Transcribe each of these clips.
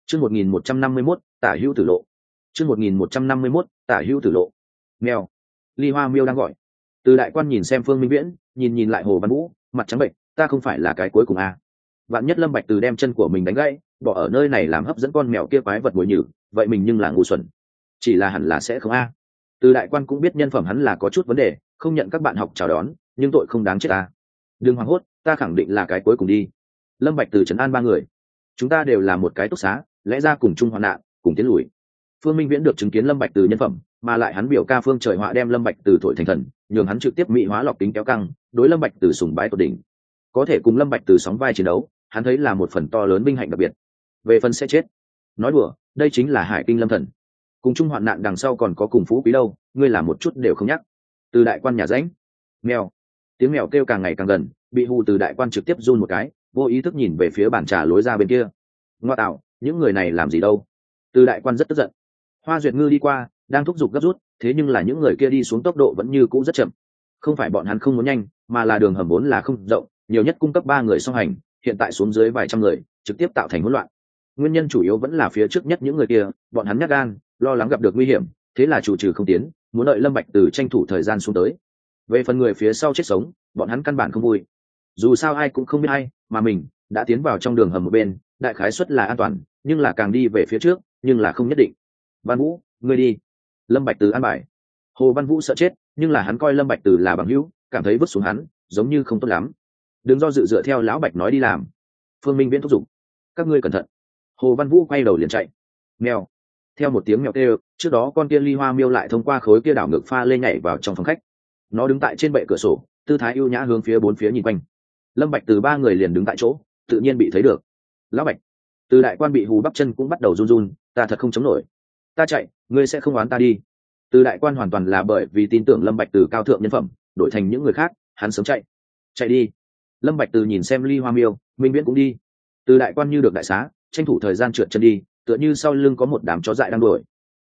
Chương 1151, Tả Hữu Tử Lộ. Chương 1151, Tả Hữu Tử Lộ. Mèo. Ly Hoa Miêu đang gọi. Từ đại quan nhìn xem Phương Minh Viễn, nhìn lại Hồ Văn Vũ, mặt trắng bệch, ta không phải là cái cuối cùng à? Vạn nhất Lâm Bạch Từ đem chân của mình đánh gãy, bỏ ở nơi này làm hấp dẫn con mèo kia quái vật mồi nhử, vậy mình nhưng là ngu xuẩn. Chỉ là hẳn là sẽ không a. Từ đại quan cũng biết nhân phẩm hắn là có chút vấn đề, không nhận các bạn học chào đón, nhưng tội không đáng chết ta. Đừng hoảng hốt, ta khẳng định là cái cuối cùng đi. Lâm Bạch Từ trấn an ba người. Chúng ta đều là một cái túc xá, lẽ ra cùng chung hoạn nạn, cùng tiến lùi. Phương Minh Viễn được chứng kiến Lâm Bạch Từ nhân phẩm, mà lại hắn biểu ca Phương Trời Họa đem Lâm Bạch Từ thổi thành thần, nhường hắn trực tiếp mỹ hóa lọc tính kéo căng, đối Lâm Bạch Từ sùng bái tột đỉnh. Có thể cùng Lâm Bạch Từ sóng vai chiến đấu, hắn thấy là một phần to lớn vinh hạnh đặc biệt. Về phần sẽ chết, nói đùa, đây chính là Hải Kinh Lâm Thần. Cùng chung hoạn nạn đằng sau còn có cùng phú quý đâu, ngươi làm một chút đều không nhắc. Từ đại quan nhà rãnh. Mèo. Tiếng mèo kêu càng ngày càng gần, bị hù từ đại quan trực tiếp run một cái, vô ý thức nhìn về phía bàn trà lối ra bên kia. Ngoa tạo, những người này làm gì đâu? Từ đại quan rất tức giận. Hoa Duyệt Ngư đi qua, đang thúc giục gấp rút, thế nhưng là những người kia đi xuống tốc độ vẫn như cũ rất chậm. Không phải bọn hắn không muốn nhanh, mà là đường hầm vốn là không rộng, nhiều nhất cung cấp 3 người song hành, hiện tại xuống dưới vài trăm người, trực tiếp tạo thành hỗn loạn. Nguyên nhân chủ yếu vẫn là phía trước nhất những người kia, bọn hắn nhát gan, lo lắng gặp được nguy hiểm, thế là chủ trừ không tiến, muốn đợi Lâm Bạch Từ tranh thủ thời gian xuống tới. Về phần người phía sau chết sống, bọn hắn căn bản không vui. Dù sao ai cũng không biết ai, mà mình đã tiến vào trong đường hầm một bên, đại khái suất là an toàn, nhưng là càng đi về phía trước, nhưng là không nhất định. Văn Vũ, ngươi đi. Lâm Bạch Từ an bài. Hồ Văn Vũ sợ chết, nhưng là hắn coi Lâm Bạch Từ là bằng hữu, cảm thấy vứt xuống hắn, giống như không tốt lắm. Đừng do dự dựa theo lão Bạch nói đi làm. Phương Minh Viễn thúc giục. Các ngươi cẩn thận. Hồ Văn Vũ quay đầu liền chạy. Mèo. Theo một tiếng mèo kêu, trước đó con kia Ly Hoa Miêu lại thông qua khối kia đảo ngược pha lên nhảy vào trong phòng khách. Nó đứng tại trên bệ cửa sổ, tư thái ưu nhã hướng phía bốn phía nhìn quanh. Lâm Bạch Từ 3 người liền đứng tại chỗ, tự nhiên bị thấy được. Lão Bạch. Từ đại quan bị hù bắp chân cũng bắt đầu run run, ta thật không chống nổi. Ta chạy, ngươi sẽ không oán ta đi. Từ đại quan hoàn toàn là bởi vì tin tưởng Lâm Bạch Từ cao thượng nhân phẩm, đổi thành những người khác, hắn sớm chạy. Chạy đi. Lâm Bạch Từ nhìn xem Ly Hoa Miêu, Minh Viễn cũng đi. Từ đại quan như được đại xá, tranh thủ thời gian trượt chân đi, tựa như sau lưng có một đám chó dại đang đuổi.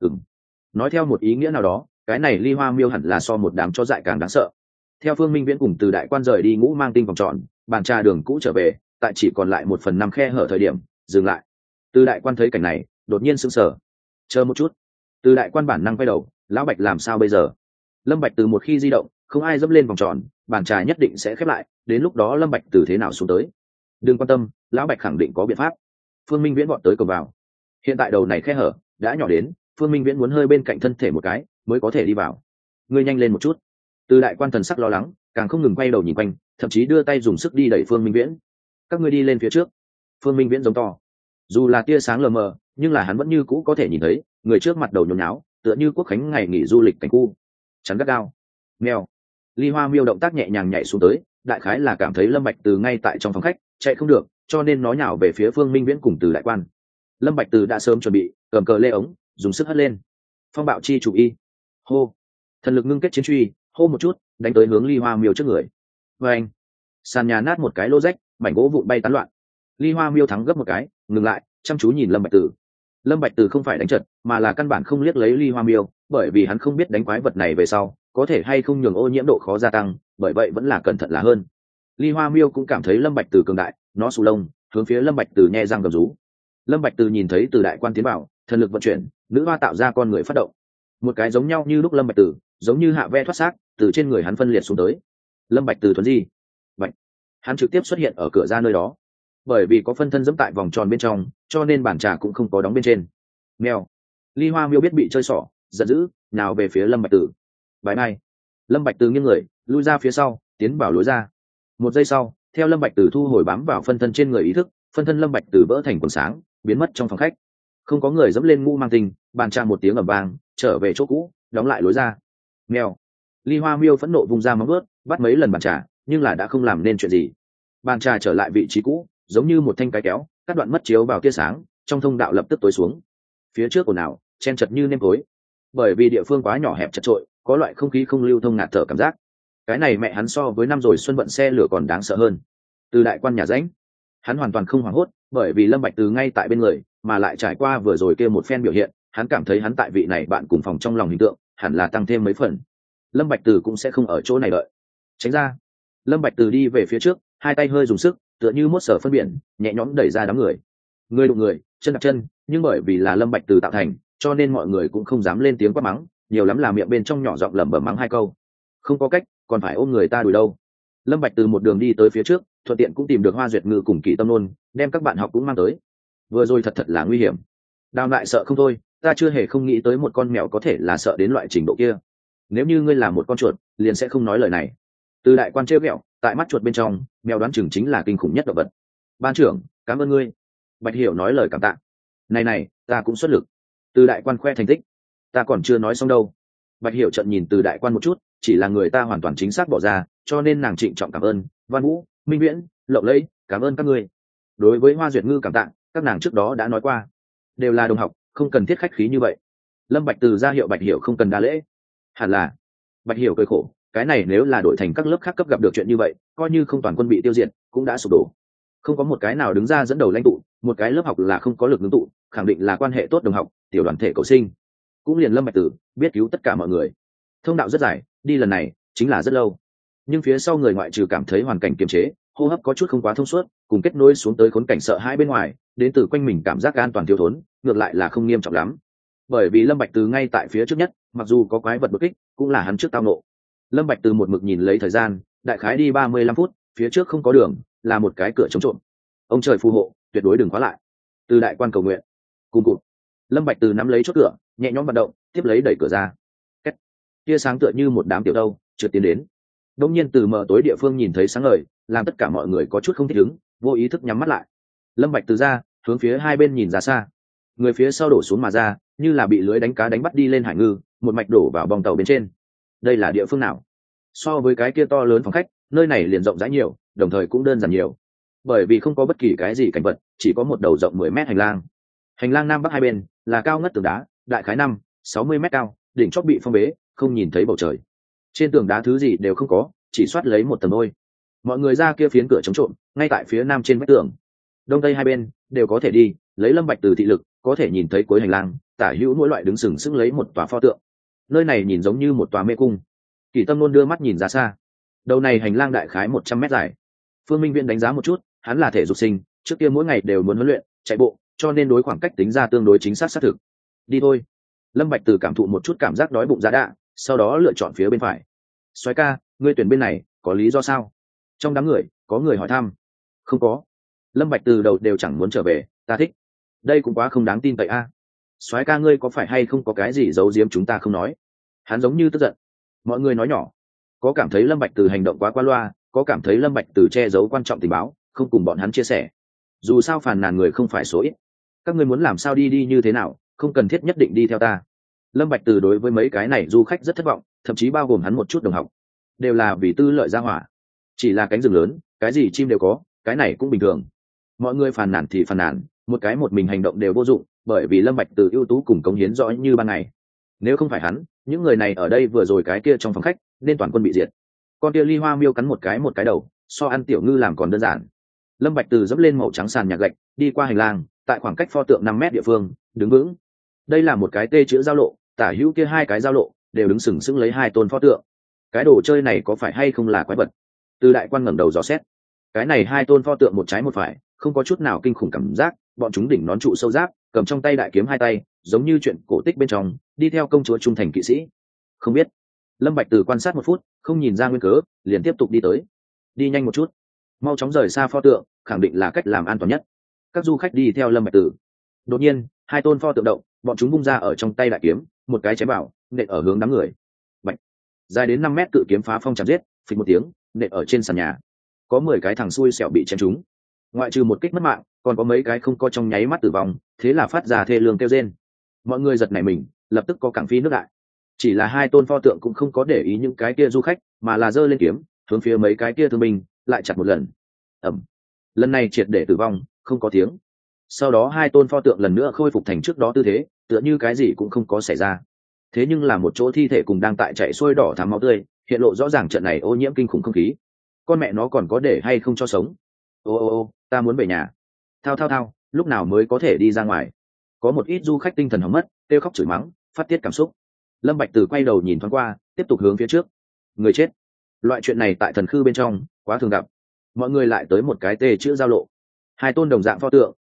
Nói theo một ý nghĩa nào đó, cái này Ly Hoa Miêu hẳn là so một đám chó dại càng đáng sợ. Theo Phương Minh Viễn cùng Từ đại quan rời đi ngũ mang tinh vòng tròn, bàn trà đường cũ trở về, tại chỉ còn lại 1/5 khe hở thời điểm, dừng lại. Từ đại quan thấy cảnh này, đột nhiên sững sờ. Chờ một chút. Từ đại quan bản năng quay đầu, lão Bạch làm sao bây giờ? Lâm Bạch Từ một khi di động, không ai dẫm lên vòng tròn, bàn trà nhất định sẽ khép lại, đến lúc đó Lâm Bạch Từ thế nào xuống tới? Đừng quan tâm, lão Bạch khẳng định có biện pháp. Phương Minh Viễn vọt tới cầu vào. Hiện tại đầu này khe hở đã nhỏ đến, Phương Minh Viễn muốn hơi bên cạnh thân thể một cái mới có thể đi vào. Ngươi nhanh lên một chút. Từ đại quan thần sắc lo lắng, càng không ngừng quay đầu nhìn quanh, thậm chí đưa tay dùng sức đi đẩy Phương Minh Viễn. Các ngươi đi lên phía trước. Phương Minh Viễn giống to. Dù là tia sáng lờ mờ, nhưng là hắn vẫn như cũ có thể nhìn thấy, người trước mặt đầu nhốn nháo, tựa như quốc khánh ngày nghỉ du lịch cảnh khu. Chắn gắt gao. Mèo. Ly Hoa Miêu động tác nhẹ nhàng nhảy xuống tới, đại khái là cảm thấy Lâm Bạch Từ ngay tại trong phòng khách, chạy không được, cho nên nó nhào về phía Phương Minh Viễn cùng Từ đại quan. Lâm Bạch Từ đã sớm chuẩn bị, cầm cờ lê ống, dùng sức hất lên. Phong bạo chi chủ y. Hô. Thần lực ngưng kết chiến truy, hô một chút, đánh tới hướng Ly Hoa Miêu trước người. Vâng. Sàn nhà nát một cái lỗ rách, mảnh gỗ vụn bay tán loạn. Ly Hoa Miêu thắng gấp một cái, ngừng lại, chăm chú nhìn Lâm Bạch Từ. Lâm Bạch Từ không phải đánh trật, mà là căn bản không liếc lấy Ly Hoa Miêu, bởi vì hắn không biết đánh quái vật này về sau có thể hay không nhường ô nhiễm độ khó gia tăng, bởi vậy vẫn là cẩn thận là hơn. Ly Hoa Miêu cũng cảm thấy Lâm Bạch Từ cường đại, nó sù lông, hướng phía Lâm Bạch Từ nhe răng gầm rú. Lâm Bạch Từ nhìn thấy Từ đại quan tiến vào, thần lực vận chuyển, nữ hoa tạo ra con người phát động. Một cái giống nhau như lúc Lâm Bạch Từ, giống như hạ ve thoát xác, từ trên người hắn phân liệt xuống tới. Lâm Bạch Từ thuần di, vậy hắn trực tiếp xuất hiện ở cửa ra nơi đó. Bởi vì có phân thân dẫm tại vòng tròn bên trong, cho nên bàn trà cũng không có đóng bên trên. Mèo. Ly Hoa Miêu biết bị chơi xỏ, giận dữ, nào về phía Lâm Bạch Từ. Bái mai. Lâm Bạch Từ nghiêng người, lui ra phía sau, tiến vào lối ra. Một giây sau, theo Lâm Bạch Từ thu hồi bám vào phân thân trên người ý thức, phân thân Lâm Bạch Từ vỡ thành quần sáng, biến mất trong phòng khách. Không có người dẫm lên ngũ mang tinh, bàn trà một tiếng ầm vang, trở về chỗ cũ, đóng lại lối ra. Mèo. Ly Hoa Miêu phẫn nộ vung ra móng vuốt, bắt mấy lần bàn trà, nhưng là đã không làm nên chuyện gì. Bàn trà trở lại vị trí cũ, giống như một thanh cái kéo, cắt đoạn mất chiếu vào tia sáng, trong thông đạo lập tức tối xuống. Phía trước ồn ào, chen chật như nêm cối. Bởi vì địa phương quá nhỏ hẹp chật chội, có loại không khí không lưu thông ngạt thở cảm giác. Cái này mẹ hắn so với năm rồi xuân vận xe lửa còn đáng sợ hơn. Từ đại quan nhà rãnh, hắn hoàn toàn không hoảng hốt, bởi vì Lâm Bạch Từ ngay tại bên người, mà lại trải qua vừa rồi kia một phen biểu hiện, hắn cảm thấy hắn tại vị này bạn cùng phòng trong lòng hình tượng, hẳn là tăng thêm mấy phần. Lâm Bạch Từ cũng sẽ không ở chỗ này đợi. Tránh ra. Lâm Bạch Từ đi về phía trước, hai tay hơi dùng sức, tựa như mốt sở phân biển, nhẹ nhõm đẩy ra đám người. Người đụng người, chân đạp chân, nhưng bởi vì là Lâm Bạch Từ tạo thành, cho nên mọi người cũng không dám lên tiếng quát mắng, nhiều lắm là miệng bên trong nhỏ giọng lẩm bẩm mắng hai câu. Không có cách, còn phải ôm người ta đuổi đâu. Lâm Bạch Từ một đường đi tới phía trước, thuận tiện cũng tìm được Hoa Duyệt Ngư cùng Kỷ Tâm Nôn, đem các bạn học cũng mang tới. Vừa rồi thật thật là nguy hiểm. Đào lại sợ không thôi, ta chưa hề không nghĩ tới một con mèo có thể là sợ đến loại trình độ kia. Nếu như ngươi là một con chuột, liền sẽ không nói lời này. Từ đại quan trêu ghẹo, tại mắt chuột bên trong, mèo đoán chừng chính là kinh khủng nhất động vật. Ban trưởng, cảm ơn ngươi. Bạch Hiểu nói lời cảm tạ. Này, ta cũng xuất lực. Từ đại quan khoe thành tích. Ta còn chưa nói xong đâu. Bạch Hiểu trợn nhìn Từ đại quan một chút, chỉ là người ta hoàn toàn chính xác bỏ ra, cho nên nàng trịnh trọng cảm ơn. Văn Vũ, Minh Viễn, Lộng Lẫy, cảm ơn các ngươi. Đối với Hoa Duyệt Ngư cảm tạ, các nàng trước đó đã nói qua, đều là đồng học, không cần thiết khách khí như vậy. Lâm Bạch Từ ra hiệu Bạch Hiểu không cần đa lễ. Hẳn là. Bạch Hiểu cười khổ, cái này nếu là đổi thành các lớp khác cấp gặp được chuyện như vậy, coi như không toàn quân bị tiêu diệt, cũng đã sụp đổ. Không có một cái nào đứng ra dẫn đầu lãnh tụ, một cái lớp học là không có lực ngưng tụ, khẳng định là quan hệ tốt đồng học, tiểu đoàn thể cầu sinh. Cũng liền Lâm Bạch Tử biết cứu tất cả mọi người. Thông đạo rất dài, đi lần này chính là rất lâu. Nhưng phía sau người ngoại trừ cảm thấy hoàn cảnh kiềm chế, hô hấp có chút không quá thông suốt, cùng kết nối xuống tới khốn cảnh sợ hãi bên ngoài, đến từ quanh mình cảm giác an toàn thiếu thốn, ngược lại là không nghiêm trọng lắm. Bởi vì Lâm Bạch Từ ngay tại phía trước nhất, mặc dù có quái vật đột kích, cũng là hắn trước tao nộ. Lâm Bạch Từ một mực nhìn lấy thời gian, đại khái đi 35 phút, phía trước không có đường, là một cái cửa chống trộm. Ông trời phù hộ, tuyệt đối đừng khóa lại. Từ đại quan cầu nguyện. Cùng cụt. Lâm Bạch Từ nắm lấy chốt cửa, nhẹ nhõm vận động, tiếp lấy đẩy cửa ra. Két. Tia sáng tựa như một đám tiểu đâu, trượt tiến đến. Đột nhiên từ mờ tối địa phương nhìn thấy sáng ngời, làm tất cả mọi người có chút không thích ứng, vô ý thức nhắm mắt lại. Lâm Bạch Từ ra, hướng phía hai bên nhìn ra xa. Người phía sau đổ xuống mà ra, như là bị lưới đánh cá đánh bắt đi lên hải ngư, một mạch đổ vào bong tàu bên trên. Đây là địa phương nào? So với cái kia to lớn phòng khách, nơi này liền rộng rãi nhiều, đồng thời cũng đơn giản nhiều. Bởi vì không có bất kỳ cái gì cảnh vật, chỉ có một đầu rộng 10 mét hành lang. Hành lang nam bắc hai bên là cao ngất tường đá, đại khái 60 mét cao, đỉnh chóp bị phong bế, không nhìn thấy bầu trời. Trên tường đá thứ gì đều không có, chỉ soát lấy một tầng thôi. Mọi người ra kia phiến cửa chống trộm, ngay tại phía nam trên vách tường. Đông tây hai bên đều có thể đi, lấy Lâm Bạch Từ thị lực, có thể nhìn thấy cuối hành lang, tả hữu mỗi loại đứng sừng sững lấy một tòa pho tượng. Nơi này nhìn giống như một tòa mê cung. Kỷ Tâm luôn đưa mắt nhìn ra xa. Đầu này hành lang đại khái 100 mét dài. Phương Minh Viễn đánh giá một chút, hắn là thể dục sinh, trước kia mỗi ngày đều muốn huấn luyện, chạy bộ, cho nên đối khoảng cách tính ra tương đối chính xác xác thực. Đi thôi. Lâm Bạch Từ cảm thụ một chút cảm giác đói bụng giá đạ, sau đó lựa chọn phía bên phải. Soái ca, ngươi tuyển bên này, có lý do sao? Trong đám người, có người hỏi thăm. Không có. Lâm Bạch Từ đầu đều chẳng muốn trở về, ta thích. Đây cũng quá không đáng tin cậy a. Soái ca ngươi có phải hay không có cái gì giấu giếm chúng ta không nói? Hắn giống như tức giận. Mọi người nói nhỏ. Có cảm thấy Lâm Bạch Từ hành động quá qua loa, có cảm thấy Lâm Bạch Từ che giấu quan trọng tình báo, không cùng bọn hắn chia sẻ. Dù sao phàn nàn người không phải số ít. Các ngươi muốn làm sao đi như thế nào, không cần thiết nhất định đi theo ta. Lâm Bạch Từ đối với mấy cái này du khách rất thất vọng, thậm chí bao gồm hắn một chút đồng học, đều là vì tư lợi gia hỏa. Chỉ là cánh rừng lớn, cái gì chim đều có, cái này cũng bình thường. Mọi người phàn nàn thì phàn nàn, một mình hành động đều vô dụng, bởi vì Lâm Bạch Từ ưu tú cùng cống hiến rõ như ban ngày. Nếu không phải hắn, những người này ở đây vừa rồi cái kia trong phòng khách, nên toàn quân bị diệt. Con kia ly hoa miêu cắn một cái đầu, so ăn tiểu ngư làm còn đơn giản. Lâm Bạch Từ dẫm lên màu trắng sàn nhạc gạch, đi qua hành lang, tại khoảng cách pho tượng 5 mét địa phương, đứng vững. Đây là một cái T chữ giao lộ, tả hữu kia hai cái giao lộ đều đứng sừng sững lấy hai tôn pho tượng. Cái đồ chơi này có phải hay không là quái vật? Từ đại quan ngẩng đầu dò xét. Cái này hai tôn pho tượng một trái một phải, không có chút nào kinh khủng cảm giác, bọn chúng đỉnh nón trụ sâu giáp, cầm trong tay đại kiếm hai tay, giống như chuyện cổ tích bên trong, đi theo công chúa trung thành kỵ sĩ. Không biết. Lâm Bạch Từ quan sát một phút, không nhìn ra nguyên cớ, liền tiếp tục đi tới. Đi nhanh một chút, mau chóng rời xa pho tượng, khẳng định là cách làm an toàn nhất. Các du khách đi theo Lâm Bạch Từ. Đột nhiên, hai tôn pho tượng động, bọn chúng bung ra ở trong tay đại kiếm, một cái chém vào, nện ở hướng đám người. Bạch. Dài đến 5 mét cự kiếm phá phong chạm giết, phịch một tiếng, nện ở trên sàn nhà. Có 10 cái thằng xui xẻo bị chém trúng. Ngoại trừ một kích mất mạng, còn có mấy cái không có trong nháy mắt tử vong, thế là phát ra thê lương kêu rên. Mọi người giật nảy mình, lập tức có cảng phi nước đại. Chỉ là hai tôn pho tượng cũng không có để ý những cái kia du khách, mà là giơ lên kiếm, hướng phía mấy cái kia thương binh, lại chặt một lần. Ầm. Lần này triệt để tử vong, không có tiếng. Sau đó hai tôn pho tượng lần nữa khôi phục thành trước đó tư thế, tựa như cái gì cũng không có xảy ra. Thế nhưng là một chỗ thi thể cùng đang tại chạy xuôi đỏ thắm máu tươi, hiện lộ rõ ràng trận này ô nhiễm kinh khủng không khí. Con mẹ nó còn có để hay không cho sống? Ô, ta muốn về nhà. Thao, lúc nào mới có thể đi ra ngoài? Có một ít du khách tinh thần hỏng mất, kêu khóc chửi mắng, phát tiết cảm xúc. Lâm Bạch Từ quay đầu nhìn thoáng qua, tiếp tục hướng phía trước. Người chết. Loại chuyện này tại thần khư bên trong quá thường gặp. Mọi người lại tới một cái tê chữ giao lộ. Hai tôn đồng dạng pho tượng,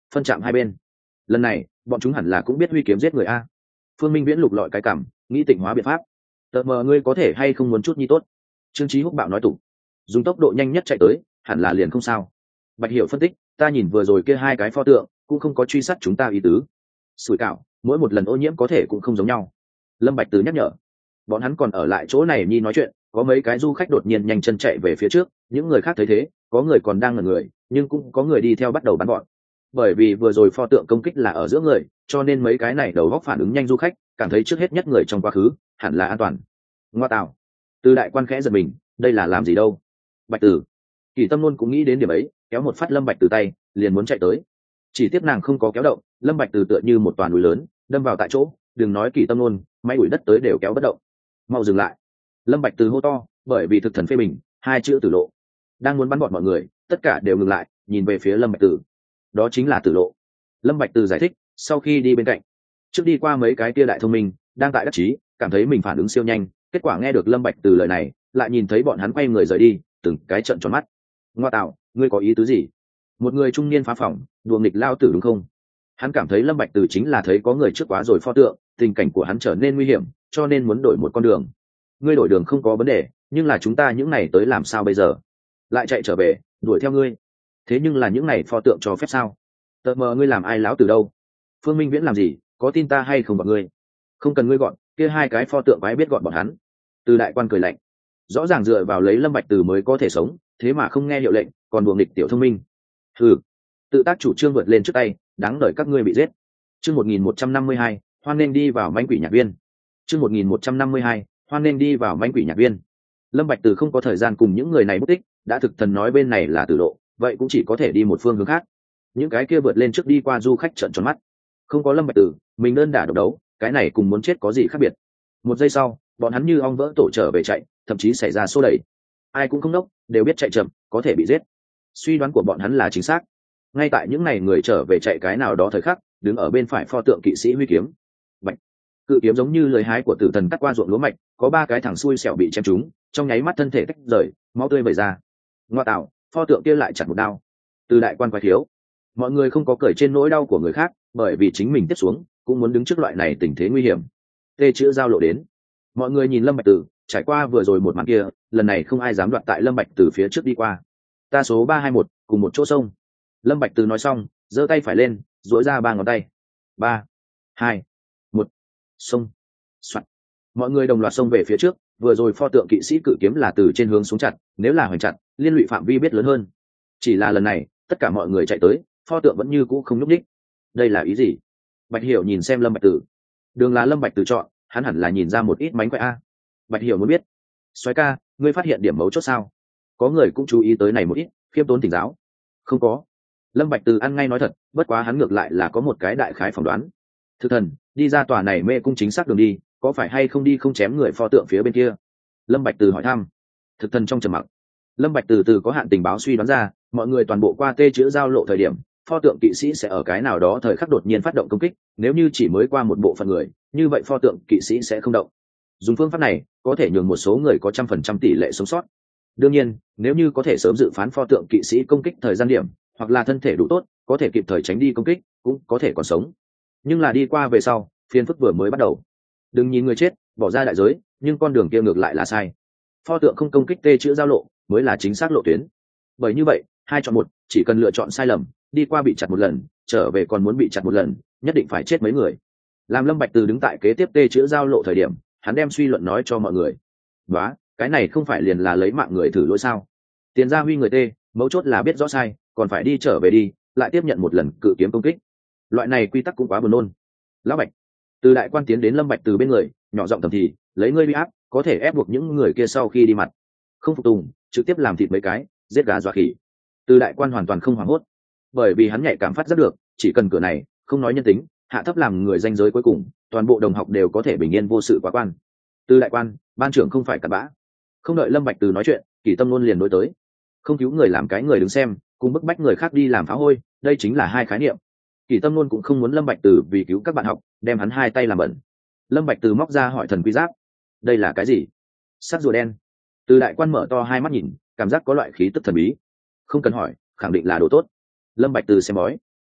phân chạm hai bên. Lần này bọn chúng hẳn là cũng biết huy kiếm giết người a. Phương Minh Viễn lục lọi cái cảm, nghĩ tịnh hóa biện pháp. Tờ mờ ngươi có thể hay không muốn chút nhi tốt. Trương Chí Húc bạo nói tủ, dùng tốc độ nhanh nhất chạy tới, hẳn là liền không sao. Bạch Hiểu phân tích, ta nhìn vừa rồi kia hai cái pho tượng cũng không có truy sát chúng ta ý tứ. Sủi cảo, mỗi một lần ô nhiễm có thể cũng không giống nhau. Lâm Bạch Từ nhắc nhở, bọn hắn còn ở lại chỗ này nhi nói chuyện, có mấy cái du khách đột nhiên nhanh chân chạy về phía trước, những người khác thấy thế, có người còn đang ngẩn người, nhưng cũng có người đi theo bắt đầu bắn gọn. Bởi vì vừa rồi pho tượng công kích là ở giữa người, cho nên mấy cái này đầu góc phản ứng nhanh du khách, cảm thấy trước hết nhất người trong quá khứ hẳn là an toàn. Ngoa tạo. Từ đại quan khẽ giật mình, đây là làm gì đâu? Bạch Tử. Kỳ Tâm Nôn cũng nghĩ đến điểm ấy, kéo một phát Lâm Bạch Từ tay, liền muốn chạy tới. Chỉ tiếc nàng không có kéo động, Lâm Bạch Từ tựa như một toàn núi lớn, đâm vào tại chỗ, đừng nói Kỳ Tâm Nôn, máy đuổi đất tới đều kéo bất động. Mau dừng lại. Lâm Bạch Từ hô to, bởi vì thực thần phê bình, hai chữ tử lộ. Đang muốn bắn bọn mọi người, tất cả đều ngừng lại, nhìn về phía Lâm Bạch Từ. Đó chính là tử lộ. Lâm Bạch Từ giải thích, sau khi đi bên cạnh, trước đi qua mấy cái tia đại thông minh, đang tại đắc chí, cảm thấy mình phản ứng siêu nhanh, kết quả nghe được Lâm Bạch Từ lời này, lại nhìn thấy bọn hắn quay người rời đi, từng cái trợn tròn mắt. Ngoa tạo, ngươi có ý tứ gì? Một người trung niên phá phỏng, đùa nghịch lao tử đúng không? Hắn cảm thấy Lâm Bạch Từ chính là thấy có người trước quá rồi pho tượng, tình cảnh của hắn trở nên nguy hiểm, cho nên muốn đổi một con đường. Ngươi đổi đường không có vấn đề, nhưng là chúng ta những này tới làm sao bây giờ? Lại chạy trở về, đuổi theo ngươi. Thế nhưng là những này pho tượng cho phép sao? Tờ mờ ngươi làm ai láo từ đâu? Phương Minh Viễn làm gì, có tin ta hay không bọn ngươi? Không cần ngươi gọn, kia hai cái pho tượng quái biết gọn bọn hắn. Từ đại quan cười lạnh, rõ ràng dựa vào lấy Lâm Bạch Từ mới có thể sống, thế mà không nghe hiệu lệnh, còn buồng nghịch tiểu thông minh. Hừ, tự tác chủ trương vượt lên trước tay, đáng đợi các ngươi bị giết. Chương 1152, hoan nên đi vào manh quỷ nhạc viên. Chương 1152, hoan nên đi vào manh quỷ nhạc viên. Lâm Bạch Từ không có thời gian cùng những người này mất tích, đã thực thần nói bên này là tử lộ, vậy cũng chỉ có thể đi một phương hướng khác. Những cái kia vượt lên trước đi qua du khách trợn tròn mắt. Không có Lâm Bạch Từ, mình đơn đả độc đấu, cái này cùng muốn chết có gì khác biệt. Một giây sau, bọn hắn như ong vỡ tổ trở về chạy, thậm chí xảy ra xô đẩy. Ai cũng không đốc, đều biết chạy chậm, có thể bị giết. Suy đoán của bọn hắn là chính xác. Ngay tại những ngày người trở về chạy cái nào đó thời khắc, đứng ở bên phải pho tượng kỵ sĩ huy kiếm. Bạch. Cự kiếm giống như lời hái của tử thần cắt qua ruộng lúa mạch, có ba cái thằng xui xẻo bị chém trúng, trong nháy mắt thân thể tách rời, máu tươi vẩy ra. Ngoa tạo, pho tượng kia lại chặt một đao. Từ đại quan quái thiếu. Mọi người không có cười trên nỗi đau của người khác, bởi vì chính mình tiếp xuống cũng muốn đứng trước loại này tình thế nguy hiểm. Tê chữ giao lộ đến. Mọi người nhìn Lâm Bạch Từ, trải qua vừa rồi một màn kia, lần này không ai dám đoạt tại Lâm Bạch Từ phía trước đi qua. Ta số 321, cùng một chỗ sông. Lâm Bạch Từ nói xong, giơ tay phải lên, duỗi ra ba ngón tay. 3, 2, 1, sông. Soạt. Mọi người đồng loạt xông về phía trước, vừa rồi pho tượng kỵ sĩ cự kiếm là từ trên hướng xuống chặt, nếu là hoành chặt, liên lụy phạm vi biết lớn hơn. Chỉ là lần này, tất cả mọi người chạy tới, pho tượng vẫn như cũ không nhúc nhích. Đây là ý gì? Bạch Hiểu nhìn xem Lâm Bạch Từ. Đường là Lâm Bạch Từ chọn, hắn hẳn là nhìn ra một ít mánh khỏe a. Bạch Hiểu muốn biết. Soái ca, ngươi phát hiện điểm mấu chốt sao? Có người cũng chú ý tới này một ít, khiêm tốn tỉnh giáo. Không có. Lâm Bạch Từ ăn ngay nói thật, bất quá hắn ngược lại là có một cái đại khái phỏng đoán. Thực thần, đi ra tòa này mê cung chính xác đường đi, có phải hay không đi không chém người pho tượng phía bên kia? Lâm Bạch Từ hỏi thăm. Thực thần trong trầm mặc. Lâm Bạch từ có hạn tình báo suy đoán ra, mọi người toàn bộ qua tê chữ giao lộ thời điểm, pho tượng kỵ sĩ sẽ ở cái nào đó thời khắc đột nhiên phát động công kích, nếu như chỉ mới qua một bộ phận người, như vậy pho tượng kỵ sĩ sẽ không động. Dùng phương pháp này, có thể nhường một số người có 100% tỷ lệ sống sót. Đương nhiên, nếu như có thể sớm dự phán pho tượng kỵ sĩ công kích thời gian điểm, hoặc là thân thể đủ tốt, có thể kịp thời tránh đi công kích, cũng có thể còn sống. Nhưng là đi qua về sau, phiền phức vừa mới bắt đầu. Đừng nhìn người chết, bỏ ra đại giới, nhưng con đường kia ngược lại là sai. Pho tượng không công kích tê chữ giao lộ, mới là chính xác lộ tuyến. Bởi như vậy, hai chọn một, chỉ cần lựa chọn sai lầm, đi qua bị chặt một lần, trở về còn muốn bị chặt một lần, nhất định phải chết mấy người. Làm Lâm Bạch Từ đứng tại kế tiếp tê chữ giao lộ thời điểm, hắn đem suy luận nói cho mọi người. Đó, cái này không phải liền là lấy mạng người thử lỗi sao? Tiền gia huy người tê, mấu chốt là biết rõ sai, còn phải đi trở về đi, lại tiếp nhận một lần cự kiếm công kích. Loại này quy tắc cũng quá buồn nôn. Lão Bạch, Từ đại quan tiến đến Lâm Bạch Từ bên người, nhỏ giọng thầm thì, lấy ngươi uy áp, có thể ép buộc những người kia sau khi đi mặt. Không phục tùng, trực tiếp làm thịt mấy cái, giết gà dọa khỉ. Từ đại quan hoàn toàn không hoảng hốt, bởi vì hắn nhạy cảm phát rất được, chỉ cần cửa này không nói nhân tính, hạ thấp làm người danh giới cuối cùng, toàn bộ đồng học đều có thể bình yên vô sự quá quan. Từ đại quan, ban trưởng không phải cặn bã. Không đợi Lâm Bạch Từ nói chuyện, Kỳ Tâm luôn liền đối tới. Không cứu người làm cái người đứng xem, cùng bức bách người khác đi làm phá hôi, đây chính là hai khái niệm. Kỳ Tâm luôn cũng không muốn Lâm Bạch Từ vì cứu các bạn học, đem hắn hai tay làm bẩn. Lâm Bạch Từ móc ra hỏi thần quy giáp, đây là cái gì? Sắt rùa đen. Từ đại quan mở to hai mắt nhìn, cảm giác có loại khí tức thần bí. Không cần hỏi, khẳng định là đồ tốt. Lâm Bạch Từ xem bói.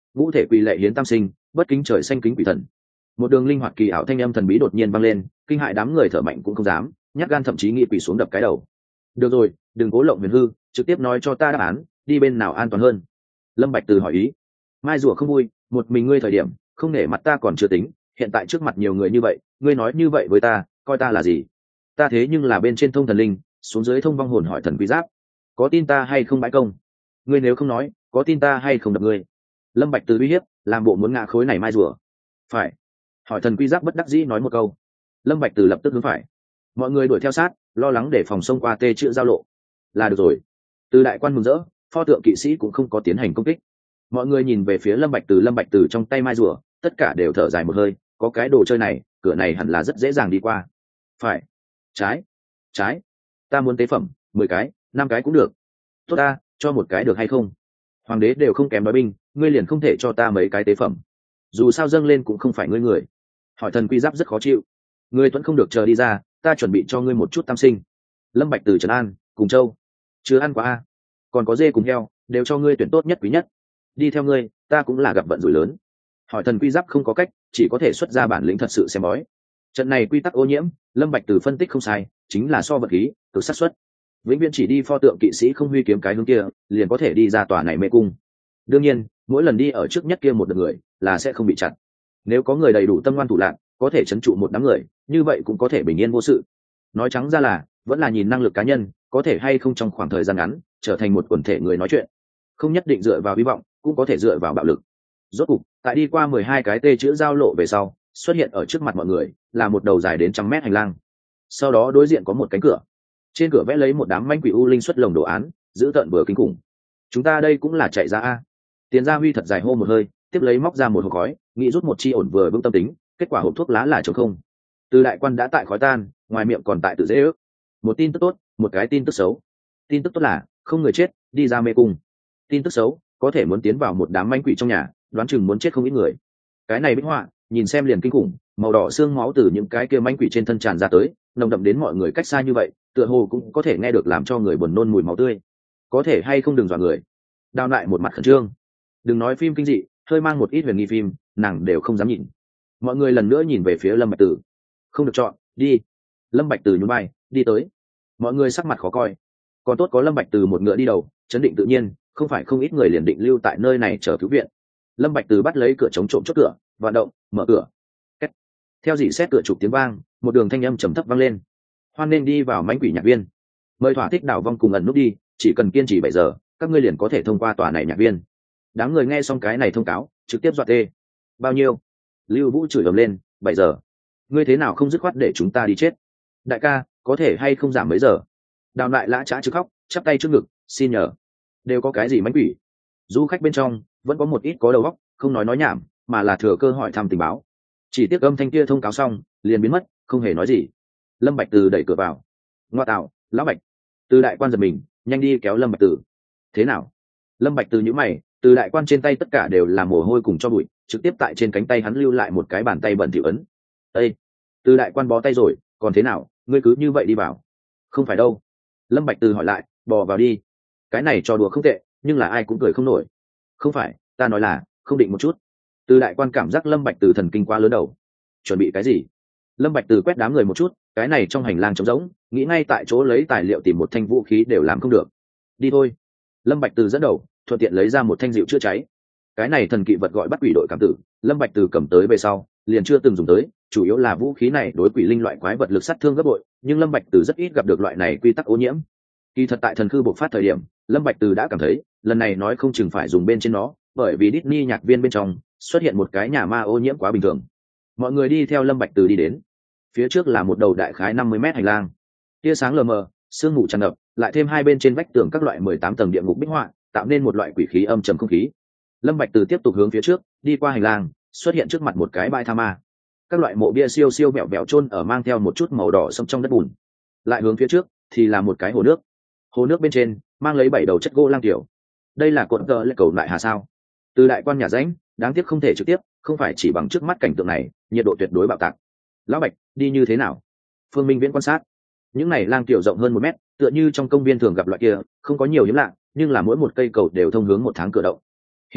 ngũ thể quỳ lệ hiến tam sinh, bất kính trời xanh kính quỷ thần. Một đường linh hoạt kỳ ảo thanh âm thần bí đột nhiên vang lên, kinh hại đám người thở mạnh cũng không dám, nhát gan thậm chí nghĩ quỳ xuống đập cái đầu. Được rồi, đừng cố lộng huyền hư, trực tiếp nói cho ta đáp án, đi bên nào an toàn hơn. Lâm Bạch Từ hỏi ý. Mai rùa không vui, một mình ngươi thời điểm không nể mặt ta còn chưa tính, hiện tại trước mặt nhiều người như vậy, ngươi nói như vậy với ta, coi ta là gì? Ta thế nhưng là bên trên thông thần linh, xuống dưới thông vong hồn hỏi thần quý giáp, có tin ta hay không bãi công? Ngươi nếu không nói, có tin ta hay không đập ngươi? Lâm Bạch Từ uy hiếp, làm bộ muốn ngã khối này mai rùa. Phải. Hỏi thần quy giáp bất đắc dĩ nói một câu. Lâm Bạch Từ lập tức hướng phải. Mọi người đuổi theo sát, lo lắng để phòng xông qua tê chữ giao lộ. Là được rồi. Từ đại quan mừng rỡ, pho tượng kỵ sĩ cũng không có tiến hành công kích. Mọi người nhìn về phía Lâm Bạch Từ trong tay mai rùa, tất cả đều thở dài một hơi, có cái đồ chơi này, cửa này hẳn là rất dễ dàng đi qua. Phải. Trái. Trái. Ta muốn tế phẩm, 10 cái, 5 cái cũng được. Tốt ta, cho một cái được hay không? Hoàng đế đều không kém nói binh, ngươi liền không thể cho ta mấy cái tế phẩm? Dù sao dâng lên cũng không phải ngươi người. Hỏi thần quy giáp rất khó chịu. Ngươi vẫn không được chờ đi ra, ta chuẩn bị cho ngươi một chút tam sinh. Lâm Bạch Từ trấn an, cùng châu. Chưa ăn quá a. Còn có dê cùng heo, đều cho ngươi tuyển tốt nhất quý nhất. Đi theo ngươi, ta cũng là gặp vận rủi lớn. Hỏi thần quy giáp không có cách, chỉ có thể xuất ra bản lĩnh thật sự xem bói. Trận này quy tắc ô nhiễm, Lâm Bạch Từ phân tích không sai, chính là so vật khí, cực xác suất. Vĩnh viễn chỉ đi pho tượng kỵ sĩ không huy kiếm cái hướng kia, liền có thể đi ra tòa này mê cung. Đương nhiên, mỗi lần đi ở trước nhất kia một đợt người, là sẽ không bị chặn. Nếu có người đầy đủ tâm ngoan thủ lạn, có thể trấn trụ một đám người, như vậy cũng có thể bình yên vô sự. Nói trắng ra là, vẫn là nhìn năng lực cá nhân, có thể hay không trong khoảng thời gian ngắn trở thành một quần thể người nói chuyện. Không nhất định dựa vào hy vọng, cũng có thể dựa vào bạo lực. Rốt cục, tại đi qua 12 cái tê chữ giao lộ về sau, xuất hiện ở trước mặt mọi người, là một đầu dài đến trăm mét hành lang. Sau đó đối diện có một cánh cửa. Trên cửa vẽ lấy một đám manh quỷ u linh xuất lồng đồ án, giữ tợn vừa kinh khủng. Chúng ta đây cũng là chạy ra a. Tiền Gia Huy thật dài hô một hơi, tiếp lấy móc ra một hộp khói, nghĩ rút một chi ổn vừa vững tâm tính, kết quả hộp thuốc lá là trống không. Từ đại quan đã tại khói tan, ngoài miệng còn tại tự dễ ước. Một tin tức tốt, một cái tin tức xấu. Tin tức tốt là không người chết, đi ra mê cung. Tin tức xấu, có thể muốn tiến vào một đám manh quỷ trong nhà, đoán chừng muốn chết không ít người. Cái này bích họa, nhìn xem liền kinh khủng, màu đỏ xương máu từ những cái kia manh quỷ trên thân tràn ra tới, nồng đậm đến mọi người cách xa như vậy, tựa hồ cũng có thể nghe được làm cho người buồn nôn mùi máu tươi. Có thể hay không đừng dọa người. Đao lại một mặt khẩn trương. Đừng nói phim kinh dị, hơi mang một ít huyền nghi phim, nàng đều không dám nhìn. Mọi người lần nữa nhìn về phía Lâm Bạch Từ. Không được chọn, đi. Lâm Bạch Từ nhún vai, đi tới. Mọi người sắc mặt khó coi. Còn tốt có Lâm Bạch Từ một ngựa đi đầu, chấn định tự nhiên, không phải không ít người liền định lưu tại nơi này chờ cứu viện. Lâm Bạch Từ bắt lấy cửa chống trộm chốt cửa, vận động, mở cửa. Két. Theo dỉ xét cửa trục tiếng vang, một đường thanh âm trầm thấp vang lên. Hoan nên đi vào mãnh quỷ nhạc viên. Mời thỏa thích đảo vong cùng ẩn nút đi, chỉ cần kiên trì 7 giờ, các ngươi liền có thể thông qua tòa này nhạc viên. Đám người nghe xong cái này thông cáo, trực tiếp dọa tê. Bao nhiêu? Lưu Vũ chửi ầm lên, 7 giờ. Ngươi thế nào không dứt khoát để chúng ta đi chết? Đại ca, có thể hay không giảm mấy giờ? Đào lại lã chã chứ khóc, chắp tay trước ngực, xin nhờ. Đều có cái gì mãnh quỷ? Du khách bên trong vẫn có một ít có đầu óc, không nói nhảm, mà là thừa cơ hỏi thăm tình báo. Chỉ tiếc âm thanh kia thông cáo xong, liền biến mất, không hề nói gì. Lâm Bạch Từ đẩy cửa vào. Ngoa tạo, lão Bạch. Từ đại quan giật mình, nhanh đi kéo Lâm Bạch Từ. Thế nào? Lâm Bạch Từ nhíu mày, từ đại quan trên tay tất cả đều là mồ hôi cùng cho bụi, trực tiếp tại trên cánh tay hắn lưu lại một cái bàn tay bẩn thỉu ấn. Ê, từ đại quan bó tay rồi, còn thế nào, ngươi cứ như vậy đi vào? Không phải đâu. Lâm Bạch Từ hỏi lại, bò vào đi. Cái này trò đùa không tệ, nhưng là ai cũng cười không nổi. Không phải, ta nói là không định một chút. Từ đại quan cảm giác Lâm Bạch Từ thần kinh quá lớn đầu. Chuẩn bị cái gì? Lâm Bạch Từ quét đám người một chút, cái này trong hành lang trống rỗng, nghĩ ngay tại chỗ lấy tài liệu tìm một thanh vũ khí đều làm không được. Đi thôi. Lâm Bạch Từ dẫn đầu, thuận tiện lấy ra một thanh dịu chữa cháy. Cái này thần kỵ vật gọi bắt quỷ đội cảm tử, Lâm Bạch Từ cầm tới về sau, liền chưa từng dùng tới, chủ yếu là vũ khí này đối quỷ linh loại quái vật lực sát thương gấp bội, nhưng Lâm Bạch Từ rất ít gặp được loại này quy tắc ô nhiễm. Kỳ thật tại thần khư bộc phát thời điểm, Lâm Bạch Từ đã cảm thấy, lần này nói không chừng phải dùng bên trên nó, bởi vì Disney nhạc viên bên trong xuất hiện một cái nhà ma ô nhiễm quá bình thường. Mọi người đi theo Lâm Bạch Từ đi đến. Phía trước là một đầu đại khái 50 mét hành lang. Tia sáng lờ mờ, sương mù tràn ngập, lại thêm hai bên trên vách tường các loại 18 tầng địa ngục bích họa, tạo nên một loại quỷ khí âm trầm không khí. Lâm Bạch Từ tiếp tục hướng phía trước, đi qua hành lang, xuất hiện trước mặt một cái bãi tha ma. Các loại mộ bia siêu siêu vẹo vẹo chôn ở mang theo một chút màu đỏ sẫm trong đất bùn. Lại hướng phía trước thì là một cái hồ nước. Hồ nước bên trên mang lấy 7 đầu chất gỗ lang tiểu. Đây là cột cờ lệ cầu lại hà sao? Từ đại quan nhà rãnh, đáng tiếc không thể trực tiếp, không phải chỉ bằng trước mắt cảnh tượng này, nhiệt độ tuyệt đối bạo tạc. Lão Bạch, đi như thế nào? Phương Minh Viễn quan sát. Những này lang tiểu rộng hơn 1 mét, tựa như trong công viên thường gặp loại kia, không có nhiều hiếm lạ, nhưng là mỗi một cây cầu đều thông hướng một tháng cửa động. Hiển nhiên,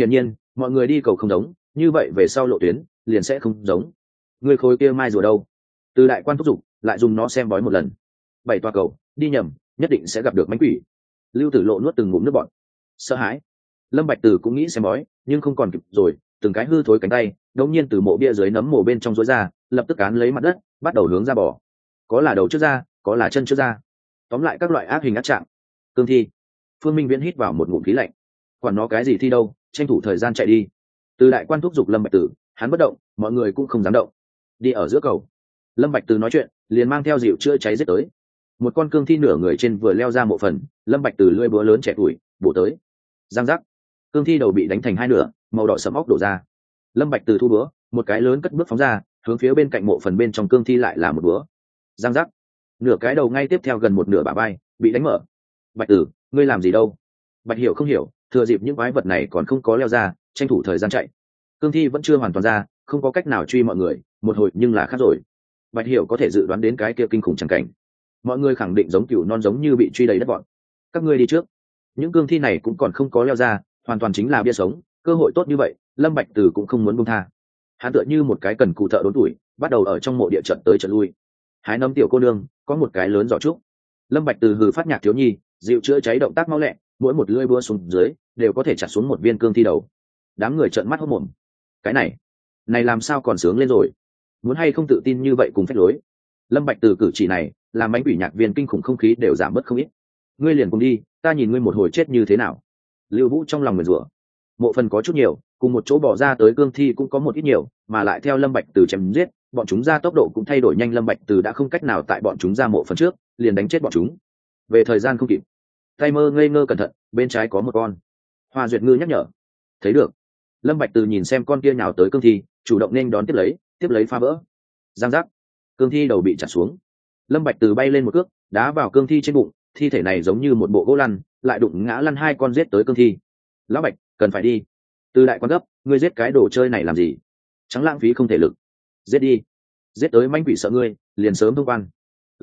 mọi người đi cầu không giống, như vậy về sau lộ tuyến liền sẽ không giống. Người khối kia mai rùa đâu? Từ đại quan thúc giục lại dùng nó xem bói một lần. 7 toa cầu đi nhầm, nhất định sẽ gặp được mánh quỷ. Lưu Tử Lộ nuốt từng ngụm nước bọt, sợ hãi. Lâm Bạch Từ cũng nghĩ xem bói, nhưng không còn kịp rồi, từng cái hư thối cánh tay đống nhiên từ mộ bia dưới nấm mồ bên trong rối ra, lập tức cán lấy mặt đất, bắt đầu hướng ra bò. Có là đầu trước ra, có là chân trước ra. Tóm lại các loại ác hình ác trạng. Cương thi. Phương Minh Viễn hít vào một ngụm khí lạnh. Quản nó cái gì thi đâu, tranh thủ thời gian chạy đi. Từ đại quan thúc giục Lâm Bạch Từ, hắn bất động, mọi người cũng không dám động. Đi ở giữa cầu. Lâm Bạch Từ nói chuyện, liền mang theo dịu chữa cháy giết tới. Một con cương thi nửa người trên vừa leo ra mộ phần, Lâm Bạch Từ lưỡi búa lớn trẻ tuổi bổ tới. Giang giác. Cương thi đầu bị đánh thành hai nửa, màu đỏ sẫm óc đổ ra. Lâm Bạch Từ thu búa, một cái lớn cất bước phóng ra, hướng phía bên cạnh mộ phần bên trong cương thi lại là một búa. Giang giác. Nửa cái đầu ngay tiếp theo gần một nửa bả vai bị đánh mở. Bạch Tử, ngươi làm gì đâu? Bạch Hiểu không hiểu, thừa dịp những quái vật này còn không có leo ra, tranh thủ thời gian chạy. Cương thi vẫn chưa hoàn toàn ra, không có cách nào truy mọi người, một hồi nhưng là khác rồi. Bạch Hiểu có thể dự đoán đến cái kia kinh khủng chẳng cảnh. Mọi người khẳng định giống cừu non giống như bị truy đầy đất bọn. Các ngươi đi trước. Những cương thi này cũng còn không có leo ra, hoàn toàn chính là bia sống, cơ hội tốt như vậy, Lâm Bạch Từ cũng không muốn buông tha. Hắn tựa như một cái cần cù thợ đốn tuổi, bắt đầu ở trong mộ địa trận tới trận lui. Hái nấm tiểu cô nương, có một cái lớn giỏ trúc. Lâm Bạch Từ hừ phát nhạc thiếu nhi, dịu chữa cháy động tác mau lẹ, mỗi một lưỡi búa xuống dưới đều có thể chặt xuống một viên cương thi đầu. Đám người trợn mắt hốt mồm. Cái này làm sao còn sướng lên rồi? Muốn hay không tự tin như vậy cùng phách lối. Lâm Bạch Từ cử chỉ này, làm bánh quỷ nhạc viên kinh khủng không khí đều giảm bớt không ít. Ngươi liền cùng đi, ta nhìn ngươi một hồi chết như thế nào. Lưu Vũ trong lòng nguyền rủa. Mộ phần có chút nhiều, cùng một chỗ bỏ ra tới cương thi cũng có một ít nhiều, mà lại theo Lâm Bạch Từ chém giết, bọn chúng ra tốc độ cũng thay đổi nhanh. Lâm Bạch Từ đã không cách nào tại bọn chúng ra mộ phần trước, liền đánh chết bọn chúng. Về thời gian không kịp. Tay mơ ngây ngơ cẩn thận, bên trái có một con. Hoa Duyệt Ngư nhắc nhở. Thấy được. Lâm Bạch Từ nhìn xem con kia nhào tới cương thi, chủ động nên đón tiếp lấy phá vỡ. Giang giác. Cương thi đầu bị chặt xuống. Lâm Bạch Từ bay lên một cước, đá vào cương thi trên bụng, thi thể này giống như một bộ gỗ lăn, lại đụng ngã lăn hai con giết tới cương thi. Lão Bạch, cần phải đi. Từ đại quan gấp, ngươi giết cái đồ chơi này làm gì? Chẳng lãng phí không thể lực. Giết đi. Giết tới manh quỷ sợ ngươi, liền sớm thông quan.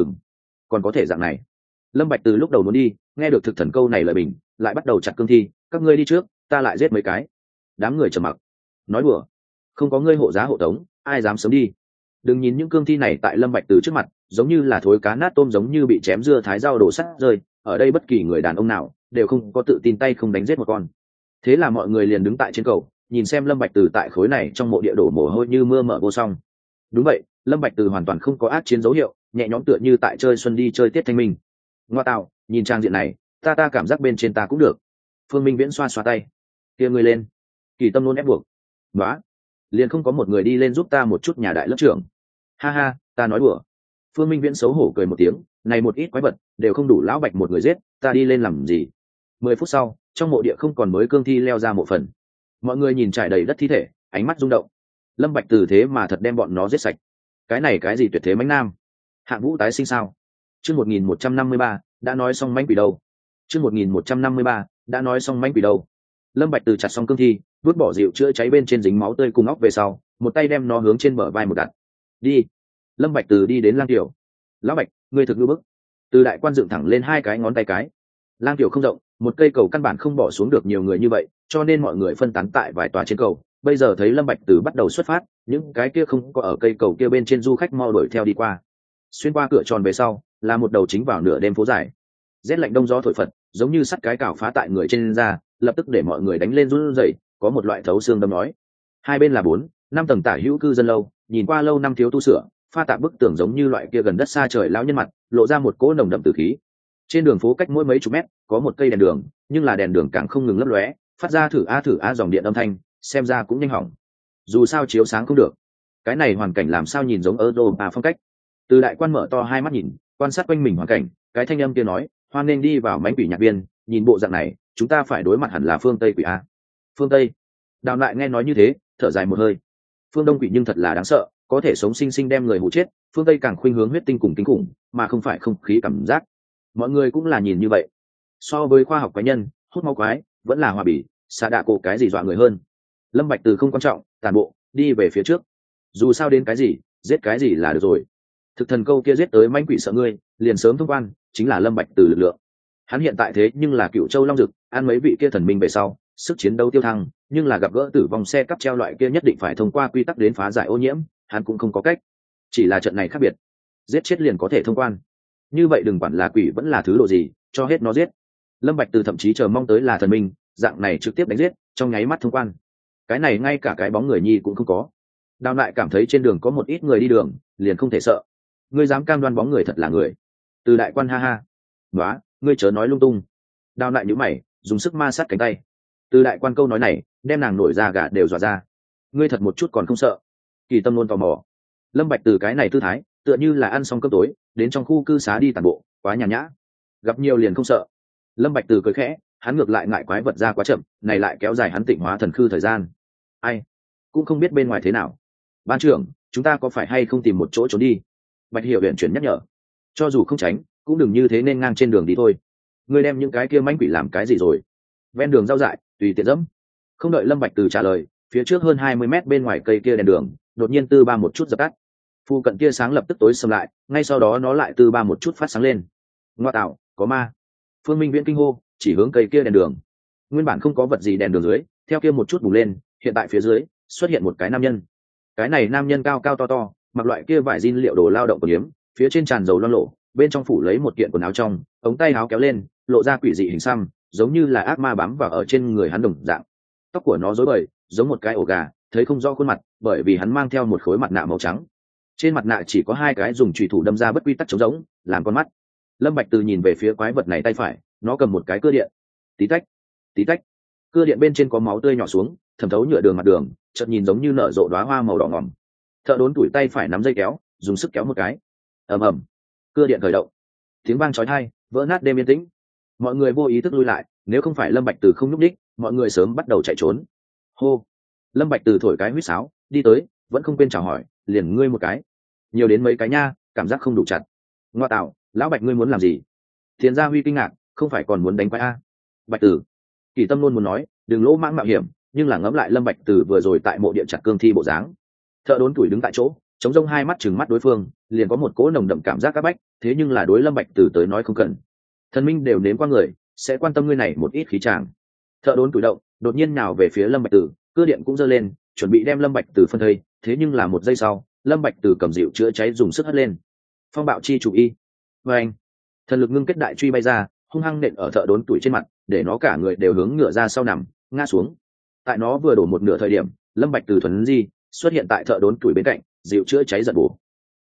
Còn có thể dạng này. Lâm Bạch Từ lúc đầu muốn đi, nghe được thực thần câu này lời bình, lại bắt đầu chặt cương thi. Các ngươi đi trước, ta lại giết mấy cái. Đám người trầm mặc. Nói đùa. Không có ngươi hộ giá hộ tống, ai dám sớm đi. Đừng nhìn những cương thi này tại Lâm Bạch Từ trước mặt, giống như là thối cá nát tôm, giống như bị chém dưa thái rau đổ sắt rơi. Ở đây bất kỳ người đàn ông nào đều không có tự tin tay không đánh giết một con. Thế là mọi người liền đứng tại trên cầu, nhìn xem Lâm Bạch Từ tại khối này trong mộ địa đổ mồ hôi như mưa mỡ vô song. Đúng vậy, Lâm Bạch Từ hoàn toàn không có ác chiến dấu hiệu, nhẹ nhõm tựa như tại chơi xuân đi chơi tiết thanh minh. Ngoa tạo, nhìn trang diện này, ta cảm giác bên trên ta cũng được. Phương Minh Viễn xoa xoa tay. Kia ngươi lên. Kỳ Tâm luôn ép buộc. Nóa, liền không có một người đi lên giúp ta một chút nhà đại lớp trưởng. Ha ha, ta nói đùa. Phương Minh Viễn xấu hổ cười một tiếng, này một ít quái vật đều không đủ lão Bạch một người giết, ta đi lên làm gì? 10 phút sau, trong mộ địa không còn mới cương thi leo ra mộ phần. Mọi người nhìn trải đầy đất thi thể, ánh mắt rung động. Lâm Bạch Từ thế mà thật đem bọn nó giết sạch. Cái này cái gì tuyệt thế mãnh nam? Hạng Vũ tái sinh sao? Chương 1153, đã nói xong mãnh quỷ đâu? Chương 1153, đã nói xong mãnh quỷ đâu? Lâm Bạch Từ chặt xong cương thi, vứt bỏ rượu chữa cháy bên trên dính máu tươi cùng óc về sau, một tay đem nó hướng trên bờ vai một đặt. Đi. Lâm Bạch Từ đi đến Lang Tiểu. Lão Bạch, ngươi thực ngư bức. Từ đại quan dựng thẳng lên hai cái ngón tay cái. Lang Tiểu không rộng, một cây cầu căn bản không bỏ xuống được nhiều người như vậy, cho nên mọi người phân tán tại vài tòa trên cầu. Bây giờ thấy Lâm Bạch Từ bắt đầu xuất phát, những cái kia không có ở cây cầu kia bên trên du khách mau đuổi theo đi qua. Xuyên qua cửa tròn về sau, là một đầu chính vào nửa đêm phố dài. Rét lạnh đông gió thổi phật, giống như sắt cái cào phá tại người trên da, lập tức để mọi người đánh lên run rẩy, có một loại thấu xương đâm nói. Hai bên là 4-5 tầng tả hữu cư dân lâu, nhìn qua lâu năm thiếu tu sửa, pha tạp bức tường giống như loại kia gần đất xa trời lão nhân mặt, lộ ra một cỗ nồng đậm tử khí. Trên đường phố cách mỗi mấy chục mét có một cây đèn đường, nhưng là đèn đường càng không ngừng lấp lóe, phát ra thử a dòng điện âm thanh, xem ra cũng nhanh hỏng. Dù sao chiếu sáng không được. Cái này hoàn cảnh làm sao nhìn giống Europa phong cách. Từ đại quan mở to hai mắt nhìn, quan sát quanh mình hoàn cảnh, cái thanh âm kia nói, hoan nên đi vào mánh quỷ nhạc viên, nhìn bộ dạng này, chúng ta phải đối mặt hẳn là phương Tây quỷ a. Phương Tây. Đào lại nghe nói như thế, thở dài một hơi. Phương Đông quỷ nhưng thật là đáng sợ, có thể sống sinh sinh đem người hụ chết, phương Tây càng khuynh hướng huyết tinh cùng kinh khủng, mà không phải không khí cảm giác. Mọi người cũng là nhìn như vậy. So với khoa học quái nhân, hút máu quái, vẫn là hòa bỉ, xạ đạ cổ cái gì dọa người hơn. Lâm Bạch Từ không quan trọng, tàn bộ, đi về phía trước. Dù sao đến cái gì, giết cái gì là được rồi. Thực thần câu kia giết tới manh quỷ sợ ngươi, liền sớm thông quan, chính là Lâm Bạch Từ lực lượng. Hắn hiện tại thế nhưng là Cựu Châu Long Dực, ăn mấy vị kia thần minh về sau, sức chiến đấu tiêu thăng, nhưng là gặp gỡ tử vong xe cắp treo loại kia nhất định phải thông qua quy tắc đến phá giải ô nhiễm, hắn cũng không có cách. Chỉ là trận này khác biệt, giết chết liền có thể thông quan. Như vậy đừng quản là quỷ vẫn là thứ độ gì, cho hết nó giết. Lâm Bạch Từ thậm chí chờ mong tới là thần minh, dạng này trực tiếp đánh giết, trong nháy mắt thông quan. Cái này ngay cả cái bóng người nhi cũng không có. Đào lại cảm thấy trên đường có một ít người đi đường, liền không thể sợ. Ngươi dám cam đoan bóng người thật là người? Từ đại quan ha ha. Nóa, ngươi chớ nói lung tung. Đào lại nhíu mày, dùng sức ma sát cánh tay. Từ đại quan câu nói này, đem nàng nổi da gà đều dọa ra. Ngươi thật một chút còn không sợ? Kỳ Tâm luôn tò mò. Lâm Bạch Từ cái này tư thái, tựa như là ăn xong cơm tối, đến trong khu cư xá đi tản bộ, quá nhàn nhã. Gặp nhiều liền không sợ. Lâm Bạch Từ cười khẽ, hắn ngược lại ngại quái vật ra quá chậm, này lại kéo dài hắn tịnh hóa thần khư thời gian. Ai, cũng không biết bên ngoài thế nào. Ban trưởng, chúng ta có phải hay không tìm một chỗ trốn đi? Bạch Hiểu Uyển chuyển nhắc nhở. Cho dù không tránh, cũng đừng như thế nên ngang trên đường đi thôi. Ngươi đem những cái kia manh quỷ làm cái gì rồi? Ven đường rau dại, tùy tiện dẫm. Không đợi Lâm Bạch Từ trả lời, phía trước hơn 20 mét bên ngoài cây kia đèn đường, đột nhiên tư ba một chút dập tắt. Phu cận kia sáng lập tức tối sầm lại, ngay sau đó nó lại tư ba một chút phát sáng lên. Ngoa tạo, có ma! Phương Minh Viễn kinh hô, chỉ hướng cây kia đèn đường. Nguyên bản không có vật gì đèn đường dưới, theo kia một chút bùng lên, hiện tại phía dưới xuất hiện một cái nam nhân. Cái này nam nhân cao cao to to, mặc loại kia vải jean liệu đồ lao động của liếm, phía trên tràn dầu loang lộ, bên trong phủ lấy một kiện quần áo trong, ống tay áo kéo lên, lộ ra quỷ dị hình xăm, giống như là ác ma bám vào ở trên người hắn đồng dạng. Tóc của nó rối bời, giống một cái ổ gà, thấy không rõ khuôn mặt, bởi vì hắn mang theo một khối mặt nạ màu trắng. Trên mặt nạ chỉ có hai cái dùng chùy thủ đâm ra bất quy tắc trống rỗng, làm con mắt. Lâm Bạch Từ nhìn về phía quái vật này tay phải, nó cầm một cái cưa điện. Tí tách, tí tách. Cưa điện bên trên có máu tươi nhỏ xuống, thẩm thấu nhựa đường mặt đường, chợt nhìn giống như nở rộ đóa hoa màu đỏ ngòm. Thợ đốn tuổi tay phải nắm dây kéo, dùng sức kéo một cái. Ầm ầm. Cưa điện khởi động. Tiếng vang chói tai, vỡ nát đêm yên tĩnh. Mọi người vô ý thức lui lại, nếu không phải Lâm Bạch Từ không nhúc nhích, mọi người sớm bắt đầu chạy trốn. Hô. Lâm Bạch Từ thổi cái huýt sáo, đi tới, vẫn không quên chào hỏi, liền ngươi một cái. Nhiều đến mấy cái nha, cảm giác không đủ chặt. Ngoa tạo, lão Bạch ngươi muốn làm gì? Thiền Gia Huy kinh ngạc, không phải còn muốn đánh quái a? Bạch Tử. Kỳ Tâm luôn muốn nói, đừng lỗ mãng mạo hiểm, nhưng là ngẫm lại Lâm Bạch Tử vừa rồi tại mộ địa chặt cương thi bộ dáng. Thợ đốn tuổi đứng tại chỗ, chống rông hai mắt trừng mắt đối phương, liền có một cỗ nồng đậm cảm giác các bách, thế nhưng là đối Lâm Bạch Tử tới nói không cần. Thần minh đều nếm qua người, sẽ quan tâm ngươi này một ít khí chàng. Thợ đốn tuổi động, đột nhiên nào về phía Lâm Bạch Tử, cưa điện cũng giơ lên, chuẩn bị đem Lâm Bạch Tử phân thây, thế nhưng là một giây sau, Lâm Bạch Tử cầm dịu chữa cháy dùng sức hất lên. Phong bạo chi chủ y. Và anh, thần lực ngưng kết đại truy bay ra, hung hăng nện ở thợ đốn tuổi trên mặt, để nó cả người đều hướng ngửa ra sau nằm, ngã xuống. Tại nó vừa đổ một nửa thời điểm, Lâm Bạch Từ thuần di xuất hiện tại thợ đốn tuổi bên cạnh, dịu chữa cháy giật bổ.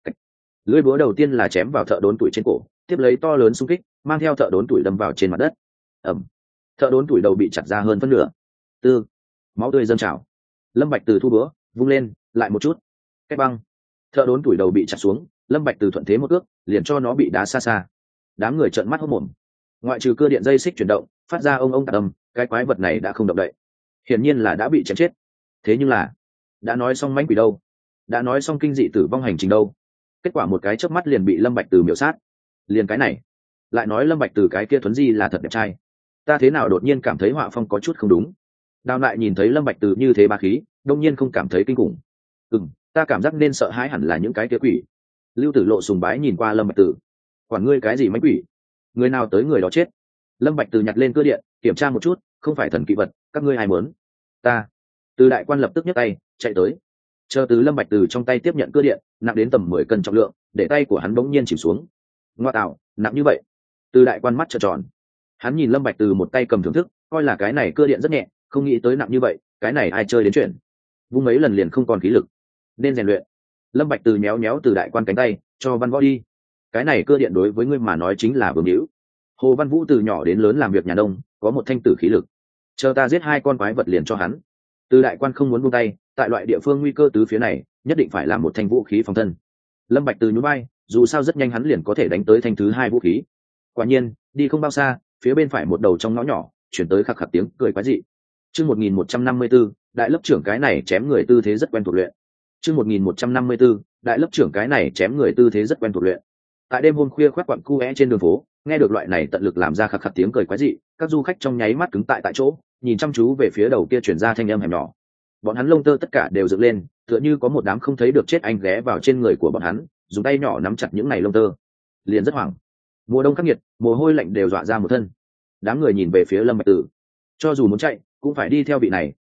Lưỡi búa đầu tiên là chém vào thợ đốn tuổi trên cổ, tiếp lấy to lớn xung kích, mang theo thợ đốn tuổi đâm vào trên mặt đất. Ầm. Thợ đốn tuổi đầu bị chặt ra hơn phân nửa. Tư. Máu tươi dâng trào. Lâm Bạch Từ thu búa, vung lên, lại một chút. Cái băng. Thợ đốn tuổi đầu bị chặt xuống, Lâm Bạch Từ thuận thế một cước, liền cho nó bị đá xa xa. Đám người trợn mắt hốt mồm. Ngoại trừ cưa điện dây xích chuyển động, phát ra ông tạc âm, cái quái vật này đã không động đậy. Hiển nhiên là đã bị chém chết. Thế nhưng là, đã nói xong mãnh quỷ đâu? Đã nói xong kinh dị tử vong hành trình đâu? Kết quả một cái chớp mắt liền bị Lâm Bạch Từ miểu sát. Liền cái này, lại nói Lâm Bạch Từ cái kia thuấn di là thật đẹp trai. Ta thế nào đột nhiên cảm thấy họa phong có chút không đúng. Đào lại nhìn thấy Lâm Bạch Từ như thế bá khí, đương nhiên không cảm thấy kinh khủng. Ta cảm giác nên sợ hãi hẳn là những cái kia quỷ. Lưu Tử Lộ sùng bái nhìn qua Lâm Bạch Từ. Quản ngươi cái gì mãnh quỷ? Người nào tới người đó chết. Lâm Bạch Từ nhặt lên cưa điện, kiểm tra một chút, không phải thần kỵ vật, các ngươi ai muốn? Ta. Từ đại quan lập tức nhấc tay, chạy tới. Chờ từ Lâm Bạch Từ trong tay tiếp nhận cưa điện, nặng đến tầm 10 cân trọng lượng, để tay của hắn bỗng nhiên chìm xuống. Ngoa tạo, nặng như vậy. Từ đại quan mắt trợn tròn. Hắn nhìn Lâm Bạch Từ một tay cầm thưởng thức, coi là cái này cưa điện rất nhẹ, không nghĩ tới nặng như vậy, cái này ai chơi đến chuyện. Vung mấy lần liền không còn khí lực. Nên rèn luyện. Lâm Bạch Từ méo méo từ đại quan cánh tay, cho Văn Võ đi. Cái này cưa điện đối với ngươi mà nói chính là vương hữu. Hồ Văn Vũ từ nhỏ đến lớn làm việc nhà nông, có một thanh tử khí lực. Chờ ta giết 2 con quái vật liền cho hắn. Từ đại quan không muốn buông tay, tại loại địa phương nguy cơ tứ phía này, nhất định phải làm một thanh vũ khí phòng thân. Lâm Bạch Từ nhún vai, dù sao rất nhanh hắn liền có thể đánh tới thanh thứ 2 vũ khí. Quả nhiên, đi không bao xa, phía bên phải một đầu trong ngõ nhỏ, chuyển tới khạc khạc tiếng cười quái dị. Chương 1154, đại lớp trưởng cái này chém người tư thế rất quen thuộc luyện. Chương 1154, đại lớp trưởng cái này chém người tư thế rất quen thuộc luyện. Tại đêm hôm khuya khoác quặng cu é trên đường phố, nghe được loại này tận lực làm ra khạc khạc tiếng cười quái dị, các du khách trong nháy mắt cứng tại chỗ, nhìn chăm chú về phía đầu kia truyền ra thanh âm hẻm nhỏ. Bọn hắn lông tơ tất cả đều dựng lên, tựa như có một đám không thấy được chết anh ghé vào trên người của bọn hắn, dùng tay nhỏ nắm chặt những này lông tơ. Liền rất hoảng. Mùa đông khắc nghiệt, mồ hôi lạnh đều dọa ra một thân. Đám người nhìn về phía Lâm Bạch Tử, cho dù muốn chạy, cũng phải đi theo vị này,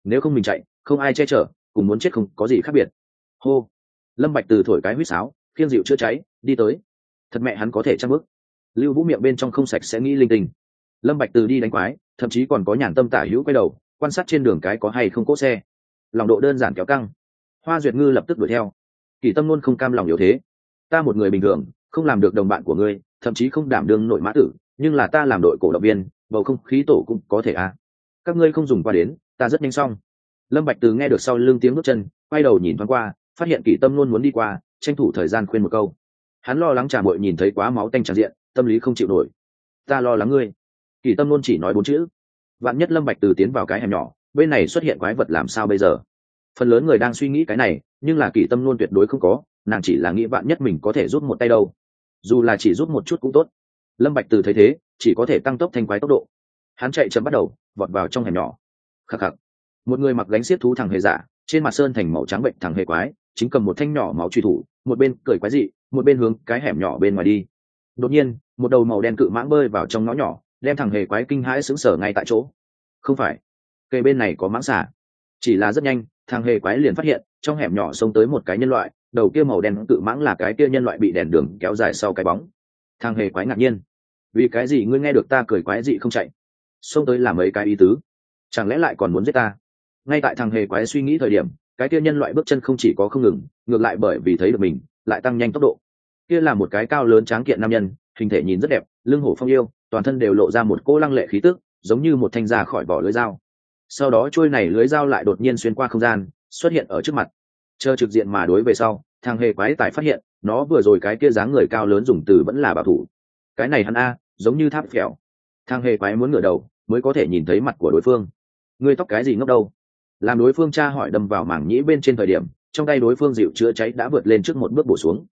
nếu không mình chạy không ai che chở, cùng muốn chết không có gì khác biệt. Hô. Lâm Bạch Từ thổi cái huýt sáo, khiêng dịu chữa cháy đi tới. Thật mẹ hắn có thể chắc bước. Lưu Vũ miệng bên trong không sạch sẽ nghĩ linh tinh. Lâm Bạch Từ đi đánh quái, thậm chí còn có nhàn tâm tả hữu quay đầu quan sát trên đường cái có hay không cỗ xe. Lòng độ đơn giản kéo căng. Hoa Duyệt Ngư lập tức đuổi theo. Kỳ Tâm luôn không cam lòng yếu thế. Ta một người bình thường không làm được đồng bạn của ngươi, thậm chí không đảm đương nội mã tử, nhưng là ta làm đội cổ động viên, bầu không khí tổ cũng có thể à. Các ngươi không dùng qua đến, ta rất nhanh xong. Lâm Bạch Từ nghe được sau lưng tiếng bước chân, quay đầu nhìn thoáng qua, phát hiện Kỳ Tâm luôn muốn đi qua, tranh thủ thời gian khuyên một câu. Hắn lo lắng Trà Muội nhìn thấy quá máu tanh tràn diện, tâm lý không chịu nổi. Ta lo lắng ngươi. Kỳ Tâm luôn chỉ nói 4 chữ. Vạn nhất Lâm Bạch Từ tiến vào cái hẻm nhỏ, bên này xuất hiện quái vật làm sao bây giờ? Phần lớn người đang suy nghĩ cái này, nhưng là Kỳ Tâm luôn tuyệt đối không có, nàng chỉ là nghĩ vạn nhất mình có thể giúp một tay đâu. Dù là chỉ giúp một chút cũng tốt. Lâm Bạch Từ thấy thế, chỉ có thể tăng tốc thanh quái tốc độ. Hắn chạy chậm bắt đầu, vọt vào trong hẻm nhỏ. Khắc khắc. Một người mặc gánh xiết thú thằng hề giả, trên mặt sơn thành màu trắng bệnh thằng hề quái, chính cầm một thanh nhỏ máu truy thủ, một bên cười quái dị, một bên hướng cái hẻm nhỏ bên ngoài đi. Đột nhiên, một đầu màu đen cự mãng bơi vào trong ngõ nhỏ, đem thằng hề quái kinh hãi sững sờ ngay tại chỗ. Không phải, cây bên này có mãng xà. Chỉ là rất nhanh, thằng hề quái liền phát hiện, trong hẻm nhỏ xông tới một cái nhân loại, đầu kia màu đen cự mãng là cái kia nhân loại bị đèn đường kéo dài sau cái bóng. Thằng hề quái ngạc nhiên, vì cái gì ngươi nghe được ta cười quái dị không chạy? Xông tới làm mấy cái ý tứ, chẳng lẽ lại còn muốn giết ta? Ngay tại thằng hề quái suy nghĩ thời điểm, cái kia nhân loại bước chân không chỉ có không ngừng, ngược lại bởi vì thấy được mình, lại tăng nhanh tốc độ. Kia là một cái cao lớn tráng kiện nam nhân, hình thể nhìn rất đẹp, lưng hổ phong yêu, toàn thân đều lộ ra một cỗ lăng lệ khí tức, giống như một thanh ra khỏi vỏ lưới dao. Sau đó trôi này lưới dao lại đột nhiên xuyên qua không gian, xuất hiện ở trước mặt. Chờ trực diện mà đối về sau, thằng hề quái tài phát hiện, nó vừa rồi cái kia dáng người cao lớn dùng từ vẫn là bảo thủ. Cái này hắn a, giống như tháp phèo. Thằng hề quái muốn ngửa đầu, mới có thể nhìn thấy mặt của đối phương. Ngươi tóc cái gì ngốc đâu? Làm đối phương tra hỏi đâm vào mảng nhĩ bên trên thời điểm, trong tay đối phương dịu chữa cháy đã vượt lên trước một bước bổ xuống.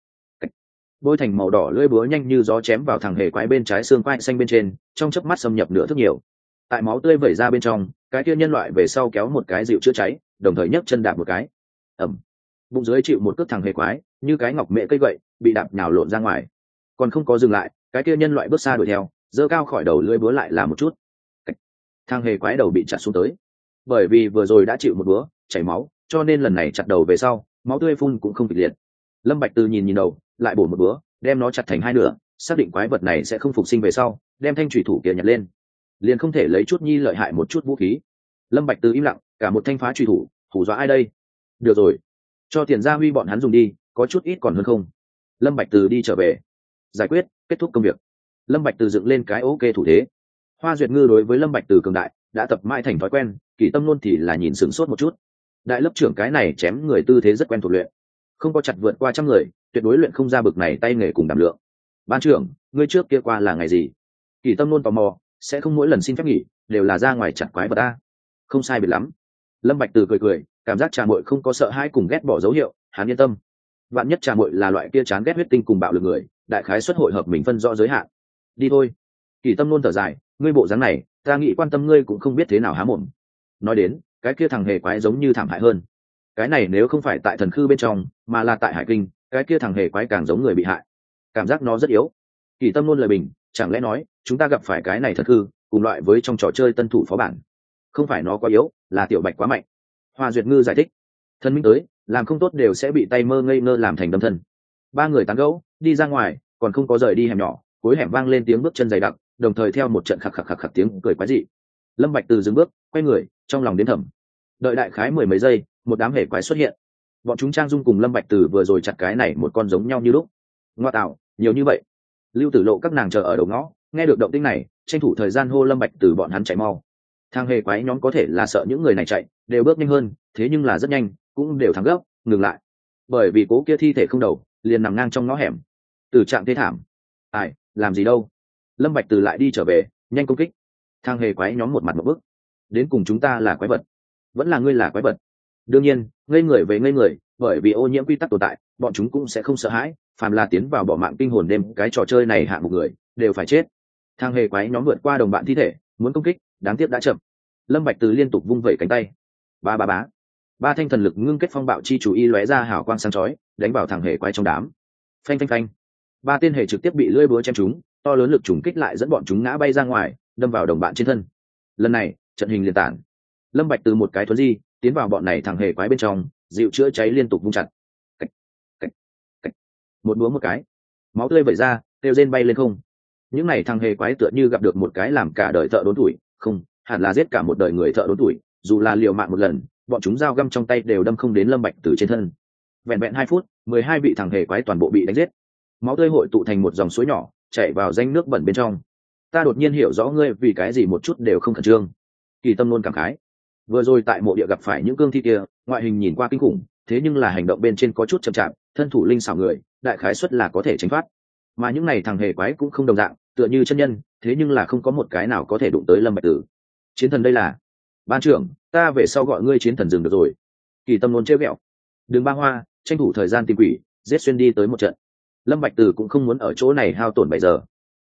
Bôi thành màu đỏ lưỡi búa nhanh như gió chém vào thằng hề quái bên trái xương quai xanh bên trên, trong chớp mắt xâm nhập nửa thước nhiều. Tại máu tươi vẩy ra bên trong, cái kia nhân loại về sau kéo một cái dịu chữa cháy, đồng thời nhấc chân đạp một cái. Ầm. Bụng dưới chịu một cước thằng hề quái, như cái ngọc mẹ cây gậy, bị đạp nhào lộn ra ngoài. Còn không có dừng lại, cái kia nhân loại bước xa đuổi theo, giơ cao khỏi đầu lưỡi búa lại là một chút. Thằng hề quái đầu bị chặt xuống tới. Bởi vì vừa rồi đã chịu một búa, chảy máu, cho nên lần này chặt đầu về sau, máu tươi phun cũng không kịch liệt. Lâm Bạch Từ nhìn đầu, lại bổ một búa, đem nó chặt thành hai nửa, xác định quái vật này sẽ không phục sinh về sau, đem thanh chủy thủ kia nhặt lên, liền không thể lấy chút nhi lợi hại một chút vũ khí. Lâm Bạch Từ im lặng, cả một thanh phá chủy thủ, hù dọa ai đây? Được rồi, cho tiền gia huy bọn hắn dùng đi, có chút ít còn hơn không. Lâm Bạch Từ đi trở về, giải quyết, kết thúc công việc. Lâm Bạch Từ dựng lên cái ok thủ thế. Hoa Duyệt Ngư đối với Lâm Bạch Từ cường đại đã tập mãi thành thói quen, Kỳ Tâm luôn thì là nhìn sửng sốt một chút. Đại lớp trưởng cái này chém người tư thế rất quen thuộc luyện, không có chặt vượt qua trăm người, tuyệt đối luyện không ra bực này tay nghề cùng đảm lượng. Ban trưởng, ngươi trước kia qua là ngày gì? Kỳ Tâm luôn tò mò, sẽ không mỗi lần xin phép nghỉ đều là ra ngoài chặt quái vật ta. Không sai biệt lắm. Lâm Bạch Từ cười cười, cảm giác Trà Muội không có sợ hãi cùng ghét bỏ dấu hiệu, hắn yên tâm. Vạn nhất Trà Muội là loại kia chán ghét huyết tinh cùng bạo lực người, đại khái xuất hội hợp mình phân rõ giới hạn. Đi thôi. Kỳ Tâm luôn thở dài, ngươi bộ dáng này, ta nghĩ quan tâm ngươi cũng không biết thế nào há mồm. Nói đến, cái kia thằng hề quái giống như thảm hại hơn. Cái này nếu không phải tại thần khư bên trong, mà là tại hải kinh, cái kia thằng hề quái càng giống người bị hại. Cảm giác nó rất yếu. Kỳ Tâm luôn lời bình, chẳng lẽ nói chúng ta gặp phải cái này thần khư, cùng loại với trong trò chơi tân thủ phó bản. Không phải nó quá yếu, là Tiểu Bạch quá mạnh. Hoa Duyệt Ngư giải thích. Thần minh tới, làm không tốt đều sẽ bị tay mơ ngây ngơ làm thành đâm thân. Ba người tán gẫu, đi ra ngoài, còn không có rời đi hẻm nhỏ, cuối hẻm vang lên tiếng bước chân dày đặc, đồng thời theo một trận khạc khạc khạc khạc tiếng cười quái dị. Lâm Bạch Từ dừng bước, quay người, trong lòng đến thầm. Đợi đại khái mười mấy giây, một đám hề quái xuất hiện. Bọn chúng trang dung cùng Lâm Bạch Từ vừa rồi chặt cái này một con giống nhau như lúc. Ngoa tạo, nhiều như vậy. Lưu Tử Lộ các nàng chờ ở đầu ngõ, nghe được động tĩnh này, tranh thủ thời gian hô Lâm Bạch Từ bọn hắn chạy mau. Thang hề quái nhóm có thể là sợ những người này chạy, đều bước nhanh hơn, thế nhưng là rất nhanh, cũng đều thắng gấp, ngừng lại. Bởi vì cố kia thi thể không đầu, liền nằm ngang trong ngõ hẻm. Tử trạng thê thảm. Ai, làm gì đâu? Lâm Bạch Từ lại đi trở về, nhanh công kích. Thang hề quái nhóm một mặt một bức. Đến cùng chúng ta là quái vật, vẫn là ngươi là quái vật? Đương nhiên, ngây người về ngây người, bởi vì ô nhiễm quy tắc tồn tại, bọn chúng cũng sẽ không sợ hãi, phàm là tiến vào bỏ mạng kinh hồn đêm cái trò chơi này hạ một người, đều phải chết. Thang hề quái nhóm vượt qua đồng bạn thi thể, muốn công kích, đáng tiếc đã chậm. Lâm Bạch Từ liên tục vung vẩy cánh tay. Ba ba bá. Ba thanh thần lực ngưng kết phong bạo chi chủ y lóe ra hào quang sáng chói, đánh vào thằng hề quái trong đám. Phanh phanh phanh. Ba tên hề trực tiếp bị lưỡi búa chém trúng, to lớn lực trùng kích lại dẫn bọn chúng ngã bay ra ngoài, đâm vào đồng bạn trên thân. Lần này, trận hình liền tản. Lâm Bạch từ một cái thuấn di tiến vào bọn này thằng hề quái bên trong, dịu chữa cháy liên tục vung chặt. Cách, cách, cách. Một búa một cái, máu tươi vẩy ra, tiêu rên bay lên không. Những này thằng hề quái tựa như gặp được một cái làm cả đời thợ đốn tuổi, không, hẳn là giết cả một đời người thợ đốn tuổi, dù là liều mạng một lần, bọn chúng dao găm trong tay đều đâm không đến Lâm Bạch từ trên thân. Vẹn vẹn 2 phút, 12 vị thằng hề quái toàn bộ bị đánh giết. Máu tươi hội tụ thành một dòng suối nhỏ, chảy vào danh nước bẩn bên trong. Ta đột nhiên hiểu rõ ngươi vì cái gì một chút đều không khẩn trương. Kỳ Tâm luôn cảm khái. Vừa rồi tại mộ địa gặp phải những cương thi kia, ngoại hình nhìn qua kinh khủng, thế nhưng là hành động bên trên có chút chậm chạp, thân thủ linh xảo người, đại khái suất là có thể tránh thoát. Mà những này thằng hề quái cũng không đồng dạng, tựa như chân nhân, thế nhưng là không có một cái nào có thể đụng tới Lâm Bạch Tử. Chiến thần đây là? Ban trưởng, ta về sau gọi ngươi chiến thần rừng được rồi. Kỳ Tâm luôn trêu ghẹo. Đường Ba Hoa, tranh thủ thời gian tìm quỷ, giết xuyên đi tới một trận. Lâm Bạch Tử cũng không muốn ở chỗ này hao tổn 7 giờ.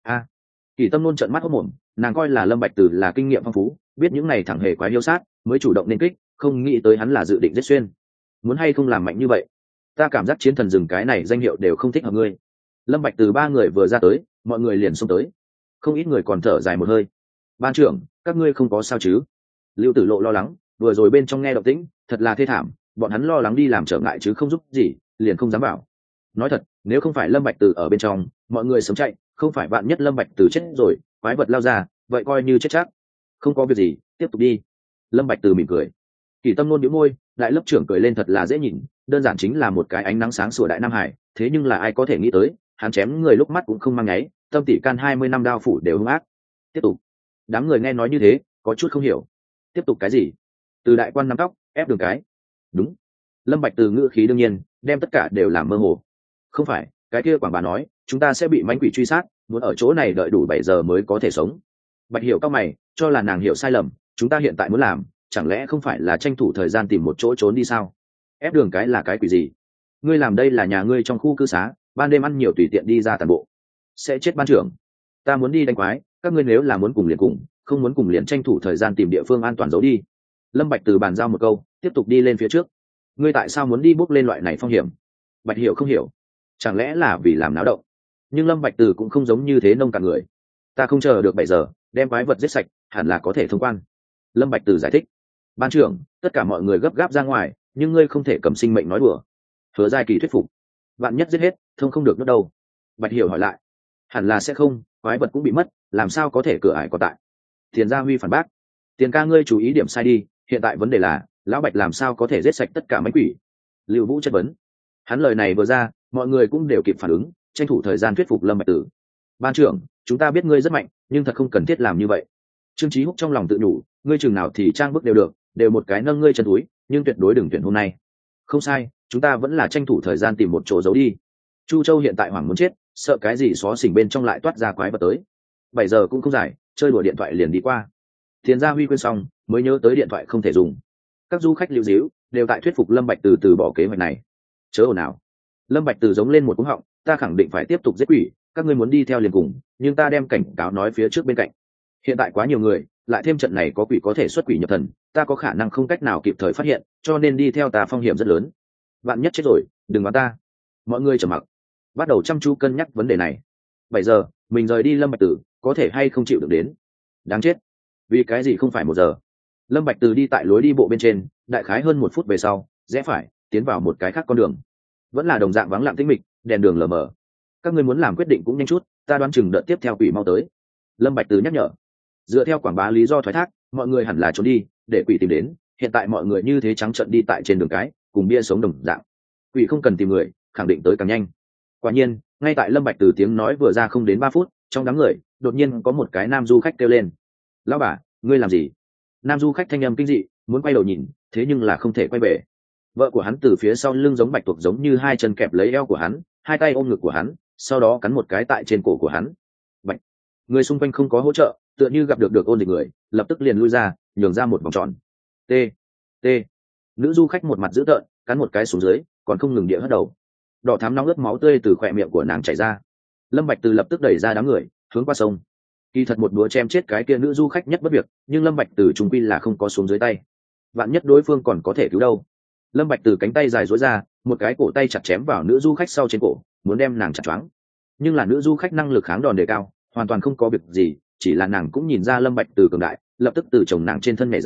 Kỳ Tâm luôn trợn mắt hốt mồm, nàng coi là Lâm Bạch Tử là kinh nghiệm phong phú, biết những này thẳng hề quái hiếu sát, mới chủ động nên kích, không nghĩ tới hắn là dự định giết xuyên. Muốn hay không làm mạnh như vậy? Ta cảm giác chiến thần rừng cái này danh hiệu đều không thích hợp ngươi. Lâm Bạch Tử ba người vừa ra tới, mọi người liền xông tới. Không ít người còn thở dài một hơi. Ban trưởng, các ngươi không có sao chứ? Lưu Tử Lộ lo lắng, vừa rồi bên trong nghe động tĩnh, thật là thê thảm, bọn hắn lo lắng đi làm trở ngại chứ không giúp gì, liền không dám bảo. Nói thật, nếu không phải Lâm Bạch Tử ở bên trong, mọi người sớm chạy, không phải vạn nhất Lâm Bạch Tử chết rồi, quái vật lao ra, vậy coi như chết chắc. Không có việc gì, tiếp tục đi. Lâm Bạch Tử mỉm cười. Kỳ Tâm luôn nhíu môi, đại lớp trưởng cười lên thật là dễ nhìn, đơn giản chính là một cái ánh nắng sáng sủa đại nam hải, thế nhưng là ai có thể nghĩ tới, hắn chém người lúc mắt cũng không mang nháy, tâm tỷ can 20 năm đao phủ đều hung ác. Tiếp tục. Đám người nghe nói như thế, có chút không hiểu. Tiếp tục cái gì? Từ đại quan nắm tóc, ép đường cái. Đúng. Lâm Bạch Tử ngữ khí đương nhiên, đem tất cả đều làm mơ hồ. Không phải, cái kia quảng bà nói, chúng ta sẽ bị mãnh quỷ truy sát, muốn ở chỗ này đợi đủ 7 giờ mới có thể sống. Bạch Hiểu cao mày, cho là nàng hiểu sai lầm, chúng ta hiện tại muốn làm, chẳng lẽ không phải là tranh thủ thời gian tìm một chỗ trốn đi sao? Ép đường cái là cái quỷ gì? Ngươi làm đây là nhà ngươi trong khu cư xá, ban đêm ăn nhiều tùy tiện đi ra toàn bộ. Sẽ chết ban trưởng. Ta muốn đi đánh quái, các ngươi nếu là muốn cùng liền cùng, không muốn cùng liền tranh thủ thời gian tìm địa phương an toàn giấu đi. Lâm Bạch Từ bàn giao một câu, tiếp tục đi lên phía trước. Ngươi tại sao muốn đi bước lên loại này phong hiểm? Bạch Hiểu không hiểu. Chẳng lẽ là vì làm náo động? Nhưng Lâm Bạch Từ cũng không giống như thế nông cạn người. Ta không chờ được 7 giờ, đem quái vật giết sạch, hẳn là có thể thông quan. Lâm Bạch Từ giải thích. Ban trưởng, tất cả mọi người gấp gáp ra ngoài, nhưng ngươi không thể cầm sinh mệnh nói đùa. Hứa Giai Kỳ thuyết phục. Vạn nhất giết hết, thông không được nữa đâu. Bạch Hiểu hỏi lại. Hẳn là sẽ không, quái vật cũng bị mất, làm sao có thể cửa ải có tại? Tiền Gia Huy phản bác. Tiền ca ngươi chú ý điểm sai đi, hiện tại vấn đề là, lão Bạch làm sao có thể giết sạch tất cả mấy quỷ? Lưu Vũ chất vấn. Hắn lời này vừa ra, mọi người cũng đều kịp phản ứng, tranh thủ thời gian thuyết phục Lâm Bạch Tử. Ban trưởng, chúng ta biết ngươi rất mạnh, nhưng thật không cần thiết làm như vậy. Trương Chí Húc trong lòng tự nhủ, ngươi chừng nào thì trang bức đều được, đều một cái nâng ngươi chân túi, nhưng tuyệt đối đừng tuyển hôm nay. Không sai, chúng ta vẫn là tranh thủ thời gian tìm một chỗ giấu đi. Chu Châu hiện tại hoảng muốn chết, sợ cái gì xó xỉnh bên trong lại toát ra quái vật tới. 7 giờ cũng không dài, chơi đùa điện thoại liền đi qua. Tiền Gia Huy quên xong, mới nhớ tới điện thoại không thể dùng. Các du khách lưu díu đều tại thuyết phục Lâm Bạch từ bỏ kế hoạch này. Chớ ồn ào. Lâm Bạch Từ giống lên một cú họng, ta khẳng định phải tiếp tục giết quỷ, các ngươi muốn đi theo liền cùng, nhưng ta đem cảnh cáo nói phía trước bên cạnh. Hiện tại quá nhiều người, lại thêm trận này có quỷ có thể xuất quỷ nhập thần, ta có khả năng không cách nào kịp thời phát hiện, cho nên đi theo ta phong hiểm rất lớn. Vạn nhất chết rồi, đừng đoán ta. Mọi người trầm mặc, bắt đầu chăm chú cân nhắc vấn đề này. 7 giờ, mình rời đi Lâm Bạch Từ, có thể hay không chịu được đến? Đáng chết. Vì cái gì không phải 1 giờ? Lâm Bạch Từ đi tại lối đi bộ bên trên, đại khái hơn 1 phút về sau, rẽ phải, tiến vào một cái khác con đường. Vẫn là đồng dạng vắng lặng tĩnh mịch, đèn đường lờ mờ. Các ngươi muốn làm quyết định cũng nhanh chút, ta đoán chừng đợt tiếp theo quỷ mau tới. Lâm Bạch Từ nhắc nhở. Dựa theo quảng bá lý do thoái thác, mọi người hẳn là trốn đi, để quỷ tìm đến. Hiện tại mọi người như thế trắng trợn đi tại trên đường cái, cùng bia sống đồng dạng. Quỷ không cần tìm người, khẳng định tới càng nhanh. Quả nhiên, ngay tại Lâm Bạch Từ tiếng nói vừa ra không đến 3 phút, trong đám người, đột nhiên có một cái nam du khách kêu lên. Lão bà, ngươi làm gì? Nam du khách thanh âm kinh dị, muốn quay đầu nhìn, thế nhưng là không thể quay về. Vợ của hắn từ phía sau lưng giống bạch tuộc giống như hai chân kẹp lấy eo của hắn, hai tay ôm ngực của hắn, sau đó cắn một cái tại trên cổ của hắn. Bạch. Người xung quanh không có hỗ trợ, tựa như gặp được ôn dịch người, lập tức liền lui ra, nhường ra một vòng tròn. T. T. Nữ du khách một mặt dữ tợn, cắn một cái xuống dưới, còn không ngừng địa hất đầu. Đỏ thắm nóng ướt máu tươi từ khóe miệng của nàng chảy ra. Lâm Bạch Từ lập tức đẩy ra đám người, hướng qua sông. Kỳ thật một đũa chém chết cái kia nữ du khách nhất bất việc, nhưng Lâm Bạch Từ trung quy là không có xuống dưới tay. Vạn nhất đối phương còn có thể cứu đâu. Lâm Bạch Từ cánh tay dài duỗi ra, một cái cổ tay chặt chém vào nữ du khách sau trên cổ, muốn đem nàng chặt choáng. Nhưng là nữ du khách năng lực kháng đòn đề cao, hoàn toàn không có việc gì, chỉ là nàng cũng nhìn ra Lâm Bạch Từ cường đại, lập tức từ chồng nàng trên thân nhảy ra,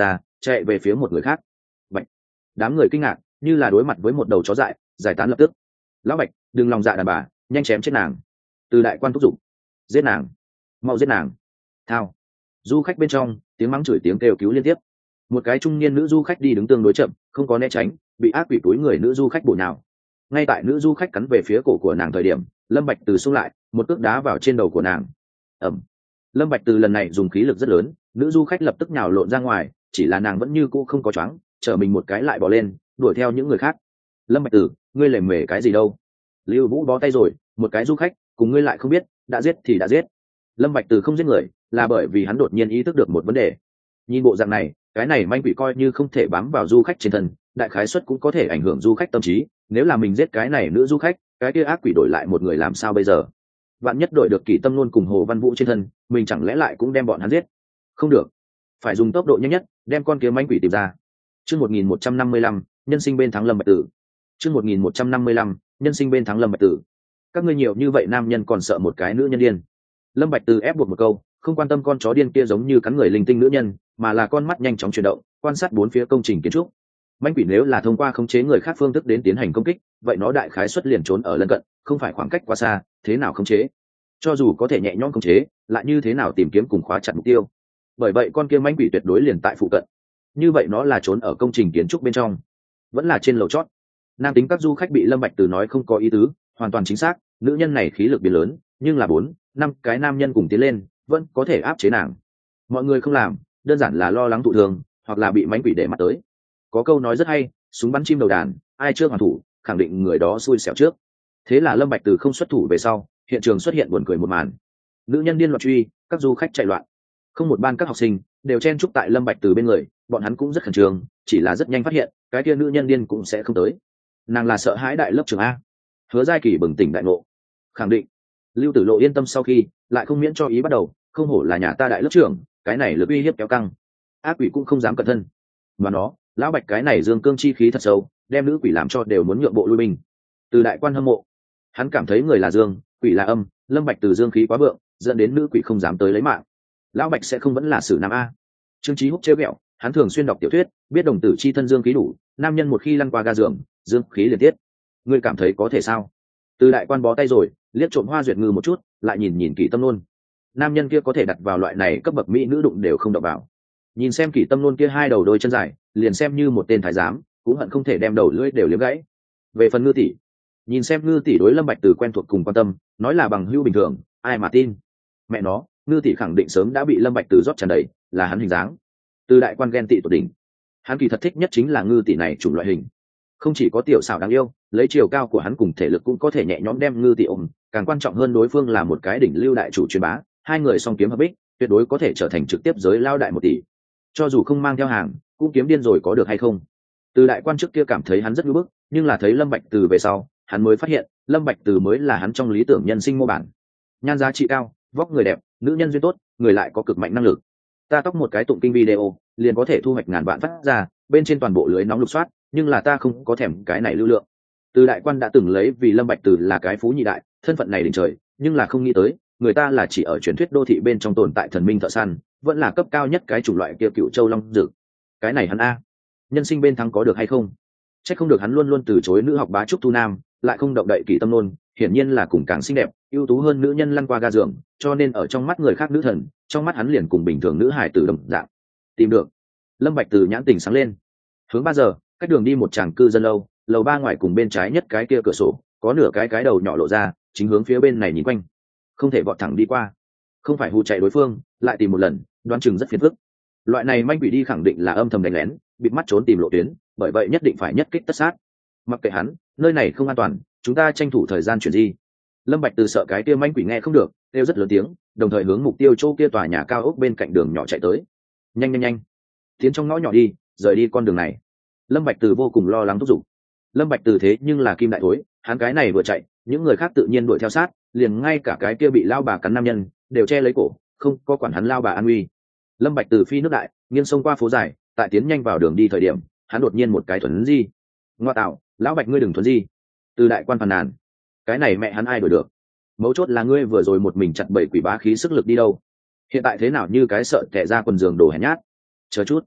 chạy về phía một người khác. Bạch. Đám người kinh ngạc như là đối mặt với một đầu chó dại, giải tán lập tức. Lão Bạch, đừng lòng dạ đàn bà, nhanh chém chết nàng. Từ đại quan thúc giục. Giết nàng, mau giết nàng. Thao. Du khách bên trong tiếng mắng chửi tiếng kêu cứu liên tiếp. Một cái trung niên nữ du khách đi đứng tương đối chậm, không có né tránh, bị ác quỷ túi người nữ du khách bổ nhào. Ngay tại nữ du khách cắn về phía cổ của nàng thời điểm, Lâm Bạch Từ xung lại, một cước đá vào trên đầu của nàng. Ầm. Lâm Bạch Từ lần này dùng khí lực rất lớn, nữ du khách lập tức nhào lộn ra ngoài, chỉ là nàng vẫn như cũ không có choáng, trở mình một cái lại bò lên, đuổi theo những người khác. Lâm Bạch Từ, ngươi lề mề cái gì đâu? Lưu Vũ bó tay rồi, một cái du khách, cùng ngươi lại không biết, đã giết thì đã giết. Lâm Bạch Từ không giết người, là bởi vì hắn đột nhiên ý thức được một vấn đề. Nhìn bộ dạng này, cái này manh quỷ coi như không thể bám vào du khách trên thân, đại khái suất cũng có thể ảnh hưởng du khách tâm trí. Nếu là mình giết cái này nữ du khách, cái kia ác quỷ đổi lại một người làm sao bây giờ? Vạn nhất đổi được Kỷ Tâm Nôn cùng Hồ Văn Vũ trên thân, mình chẳng lẽ lại cũng đem bọn hắn giết? Không được, phải dùng tốc độ nhanh nhất đem con kia manh quỷ tìm ra. Chương 1155, nhân sinh bên thắng Lâm Bạch Tử. Chương 1155, nhân sinh bên thắng Lâm Bạch Tử. Các ngươi nhiều như vậy nam nhân còn sợ một cái nữ nhân điên. Lâm Bạch Tử ép buộc một câu, không quan tâm con chó điên kia giống như cắn người linh tinh nữ nhân, mà là con mắt nhanh chóng chuyển động, quan sát bốn phía công trình kiến trúc. Manh quỷ nếu là thông qua khống chế người khác phương thức đến tiến hành công kích, vậy nó đại khái xuất liền trốn ở lân cận, không phải khoảng cách quá xa, thế nào khống chế? Cho dù có thể nhẹ nhõm khống chế, lại như thế nào tìm kiếm cùng khóa chặt mục tiêu? Bởi vậy con kia manh quỷ tuyệt đối liền tại phụ cận. Như vậy nó là trốn ở công trình kiến trúc bên trong, vẫn là trên lầu chót. Nam tính các du khách bị Lâm Bạch Từ nói không có ý tứ, hoàn toàn chính xác, nữ nhân này khí lực biến lớn, nhưng là 4, 5 cái nam nhân cùng tiến lên, vẫn có thể áp chế nàng. Mọi người không làm, đơn giản là lo lắng thụ thương, hoặc là bị mánh quỷ để mắt tới. Có câu nói rất hay, súng bắn chim đầu đàn, ai trước hoàn thủ, khẳng định người đó xui xẻo trước. Thế là Lâm Bạch Từ không xuất thủ về sau, hiện trường xuất hiện buồn cười một màn. Nữ nhân điên loạn truy, các du khách chạy loạn. Không một ban các học sinh đều chen chúc tại Lâm Bạch Từ bên người, bọn hắn cũng rất khẩn trương, chỉ là rất nhanh phát hiện, cái kia nữ nhân điên cũng sẽ không tới. Nàng là sợ hãi đại lớp trưởng a. Hứa Giai Kỳ bừng tỉnh đại ngộ, khẳng định. Lưu Tử Lộ yên tâm sau khi, lại không miễn cho ý bắt đầu, không hổ là nhà ta đại lớp trưởng, cái này lực uy hiếp kéo căng. Ác quỷ cũng không dám cẩn thân. Mà nó, lão Bạch cái này dương cương chi khí thật sâu, đem nữ quỷ làm cho đều muốn nhượng bộ lui binh. Từ đại quan hâm mộ, hắn cảm thấy người là dương, quỷ là âm, Lâm Bạch Từ dương khí quá vượng, dẫn đến nữ quỷ không dám tới lấy mạng. Lão Bạch sẽ không vẫn là sử nam a. Trương Chí Húc trêu ghẹo, hắn thường xuyên đọc tiểu thuyết, biết đồng tử chi thân dương khí đủ, nam nhân một khi lăn qua ga giường, dương khí liền tiết. Ngươi cảm thấy có thể sao? Từ đại quan bó tay rồi, liếc trộm Hoa Duyệt Ngư một chút, lại nhìn nhìn Kỷ Tâm Nôn. Nam nhân kia có thể đặt vào loại này cấp bậc mỹ nữ đụng đều không đụng vào. Nhìn xem Kỷ Tâm Nôn kia hai đầu đôi chân dài, liền xem như một tên thái giám, cũng hận không thể đem đầu lưỡi đều liếm gãy. Về phần Ngư tỷ, nhìn xem Ngư tỷ đối Lâm Bạch Từ quen thuộc cùng quan tâm, nói là bằng hữu bình thường, ai mà tin? Mẹ nó, Ngư tỷ khẳng định sớm đã bị Lâm Bạch Từ rót tràn đầy, là hắn hình dáng. Từ đại quan ghen tị tột đỉnh. Hắn kỳ thật thích nhất chính là Ngư tỷ này chủng loại hình. Không chỉ có tiểu xảo đáng yêu, lấy chiều cao của hắn cùng thể lực cũng có thể nhẹ nhõm đem Ngư tỷ ôm, càng quan trọng hơn đối phương là một cái đỉnh lưu đại chủ truyền bá, hai người song kiếm hợp bích, tuyệt đối có thể trở thành trực tiếp giới lao đại 1 tỷ. Cho dù không mang theo hàng, cũng kiếm điên rồi có được hay không? Từ đại quan trước kia cảm thấy hắn rất nhu bức, nhưng là thấy Lâm Bạch Từ về sau, hắn mới phát hiện, Lâm Bạch Từ mới là hắn trong lý tưởng nhân sinh mô bản. Nhan giá trị cao, vóc người đẹp, nữ nhân duyên tốt, người lại có cực mạnh năng lực. Ta tóc một cái tụng kinh video, liền có thể thu hoạch ngàn vạn phát ra, bên trên toàn bộ lưới nóng lục soát, nhưng là ta không có thèm cái này lưu lượng. Từ đại quan đã từng lấy vì Lâm Bạch Từ là cái phú nhị đại, thân phận này đỉnh trời, nhưng là không nghĩ tới, người ta là chỉ ở truyền thuyết đô thị bên trong tồn tại thần minh thợ săn, vẫn là cấp cao nhất cái chủng loại kia Cựu Châu Long Dực. Cái này hắn a, nhân sinh bên thắng có được hay không? Chắc không được hắn luôn luôn từ chối nữ học bá trúc thu nam, lại không động đậy Kỷ Tâm Nôn, hiển nhiên là cùng càng xinh đẹp, ưu tú hơn nữ nhân lăn qua ga giường, cho nên ở trong mắt người khác nữ thần, trong mắt hắn liền cùng bình thường nữ hải tử đồng dạng. Tìm được. Lâm Bạch Từ nhãn tình sáng lên. Hướng 3 giờ, cách đường đi một tràng cư dân lâu, lầu 3 ngoài cùng bên trái nhất cái kia cửa sổ, có nửa cái đầu nhỏ lộ ra, chính hướng phía bên này nhìn quanh. Không thể vọt thẳng đi qua, không phải hù chạy đối phương, lại tìm một lần, đoán chừng rất phiền phức. Loại này manh quỷ đi khẳng định là âm thầm đánh lén, bịt mắt trốn tìm lộ tuyến, bởi vậy nhất định phải nhất kích tất sát. Mặc kệ hắn, nơi này không an toàn, chúng ta tranh thủ thời gian chuyển di. Lâm Bạch Từ sợ cái kia manh quỷ nghe không được, kêu rất lớn tiếng, đồng thời hướng mục tiêu chỗ kia tòa nhà cao ốc bên cạnh đường nhỏ chạy tới. Nhanh nhanh nhanh, tiến trong ngõ nhỏ đi, rời đi con đường này. Lâm Bạch Từ vô cùng lo lắng thúc giục. Lâm Bạch Từ thế nhưng là kim đại thối, hắn cái này vừa chạy, những người khác tự nhiên đuổi theo sát, liền ngay cả cái kia bị lao bà cắn nam nhân đều che lấy cổ, không có quản hắn lao bà an nguy. Lâm Bạch Từ phi nước đại, nghiêng sông qua phố dài, tại tiến nhanh vào đường đi thời điểm, hắn đột nhiên một cái thuần di. Ngoa tạo, lão Bạch ngươi đừng thuần di. Từ đại quan phàn nàn, cái này mẹ hắn ai đuổi được? Mấu chốt là ngươi vừa rồi một mình chặt 7 quỷ bá khí sức lực đi đâu? Hiện tại thế nào như cái sợ tè ra quần giường đồ hèn nhát. Chờ chút,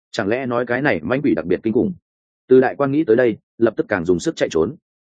Chẳng lẽ nói cái này mãnh quỷ đặc biệt kinh khủng? Từ đại quan nghĩ tới đây, lập tức càng dùng sức chạy trốn.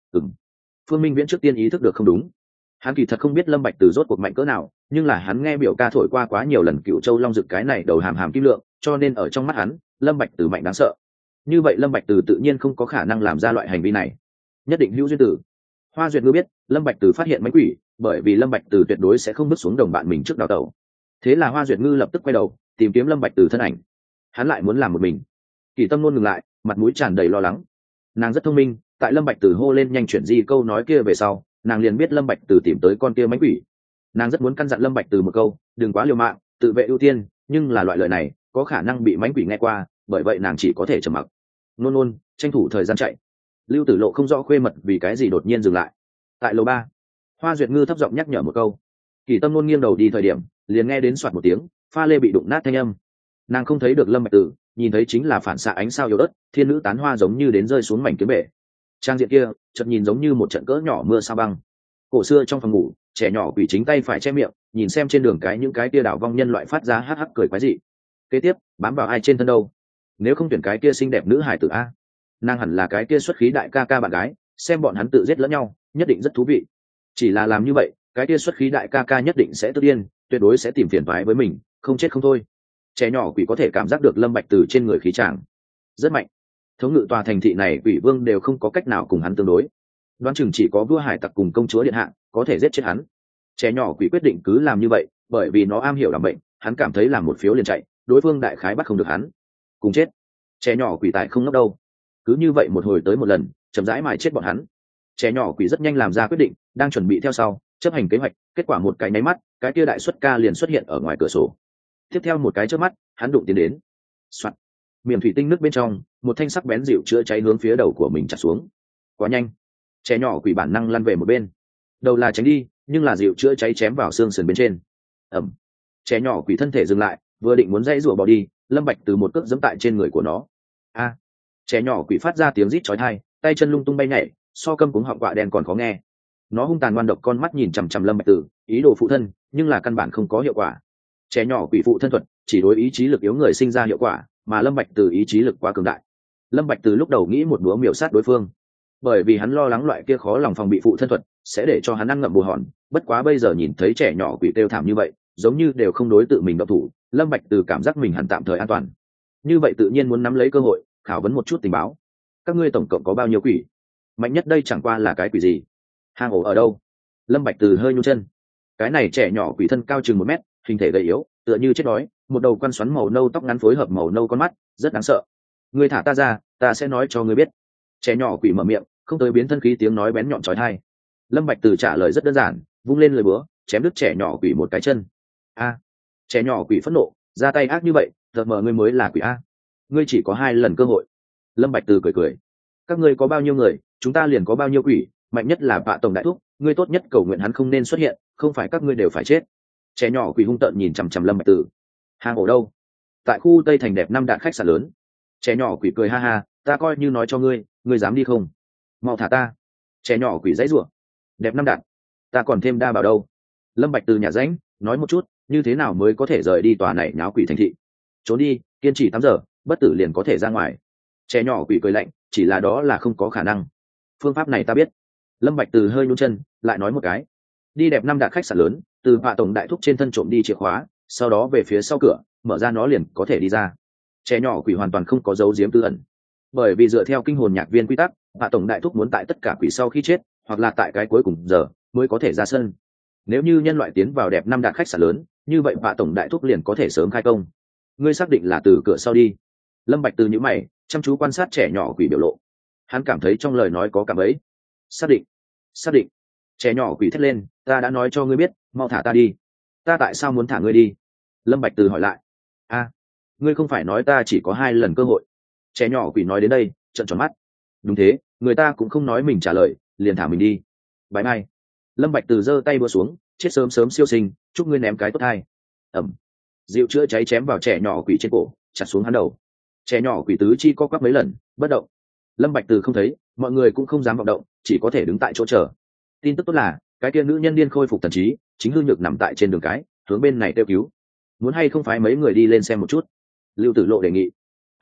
Phương Minh Viễn trước tiên ý thức được không đúng. Hắn kỳ thật không biết Lâm Bạch Từ rốt cuộc mạnh cỡ nào, nhưng là hắn nghe biểu ca thổi qua quá nhiều lần Cựu Châu Long Dực cái này đầu hàm hàm kim lượng, cho nên ở trong mắt hắn, Lâm Bạch Từ mạnh đáng sợ. Như vậy Lâm Bạch Từ tự nhiên không có khả năng làm ra loại hành vi này, nhất định hữu duyên tử. Hoa Duyệt Ngư biết Lâm Bạch Từ phát hiện mãnh quỷ, bởi vì Lâm Bạch Từ tuyệt đối sẽ không bước xuống đồng bạn mình trước đào tẩu. Thế là Hoa Duyệt Ngư lập tức quay đầu tìm kiếm Lâm Bạch Từ thân ảnh. Hắn lại muốn làm một mình. Kỳ Tâm luôn ngừng lại, mặt mũi tràn đầy lo lắng. Nàng rất thông minh, tại Lâm Bạch Từ hô lên nhanh chuyển di câu nói kia về sau, nàng liền biết Lâm Bạch Từ tìm tới con kia mãnh quỷ. Nàng rất muốn căn dặn Lâm Bạch Từ một câu, đừng quá liều mạng, tự vệ ưu tiên, nhưng là loại lời này có khả năng bị mãnh quỷ nghe qua, bởi vậy nàng chỉ có thể trầm mặc. Nôn nôn, tranh thủ thời gian chạy. Lưu Tử Lộ không rõ khuê mật vì cái gì đột nhiên dừng lại. Tại lầu 3, Hoa Duyệt Ngư thấp giọng nhắc nhở một câu. Kỳ Tâm Nôn nghiêng đầu đi thời điểm, liền nghe đến xoạt một tiếng, pha lê bị đụng nát thanh âm. Nàng không thấy được Lâm Bạch Từ, nhìn thấy chính là phản xạ ánh sao yếu ớt, thiên nữ tán hoa giống như đến rơi xuống mảnh kiếm bể. Trang diện kia, chợt nhìn giống như một trận cỡ nhỏ mưa sa băng. Cổ xưa trong phòng ngủ, trẻ nhỏ quỷ chính tay phải che miệng, nhìn xem trên đường cái những cái kia đảo vong nhân loại phát ra hắc hắc cười quái dị. Kế tiếp, bám vào ai trên thân đâu? Nếu không tuyển cái kia xinh đẹp nữ hài tử a, nàng hẳn là cái kia xuất khí đại ca ca bạn gái, xem bọn hắn tự giết lẫn nhau, nhất định rất thú vị. Chỉ là làm như vậy, cái kia xuất khí đại ca ca nhất định sẽ tức điên, tuyệt đối sẽ tìm phiền toái với mình, không chết không thôi. Trẻ nhỏ quỷ có thể cảm giác được Lâm Bạch từ trên người khí tràng rất mạnh, thống ngự tòa thành thị này quỷ vương đều không có cách nào cùng hắn tương đối, đoán chừng chỉ có vua hải tặc cùng công chúa điện hạ có thể giết chết hắn. Trẻ nhỏ quỷ quyết định cứ làm như vậy, bởi vì nó am hiểu làm bệnh, hắn cảm thấy làm một phiếu liền chạy, đối phương đại khái bắt không được hắn, cùng chết. Trẻ nhỏ quỷ tại không ngốc đâu, cứ như vậy một hồi tới một lần, chậm rãi mài chết bọn hắn. Trẻ nhỏ quỷ rất nhanh làm ra quyết định, đang chuẩn bị theo sau chấp hành kế hoạch, kết quả một cái nháy mắt, cái kia đại xuất ca liền xuất hiện ở ngoài cửa sổ. Tiếp theo một cái chớp mắt, hắn đụng tiến đến. Soạt. Miệng thủy tinh nước bên trong, một thanh sắc bén dịu chữa cháy hướng phía đầu của mình chặt xuống. Quá nhanh, trẻ nhỏ quỷ bản năng lăn về một bên, đầu là tránh đi, nhưng là dịu chữa cháy chém vào xương sườn bên trên. Ẩm. Trẻ nhỏ quỷ thân thể dừng lại, vừa định muốn dãy rủa bỏ đi, Lâm Bạch từ một cước giẫm tại trên người của nó. A. Trẻ nhỏ quỷ phát ra tiếng rít chói tai, tay chân lung tung bay nhảy, so câm cuống họng quạ đen còn khó nghe. Nó hung tàn ngoan độc con mắt nhìn chằm chằm Lâm Bạch Tử, ý đồ phụ thân, nhưng là căn bản không có hiệu quả. Trẻ nhỏ quỷ phụ thân thuật chỉ đối ý chí lực yếu người sinh ra hiệu quả, mà Lâm Bạch Tử ý chí lực quá cường đại. Lâm Bạch Tử lúc đầu nghĩ một búa miểu sát đối phương, bởi vì hắn lo lắng loại kia khó lòng phòng bị phụ thân thuật sẽ để cho hắn ăn ngậm bù hòn. Bất quá bây giờ nhìn thấy trẻ nhỏ quỷ kêu thảm như vậy, giống như đều không đối tự mình động thủ, Lâm Bạch Tử cảm giác mình hẳn tạm thời an toàn. Như vậy tự nhiên muốn nắm lấy cơ hội, khảo vấn một chút tình báo. Các ngươi tổng cộng có bao nhiêu quỷ? Mạnh nhất đây chẳng qua là cái quỷ gì? Hang ổ ở đâu? Lâm Bạch Từ hơi nhún chân. Cái này trẻ nhỏ quỷ thân cao chừng 1 mét, hình thể gầy yếu, tựa như chết đói, một đầu quan xoắn màu nâu tóc ngắn phối hợp màu nâu con mắt, rất đáng sợ. Ngươi thả ta ra, ta sẽ nói cho ngươi biết. Trẻ nhỏ quỷ mở miệng, không tới biến thân khí tiếng nói bén nhọn chói tai. Lâm Bạch Từ trả lời rất đơn giản, vung lên lời búa, chém đứt trẻ nhỏ quỷ một cái chân. A! Trẻ nhỏ quỷ phẫn nộ, ra tay ác như vậy, giờ mờ ngươi mới là quỷ a. Ngươi chỉ có 2 lần cơ hội. Lâm Bạch Từ cười cười. Các ngươi có bao nhiêu người, chúng ta liền có bao nhiêu quỷ, mạnh nhất là Vạ Tổng đại thúc, ngươi tốt nhất cầu nguyện hắn không nên xuất hiện, không phải các ngươi đều phải chết. Trẻ nhỏ quỷ hung tợn nhìn chằm chằm Lâm Bạch Từ. Hang ổ đâu? Tại khu Tây Thành đẹp 5 đạn khách sạn lớn. Trẻ nhỏ quỷ cười ha ha, ta coi như nói cho ngươi, ngươi dám đi không? Mau thả ta. Trẻ nhỏ quỷ giãy giụa. Đẹp 5 đạn, ta còn thêm đa bảo đâu. Lâm Bạch Từ nhà rãnh, nói một chút, như thế nào mới có thể rời đi tòa này nháo quỷ thành thị? Trốn đi, kiên trì 8 giờ, bất tử liền có thể ra ngoài. Trẻ nhỏ quỷ cười lạnh, chỉ là đó là không có khả năng. Phương pháp này ta biết. Lâm Bạch Từ hơi nhún chân, lại nói một cái. Đi đẹp 5 đạn khách sạn lớn, từ Vạ Tổng đại thúc trên thân trộm đi chìa khóa, sau đó về phía sau cửa, mở ra nó liền có thể đi ra. Trẻ nhỏ quỷ hoàn toàn không có giấu giếm tư ẩn, bởi vì dựa theo kinh hồn nhạc viên quy tắc, Vạ Tổng đại thúc muốn tại tất cả quỷ sau khi chết, hoặc là tại cái cuối cùng giờ mới có thể ra sân. Nếu như nhân loại tiến vào đẹp 5 đạn khách sạn lớn, như vậy Vạ Tổng đại thúc liền có thể sớm khai công. Ngươi xác định là từ cửa sau đi? Lâm Bạch Từ nhíu mày, chăm chú quan sát trẻ nhỏ quỷ biểu lộ. Hắn cảm thấy trong lời nói có cảm ấy. Xác định, xác định. Trẻ nhỏ quỷ thét lên, ta đã nói cho ngươi biết, mau thả ta đi. Ta tại sao muốn thả ngươi đi? Lâm Bạch Từ hỏi lại. A, ngươi không phải nói ta chỉ có 2 lần cơ hội? Trẻ nhỏ quỷ nói đến đây, trợn tròn mắt. Đúng thế, người ta cũng không nói mình trả lời, liền thả mình đi. Bye bye. Lâm Bạch Từ giơ tay búa xuống, chết sớm sớm siêu sinh, chúc ngươi ném cái tốt hai. Ẩm. Dịu chữa cháy chém vào trẻ nhỏ quỷ trên cổ, chặt xuống hắn đầu. Trẻ nhỏ quỷ tứ chi co quắp mấy lần, bất động. Lâm Bạch Từ không thấy, mọi người cũng không dám vọng động, chỉ có thể đứng tại chỗ chờ. Tin tức tốt là, cái kia nữ nhân điên khôi phục thần trí, chính hư nhược nằm tại trên đường cái, hướng bên này kêu cứu. Muốn hay không phái mấy người đi lên xem một chút? Lưu Tử Lộ đề nghị.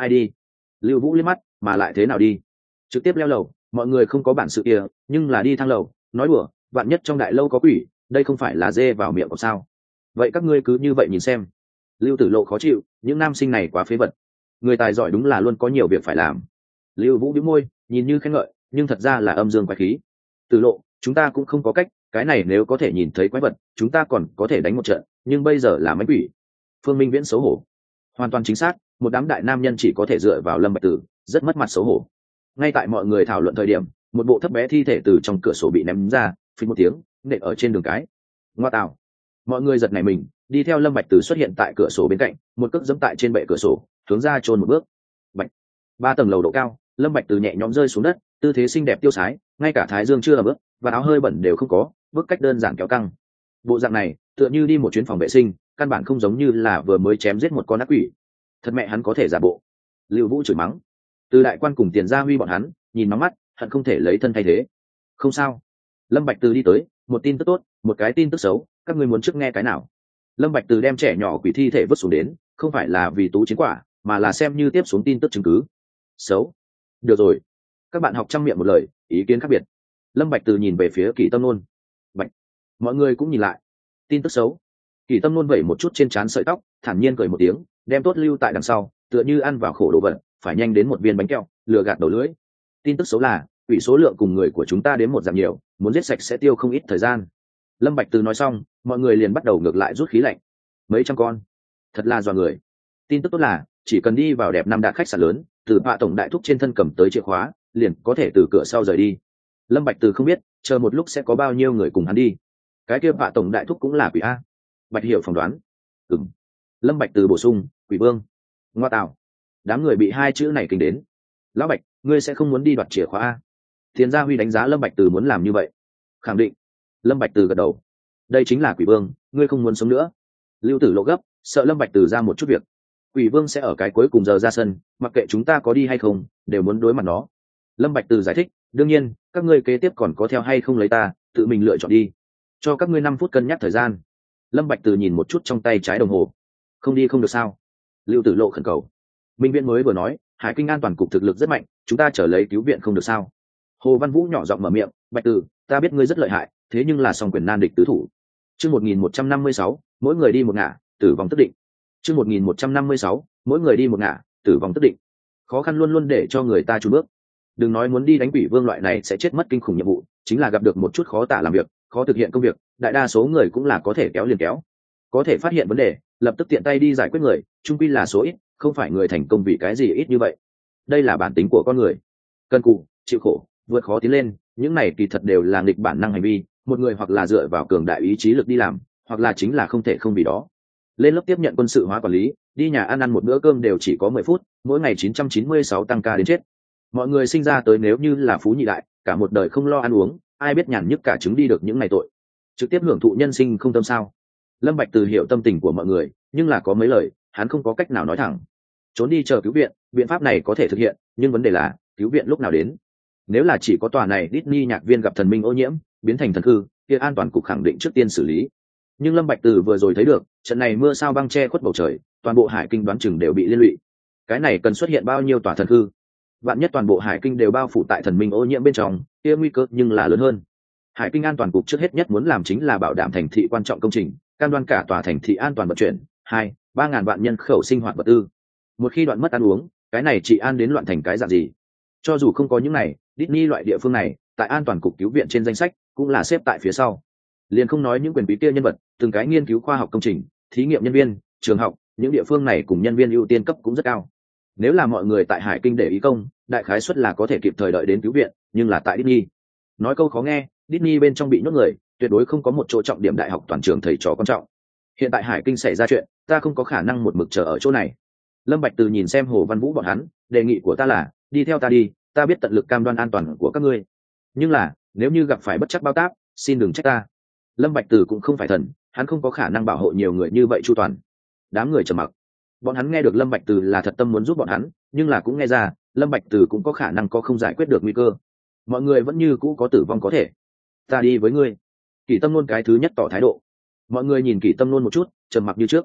ai đi? Lưu Vũ liếc mắt, mà lại thế nào đi? Trực tiếp leo lầu, mọi người không có bản sự kia, nhưng là đi thang lầu, nói đùa, vạn nhất trong đại lâu có quỷ, đây không phải là dê vào miệng của sao? Vậy các ngươi cứ như vậy nhìn xem. Lưu Tử Lộ khó chịu, những nam sinh này quá phế vật. Người tài giỏi đúng là luôn có nhiều việc phải làm. Lưu Vũ bĩu môi, nhìn như khen ngợi, nhưng thật ra là âm dương quái khí. Tử Lộ, chúng ta cũng không có cách, cái này nếu có thể nhìn thấy quái vật, chúng ta còn có thể đánh một trận, nhưng bây giờ là mánh quỷ. Phương Minh Viễn xấu hổ. Hoàn toàn chính xác, một đám đại nam nhân chỉ có thể dựa vào Lâm Bạch Tử, rất mất mặt xấu hổ. Ngay tại mọi người thảo luận thời điểm, một bộ thấp bé thi thể từ trong cửa sổ bị ném ra, phình một tiếng, nện ở trên đường cái. Ngoa tạo. Mọi người giật nảy mình, đi theo Lâm Bạch Tử xuất hiện tại cửa sổ bên cạnh, một cước giẫm tại trên bệ cửa sổ, hướng ra chôn một bước. Bạch. 3 tầng lầu độ cao, Lâm Bạch Tử nhẹ nhõm rơi xuống đất, tư thế xinh đẹp tiêu sái, ngay cả thái dương chưa ẩm ướt, và áo hơi bẩn đều không có, bước cách đơn giản kéo căng. Bộ dạng này, tựa như đi một chuyến phòng vệ sinh, căn bản không giống như là vừa mới chém giết một con ác quỷ. Thật mẹ hắn có thể giả bộ. Lưu Vũ chửi mắng. Từ đại quan cùng Tiền Gia Huy bọn hắn nhìn nóng mắt, hận không thể lấy thân thay thế. Không sao. Lâm Bạch Từ đi tới, một tin tức tốt, một cái tin tức xấu, các ngươi muốn trước nghe cái nào? Lâm Bạch Từ đem trẻ nhỏ quỷ thi thể vứt xuống đến, không phải là vì tú chiến quả, mà là xem như tiếp xuống tin tức chứng cứ. Xấu. Được rồi. Các bạn học trăm miệng một lời, ý kiến khác biệt. Lâm Bạch Từ nhìn về phía Kỷ Tâm Nôn. Bạch. Mọi người cũng nhìn lại. Tin tức xấu. Kỷ Tâm Nôn vẩy một chút trên trán sợi tóc, thản nhiên cười một tiếng, đem tốt lưu tại đằng sau, tựa như ăn vào khổ đồ vật, phải nhanh đến một viên bánh kẹo, lừa gạt đầu lưỡi. Tin tức xấu là quỷ số lượng cùng người của chúng ta đến một giảm nhiều, muốn giết sạch sẽ tiêu không ít thời gian. Lâm Bạch Từ nói xong, mọi người liền bắt đầu ngược lại rút khí lạnh. Mấy trăm con, thật là dọa người. Tin tức tốt là chỉ cần đi vào đẹp năm đạt khách sạn lớn, từ Bạ tổng đại thúc trên thân cầm tới chìa khóa, liền có thể từ cửa sau rời đi. Lâm Bạch Từ không biết, chờ một lúc sẽ có bao nhiêu người cùng hắn đi. Cái kia Bạ tổng đại thúc cũng là quỷ a. Bạch Hiểu phỏng đoán. Ừm. Lâm Bạch Từ bổ sung, quỷ vương. Ngoa tạo. Đám người bị hai chữ này kinh đến. Lão Bạch, ngươi sẽ không muốn đi đoạt chìa khóa a? Tiền Gia Huy đánh giá Lâm Bạch Từ muốn làm như vậy. Khẳng định. Lâm Bạch Từ gật đầu. Đây chính là quỷ vương, ngươi không muốn sống nữa. Lưu Tử Lộ gấp, sợ Lâm Bạch Từ ra một chút việc. Quỷ vương sẽ ở cái cuối cùng giờ ra sân, mặc kệ chúng ta có đi hay không, đều muốn đối mặt nó. Lâm Bạch Từ giải thích, đương nhiên, các ngươi kế tiếp còn có theo hay không lấy ta, tự mình lựa chọn đi. Cho các ngươi 5 phút cân nhắc thời gian. Lâm Bạch Từ nhìn một chút trong tay trái đồng hồ. Không đi không được sao? Lưu Tử Lộ khẩn cầu. Minh Viễn mới vừa nói, Hải Kinh an toàn cục thực lực rất mạnh, chúng ta trở lấy cứu viện không được sao? Hồ Văn Vũ nhỏ giọng mở miệng, Bạch Từ, ta biết ngươi rất lợi hại, thế nhưng là song quyền nan địch tứ thủ. Chương 1156, mỗi người đi một ngả, tử vong tất định. Chương 1156, mỗi người đi một ngả, tử vong tất định. Khó khăn luôn luôn để cho người ta chùn bước. Đừng nói muốn đi đánh quỷ vương loại này sẽ chết mất kinh khủng nhiệm vụ, chính là gặp được một chút khó tả làm việc, khó thực hiện công việc, đại đa số người cũng là có thể kéo liền kéo. Có thể phát hiện vấn đề, lập tức tiện tay đi giải quyết người, chung quy là số ít, không phải người thành công vì cái gì ít như vậy. Đây là bản tính của con người. Cân cù, chịu khổ, vượt khó tiến lên, những này kỳ thật đều là nghịch bản năng hành vi, một người hoặc là dựa vào cường đại ý chí lực đi làm, hoặc là chính là không thể không vì đó. Lên lớp tiếp nhận quân sự hóa quản lý, đi nhà ăn một bữa cơm đều chỉ có 10 phút, mỗi ngày 996 tăng ca đến chết. Mọi người sinh ra tới nếu như là phú nhị đại, cả một đời không lo ăn uống, ai biết nhàn nhức cả trứng đi được những ngày tội. Trực tiếp hưởng thụ nhân sinh không tâm sao? Lâm Bạch Từ hiểu tâm tình của mọi người, nhưng là có mấy lời, hắn không có cách nào nói thẳng. Trốn đi chờ cứu viện, biện pháp này có thể thực hiện, nhưng vấn đề là, cứu viện lúc nào đến? Nếu là chỉ có tòa này Disney nhạc viên gặp thần minh ô nhiễm, biến thành thần hư, kia an toàn cục khẳng định trước tiên xử lý. Nhưng Lâm Bạch Từ vừa rồi thấy được, trận này mưa sao băng che khuất bầu trời, toàn bộ Hải Kinh đoán chừng đều bị liên lụy. Cái này cần xuất hiện bao nhiêu tòa thần hư? Vạn nhất toàn bộ Hải Kinh đều bao phủ tại thần minh ô nhiễm bên trong, kia nguy cơ nhưng là lớn hơn. Hải Kinh an toàn cục trước hết nhất muốn làm chính là bảo đảm thành thị quan trọng công trình, cam đoan cả tòa thành thị an toàn vận chuyển, 2-3 ngàn vạn nhân khẩu sinh hoạt vật tư. Một khi đoạn mất ăn uống, cái này chỉ an đến loạn thành cái dạng gì? Cho dù không có những này, Disney loại địa phương này, tại an toàn cục cứu viện trên danh sách, cũng là xếp tại phía sau. Liền không nói những quyền quý kia nhân vật, từng cái nghiên cứu khoa học công trình, thí nghiệm nhân viên, trường học, những địa phương này cùng nhân viên ưu tiên cấp cũng rất cao. Nếu là mọi người tại Hải Kinh để ý công, đại khái suất là có thể kịp thời đợi đến cứu viện, nhưng là tại Disney. Nói câu khó nghe, Disney bên trong bị nhốt người, tuyệt đối không có một chỗ trọng điểm đại học toàn trường thầy trò quan trọng. Hiện tại Hải Kinh xảy ra chuyện, ta không có khả năng một mực chờ ở chỗ này. Lâm Bạch Từ nhìn xem Hồ Văn Vũ bọn hắn, đề nghị của ta là, đi theo ta đi, ta biết tận lực cam đoan an toàn của các ngươi. Nhưng là, nếu như gặp phải bất trắc bao táp, xin đừng trách ta. Lâm Bạch Từ cũng không phải thần, hắn không có khả năng bảo hộ nhiều người như vậy chu toàn. Đám người trầm mặc. Bọn hắn nghe được Lâm Bạch Từ là thật tâm muốn giúp bọn hắn, nhưng là cũng nghe ra, Lâm Bạch Từ cũng có khả năng có không giải quyết được nguy cơ. Mọi người vẫn như cũ có tử vong có thể. Ta đi với ngươi. Kỷ Tâm Nôn cái thứ nhất tỏ thái độ. Mọi người nhìn Kỷ Tâm Nôn một chút, trầm mặc như trước.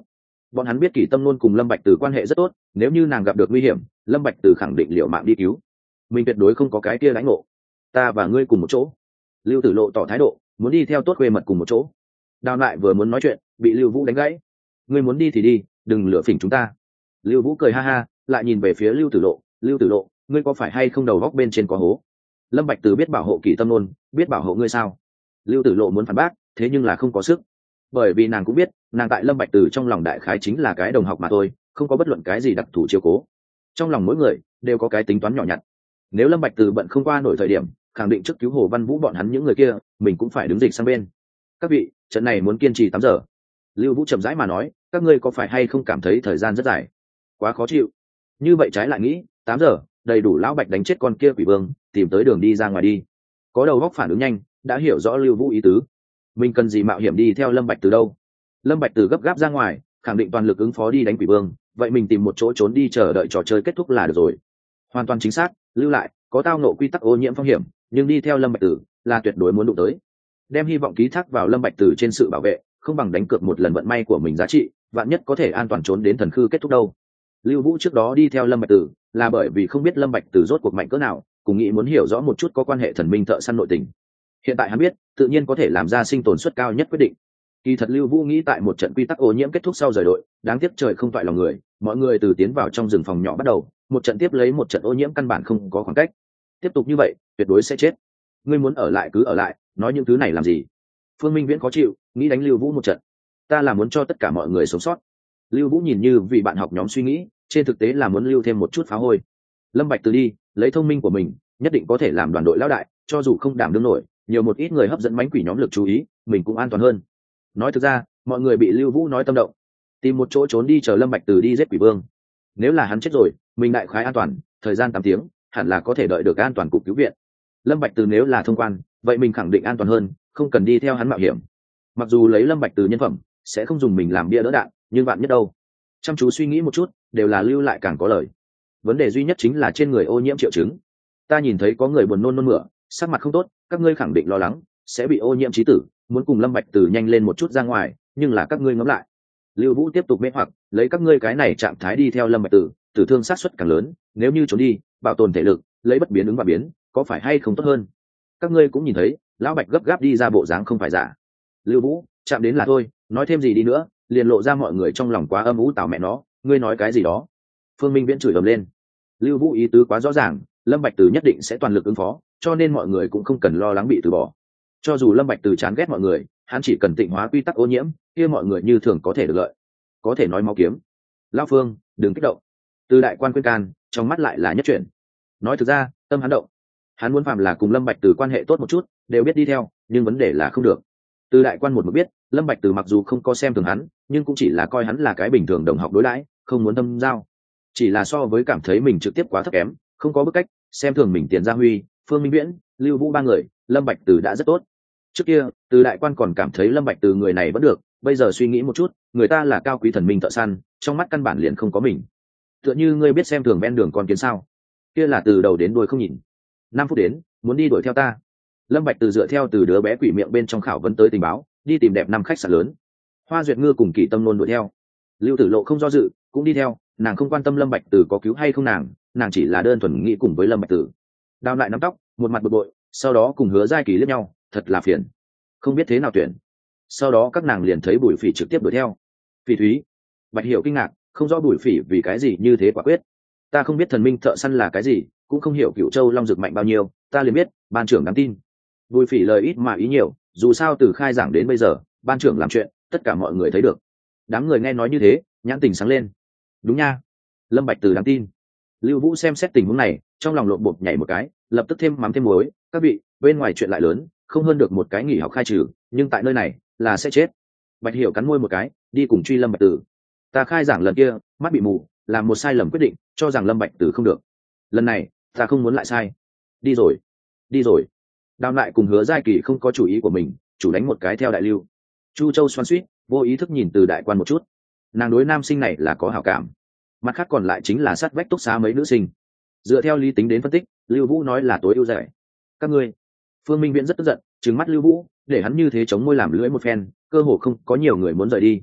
bọn hắn biết Kỷ Tâm Nôn cùng Lâm Bạch Từ quan hệ rất tốt, nếu như nàng gặp được nguy hiểm, Lâm Bạch Từ khẳng định liều mạng đi cứu mình, tuyệt đối không có cái kia lãnh ngộ. Ta và ngươi cùng một chỗ. Lưu Tử Lộ tỏ thái độ muốn đi theo tốt khuê mật cùng một chỗ. Đào lại vừa muốn nói chuyện bị Lưu Vũ đánh gãy. Ngươi muốn đi thì đi, đừng lừa phỉnh chúng ta. Lưu Vũ cười ha ha, lại nhìn về phía Lưu Tử Lộ. Lưu Tử Lộ, ngươi có phải hay không đầu góc bên trên có hố? Lâm Bạch Từ biết bảo hộ Kỷ Tâm Nôn, biết bảo hộ ngươi sao? Lưu Tử Lộ muốn phản bác, thế nhưng là không có sức, bởi vì nàng cũng biết nàng tại Lâm Bạch Từ trong lòng đại khái chính là cái đồng học mà thôi, không có bất luận cái gì đặc thù chiếu cố. Trong lòng mỗi người đều có cái tính toán nhỏ nhặt, nếu Lâm Bạch Từ bận không qua nổi thời điểm, khẳng định trước cứu Hồ Văn Vũ bọn hắn những người kia, mình cũng phải đứng dịch sang bên. Các vị, trận này muốn kiên trì 8 giờ. Lưu Vũ chậm rãi mà nói, các ngươi có phải hay không cảm thấy thời gian rất dài, quá khó chịu? Như vậy trái lại nghĩ, 8 giờ đầy đủ lão Bạch đánh chết con kia quỷ vương, tìm tới đường đi ra ngoài đi. Có đầu óc phản ứng nhanh, đã hiểu rõ Lưu Vũ ý tứ. Mình cần gì mạo hiểm đi theo Lâm Bạch Từ đâu? Lâm Bạch Từ gấp gáp ra ngoài, khẳng định toàn lực ứng phó đi đánh quỷ vương, vậy mình tìm một chỗ trốn đi chờ đợi trò chơi kết thúc là được rồi. Hoàn toàn chính xác, lưu lại có tao nộ quy tắc ô nhiễm phong hiểm, nhưng đi theo Lâm Bạch Từ là tuyệt đối muốn đụng tới. Đem hy vọng ký thác vào Lâm Bạch Từ trên sự bảo vệ, không bằng đánh cược một lần vận may của mình giá trị, vạn nhất có thể an toàn trốn đến thần khư kết thúc đâu. Lưu Vũ trước đó đi theo Lâm Bạch Từ là bởi vì không biết Lâm Bạch Từ rốt cuộc mạnh cỡ nào, cùng nghĩ muốn hiểu rõ một chút có quan hệ thần minh thợ săn nội tình. Hiện tại hắn biết, tự nhiên có thể làm ra sinh tồn suất cao nhất quyết định. Kỳ thật Lưu Vũ nghĩ tại một trận quy tắc ô nhiễm kết thúc sau rời đội, đáng tiếc trời không toại lòng người, mọi người từ tiến vào trong rừng phòng nhỏ bắt đầu, một trận tiếp lấy một trận ô nhiễm căn bản không có khoảng cách. Tiếp tục như vậy, tuyệt đối sẽ chết. Ngươi muốn ở lại cứ ở lại, nói những thứ này làm gì? Phương Minh Viễn khó chịu, nghĩ đánh Lưu Vũ một trận. Ta là muốn cho tất cả mọi người sống sót. Lưu Vũ nhìn như vì bạn học nhóm suy nghĩ, trên thực tế là muốn lưu thêm một chút phá hôi. Lâm Bạch Từ đi, lấy thông minh của mình, nhất định có thể làm đoàn đội lão đại, cho dù không đảm đương nổi, nhiều một ít người hấp dẫn mánh quỷ nhóm lực chú ý, mình cũng an toàn hơn. Nói thực ra, mọi người bị Lưu Vũ nói tâm động, tìm một chỗ trốn đi chờ Lâm Bạch Từ đi giết quỷ vương. Nếu là hắn chết rồi, mình đại khái an toàn, thời gian 8 tiếng, hẳn là có thể đợi được an toàn cục cứu viện. Lâm Bạch Từ nếu là thông quan, vậy mình khẳng định an toàn hơn, không cần đi theo hắn mạo hiểm. Mặc dù lấy Lâm Bạch Từ nhân phẩm, sẽ không dùng mình làm bia đỡ đạn, nhưng vạn nhất đâu. Chăm chú suy nghĩ một chút, đều là lưu lại càng có lời. Vấn đề duy nhất chính là trên người ô nhiễm triệu chứng. Ta nhìn thấy có người buồn nôn nôn mửa, sắc mặt không tốt, các ngươi khẳng định lo lắng sẽ bị ô nhiễm chí tử, muốn cùng Lâm Bạch Từ nhanh lên một chút ra ngoài, nhưng là các ngươi ngẫm lại. Lưu Vũ tiếp tục mê hoặc, lấy các ngươi cái này trạng thái đi theo Lâm Bạch Từ, tử thương sát suất càng lớn, nếu như trốn đi, bảo tồn thể lực, lấy bất biến ứng và biến, có phải hay không tốt hơn? Các ngươi cũng nhìn thấy, lão Bạch gấp gáp đi ra bộ dáng không phải giả. Lưu Vũ, chạm đến là thôi, nói thêm gì đi nữa, liền lộ ra mọi người trong lòng quá âm u tào mẹ nó, ngươi nói cái gì đó? Phương Minh Viễn chửi ầm lên. Lưu Vũ ý tứ quá rõ ràng, Lâm Bạch Từ nhất định sẽ toàn lực ứng phó, cho nên mọi người cũng không cần lo lắng bị từ bỏ. Cho dù Lâm Bạch Từ chán ghét mọi người, hắn chỉ cần tịnh hóa quy tắc ô nhiễm, kia mọi người như thường có thể được lợi. Có thể nói máu kiếm. Lão Phương, đừng kích động. Từ đại quan khuyên can, trong mắt lại là nhất chuyển. Nói thực ra, tâm hắn động. Hắn muốn phạm là cùng Lâm Bạch Từ quan hệ tốt một chút, đều biết đi theo, nhưng vấn đề là không được. Từ đại quan một mực biết, Lâm Bạch Từ mặc dù không có xem thường hắn, nhưng cũng chỉ là coi hắn là cái bình thường đồng học đối đãi, không muốn thâm giao. Chỉ là so với cảm thấy mình trực tiếp quá thấp kém, không có bức cách, xem thường mình Tiền Gia Huy, Phương Minh Viễn, Lưu Vũ ba người, Lâm Bạch Từ đã rất tốt. Trước kia, Từ đại quan còn cảm thấy Lâm Bạch Từ người này vẫn được, bây giờ suy nghĩ một chút, người ta là cao quý thần minh thợ săn, trong mắt căn bản liền không có mình. Tựa như ngươi biết xem thường ven đường con kiến sao? Kia là từ đầu đến đuôi không nhìn. 5 phút đến, muốn đi đuổi theo ta. Lâm Bạch Từ dựa theo từ đứa bé quỷ miệng bên trong khảo vấn tới tình báo, đi tìm đẹp 5 khách sạn lớn. Hoa Duyệt Ngư cùng Kỷ Tâm Nôn đuổi theo. Lưu Tử Lộ không do dự, cũng đi theo, nàng không quan tâm Lâm Bạch Từ có cứu hay không nàng chỉ là đơn thuần nghĩ cùng với Lâm Bạch Từ. Đao lại nắm tóc, một mặt bực bội, sau đó cùng Hứa Giai Kỳ liếc nhau, thật là phiền. Không biết thế nào tuyển. Sau đó các nàng liền thấy Bùi Phỉ trực tiếp đuổi theo. Phỉ Thúy, Bạch Hiểu kinh ngạc, không rõ Bùi Phỉ vì cái gì như thế quả quyết. Ta không biết thần minh thợ săn là cái gì, cũng không hiểu Cửu Châu Long Dực mạnh bao nhiêu, ta liền biết, ban trưởng đáng tin. Bùi Phỉ lời ít mà ý nhiều, dù sao từ khai giảng đến bây giờ, ban trưởng làm chuyện, tất cả mọi người thấy được. Đám người nghe nói như thế, nhãn tình sáng lên. Đúng nha, Lâm Bạch Từ đáng tin. Lưu Vũ xem xét tình huống này, trong lòng lộn bột nhảy một cái, lập tức thêm mắm thêm muối, các vị, bên ngoài chuyện lại lớn, không hơn được một cái nghỉ học khai trừ, nhưng tại nơi này là sẽ chết. Bạch Hiểu cắn môi một cái, đi cùng truy Lâm Bạch Từ. Ta khai giảng lần kia, mắt bị mù, làm một sai lầm quyết định, cho rằng Lâm Bạch Từ không được. Lần này, ta không muốn lại sai. Đi rồi, đi rồi. Đào lại cùng Hứa Giai Kỳ không có chủ ý của mình, chủ đánh một cái theo đại lưu. Chu Châu xoắn xuýt, vô ý thức nhìn từ đại quan một chút. Nàng đối nam sinh này là có hảo cảm, mặt khác còn lại chính là sát vách túc xá mấy nữ sinh. Dựa theo lý tính đến phân tích, Lưu Vũ nói là tối ưu giải. Các ngươi, Phương Minh Viễn rất tức giận, trừng mắt Lưu Vũ, để hắn như thế chống môi làm lưỡi một phen, cơ hồ không có nhiều người muốn rời đi.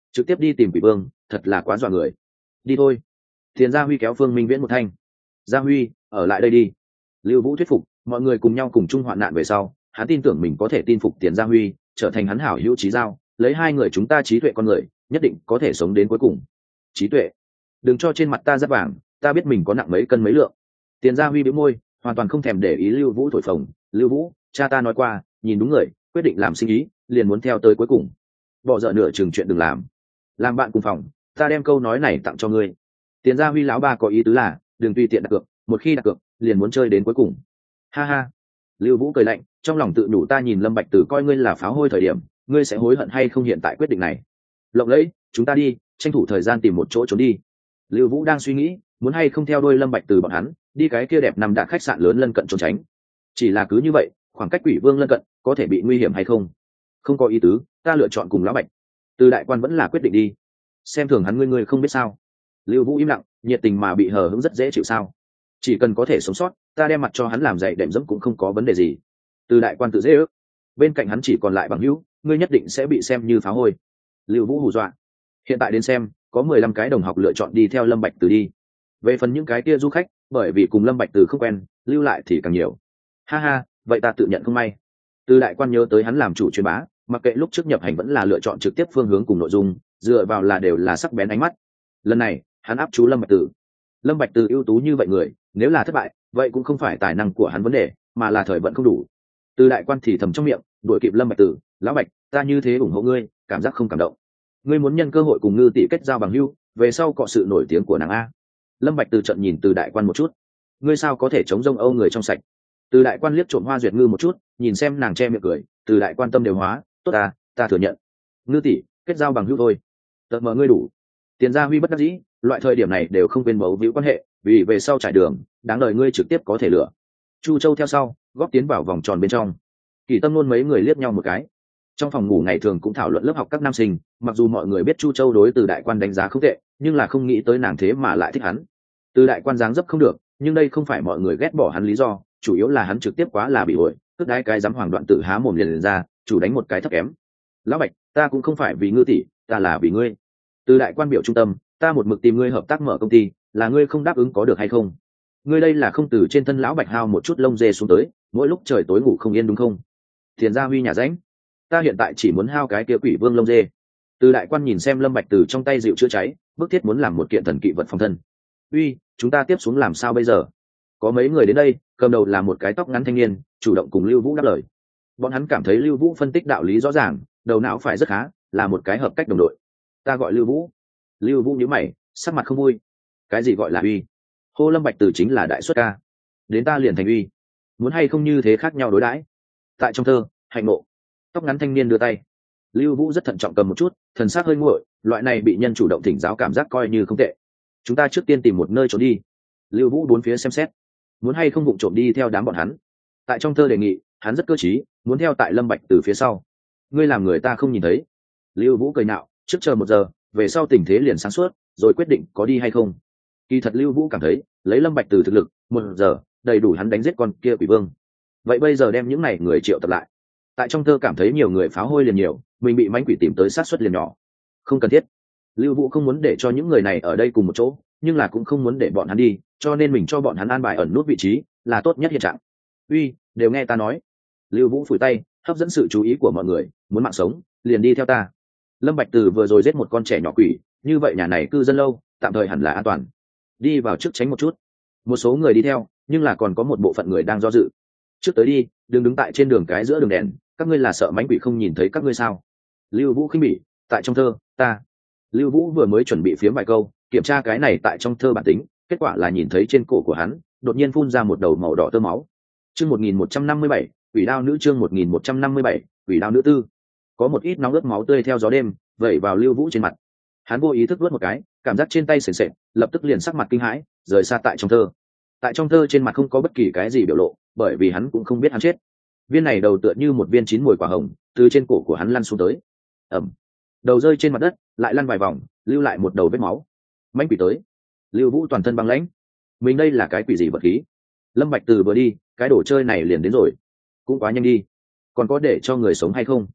trực tiếp đi tìm quỷ vương thật là quá dọa người. Đi thôi. Tiền Gia Huy kéo Phương Minh Viễn một thanh. Gia Huy, ở lại đây đi. Lưu Vũ thuyết phục mọi người cùng nhau cùng chung hoạn nạn về sau, hắn tin tưởng mình có thể tin phục Tiền Gia Huy, trở thành hắn hảo hữu chí giao, lấy hai người chúng ta trí tuệ con người nhất định có thể sống đến cuối cùng. Trí tuệ? Đừng cho trên mặt ta rất vàng, ta biết mình có nặng mấy cân mấy lượng. Tiền Gia Huy bĩu môi, hoàn toàn không thèm để ý Lưu Vũ thổi phồng. Lưu Vũ, cha ta nói qua, nhìn đúng người quyết định làm sinh ý liền muốn theo tới cuối cùng, bỏ dở nửa chừng chuyện đừng làm bạn cùng phòng, ta đem câu nói này tặng cho ngươi. Tiền Gia Huy lão ba có ý tứ là đừng tùy tiện đặt cược, một khi đặt cược liền muốn chơi đến cuối cùng. Ha ha. Lưu Vũ cười lạnh, trong lòng tự đủ, ta nhìn Lâm Bạch Tử coi ngươi là pháo hôi thời điểm, ngươi sẽ hối hận hay không hiện tại quyết định này. Lộng lẫy, chúng ta đi, tranh thủ thời gian tìm một chỗ trốn đi. Lưu Vũ đang suy nghĩ muốn hay không theo đuôi Lâm Bạch Tử bọn hắn đi cái kia đẹp nằm đạn khách sạn lớn lân cận trốn tránh. Chỉ là cứ như vậy khoảng cách quỷ vương lân cận có thể bị nguy hiểm hay không? Không có ý tứ, ta lựa chọn cùng lão Bạch. Từ đại quan vẫn là quyết định đi. Xem thường hắn, ngươi không biết sao? Lưu Vũ im lặng, nhiệt tình mà bị hờ hững rất dễ chịu sao? Chỉ cần có thể sống sót, ta đem mặt cho hắn làm dạy đệm dẫm cũng không có vấn đề gì. Từ đại quan tự dễ ước, bên cạnh hắn chỉ còn lại bằng hữu, ngươi nhất định sẽ bị xem như phá hôi. Lưu Vũ hù dọa. Hiện tại đến xem, có 15 cái đồng học lựa chọn đi theo Lâm Bạch Từ đi. Về phần những cái kia du khách, bởi vì cùng Lâm Bạch Từ không quen, lưu lại thì càng nhiều. Ha ha, vậy ta tự nhận không may. Từ đại quan nhớ tới hắn làm chủ truyền bá, mặc kệ lúc trước nhập hành vẫn là lựa chọn trực tiếp phương hướng cùng nội dung, dựa vào là đều là sắc bén ánh mắt. Lần này hắn áp chú Lâm Bạch Từ. Lâm Bạch Từ ưu tú như vậy người, nếu là thất bại vậy cũng không phải tài năng của hắn vấn đề, mà là thời vận không đủ. Từ đại quan thì thầm trong miệng đuổi kịp Lâm Bạch Từ, lão Bạch, ta như thế ủng hộ ngươi, cảm giác không cảm động. Ngươi muốn nhân cơ hội cùng Ngư tỷ kết giao bằng hữu, về sau cọ sự nổi tiếng của nàng a. Lâm Bạch Từ trận nhìn Từ đại quan một chút, ngươi sao có thể chống rông âu người trong sạch? Từ đại quan liếc trộm Hoa Duyệt Ngư một chút, nhìn xem nàng che miệng cười, Từ đại quan tâm đều hóa, tốt à, ta thừa nhận. Ngư tỷ, kết giao bằng hữu thôi. Tật mờ ngươi đủ. Tiền Gia Huy bất đắc dĩ, loại thời điểm này đều không quên bấu víu quan hệ, vì về sau trải đường, đáng đời ngươi trực tiếp có thể lựa. Chu Châu theo sau, góp tiến vào vòng tròn bên trong. Kỳ Tâm luôn mấy người liếc nhau một cái. Trong phòng ngủ ngày thường cũng thảo luận lớp học các nam sinh, mặc dù mọi người biết Chu Châu đối Từ đại quan đánh giá không tệ, nhưng là không nghĩ tới nàng thế mà lại thích hắn. Từ đại quan dáng dấp không được, nhưng đây không phải mọi người ghét bỏ hắn lý do, chủ yếu là hắn trực tiếp quá là bị ổi, cất đái cái dám hoàng đoạn tự há mồm liền ra, chủ đánh một cái thấp kém. Lão Bạch, ta cũng không phải vì Ngư tỷ, ta là vì ngươi. Từ đại quan biểu trung tâm, ta một mực tìm ngươi hợp tác mở công ty, là ngươi không đáp ứng có được hay không? Ngươi đây là không từ trên thân lão Bạch hao một chút lông dê xuống tới, mỗi lúc trời tối ngủ không yên đúng không? Tiền Gia Huy nhà ránh, ta hiện tại chỉ muốn hao cái kia quỷ vương lông dê. Từ đại quan nhìn xem Lâm Bạch Từ trong tay dịu chữa cháy, bức thiết muốn làm một kiện thần kỵ vật phòng thân. Uy, chúng ta tiếp xuống làm sao bây giờ? Có mấy người đến đây, cầm đầu là một cái tóc ngắn thanh niên, chủ động cùng Lưu Vũ đáp lời. Bọn hắn cảm thấy Lưu Vũ phân tích đạo lý rõ ràng, đầu não phải rất khá, là một cái hợp cách đồng đội. Ta gọi Lưu Vũ. Lưu Vũ nhíu mày, sắc mặt không vui. Cái gì gọi là uy? Hô Lâm Bạch Từ chính là đại xuất ca, đến ta liền thành uy. Muốn hay không như thế khác nhau đối đãi. Tại trong thơ, hạnh nộ. Tóc ngắn thanh niên đưa tay. Lưu Vũ rất thận trọng cầm một chút, thần sắc hơi nguội, loại này bị nhân chủ động thỉnh giáo cảm giác coi như không tệ. Chúng ta trước tiên tìm một nơi trốn đi. Lưu Vũ bốn phía xem xét, muốn hay không vụng trộm đi theo đám bọn hắn. Tại trong thơ đề nghị, hắn rất cơ trí, muốn theo tại Lâm Bạch Từ phía sau. Ngươi làm người ta không nhìn thấy. Lưu Vũ cười nạo, trước chờ 1 giờ, về sau tình thế liền sáng suốt, rồi quyết định có đi hay không. Kỳ thật Lưu Vũ cảm thấy, lấy Lâm Bạch Từ thực lực, 1 giờ đầy đủ hắn đánh giết con kia quỷ vương. Vậy bây giờ đem những này người triệu tập lại. Tại trong thơ cảm thấy nhiều người pháo hôi liền nhiều, mình bị mãnh quỷ tìm tới sát suất liền nhỏ. Không cần thiết. Lưu Vũ không muốn để cho những người này ở đây cùng một chỗ, nhưng là cũng không muốn để bọn hắn đi, cho nên mình cho bọn hắn an bài ẩn nút vị trí, là tốt nhất hiện trạng. Uy, đều nghe ta nói. Lưu Vũ phủi tay, hấp dẫn sự chú ý của mọi người, muốn mạng sống, liền đi theo ta. Lâm Bạch Từ vừa rồi giết một con trẻ nhỏ quỷ, như vậy nhà này cư dân lâu, tạm thời hẳn là an toàn. Đi vào trước tránh một chút. Một số người đi theo, nhưng là còn có một bộ phận người đang do dự. Trước tới đi, đừng đứng tại trên đường cái giữa đường đèn, các ngươi là sợ mãnh quỷ không nhìn thấy các ngươi sao? Lưu Vũ khinh bỉ, tại trong thơ, ta. Lưu Vũ vừa mới chuẩn bị phiếm vài câu, kiểm tra cái này tại trong thơ bản tính, kết quả là nhìn thấy trên cổ của hắn, đột nhiên phun ra một đầu màu đỏ tơ máu. Chương 1157, Quỷ Đao nữ chương 1157, Quỷ Đao nữ tư. Có một ít nóng ướt máu tươi theo gió đêm, vẩy vào Lưu Vũ trên mặt. Hắn vô ý thức vớt một cái, cảm giác trên tay sền sệt, lập tức liền sắc mặt kinh hãi, rời xa tại trong thơ. Tại trong thơ trên mặt không có bất kỳ cái gì biểu lộ, bởi vì hắn cũng không biết hắn chết. Viên này đầu tựa như một viên chín mùi quả hồng, từ trên cổ của hắn lăn xuống tới. Ầm. Đầu rơi trên mặt đất, lại lăn vài vòng, lưu lại một đầu vết máu. Mãnh quỷ tới. Lưu Vũ toàn thân băng lãnh. Mình đây là cái quỷ gì vật khí? Lâm Bạch Từ vừa đi, cái đồ chơi này liền đến rồi. Cũng quá nhanh đi. Còn có để cho người sống hay không?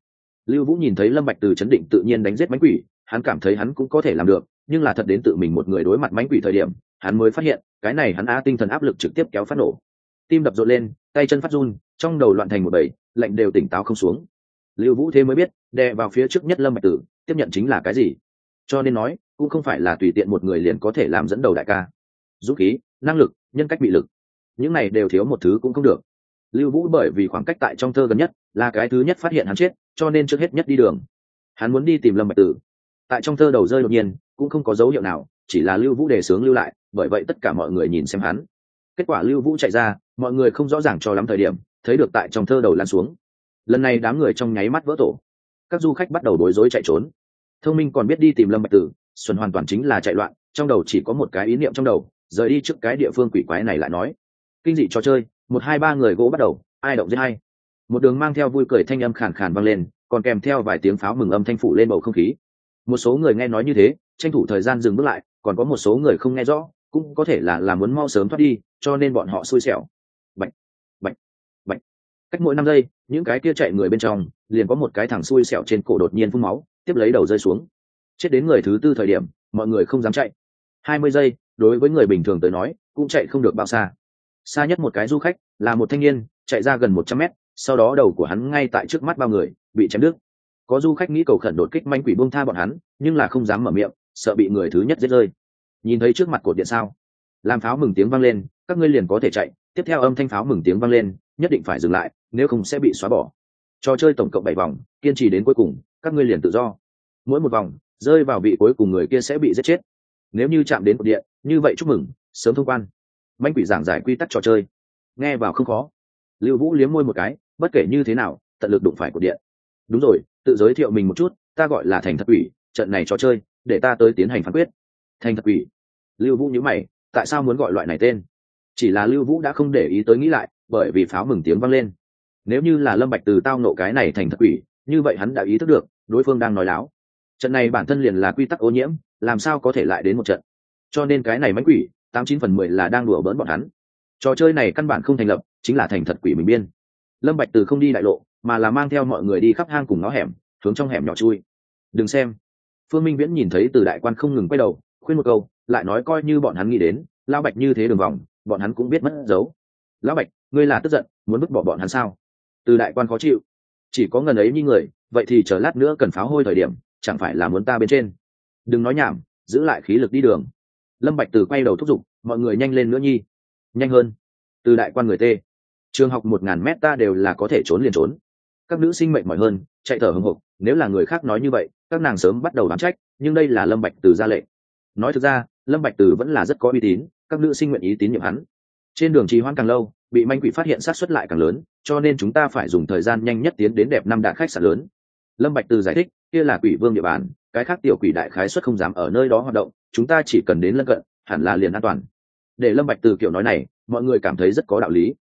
Lưu Vũ nhìn thấy Lâm Bạch Từ chấn định tự nhiên đánh giết mãnh quỷ, hắn cảm thấy hắn cũng có thể làm được, nhưng là thật đến tự mình một người đối mặt mãnh quỷ thời điểm, hắn mới phát hiện, cái này hắn tinh thần áp lực trực tiếp kéo phát nổ. Tim đập rộn lên, tay chân phát run, trong đầu loạn thành một bầy, lạnh đều tỉnh táo không xuống. Lưu Vũ thế mới biết, đè vào phía trước nhất Lâm Bạch Tử, tiếp nhận chính là cái gì. Cho nên nói, cũng không phải là tùy tiện một người liền có thể làm dẫn đầu đại ca. Dũng khí, năng lực, nhân cách bị lực, những này đều thiếu một thứ cũng không được. Lưu Vũ bởi vì khoảng cách tại trong thơ gần nhất, là cái thứ nhất phát hiện hắn chết, cho nên trước hết nhất đi đường. Hắn muốn đi tìm Lâm Bạch Tử. Tại trong thơ đầu rơi đột nhiên, cũng không có dấu hiệu nào, chỉ là Lưu Vũ đề xướng lưu lại, bởi vậy tất cả mọi người nhìn xem hắn. Kết quả Lưu Vũ chạy ra, mọi người không rõ ràng cho lắm thời điểm, thấy được tại trong thơ đầu lăn xuống. Lần này đám người trong nháy mắt vỡ tổ. Các du khách bắt đầu bối rối chạy trốn. Thông minh còn biết đi tìm Lâm Bạch Tử, Xuân hoàn toàn chính là chạy loạn, trong đầu chỉ có một cái ý niệm trong đầu, rời đi trước cái địa phương quỷ quái này lại nói. Kinh dị trò chơi, 1 2 3 người gỗ bắt đầu, ai động giết hay. Một đường mang theo vui cười thanh âm khàn khàn vang lên, còn kèm theo vài tiếng pháo mừng âm thanh phủ lên bầu không khí. Một số người nghe nói như thế, tranh thủ thời gian dừng bước lại, còn có một số người không nghe rõ, cũng có thể là muốn mau sớm thoát đi, cho nên bọn họ xui xẻo. Bạch, bạch, bạch. Cách mỗi 5 giây, những cái kia chạy người bên trong, liền có một cái thằng xui xẻo trên cổ đột nhiên phun máu, tiếp lấy đầu rơi xuống. Chết đến người thứ tư thời điểm, mọi người không dám chạy. 20 giây, đối với người bình thường tới nói, cũng chạy không được bao xa. Xa nhất một cái du khách, là một thanh niên, chạy ra gần 100 mét, sau đó đầu của hắn ngay tại trước mắt bao người, bị chém đứt. Có du khách nghĩ cầu khẩn đột kích manh quỷ buông tha bọn hắn, nhưng là không dám mở miệng, sợ bị người thứ nhất giết rơi. Nhìn thấy trước mặt cột điện sao? Làm pháo mừng tiếng vang lên, các ngươi liền có thể chạy, tiếp theo âm thanh pháo mừng tiếng vang lên, nhất định phải dừng lại, nếu không sẽ bị xóa bỏ. Trò chơi tổng cộng 7 vòng, kiên trì đến cuối cùng, các ngươi liền tự do. Mỗi một vòng, rơi vào vị cuối cùng người kia sẽ bị giết chết. Nếu như chạm đến cột điện, như vậy chúc mừng, sớm thông quan. Manh quỷ giảng giải quy tắc trò chơi. Nghe vào không khó. Lưu Vũ liếm môi một cái, bất kể như thế nào, tận lực đụng phải cột điện. Đúng rồi, tự giới thiệu mình một chút, ta gọi là Thành Thật Quỷ, trận này trò chơi, để ta tới tiến hành phán quyết. Thành Thật Quỷ. Lưu Vũ nhíu mày, tại sao muốn gọi loại này tên? Chỉ là Lưu Vũ đã không để ý tới nghĩ lại, bởi vì pháo mừng tiếng vang lên. Nếu như là Lâm Bạch Từ tao nộ cái này Thành Thật Quỷ, như vậy hắn đã ý thức được, đối phương đang nói láo. Trận này bản thân liền là quy tắc ô nhiễm, làm sao có thể lại đến một trận? Cho nên cái này mãnh quỷ, 89 phần 10 là đang đùa bỡn bọn hắn. Trò chơi này căn bản không thành lập, chính là Thành Thật Quỷ mình biên. Lâm Bạch Từ không đi đại lộ, mà là mang theo mọi người đi khắp hang cùng ngõ hẻm, hướng trong hẻm nhỏ chui. Đừng xem. Phương Minh Viễn nhìn thấy Từ đại quan không ngừng quay đầu, khuyên một câu, lại nói coi như bọn hắn nghĩ đến, lão Bạch như thế đường vòng, bọn hắn cũng biết mất dấu. Lão Bạch, ngươi là tức giận, muốn vứt bỏ bọn hắn sao? Từ đại quan khó chịu. Chỉ có ngần ấy như người, vậy thì chờ lát nữa cần pháo hôi thời điểm, chẳng phải là muốn ta bên trên. Đừng nói nhảm, giữ lại khí lực đi đường. Lâm Bạch Từ quay đầu thúc giục, mọi người nhanh lên nữa nhi. Nhanh hơn. Từ đại quan người tê. Trường học 1000 mét ta đều là có thể trốn liền trốn. Các nữ sinh mệt mỏi hơn, chạy thở hổn hộc, nếu là người khác nói như vậy, các nàng sớm bắt đầu đoán trách, nhưng đây là Lâm Bạch Từ ra lệnh. Nói thực ra, Lâm Bạch Từ vẫn là rất có uy tín, các nữ sinh nguyện ý tín nhiệm hắn. Trên đường trì hoãn càng lâu, bị manh quỷ phát hiện sát suất lại càng lớn, cho nên chúng ta phải dùng thời gian nhanh nhất tiến đến đẹp năm đại khách sạn lớn. Lâm Bạch Từ giải thích, kia là quỷ vương địa bàn, cái khác tiểu quỷ đại khái suất không dám ở nơi đó hoạt động, chúng ta chỉ cần đến lân cận, hẳn là liền an toàn. Để Lâm Bạch Từ kiểu nói này, mọi người cảm thấy rất có đạo lý.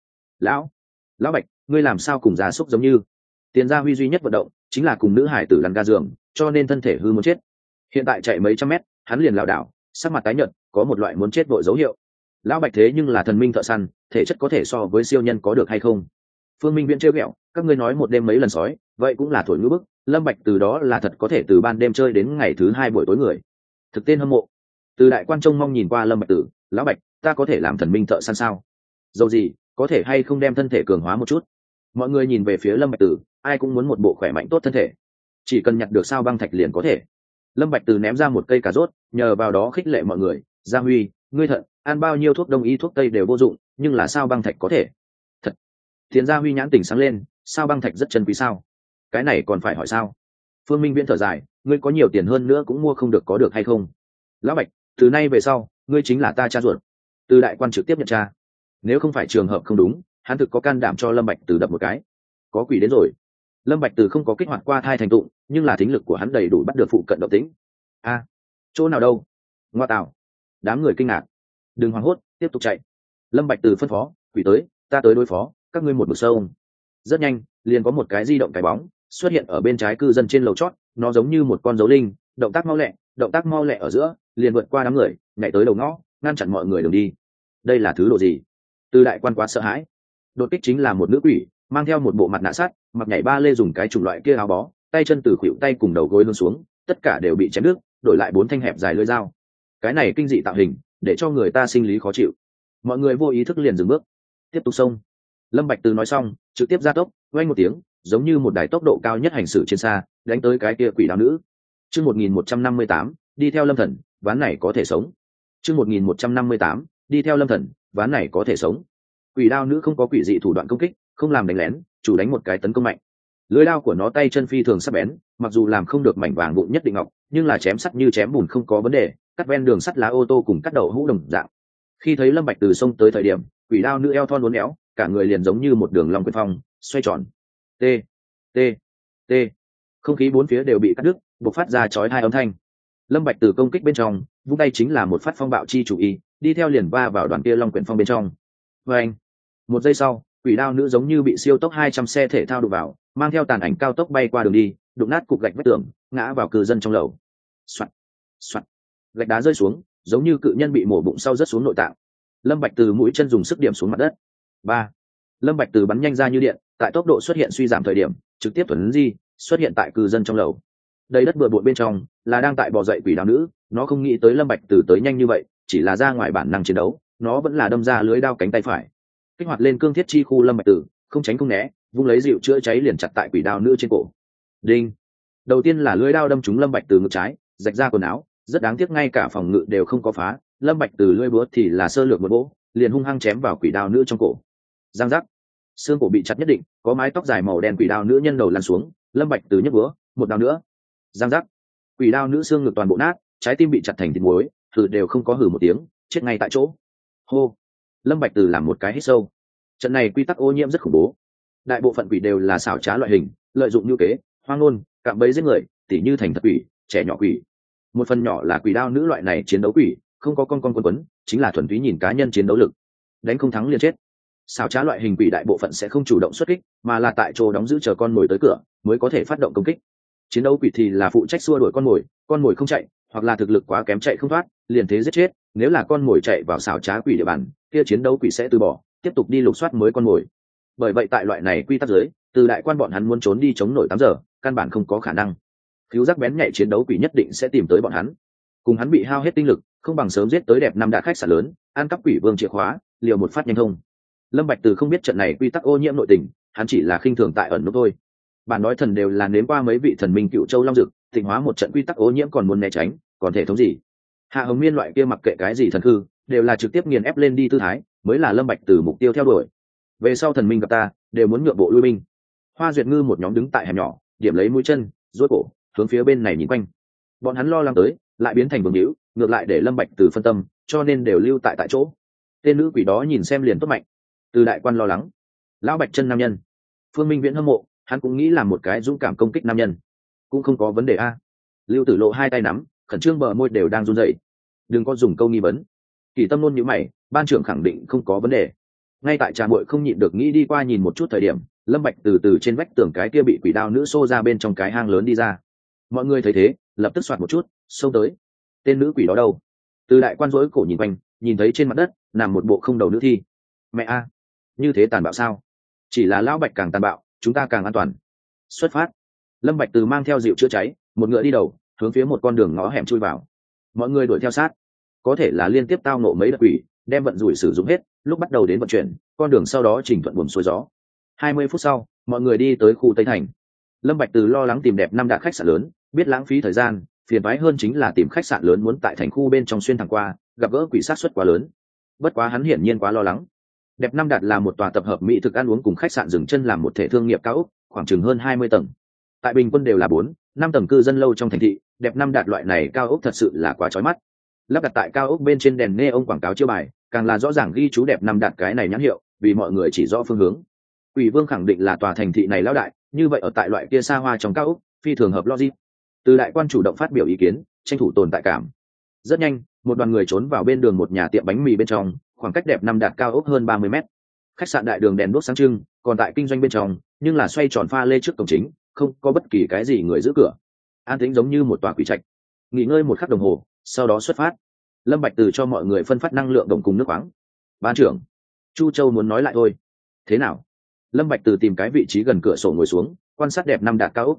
Lão Bạch, ngươi làm sao cùng gia súc giống như? Tiền Gia Huy duy nhất vận động chính là cùng nữ hải tử lăn ga giường, cho nên thân thể hư muốn chết. Hiện tại chạy mấy trăm mét, hắn liền lảo đảo, sắc mặt tái nhợt, có một loại muốn chết vội dấu hiệu. Lão Bạch thế nhưng là thần minh thợ săn, thể chất có thể so với siêu nhân có được hay không? Phương Minh Viễn trêu ghẹo, các ngươi nói một đêm mấy lần sói, vậy cũng là thổi ngữ bức. Lâm Bạch từ đó là thật có thể từ ban đêm chơi đến ngày thứ 2 buổi tối người. Thực tên hâm mộ. Từ đại quan trông mong nhìn qua Lâm Bạch Tử, lão Bạch, ta có thể làm thần minh thợ săn sao? Dầu gì, có thể hay không đem thân thể cường hóa một chút? Mọi người nhìn về phía Lâm Bạch Tử, ai cũng muốn một bộ khỏe mạnh tốt thân thể, chỉ cần nhặt được sao băng thạch liền có thể. Lâm Bạch Tử ném ra một cây cà rốt, nhờ vào đó khích lệ mọi người. Gia Huy, ngươi thận, ăn bao nhiêu thuốc đông y thuốc tây đều vô dụng, nhưng là sao băng thạch có thể. Thật. Thiền Gia Huy nhãn tỉnh sáng lên, sao băng thạch rất chân quý sao? Cái này còn phải hỏi sao? Phương Minh Viễn thở dài, ngươi có nhiều tiền hơn nữa cũng mua không được có được hay không? Lão Bạch, từ nay về sau, ngươi chính là ta cha ruột. Từ đại quan trực tiếp nhận cha. Nếu không phải trường hợp không đúng, hắn thực có can đảm cho Lâm Bạch Từ đập một cái. Có quỷ đến rồi. Lâm Bạch Từ không có kích hoạt qua thai thành tụng, nhưng là thính lực của hắn đầy đủ bắt được phụ cận động tĩnh. Chỗ nào đâu? Ngoa tạo. Đám người kinh ngạc. Đừng hoảng hốt, tiếp tục chạy. Lâm Bạch Từ phân phó, quỷ tới, ta tới đối phó, các ngươi một bước sâu. Rất nhanh, liền có một cái di động cái bóng xuất hiện ở bên trái cư dân trên lầu chót, nó giống như một con dấu linh, động tác mau lẹ ở giữa, liền vượt qua đám người, nhảy tới đầu ngõ, ngăn chặn mọi người đường đi. Đây là thứ đồ gì? Từ đại quan quá sợ hãi. Đột kích chính là một nữ quỷ, mang theo một bộ mặt nạ sắt, mặc nhảy ba lê dùng cái chủng loại kia áo bó, tay chân từ khuỷu tay cùng đầu gối luôn xuống, tất cả đều bị chém đứt, đổi lại 4 thanh hẹp dài lưỡi dao. Cái này kinh dị tạo hình để cho người ta sinh lý khó chịu. Mọi người vô ý thức liền dừng bước, tiếp tục xông. Lâm Bạch Từ nói xong trực tiếp gia tốc, vang một tiếng, giống như một đài tốc độ cao nhất hành xử trên xa, đánh tới cái kia quỷ đao nữ. Chương 1158, đi theo Lâm Thần, ván này có thể sống. Chương 1158, đi theo Lâm Thần, ván này có thể sống. Quỷ đao nữ không có quỷ dị thủ đoạn công kích, không làm đánh lén, chủ đánh một cái tấn công mạnh. Lưỡi đao của nó tay chân phi thường sắc bén, mặc dù làm không được mảnh vàng vụn nhất định ngọc, nhưng là chém sắt như chém bùn không có vấn đề, cắt ven đường sắt lá ô tô cùng cắt đầu hũ đồng dạng. Khi thấy Lâm Bạch Từ xông tới thời điểm, quỷ đao nữ eo thon uốn éo, cả người liền giống như một đường long quyền phong, xoay tròn. T t t. Không khí bốn phía đều bị cắt đứt, bộc phát ra chói tai âm thanh. Lâm Bạch Từ công kích bên trong, vung tay chính là một phát phong bạo chi chủ y, đi theo liền va vào đoàn kia long quyển phong bên trong. Oeng! Một giây sau, quỷ đao nữ giống như bị siêu tốc 200 xe thể thao đụng vào, mang theo tàn ảnh cao tốc bay qua đường đi, đụng nát cục gạch vách tường, ngã vào cư dân trong lầu. Soạt, soạt, gạch đá rơi xuống, giống như cự nhân bị mổ bụng sau rớt xuống nội tạng. Lâm Bạch Từ mũi chân dùng sức điểm xuống mặt đất. 3. Lâm Bạch Từ bắn nhanh ra như điện, tại tốc độ xuất hiện suy giảm thời điểm, trực tiếp thuần di, xuất hiện tại cư dân trong lầu. Đầy đất bừa bộn bên trong, là đang tại bò dậy quỷ đao nữ, nó không nghĩ tới Lâm Bạch Từ tới nhanh như vậy, chỉ là ra ngoài bản năng chiến đấu, nó vẫn là đâm ra lưới đao cánh tay phải. Kích hoạt lên cương thiết chi khu Lâm Bạch Từ, không tránh không né, vung lấy dịu chữa cháy liền chặt tại quỷ đao nữ trên cổ. Đinh. Đầu tiên là lưỡi đao đâm trúng Lâm Bạch Từ ngực trái, rạch ra quần áo, rất đáng tiếc ngay cả phòng ngự đều không có phá, Lâm Bạch Từ lưỡi búa thì là sơ lược một bố, liền hung hăng chém vào quỷ đao nữ trong cổ. Giang giác. Xương cổ bị chặt nhất định, có mái tóc dài màu đen quỷ đao nữ nhân đầu lăn xuống, Lâm Bạch Từ nhấc búa, một đao nữa. Giang giác. Quỷ đao nữ xương ngực toàn bộ nát, trái tim bị chặt thành thịt muối, thử đều không có hử một tiếng, chết ngay tại chỗ. Hô. Lâm Bạch Từ làm một cái hít sâu. Trận này quy tắc ô nhiễm rất khủng bố. Đại bộ phận quỷ đều là xảo trá loại hình, lợi dụng như kế, hoang ngôn, cạm bẫy giết người, tỉ như thành thật quỷ, trẻ nhỏ quỷ. Một phần nhỏ là quỷ đao nữ loại này chiến đấu quỷ, không có con quấn, chính là thuần túy nhìn cá nhân chiến đấu lực, đánh không thắng liền chết. Xảo trá loại hình quỷ đại bộ phận sẽ không chủ động xuất kích, mà là tại chỗ đóng giữ chờ con mồi tới cửa mới có thể phát động công kích. Chiến đấu quỷ thì là phụ trách xua đuổi con mồi không chạy, hoặc là thực lực quá kém chạy không thoát, liền thế giết chết. Nếu là con mồi chạy vào xảo trá quỷ địa bàn, kia chiến đấu quỷ sẽ từ bỏ, tiếp tục đi lục soát mới con mồi. Bởi vậy tại loại này quy tắc dưới, từ đại quan bọn hắn muốn trốn đi chống nổi 8 giờ, căn bản không có khả năng. Cứu giác bén nhạy chiến đấu quỷ nhất định sẽ tìm tới bọn hắn. Cùng hắn bị hao hết tinh lực, không bằng sớm giết tới đẹp năm đại khách sạn lớn, ăn cắp quỷ vương chìa khóa, liều một phát nhanh thông. Lâm Bạch Từ không biết trận này quy tắc ô nhiễm nội tình, hắn chỉ là khinh thường tại ẩn nút thôi. Bản nói thần đều là nếm qua mấy vị thần minh Cựu Châu Long Dực, thịnh hóa một trận quy tắc ô nhiễm còn muốn né tránh, còn thể thống gì? Hạ Hồng Miên loại kia mặc kệ cái gì thần hư, đều là trực tiếp nghiền ép lên đi tư thái, mới là Lâm Bạch Từ mục tiêu theo đuổi. Về sau thần minh gặp ta, đều muốn nhượng bộ lui binh. Hoa Duyệt Ngư một nhóm đứng tại hẻm nhỏ, điểm lấy mũi chân, duỗi cổ, hướng phía bên này nhìn quanh. Bọn hắn lo lắng tới, lại biến thành vương hữu, ngược lại để Lâm Bạch Từ phân tâm, cho nên đều lưu tại chỗ. Tên nữ quỷ đó nhìn xem liền tốt mạnh. Từ đại quan lo lắng, lão Bạch Chân nam nhân, Phương Minh Viễn hâm mộ, hắn cũng nghĩ làm một cái dũng cảm công kích nam nhân, cũng không có vấn đề a. Lưu Tử Lộ hai tay nắm, khẩn trương bờ môi đều đang run rẩy. Đừng có dùng câu nghi vấn. Kỳ Tâm Nôn nhíu mày, ban trưởng khẳng định không có vấn đề. Ngay tại trà muội không nhịn được nghĩ đi qua nhìn một chút thời điểm, Lâm Bạch từ từ trên vách tường cái kia bị quỷ đao nữ xô ra bên trong cái hang lớn đi ra. Mọi người thấy thế, lập tức soạt một chút, xông tới. Tên nữ quỷ đó đâu? Từ đại quan rối cổ nhìn quanh, nhìn thấy trên mặt đất nằm một bộ không đầu nữ thi. Mẹ a, như thế tàn bạo sao? Chỉ là lão Bạch càng tàn bạo, chúng ta càng an toàn. Xuất phát. Lâm Bạch từ mang theo dịu chữa cháy, một ngựa đi đầu, hướng phía một con đường ngõ hẻm chui vào. Mọi người đuổi theo sát. Có thể là liên tiếp tao ngộ mấy đợt quỷ, đem vận rủi sử dụng hết, lúc bắt đầu đến vận chuyển, con đường sau đó chỉnh thuận buồm xuôi gió. 20 phút sau, mọi người đi tới khu Tây Thành. Lâm Bạch từ lo lắng tìm đẹp năm đại khách sạn lớn, biết lãng phí thời gian, phiền toái hơn chính là tìm khách sạn lớn muốn tại thành khu bên trong xuyên thẳng qua, gặp gỡ quỷ sát suất quá lớn. Bất quá hắn hiển nhiên quá lo lắng. Đẹp năm đạt là một tòa tập hợp mỹ thực ăn uống cùng khách sạn dừng chân làm một thể thương nghiệp cao ốc, khoảng chừng hơn 20 tầng. Tại bình quân đều là 4-5 tầng cư dân lâu trong thành thị, đẹp năm đạt loại này cao ốc thật sự là quá chói mắt. Lắp đặt tại cao ốc bên trên đèn neon quảng cáo chiêu bài, càng là rõ ràng ghi chú đẹp năm đạt cái này nhãn hiệu, vì mọi người chỉ rõ phương hướng. Quỷ Vương khẳng định là tòa thành thị này lão đại, như vậy ở tại loại kia xa hoa trong cao ốc, phi thường hợp logic. Từ đại quan chủ động phát biểu ý kiến, tranh thủ tồn tại cảm. Rất nhanh, một đoàn người trốn vào bên đường một nhà tiệm bánh mì bên trong, khoảng cách đẹp năm đạt cao ốc hơn 30 mét. Khách sạn đại đường đèn đuốc sáng trưng, còn tại kinh doanh bên trong, nhưng là xoay tròn pha lê trước cổng chính, không có bất kỳ cái gì người giữ cửa. An tĩnh giống như một tòa quỷ trạch. Nghỉ ngơi một khắc đồng hồ, sau đó xuất phát. Lâm Bạch từ cho mọi người phân phát năng lượng đồng cùng nước khoáng. Ban trưởng, Chu Châu muốn nói lại thôi. Thế nào? Lâm Bạch từ tìm cái vị trí gần cửa sổ ngồi xuống, quan sát đẹp năm đạt cao ốc.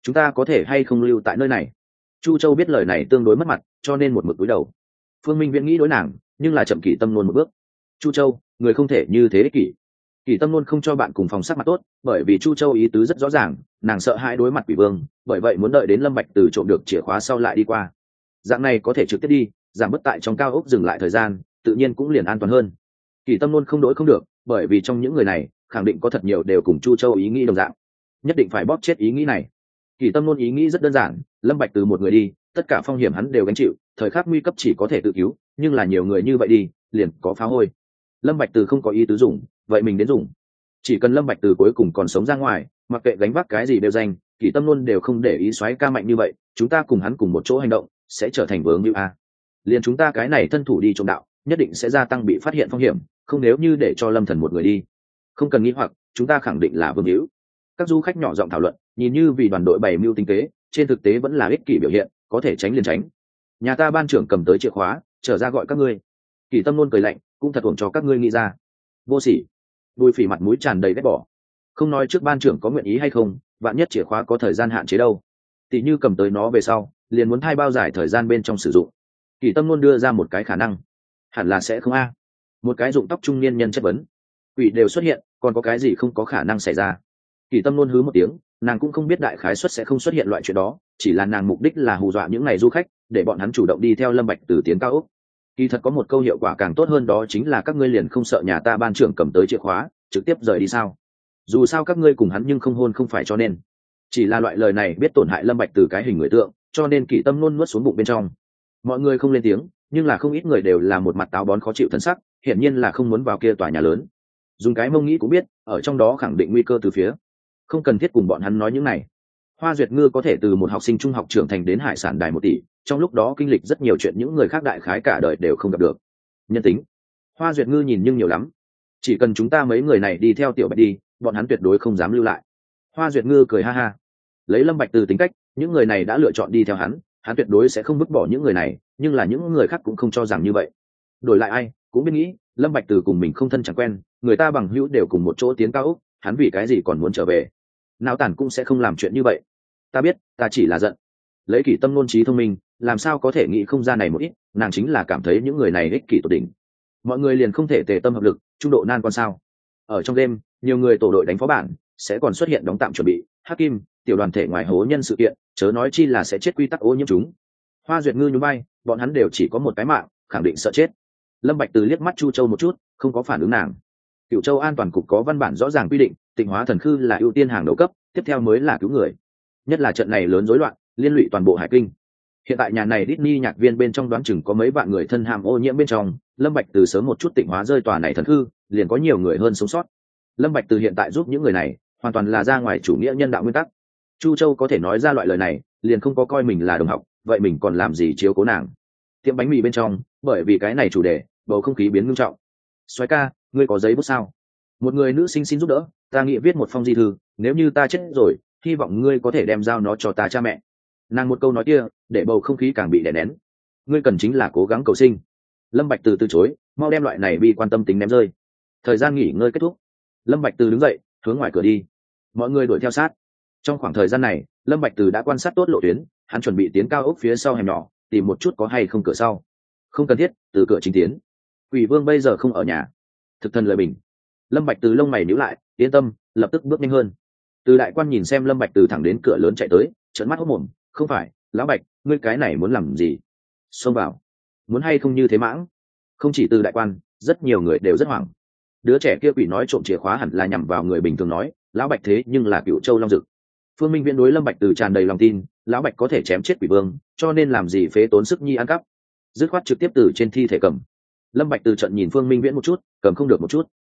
chúng ta có thể hay không lưu tại nơi này? Chu Châu biết lời này tương đối mất mặt, cho nên một mực cúi đầu. Phương Minh Viễn nghĩ đối nàng, nhưng là chậm Kỷ Tâm Nôn một bước. Chu Châu, người không thể như thế ích kỷ. Kỷ Tâm Nôn không cho bạn cùng phòng sắc mặt tốt, bởi vì Chu Châu ý tứ rất rõ ràng, nàng sợ hãi đối mặt Quỷ Vương, bởi vậy muốn đợi đến Lâm Bạch Từ trộm được chìa khóa sau lại đi qua. Dạng này có thể trực tiếp đi, giảm bớt tại trong cao ốc dừng lại thời gian, tự nhiên cũng liền an toàn hơn. Kỷ Tâm Nôn không đổi không được, bởi vì trong những người này, khẳng định có thật nhiều đều cùng Chu Châu ý nghĩ đồng dạng, nhất định phải bóp chết ý nghĩ này. Kỷ Tâm Nôn ý nghĩ rất đơn giản, Lâm Bạch Từ một người đi, tất cả phong hiểm hắn đều gánh chịu, thời khắc nguy cấp chỉ có thể tự cứu, nhưng là nhiều người như vậy đi, liền có phá hôi. Lâm Bạch Từ không có ý tứ dùng, vậy mình đến dùng. Chỉ cần Lâm Bạch Từ cuối cùng còn sống ra ngoài, mặc kệ gánh vác cái gì đều danh, Kỷ Tâm Nôn đều không để ý xoáy ca mạnh như vậy, chúng ta cùng hắn cùng một chỗ hành động, sẽ trở thành vướng như a. Liền chúng ta cái này thân thủ đi trộm đạo, nhất định sẽ gia tăng bị phát hiện phong hiểm, không nếu như để cho Lâm Thần một người đi. Không cần nghĩ hoặc, chúng ta khẳng định là vương hữu. Các du khách nhỏ giọng thảo luận, nhìn như vì đoàn đội bày mưu tinh kế, trên thực tế vẫn là ích kỷ biểu hiện, có thể tránh liền tránh. Nhà ta ban trưởng cầm tới chìa khóa, trở ra gọi các ngươi. Kỷ Tâm Nôn cười lạnh, cũng thật uổng cho các ngươi nghĩ ra. Vô sỉ. Bùi Phỉ mặt mũi tràn đầy ghét bỏ. Không nói trước ban trưởng có nguyện ý hay không, vạn nhất chìa khóa có thời gian hạn chế đâu. Tỷ như cầm tới nó về sau, liền muốn thay bao giải thời gian bên trong sử dụng. Kỷ Tâm Nôn đưa ra một cái khả năng, hẳn là sẽ không a. Một cái rụng tóc trung niên nhân chất vấn. Quỷ đều xuất hiện, còn có cái gì không có khả năng xảy ra? Kỷ Tâm Nôn hứ một tiếng, nàng cũng không biết đại khái suất sẽ không xuất hiện loại chuyện đó, chỉ là nàng mục đích là hù dọa những ngày du khách, để bọn hắn chủ động đi theo Lâm Bạch Từ tiến cao ốc. Kỳ thật có một câu hiệu quả càng tốt hơn, đó chính là các ngươi liền không sợ nhà ta ban trưởng cầm tới chìa khóa, trực tiếp rời đi sao? Dù sao các ngươi cùng hắn nhưng không hôn không phải, cho nên chỉ là loại lời này biết tổn hại Lâm Bạch Từ cái hình người tượng, cho nên Kỷ Tâm Nôn nuốt xuống bụng bên trong. Mọi người không lên tiếng, nhưng là không ít người đều là một mặt táo bón khó chịu thân sắc, hiển nhiên là không muốn vào kia tòa nhà lớn. Dùng cái mông nghĩ cũng biết, ở trong đó khẳng định nguy cơ từ phía. Không cần thiết cùng bọn hắn nói những này. Hoa Duyệt Ngư có thể từ một học sinh trung học trưởng thành đến hải sản đài 1 tỷ, trong lúc đó kinh lịch rất nhiều chuyện những người khác đại khái cả đời đều không gặp được. Nhân tính, Hoa Duyệt Ngư nhìn nhưng nhiều lắm. Chỉ cần chúng ta mấy người này đi theo Tiểu Bạch đi, bọn hắn tuyệt đối không dám lưu lại. Hoa Duyệt Ngư cười ha ha. Lấy Lâm Bạch Từ tính cách, những người này đã lựa chọn đi theo hắn tuyệt đối sẽ không vứt bỏ những người này, nhưng là những người khác cũng không cho rằng như vậy. Đổi lại ai cũng biết nghĩ, Lâm Bạch Từ cùng mình không thân chẳng quen, người ta bằng hữu đều cùng một chỗ tiến cao ốc, hắn vì cái gì còn muốn trở về? Não tản cũng sẽ không làm chuyện như vậy. Ta biết, ta chỉ là giận. Lấy Kỷ Tâm Nôn trí thông minh, làm sao có thể nghĩ không ra này một ít, nàng chính là cảm thấy những người này ích kỷ tột đỉnh. Mọi người liền không thể tề tâm hợp lực, trung độ nan quan sao? Ở trong đêm, nhiều người tổ đội đánh phó bản, sẽ còn xuất hiện đóng tạm chuẩn bị, Hắc Kim, tiểu đoàn thể ngoài hố nhân sự kiện, chớ nói chi là sẽ chết quy tắc ô nhiễm chúng. Hoa Duyệt Ngư nhún vai, bọn hắn đều chỉ có một cái mạng, khẳng định sợ chết. Lâm Bạch Từ liếc mắt Chu Châu một chút, không có phản ứng nàng. Cửu Châu An toàn cục có văn bản rõ ràng quy định, Tịnh Hóa Thần Khư là ưu tiên hàng đầu cấp, tiếp theo mới là cứu người. Nhất là trận này lớn rối loạn, liên lụy toàn bộ Hải Kinh. Hiện tại nhà này Disney nhạc viên bên trong đoán chừng có mấy vạn người thân hàm ô nhiễm bên trong, Lâm Bạch Từ sớm một chút tịnh hóa rơi tòa này thần khư, liền có nhiều người hơn sống sót. Lâm Bạch Từ hiện tại giúp những người này, hoàn toàn là ra ngoài chủ nghĩa nhân đạo nguyên tắc. Chu Châu có thể nói ra loại lời này, liền không có coi mình là đồng học, vậy mình còn làm gì chiếu cố nàng? Tiệm bánh mì bên trong, bởi vì cái này chủ đề, bầu không khí biến nghiêm trọng. Soái ca, ngươi có giấy bút sao? Một người nữ sinh xin giúp đỡ, ta nghĩ viết một phong di thư, nếu như ta chết rồi, hy vọng ngươi có thể đem giao nó cho ta cha mẹ. Nàng một câu nói kia, để bầu không khí càng bị đè nén. Ngươi cần chính là cố gắng cầu sinh. Lâm Bạch Từ từ chối, mau đem loại này bi quan tâm tính ném rơi. Thời gian nghỉ ngơi kết thúc, Lâm Bạch Từ đứng dậy, hướng ngoài cửa đi. Mọi người đuổi theo sát. Trong khoảng thời gian này, Lâm Bạch Từ đã quan sát tốt lộ tuyến, hắn chuẩn bị tiến cao ốc phía sau hẻm nhỏ, tìm một chút có hay không cửa sau. Không cần thiết, từ cửa chính tiến. Quỷ Vương bây giờ không ở nhà. Thực thân lời bình. Lâm Bạch Từ lông mày nhíu lại, yên tâm, lập tức bước nhanh hơn. Từ đại quan nhìn xem Lâm Bạch Từ thẳng đến cửa lớn chạy tới, trợn mắt hốt mồm, không phải, lão Bạch, ngươi cái này muốn làm gì? Xông vào, muốn hay không như thế mãng? Không chỉ Từ đại quan, rất nhiều người đều rất hoảng. Đứa trẻ kia quỷ nói trộm chìa khóa hẳn là nhằm vào người bình thường nói, lão Bạch thế nhưng là Cửu Châu Long Dực. Phương Minh Viễn đối Lâm Bạch Từ tràn đầy lòng tin, lão Bạch có thể chém chết quỷ vương, cho nên làm gì phế tốn sức nhi ăn cắp. Dứt khoát trực tiếp từ trên thi thể cầm. Lâm Bạch Từ trận nhìn Phương Minh Viễn một chút, cầm không được một chút.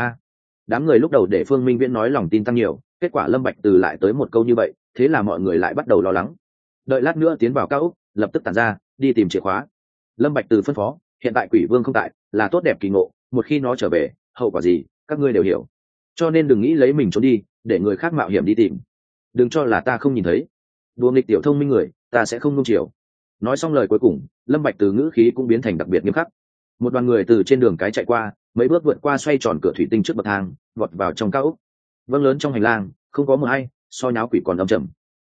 Đám người lúc đầu để Phương Minh Viễn nói lòng tin tăng nhiều, kết quả Lâm Bạch Từ lại tới một câu như vậy, thế là mọi người lại bắt đầu lo lắng. Đợi lát nữa tiến vào cao ốc, lập tức tản ra, đi tìm chìa khóa. Lâm Bạch Từ phân phó, hiện tại quỷ vương không tại, là tốt đẹp kỳ ngộ, một khi nó trở về, hậu quả gì, các ngươi đều hiểu. Cho nên đừng nghĩ lấy mình trốn đi, để người khác mạo hiểm đi tìm. Đừng cho là ta không nhìn thấy. Đùa nghịch tiểu thông minh người, ta sẽ không nung chiều. Nói xong lời cuối cùng, Lâm Bạch Từ ngữ khí cũng biến thành đặc biệt nghiêm khắc. Một đoàn người từ trên đường cái chạy qua, mấy bước vượt qua xoay tròn cửa thủy tinh trước bậc thang, vọt vào trong cao ốc. Vâng lớn trong hành lang, không có một ai, so nháo quỷ còn âm trầm.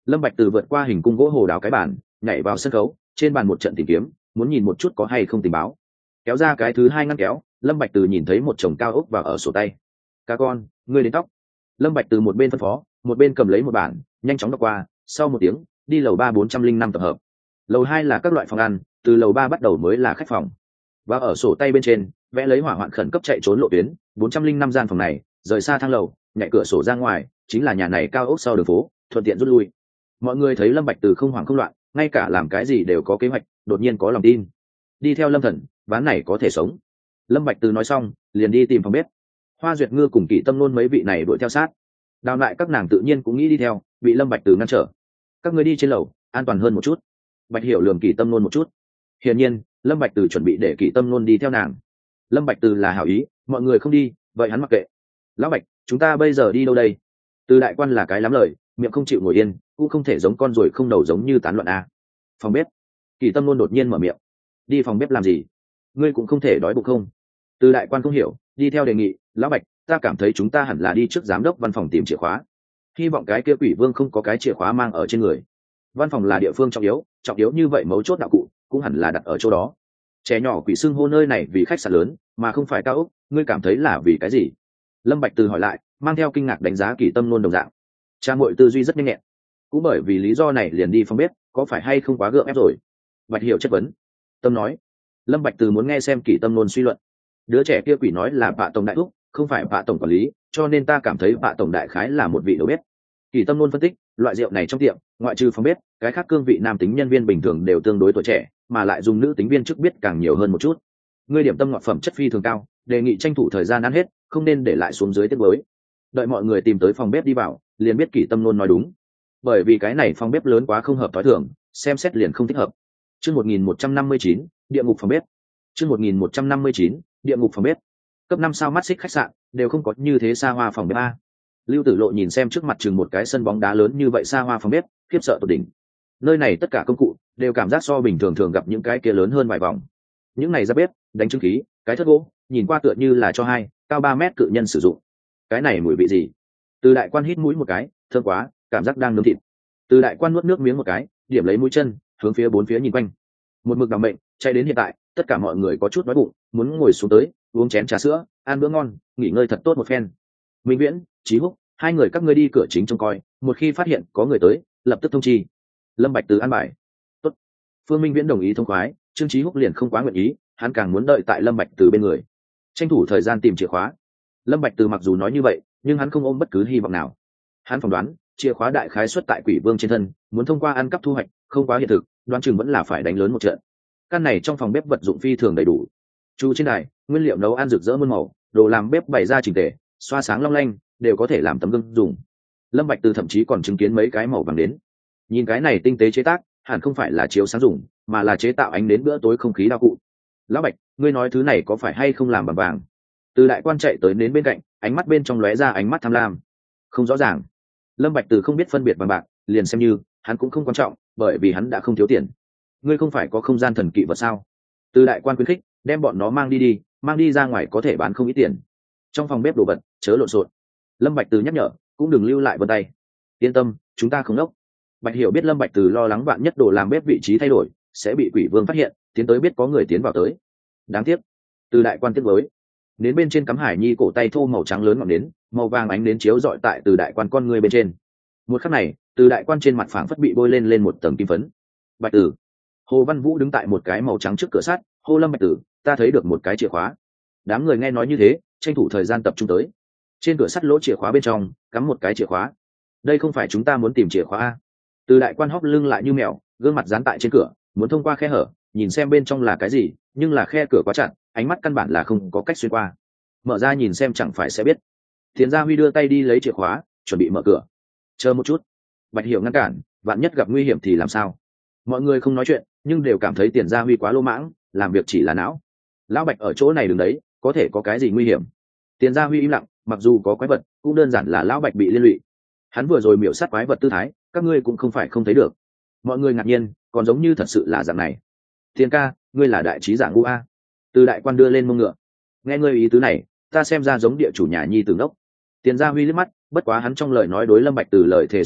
Lâm Bạch Từ vượt qua hình cung gỗ hồ đào cái bàn, nhảy vào sân khấu, trên bàn một trận tìm kiếm, muốn nhìn một chút có hay không tình báo. Kéo ra cái thứ hai ngăn kéo, Lâm Bạch Từ nhìn thấy một chồng cao ốc vào ở sổ tay. "Cá con, ngươi đến tóc." Lâm Bạch Từ một bên phân phó, một bên cầm lấy một bản, nhanh chóng đọc qua, sau một tiếng, đi lầu 3405 tập hợp. Lầu 2 là các loại phòng ăn, từ lầu 3 bắt đầu mới là khách phòng. Và ở sổ tay bên trên, vẽ lấy hỏa hoạn khẩn cấp chạy trốn lộ tuyến, 405 gian phòng này, rời xa thang lầu, nhảy cửa sổ ra ngoài, chính là nhà này cao ốc sau đường phố, thuận tiện rút lui. Mọi người thấy Lâm Bạch Từ không hoảng không loạn, ngay cả làm cái gì đều có kế hoạch, đột nhiên có lòng tin. Đi theo Lâm Thần, ván này có thể sống. Lâm Bạch Từ nói xong, liền đi tìm phòng bếp. Hoa Duyệt Ngư cùng Kỷ Tâm Nôn mấy vị này đuổi theo sát. Đào lại các nàng tự nhiên cũng nghĩ đi theo, bị Lâm Bạch Từ ngăn trở. "Các ngươi đi trên lầu, an toàn hơn một chút." Bạch Hiểu lườm Kỷ Tâm Nôn một chút. Hiển nhiên, Lâm Bạch Từ chuẩn bị để Kỷ Tâm Nôn đi theo nàng. Lâm Bạch Từ là hảo ý, mọi người không đi, vậy hắn mặc kệ. "Lão Bạch, chúng ta bây giờ đi đâu đây?" Từ đại quan là cái lắm lời, miệng không chịu ngồi yên, cũng không thể giống con ruồi không đầu giống như tán loạn a. Phòng bếp. Kỷ Tâm Nôn đột nhiên mở miệng. "Đi phòng bếp làm gì? Ngươi cũng không thể đói bụng không?" Từ đại quan không hiểu, đi theo đề nghị, "Lão Bạch, ta cảm thấy chúng ta hẳn là đi trước giám đốc văn phòng tìm chìa khóa. Hy vọng cái kia quỷ vương không có cái chìa khóa mang ở trên người. Văn phòng là địa phương trọng yếu như vậy mấu chốt đạo cụ cũng hẳn là đặt ở chỗ đó. Trẻ nhỏ quỷ xưng hô nơi này vì khách sạn lớn, mà không phải cao ốc, ngươi cảm thấy là vì cái gì?" Lâm Bạch Từ hỏi lại, mang theo kinh ngạc đánh giá Kỷ Tâm Nôn đồng dạng. Cha muội tư duy rất nhanh nhẹn, cũng bởi vì lý do này liền đi phòng bếp, có phải hay không quá gượng ép rồi? Bạch Hiểu chất vấn. Tâm nói. Lâm Bạch Từ muốn nghe xem Kỷ Tâm Nôn suy luận. Đứa trẻ kia quỷ nói là Bạ tổng đại thúc, không phải Bạ tổng quản lý, cho nên ta cảm thấy Bạ tổng đại khái là một vị đầu bếp. Kỷ Tâm Nôn phân tích, loại rượu này trong tiệm, ngoại trừ phòng bếp, cái khác cương vị nam tính nhân viên bình thường đều tương đối tuổi trẻ, mà lại dùng nữ tính viên chức biết càng nhiều hơn một chút. Ngươi điểm tâm ngọt phẩm chất phi thường cao, đề nghị tranh thủ thời gian ăn hết, không nên để lại xuống dưới tiếp với. Đợi mọi người tìm tới phòng bếp đi vào, liền biết Kỷ Tâm Nôn nói đúng. Bởi vì cái này phòng bếp lớn quá không hợp tối thường, xem xét liền không thích hợp. Chương 1159, địa ngục phòng bếp. Chương 1159, địa ngục phòng bếp. Cấp 5 sao mắt xích khách sạn, đều không có như thế xa hoa phòng bếp a. Lưu Tử Lộ nhìn xem trước mặt chừng một cái sân bóng đá lớn như vậy xa hoa phòng bếp, khiếp sợ tột đỉnh. Nơi này tất cả công cụ đều cảm giác so bình thường thường gặp những cái kia lớn hơn vài vòng. Những này ra bếp, đánh trứng khí, cái thớt gỗ, nhìn qua tựa như là cho hai, cao 3 mét cự nhân sử dụng. Cái này mùi vị gì? Từ đại quan hít mũi một cái, thơm quá, cảm giác đang nướng thịt. Từ đại quan nuốt nước miếng một cái, điểm lấy mũi chân, hướng phía bốn phía nhìn quanh. Một mực đảm mệnh, chạy đến hiện tại, tất cả mọi người có chút đói bụng, muốn ngồi xuống tới, uống chén trà sữa, ăn bữa ngon, nghỉ ngơi thật tốt một phen. Minh Viễn, Chí Húc, hai người các ngươi đi cửa chính trông coi, một khi phát hiện có người tới, lập tức thông chi. Lâm Bạch Từ an bài. Tốt. Phương Minh Viễn đồng ý thông khoái, Trương Chí Húc liền không quá nguyện ý, hắn càng muốn đợi tại Lâm Bạch Từ bên người, tranh thủ thời gian tìm chìa khóa. Lâm Bạch Từ mặc dù nói như vậy, nhưng hắn không ôm bất cứ hy vọng nào. Hắn phỏng đoán, chìa khóa đại khái xuất tại quỷ vương trên thân, muốn thông qua ăn cắp thu hoạch, không quá hiện thực, đoán chừng vẫn là phải đánh lớn một trận. Căn này trong phòng bếp vật dụng phi thường đầy đủ. Chu trên đài, nguyên liệu nấu ăn rực rỡ muôn màu, đồ làm bếp bày ra chỉnh tề, xoa sáng long lanh, đều có thể làm tấm gương dùng. Lâm Bạch Từ thậm chí còn chứng kiến mấy cái màu vàng đến. Nhìn cái này tinh tế chế tác, hẳn không phải là chiếu sáng dùng, mà là chế tạo ánh đến bữa tối không khí đao cụ. Lão Bạch, ngươi nói thứ này có phải hay không làm bằng vàng? Từ đại quan chạy tới đến bên cạnh, ánh mắt bên trong lóe ra ánh mắt tham lam. Không rõ ràng. Lâm Bạch Từ không biết phân biệt vàng bạc, liền xem như hắn cũng không quan trọng, bởi vì hắn đã không thiếu tiền. Ngươi không phải có không gian thần kỵ vật sao? Từ đại quan khuyến khích, đem bọn nó mang đi, mang đi ra ngoài có thể bán không ít tiền. Trong phòng bếp đồ vật, chớ lộn xộn. Lâm Bạch Từ nhắc nhở, cũng đừng lưu lại vân tay. Yên tâm, chúng ta không đốc. Bạch Hiểu biết Lâm Bạch Từ lo lắng vạn nhất đồ làm bếp vị trí thay đổi, sẽ bị quỷ vương phát hiện, tiến tới biết có người tiến vào tới. Đáng tiếc. Từ đại quan tiếc với. Nến bên trên cắm hải nhi cổ tay thô màu trắng lớn ngọn nến, màu vàng ánh nến chiếu rọi tại từ đại quan con người bên trên. Một khắc này, từ đại quan trên mặt phẳng phất bị bôi lên một tầng kim phấn. Bạch Tử. Hồ Văn Vũ đứng tại một cái màu trắng trước cửa sắt, hô Lâm Bạch Tử, ta thấy được một cái chìa khóa. Đám người nghe nói như thế, tranh thủ thời gian tập trung tới. Trên cửa sắt lỗ chìa khóa bên trong cắm một cái chìa khóa. Đây không phải chúng ta muốn tìm chìa khóa a? Từ đại quan hốc lưng lại như mèo, gương mặt dán tại trên cửa, muốn thông qua khe hở, nhìn xem bên trong là cái gì, nhưng là khe cửa quá chặt, ánh mắt căn bản là không có cách xuyên qua. Mở ra nhìn xem chẳng phải sẽ biết. Tiền Gia Huy đưa tay đi lấy chìa khóa, chuẩn bị mở cửa. Chờ một chút. Bạch Hiểu ngăn cản, vạn nhất gặp nguy hiểm thì làm sao? Mọi người không nói chuyện, nhưng đều cảm thấy Tiền Gia Huy quá lô mãng, làm việc chỉ là não. Lão Bạch ở chỗ này đứng đấy, có thể có cái gì nguy hiểm? Tiền Gia Huy im lặng, mặc dù có quái vật, cũng đơn giản là lão Bạch bị liên lụy. Hắn vừa rồi miểu sát quái vật tư thái, các ngươi cũng không phải không thấy được. Mọi người ngạc nhiên, còn giống như thật sự là dạng này. Tiền ca, ngươi là đại trí giả ngu a. Từ đại quan đưa lên mông ngựa. Nghe ngươi ý tứ này, ta xem ra giống địa chủ nhà nhi tử ngốc. Tiền Gia Huy liếc mắt, bất quá hắn trong lời nói đối Lâm Bạch Từ lời thề son sắt,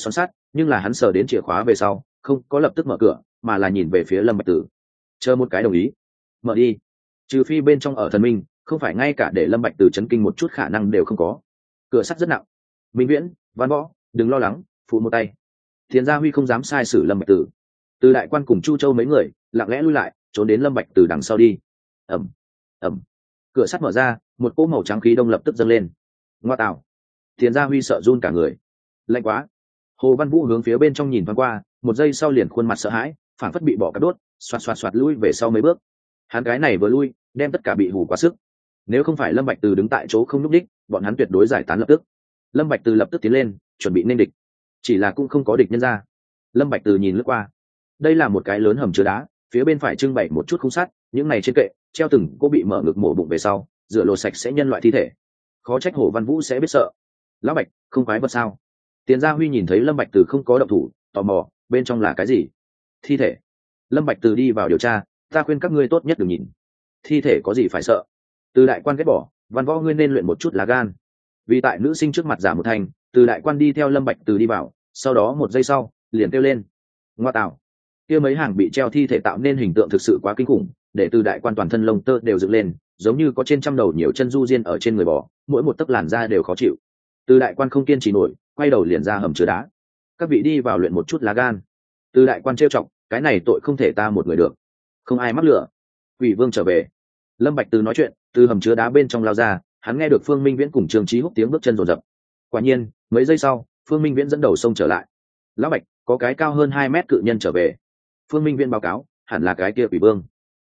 nhưng là hắn sờ đến chìa khóa về sau không có lập tức mở cửa, mà là nhìn về phía Lâm Bạch Tử. Chờ một cái đồng ý, mở đi. Trừ phi bên trong ở thần minh, không phải ngay cả để Lâm Bạch Tử chấn kinh một chút khả năng đều không có. Cửa sắt rất nặng. Minh Viễn, Văn Võ, đừng lo lắng, phụ một tay. Thiền Gia Huy không dám sai xử Lâm Bạch Tử. Từ đại quan cùng Chu Châu mấy người lặng lẽ lui lại, trốn đến Lâm Bạch Tử đằng sau đi. Ầm, ầm. Cửa sắt mở ra, một cỗ màu trắng khí đông lập tức dâng lên. Ngoa tạo. Thiền Gia Huy sợ run cả người. Lạnh quá. Hồ Văn Vũ hướng phía bên trong nhìn thoáng qua, một giây sau liền khuôn mặt sợ hãi, phản phất bị bỏ cắt đốt, xoạt xoạt xoạt lui về sau mấy bước. Hắn cái này vừa lui, đem tất cả bị hù quá sức. Nếu không phải Lâm Bạch Từ đứng tại chỗ không nhúc đích, bọn hắn tuyệt đối giải tán lập tức. Lâm Bạch Từ lập tức tiến lên, chuẩn bị nên địch. Chỉ là cũng không có địch nhân ra. Lâm Bạch Từ nhìn lướt qua. Đây là một cái lớn hầm chứa đá, phía bên phải trưng bày một chút khung sắt, những này trên kệ treo từng cô bị mở ngực mổ bụng về sau, rửa lột sạch sẽ nhân loại thi thể. Khó trách Hồ Văn Vũ sẽ biết sợ. Lão Bạch, không quái vật sao? Tiền Gia Huy nhìn thấy Lâm Bạch Từ không có động thủ, tò mò, bên trong là cái gì? Thi thể. Lâm Bạch Từ đi vào điều tra, ta khuyên các ngươi tốt nhất đừng nhìn. Thi thể có gì phải sợ? Từ đại quan ghét bỏ, Văn Võ ngươi nên luyện một chút lá gan. Vì tại nữ sinh trước mặt giả một thành, từ đại quan đi theo Lâm Bạch Từ đi vào, sau đó một giây sau, liền kêu lên. Ngoa tạo. Kia mấy hàng bị treo thi thể tạo nên hình tượng thực sự quá kinh khủng, để từ đại quan toàn thân lông tơ đều dựng lên, giống như có trên trăm đầu nhiều chân du diên ở trên người bò, mỗi một tấc làn da đều khó chịu. Từ đại quan không kiên trì nổi, quay đầu liền ra hầm chứa đá. Các vị đi vào luyện một chút lá gan. Từ đại quan trêu chọc, cái này tội không thể ta một người được. Không ai mắc lửa. Quỷ Vương trở về. Lâm Bạch Từ nói chuyện, từ hầm chứa đá bên trong lao ra, hắn nghe được Phương Minh Viễn cùng Trương Chí Húc tiếng bước chân rồn rập. Quả nhiên, mấy giây sau, Phương Minh Viễn dẫn đầu xông trở lại. Lão Bạch, có cái cao hơn 2 mét cự nhân trở về. Phương Minh Viễn báo cáo, hẳn là cái kia Quỷ Vương.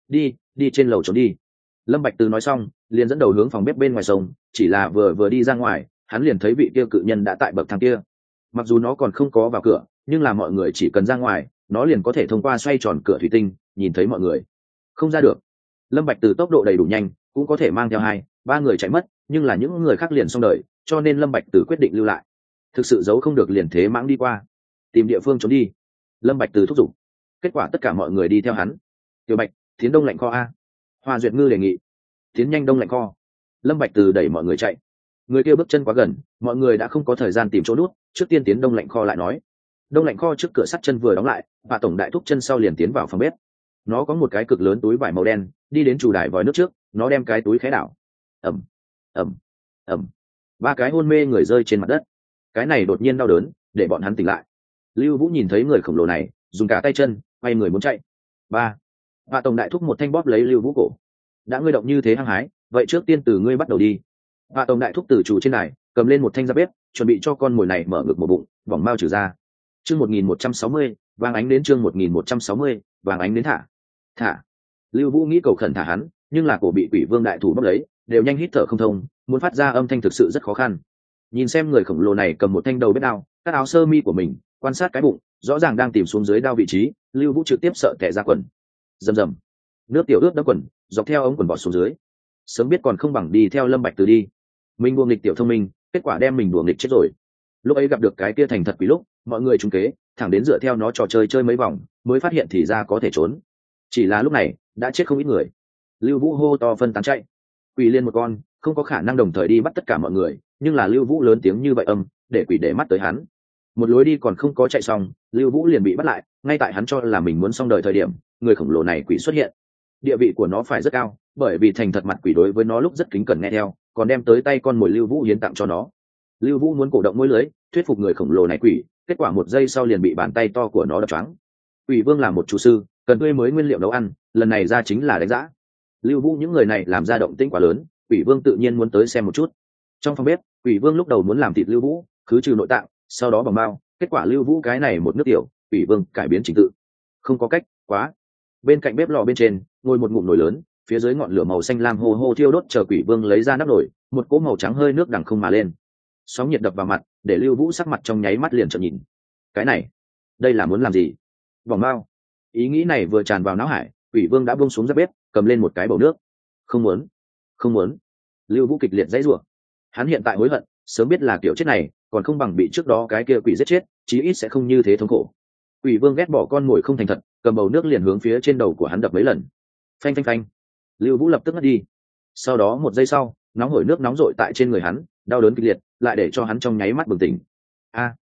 Đi trên lầu trốn đi. Lâm Bạch Từ nói xong, liền dẫn đầu hướng phòng bếp bên ngoài sông, chỉ là vừa đi ra ngoài, hắn liền thấy vị kia cự nhân đã tại bậc thang kia. Mặc dù nó còn không có vào cửa, nhưng là mọi người chỉ cần ra ngoài, nó liền có thể thông qua xoay tròn cửa thủy tinh nhìn thấy mọi người. Không ra được. Lâm Bạch Từ tốc độ đầy đủ nhanh, cũng có thể mang theo 2-3 người chạy mất, nhưng là những người khác liền xong đời, cho nên Lâm Bạch Từ quyết định lưu lại. Thực sự giấu không được liền thế mãng đi qua, tìm địa phương trốn đi. Lâm Bạch Từ thúc giục. Kết quả tất cả mọi người đi theo hắn. Tiểu Bạch, tiến đông lạnh kho a. Hoa Duyệt Ngư đề nghị. Tiến nhanh đông lạnh kho. Lâm Bạch Từ đẩy mọi người chạy. Người kia bước chân quá gần, mọi người đã không có thời gian tìm chỗ nút, trước tiên tiến đông lạnh kho lại nói. Đông lạnh kho trước cửa sắt chân vừa đóng lại, và tổng đại thúc chân sau liền tiến vào phòng bếp. Nó có một cái cực lớn túi vải màu đen, đi đến chủ đài vòi nước trước, nó đem cái túi khé đảo. Ầm, ầm, ầm. 3 cái hôn mê người rơi trên mặt đất. Cái này đột nhiên đau đớn, để bọn hắn tỉnh lại. Lưu Vũ nhìn thấy người khổng lồ này, dùng cả tay chân, quay người muốn chạy. Và tổng đại thúc một thanh bóp lấy Lưu Vũ cổ. Đã ngươi động như thế hăng hái, vậy trước tiên từ ngươi bắt đầu đi. Và tổng đại thúc từ chủ trên này, cầm lên một thanh da bếp, chuẩn bị cho con mồi này mở ngực một bụng, vòng mao trừ ra. Chương 1160, vàng ánh đến chương 1160, vàng ánh đến thả. Lưu Vũ nghĩ cầu khẩn thả hắn, nhưng là cổ bị Quỷ Vương đại thủ bóp lấy, đều nhanh hít thở không thông, muốn phát ra âm thanh thực sự rất khó khăn. Nhìn xem người khổng lồ này cầm một thanh đầu bếp đao, cắt áo sơ mi của mình, quan sát cái bụng, rõ ràng đang tìm xuống dưới đao vị trí, Lưu Vũ trực tiếp sợ tè ra quần. Rầm rầm. Nước tiểu ướt đẫm quần, dọc theo ống quần bọt xuống dưới. Sớm biết còn không bằng đi theo Lâm Bạch Từ đi. Mình buông nghịch tiểu thông minh, kết quả đem mình buông nghịch chết rồi. Lúc ấy gặp được cái kia thành thật quỷ lúc, mọi người trúng kế, thẳng đến dựa theo nó trò chơi mấy vòng, mới phát hiện thì ra có thể trốn. Chỉ là lúc này, đã chết không ít người. Lưu Vũ hô to phân tán chạy. Quỷ liên một con, không có khả năng đồng thời đi bắt tất cả mọi người, nhưng là Lưu Vũ lớn tiếng như vậy để quỷ để mắt tới hắn. Một lối đi còn không có chạy xong, Lưu Vũ liền bị bắt lại, ngay tại hắn cho là mình muốn xong đời thời điểm, người khổng lồ này quỷ xuất hiện. Địa vị của nó phải rất cao, bởi vì thành thật mặt quỷ đối với nó lúc rất kính cẩn nghe theo, còn đem tới tay con mồi Lưu Vũ hiến tặng cho nó. Lưu Vũ muốn cổ động môi lưới, thuyết phục người khổng lồ này quỷ, kết quả một giây sau liền bị bàn tay to của nó đập choáng. Quỷ Vương là một chủ sư, cần tươi mới nguyên liệu nấu ăn, lần này ra chính là đánh giã. Lưu Vũ những người này làm ra động tĩnh quá lớn, Quỷ Vương tự nhiên muốn tới xem một chút. Trong phòng bếp, Quỷ Vương lúc đầu muốn làm thịt Lưu Vũ, khứ trừ nội tạng, sau đó bằng bao, kết quả Lưu Vũ cái này một nước tiểu, Quỷ Vương cải biến trình tự. Không có cách, quá. Bên cạnh bếp lò bên trên, ngồi một ngụm nồi lớn, phía dưới ngọn lửa màu xanh lam hồ hồ thiêu đốt, chờ Quỷ Vương lấy ra nắp nồi, một cỗ màu trắng hơi nước đằng không mà lên. Sóng nhiệt đập vào mặt, để Lưu Vũ sắc mặt trong nháy mắt liền trợn nhìn. Cái này, đây là muốn làm gì? Vòng bao. Ý nghĩ này vừa tràn vào não hải, Quỷ Vương đã buông xuống ra bếp, cầm lên một cái bầu nước. Không muốn. Lưu Vũ kịch liệt dãy rủa. Hắn hiện tại hối hận, sớm biết là kiểu chết này, còn không bằng bị trước đó cái kia quỷ giết chết, chí ít sẽ không như thế thống khổ. Quỷ Vương ghét bỏ con mồi không thành thật, cầm bầu nước liền hướng phía trên đầu của hắn đập mấy lần. Phanh phanh phanh. Lưu Vũ lập tức ngất đi. Sau đó một giây sau, nóng hổi nước nóng rội tại trên người hắn, đau đớn kịch liệt, lại để cho hắn trong nháy mắt bừng tỉnh.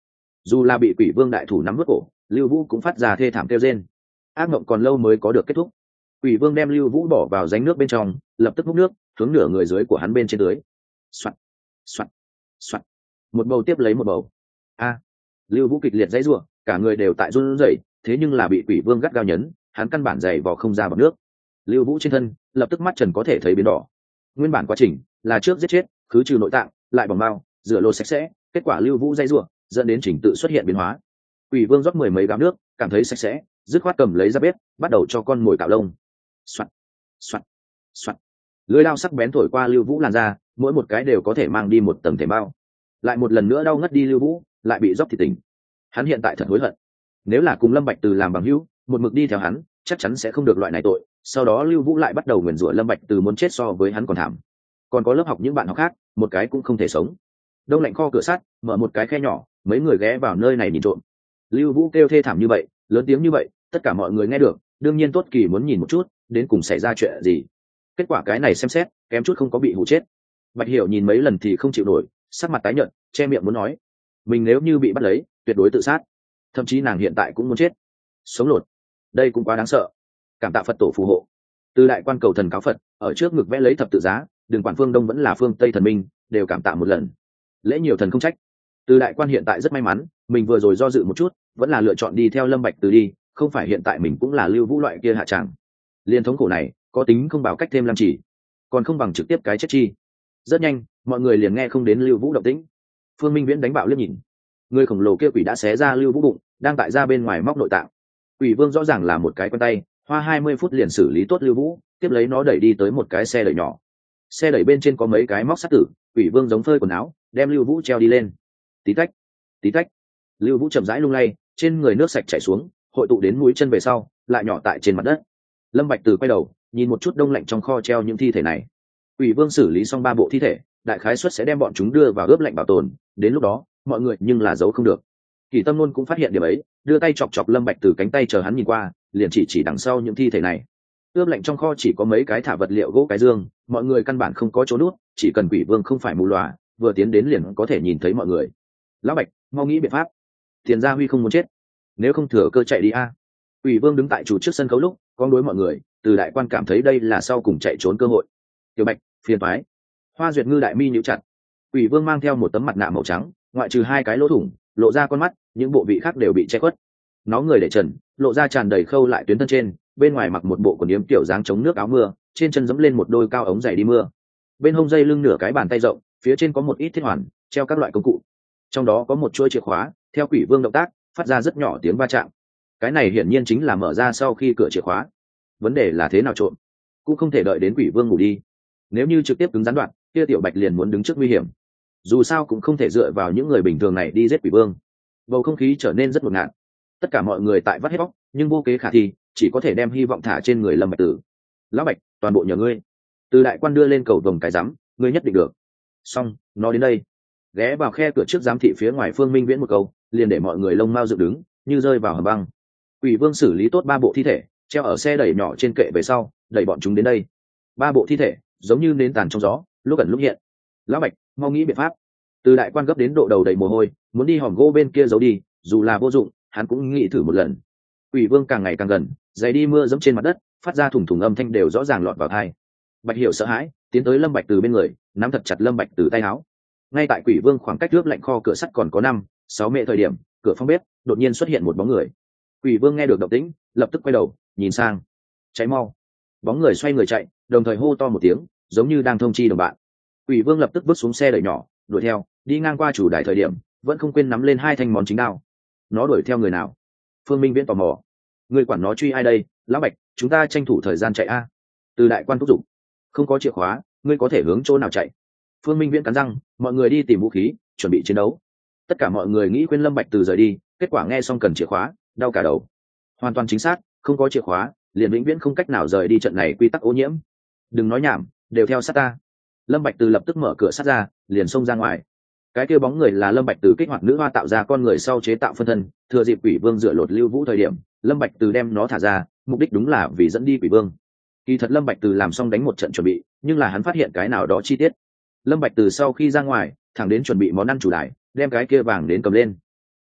Dù là bị quỷ vương đại thủ nắm vớt cổ, lưu vũ cũng phát ra thê thảm kêu rên. Ác mộng còn lâu mới có được kết thúc. Quỷ vương đem lưu vũ bỏ vào rãnh nước bên trong, lập tức hút nước hướng nửa người dưới của hắn bên trên dưới. Soạt, soạt, soạt, một bầu tiếp lấy một bầu. A, lưu vũ kịch liệt dãy rủa, cả người đều tại run rẩy, thế nhưng là bị quỷ vương gắt gao nhấn, hắn căn bản giày vò không ra bọt nước. Lưu vũ trên thân lập tức mắt trần có thể thấy biến đỏ. Nguyên bản quá trình là trước giết chết, khứ trừ nội tạng, lại bằng bao, rửa lột sạch sẽ, kết quả lưu vũ dãy rủa dẫn đến trình tự xuất hiện biến hóa. Quỷ vương rót 10 mấy gáo nước, cảm thấy sạch sẽ, dứt khoát cầm lấy ra bếp, bắt đầu cho con mồi cạo lông. Soạt, soạt, soạt, lưỡi dao sắc bén thổi qua lưu vũ làn da, mỗi một cái đều có thể mang đi một tầng thể bao. Lại một lần nữa đau ngất đi lưu vũ, lại bị dốc thịt tỉnh. Hắn hiện tại thật hối hận, nếu là cùng Lâm Bạch Từ làm bằng hữu, một mực đi theo hắn, chắc chắn sẽ không được loại này tội. Sau đó lưu vũ lại bắt đầu nguyền rủa Lâm Bạch Từ muốn chết so với hắn còn thảm. Còn có lớp học những bạn học khác, một cái cũng không thể sống. Đông lạnh kho cửa sắt mở một cái khe nhỏ, mấy người ghé vào nơi này nhìn trộm. Lưu vũ kêu thê thảm như vậy, lớn tiếng như vậy, tất cả mọi người nghe được, đương nhiên tốt kỳ muốn nhìn một chút đến cùng xảy ra chuyện gì. Kết quả cái này xem xét kém chút không có bị hù chết. Bạch Hiểu nhìn mấy lần thì không chịu nổi, sắc mặt tái nhợt, che miệng muốn nói, mình nếu như bị bắt lấy tuyệt đối tự sát, thậm chí nàng hiện tại cũng muốn chết. Sống lột, đây cũng quá đáng sợ. Cảm tạ Phật tổ phù hộ. Từ đại quan cầu thần cáo Phật, ở trước ngực vẽ lấy thập tự giá, đừng quản phương đông vẫn là phương tây thần minh, đều cảm tạ một lần. Lễ nhiều thần không trách. Từ đại quan hiện tại rất may mắn, mình vừa rồi do dự một chút, vẫn là lựa chọn đi theo Lâm Bạch Từ đi, không phải hiện tại mình cũng là lưu vũ loại kia hạ tràng. Liên thống khổ này, có tính không bảo cách thêm làm chỉ, còn không bằng trực tiếp cái chết chi. Rất nhanh, mọi người liền nghe không đến lưu vũ động tĩnh. Phương Minh Viễn đánh bạo liếc nhìn, người khổng lồ kia quỷ đã xé ra lưu vũ bụng, đang tại ra bên ngoài móc nội tạng. Quỷ vương rõ ràng là một cái quen tay, hoa 20 phút liền xử lý tốt lưu vũ, tiếp lấy nó đẩy đi tới một cái xe đẩy nhỏ. Xe đẩy bên trên có mấy cái móc sắt tử, quỷ vương giống phơi quần áo, đem lưu vũ treo đi lên. Tí tách, tí tách, lưu vũ chậm rãi lung lay, trên người nước sạch chảy xuống, hội tụ đến mũi chân về sau, lại nhỏ tại trên mặt đất. Lâm Bạch Từ quay đầu, nhìn một chút đông lạnh trong kho treo những thi thể này. Quỷ vương xử lý xong 3 bộ thi thể, đại khái suất sẽ đem bọn chúng đưa vào ướp lạnh bảo tồn, đến lúc đó mọi người nhưng là giấu không được. Kỳ Tâm Luân cũng phát hiện điểm ấy, đưa tay chọc chọc Lâm Bạch Từ cánh tay chờ hắn nhìn qua, liền chỉ đằng sau những thi thể này. Ướp lạnh trong kho chỉ có mấy cái thả vật liệu gỗ cái dương, mọi người căn bản không có chỗ nút, chỉ cần quỷ vương không phải mù lòa, vừa tiến đến liền có thể nhìn thấy mọi người. Lão Bạch, mau nghĩ biện pháp. Tiền Gia Huy không muốn chết, nếu không thừa cơ chạy đi a. Quỷ vương đứng tại chủ trước sân khấu lúc, con đối mọi người, Từ đại quan cảm thấy đây là sau cùng chạy trốn cơ hội. Tiểu Bạch, phiền toái. Hoa Duyệt Ngư đại mi nhíu chặt. Quỷ vương mang theo một tấm mặt nạ màu trắng, ngoại trừ 2 cái lỗ thủng, lộ ra con mắt, những bộ vị khác đều bị che khuất. Nó người để trần, lộ ra tràn đầy khâu lại tuyến thân trên, bên ngoài mặc một bộ quần yếm kiểu dáng chống nước áo mưa, trên chân giẫm lên một đôi cao ống giày đi mưa. Bên hông dây lưng nửa cái bàn tay rộng, phía trên có một ít thiết hoàn, treo các loại công cụ. Trong đó có một chuôi chìa khóa, theo quỷ vương động tác, phát ra rất nhỏ tiếng va chạm. Cái này hiển nhiên chính là mở ra sau khi cửa chìa khóa. Vấn đề là thế nào trộm, cũng không thể đợi đến quỷ vương ngủ đi. Nếu như trực tiếp cứng rắn đoạn, kia Tiểu Bạch liền muốn đứng trước nguy hiểm. Dù sao cũng không thể dựa vào những người bình thường này đi giết quỷ vương. Bầu không khí trở nên rất ngột ngạt. Tất cả mọi người tại vắt hết bóc, nhưng vô kế khả thi, chỉ có thể đem hy vọng thả trên người Lâm Bạch Tử. Lão Bạch, toàn bộ nhờ ngươi. Từ đại quan đưa lên cầu vồng cái rắm, ngươi nhất định được. Xong, nó đến đây. Ghé vào khe cửa trước giám thị phía ngoài Phương Minh Viễn một câu, liền để mọi người lông mao dựng đứng, như rơi vào hầm băng. Quỷ vương xử lý tốt 3 bộ thi thể, treo ở xe đẩy nhỏ trên kệ về sau, đẩy bọn chúng đến đây. 3 bộ thi thể giống như nến tàn trong gió, lúc ẩn lúc hiện. Lão Bạch, mau nghĩ biện pháp. Từ đại quan gấp đến độ đầu đầy mồ hôi, muốn đi hòm gỗ bên kia giấu đi, dù là vô dụng, hắn cũng nghĩ thử một lần. Quỷ vương càng ngày càng gần, giày đi mưa dẫm trên mặt đất, phát ra thủng thủng âm thanh đều rõ ràng lọt vào tai. Bạch Hiểu sợ hãi, tiến tới Lâm Bạch Từ bên người, nắm thật chặt Lâm Bạch Từ tay áo. Ngay tại quỷ vương khoảng cách trước lạnh kho cửa sắt còn có 5-6 mét thời điểm, cửa phòng bếp đột nhiên xuất hiện một bóng người. Quỷ vương nghe được động tĩnh, lập tức quay đầu, nhìn sang. Cháy mau! Bóng người xoay người chạy, đồng thời hô to một tiếng, giống như đang thông chi đồng bạn. Quỷ vương lập tức bước xuống xe đẩy nhỏ, đuổi theo, đi ngang qua chủ đài thời điểm, vẫn không quên nắm lên 2 thanh món chính đao. Nó đuổi theo người nào? Phương Minh Viễn tò mò. Người quản nó truy ai đây? Lão Bạch, chúng ta tranh thủ thời gian chạy a. Từ đại quan thúc giục. Không có chìa khóa, ngươi có thể hướng chỗ nào chạy? Phương Minh Viễn cắn răng, mọi người đi tìm vũ khí, chuẩn bị chiến đấu. Tất cả mọi người nghĩ khuyên Lâm Bạch Từ rời đi, kết quả nghe xong cần chìa khóa, đau cả đầu. Hoàn toàn chính xác, không có chìa khóa, liền vĩnh viễn không cách nào rời đi trận này quy tắc ô nhiễm. Đừng nói nhảm, đều theo sát ta. Lâm Bạch Từ lập tức mở cửa sắt ra, liền xông ra ngoài. Cái kia bóng người là Lâm Bạch Từ kích hoạt nữ hoa tạo ra con người sau chế tạo phân thân, thừa dịp quỷ vương dựa lột lưu vũ thời điểm, Lâm Bạch Từ đem nó thả ra, mục đích đúng là vì dẫn đi quỷ vương. Kỳ thật Lâm Bạch Từ làm xong đánh một trận chuẩn bị, nhưng là hắn phát hiện cái nào đó chi tiết. Lâm Bạch Từ sau khi ra ngoài, thẳng đến chuẩn bị món ăn chủ đài, đem cái kia vàng đến cầm lên.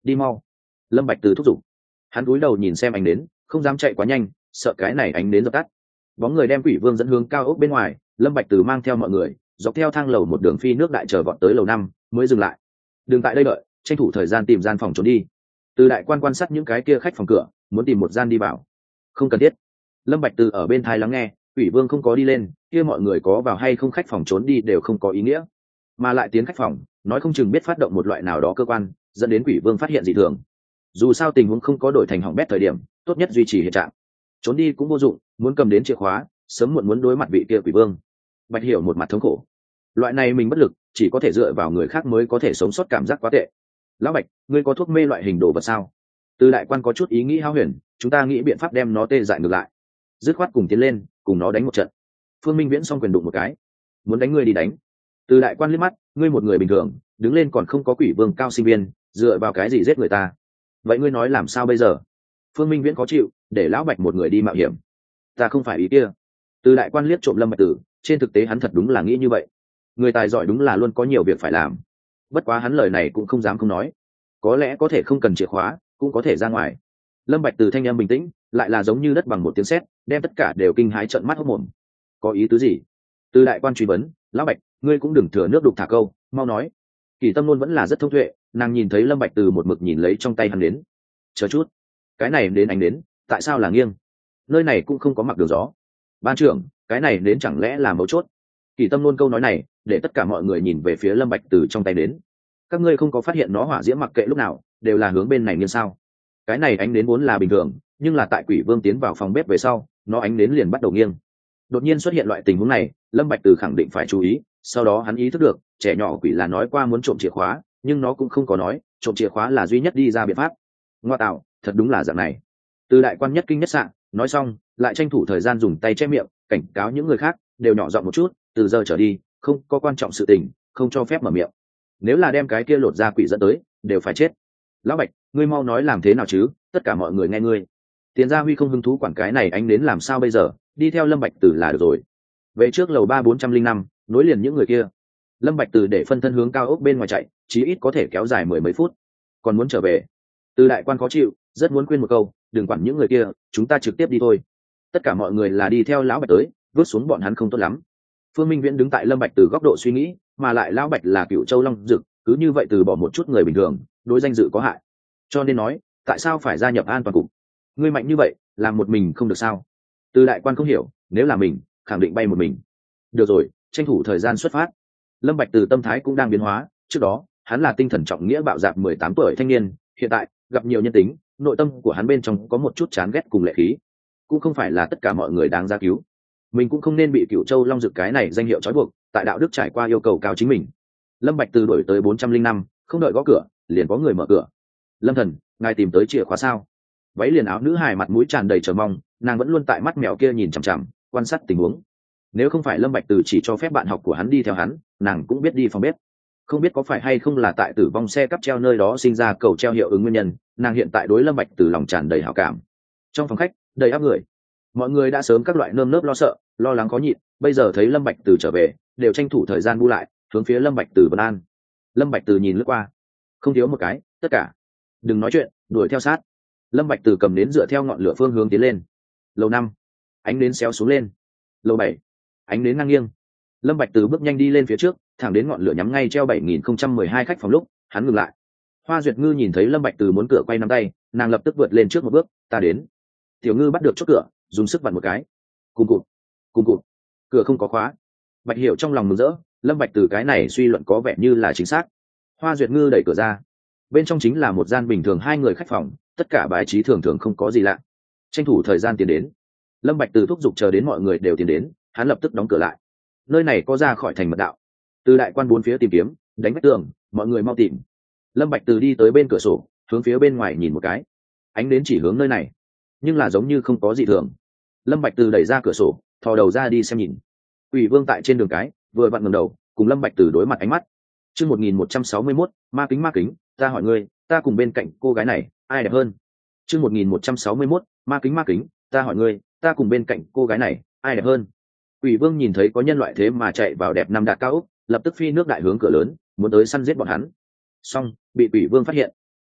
đi mau. Lâm Bạch Từ thúc giục. Hắn cúi đầu nhìn xem ánh nến, không dám chạy quá nhanh, sợ cái này ánh nến dập tắt. Bóng người đem Quỷ Vương dẫn hướng cao ốc bên ngoài. Lâm Bạch Từ mang theo mọi người dọc theo thang lầu một đường phi nước đại chờ vọt tới lầu 5 mới dừng lại. Đừng tại đây đợi, tranh thủ thời gian tìm gian phòng trốn đi. Từ đại quan quan sát những cái kia khách phòng cửa, muốn tìm một gian đi vào. Không cần thiết. Lâm Bạch Từ ở bên tai lắng nghe, Quỷ Vương không có đi lên, kia mọi người có vào hay không khách phòng trốn đi đều không có ý nghĩa, mà lại tiến khách phòng, nói không chừng biết phát động một loại nào đó cơ quan, dẫn đến Quỷ Vương phát hiện dị thường. Dù sao tình huống không có đổi thành hỏng bét thời điểm, tốt nhất duy trì hiện trạng. Trốn đi cũng vô dụng, muốn cầm đến chìa khóa, sớm muộn muốn đối mặt vị kia Quỷ Vương. Bạch Hiểu một mặt thống khổ. Loại này mình bất lực, chỉ có thể dựa vào người khác mới có thể sống sót, cảm giác quá tệ. Lão Bạch, ngươi có thuốc mê loại hình đồ vật sao? Từ đại quan có chút ý nghĩ hao huyền, chúng ta nghĩ biện pháp đem nó tê dại ngược lại. Dứt khoát cùng tiến lên, cùng nó đánh một trận. Phương Minh Viễn song quyền đụng một cái. Muốn đánh ngươi đi đánh. Từ đại quan liếc mắt, ngươi một người bình thường, đứng lên còn không có Quỷ Vương cao sinh viên, dựa vào cái gì giết người ta? Vậy ngươi nói làm sao bây giờ? Phương Minh Viễn khó chịu, để lão Bạch một người đi mạo hiểm. Ta không phải ý kia. Từ đại quan liếc trộm Lâm Bạch Tử, trên thực tế hắn thật đúng là nghĩ như vậy. Người tài giỏi đúng là luôn có nhiều việc phải làm. Bất quá hắn lời này cũng không dám không nói. Có lẽ có thể không cần chìa khóa, cũng có thể ra ngoài. Lâm Bạch Từ thanh âm bình tĩnh, lại là giống như đất bằng một tiếng sét, đem tất cả đều kinh hãi trợn mắt hốt mồm. Có ý tứ gì? Từ đại quan truy vấn, lão Bạch, ngươi cũng đừng thừa nước đục thả câu, mau nói. Kỳ Tâm luôn vẫn là rất thông tuệ, nàng nhìn thấy Lâm Bạch Từ một mực nhìn lấy trong tay hắn đến. Chờ chút, cái này đến ánh đến, tại sao là nghiêng? Nơi này cũng không có mặc đường gió. Ban trưởng, cái này đến chẳng lẽ là mấu chốt? Kỳ Tâm luôn câu nói này, để tất cả mọi người nhìn về phía Lâm Bạch Từ trong tay đến. Các ngươi không có phát hiện nó hỏa diễm mặc kệ lúc nào đều là hướng bên này như sao? Cái này ánh đến vốn là bình thường, nhưng là tại Quỷ Vương tiến vào phòng bếp về sau, nó ánh đến liền bắt đầu nghiêng. Đột nhiên xuất hiện loại tình huống này, Lâm Bạch Từ khẳng định phải chú ý. Sau đó hắn ý thức được, trẻ nhỏ quỷ là nói qua muốn trộm chìa khóa, nhưng nó cũng không có nói trộm chìa khóa là duy nhất đi ra biện pháp. Ngoa tạo, thật đúng là dạng này. Từ đại quan nhất kinh nhất sạng, nói xong, lại tranh thủ thời gian dùng tay che miệng, cảnh cáo những người khác đều nhỏ giọng một chút, từ giờ trở đi, không có quan trọng sự tình, không cho phép mở miệng. Nếu là đem cái kia lột ra quỷ dẫn tới, đều phải chết. Lão Bạch, ngươi mau nói làm thế nào chứ? Tất cả mọi người nghe ngươi. Tiền Gia Huy không hứng thú quản cái này, anh đến làm sao bây giờ? Đi theo Lâm Bạch Từ là được rồi. Về trước lầu 3405, nối liền những người kia. Lâm Bạch Từ để phân thân hướng cao ốc bên ngoài chạy, chí ít có thể kéo dài 10 mấy phút. Còn muốn trở về. Từ đại quan khó chịu, rất muốn khuyên một câu, đừng quản những người kia, chúng ta trực tiếp đi thôi. Tất cả mọi người là đi theo lão Bạch tới, vứt xuống bọn hắn không tốt lắm. Phương Minh Viễn đứng tại Lâm Bạch Từ góc độ suy nghĩ, mà lại lão Bạch là Cửu Châu Long Dực, cứ như vậy từ bỏ một chút người bình thường, đối danh dự có hại. Cho nên nói, tại sao phải gia nhập an toàn cục? Ngươi mạnh như vậy, làm một mình không được sao? Từ đại quan không hiểu, nếu là mình, khẳng định bay một mình. Được rồi, tranh thủ thời gian xuất phát. Lâm Bạch Từ tâm thái cũng đang biến hóa, trước đó, hắn là tinh thần trọng nghĩa bạo dạn 18 tuổi thanh niên, hiện tại, gặp nhiều nhân tính, nội tâm của hắn bên trong có một chút chán ghét cùng lệ khí. Cũng không phải là tất cả mọi người đáng ra cứu. Mình cũng không nên bị Cửu Châu Long Dực cái này danh hiệu trói buộc, tại đạo đức trải qua yêu cầu cao chính mình. Lâm Bạch Từ đổi tới 405, không đợi gõ cửa, liền có người mở cửa. Lâm thần, ngài tìm tới chìa khóa sao? Váy liền áo nữ hài mặt mũi tràn đầy chờ mong, nàng vẫn luôn tại mắt mèo kia nhìn chằm chằm, quan sát tình huống. Nếu không phải Lâm Bạch Từ chỉ cho phép bạn học của hắn đi theo hắn, nàng cũng biết đi phòng bếp. Không biết có phải hay không là tại tử vong xe cắp treo nơi đó sinh ra cầu treo hiệu ứng nguyên nhân, nàng hiện tại đối Lâm Bạch Từ lòng tràn đầy hảo cảm. Trong phòng khách, đầy áp người. Mọi người đã sớm các loại nơm nớp lo sợ, lo lắng khó nhịn, bây giờ thấy Lâm Bạch Từ trở về, đều tranh thủ thời gian bu lại, hướng phía Lâm Bạch Từ vân an. Lâm Bạch Từ nhìn lướt qua, không thiếu một cái, tất cả. Đừng nói chuyện, đuổi theo sát. Lâm Bạch Từ cầm đến dựa theo ngọn lửa phương hướng tiến lên. Lầu 5, ánh nến xéo xuống lên. Lầu 7, ánh nến ngang nghiêng. Lâm Bạch Từ bước nhanh đi lên phía trước, thẳng đến ngọn lửa nhắm ngay treo 7012 khách phòng lúc, hắn ngừng lại. Hoa Duyệt Ngư nhìn thấy Lâm Bạch Từ muốn cửa quay nắm tay, nàng lập tức vượt lên trước một bước, ta đến. Tiểu Ngư bắt được chốt cửa, dùng sức vặn một cái. Cùng cụt, cửa không có khóa. Bạch Hiểu trong lòng mừng rỡ, Lâm Bạch Từ cái này suy luận có vẻ như là chính xác. Hoa Duyệt Ngư đẩy cửa ra, bên trong chính là một gian bình thường 2 người khách phòng, tất cả bài trí thường thường không có gì lạ. Tranh thủ thời gian tiến đến. Lâm Bạch Từ thúc giục chờ đến mọi người đều tiến đến, hắn lập tức đóng cửa lại. Nơi này có ra khỏi thành mật đạo. Từ đại quan bốn phía tìm kiếm, đánh vách tường, mọi người mau tìm. Lâm Bạch Từ đi tới bên cửa sổ, hướng phía bên ngoài nhìn một cái. Ánh đến chỉ hướng nơi này, nhưng là giống như không có gì thường. Lâm Bạch Từ đẩy ra cửa sổ, thò đầu ra đi xem nhìn. Quỷ Vương tại trên đường cái, vừa vặn ngẩng đầu, cùng Lâm Bạch Từ đối mặt ánh mắt. Chương 1161, ma kính, ta hỏi ngươi, ta cùng bên cạnh cô gái này, ai đẹp hơn? Chương 1161, ma kính, ta hỏi ngươi, ta cùng bên cạnh cô gái này, ai đẹp hơn? Quỷ Vương nhìn thấy có nhân loại thế mà chạy vào đẹp năm đạt cao ốc, lập tức phi nước đại hướng cửa lớn, muốn tới săn giết bọn hắn. Xong, bị Quỷ Vương phát hiện.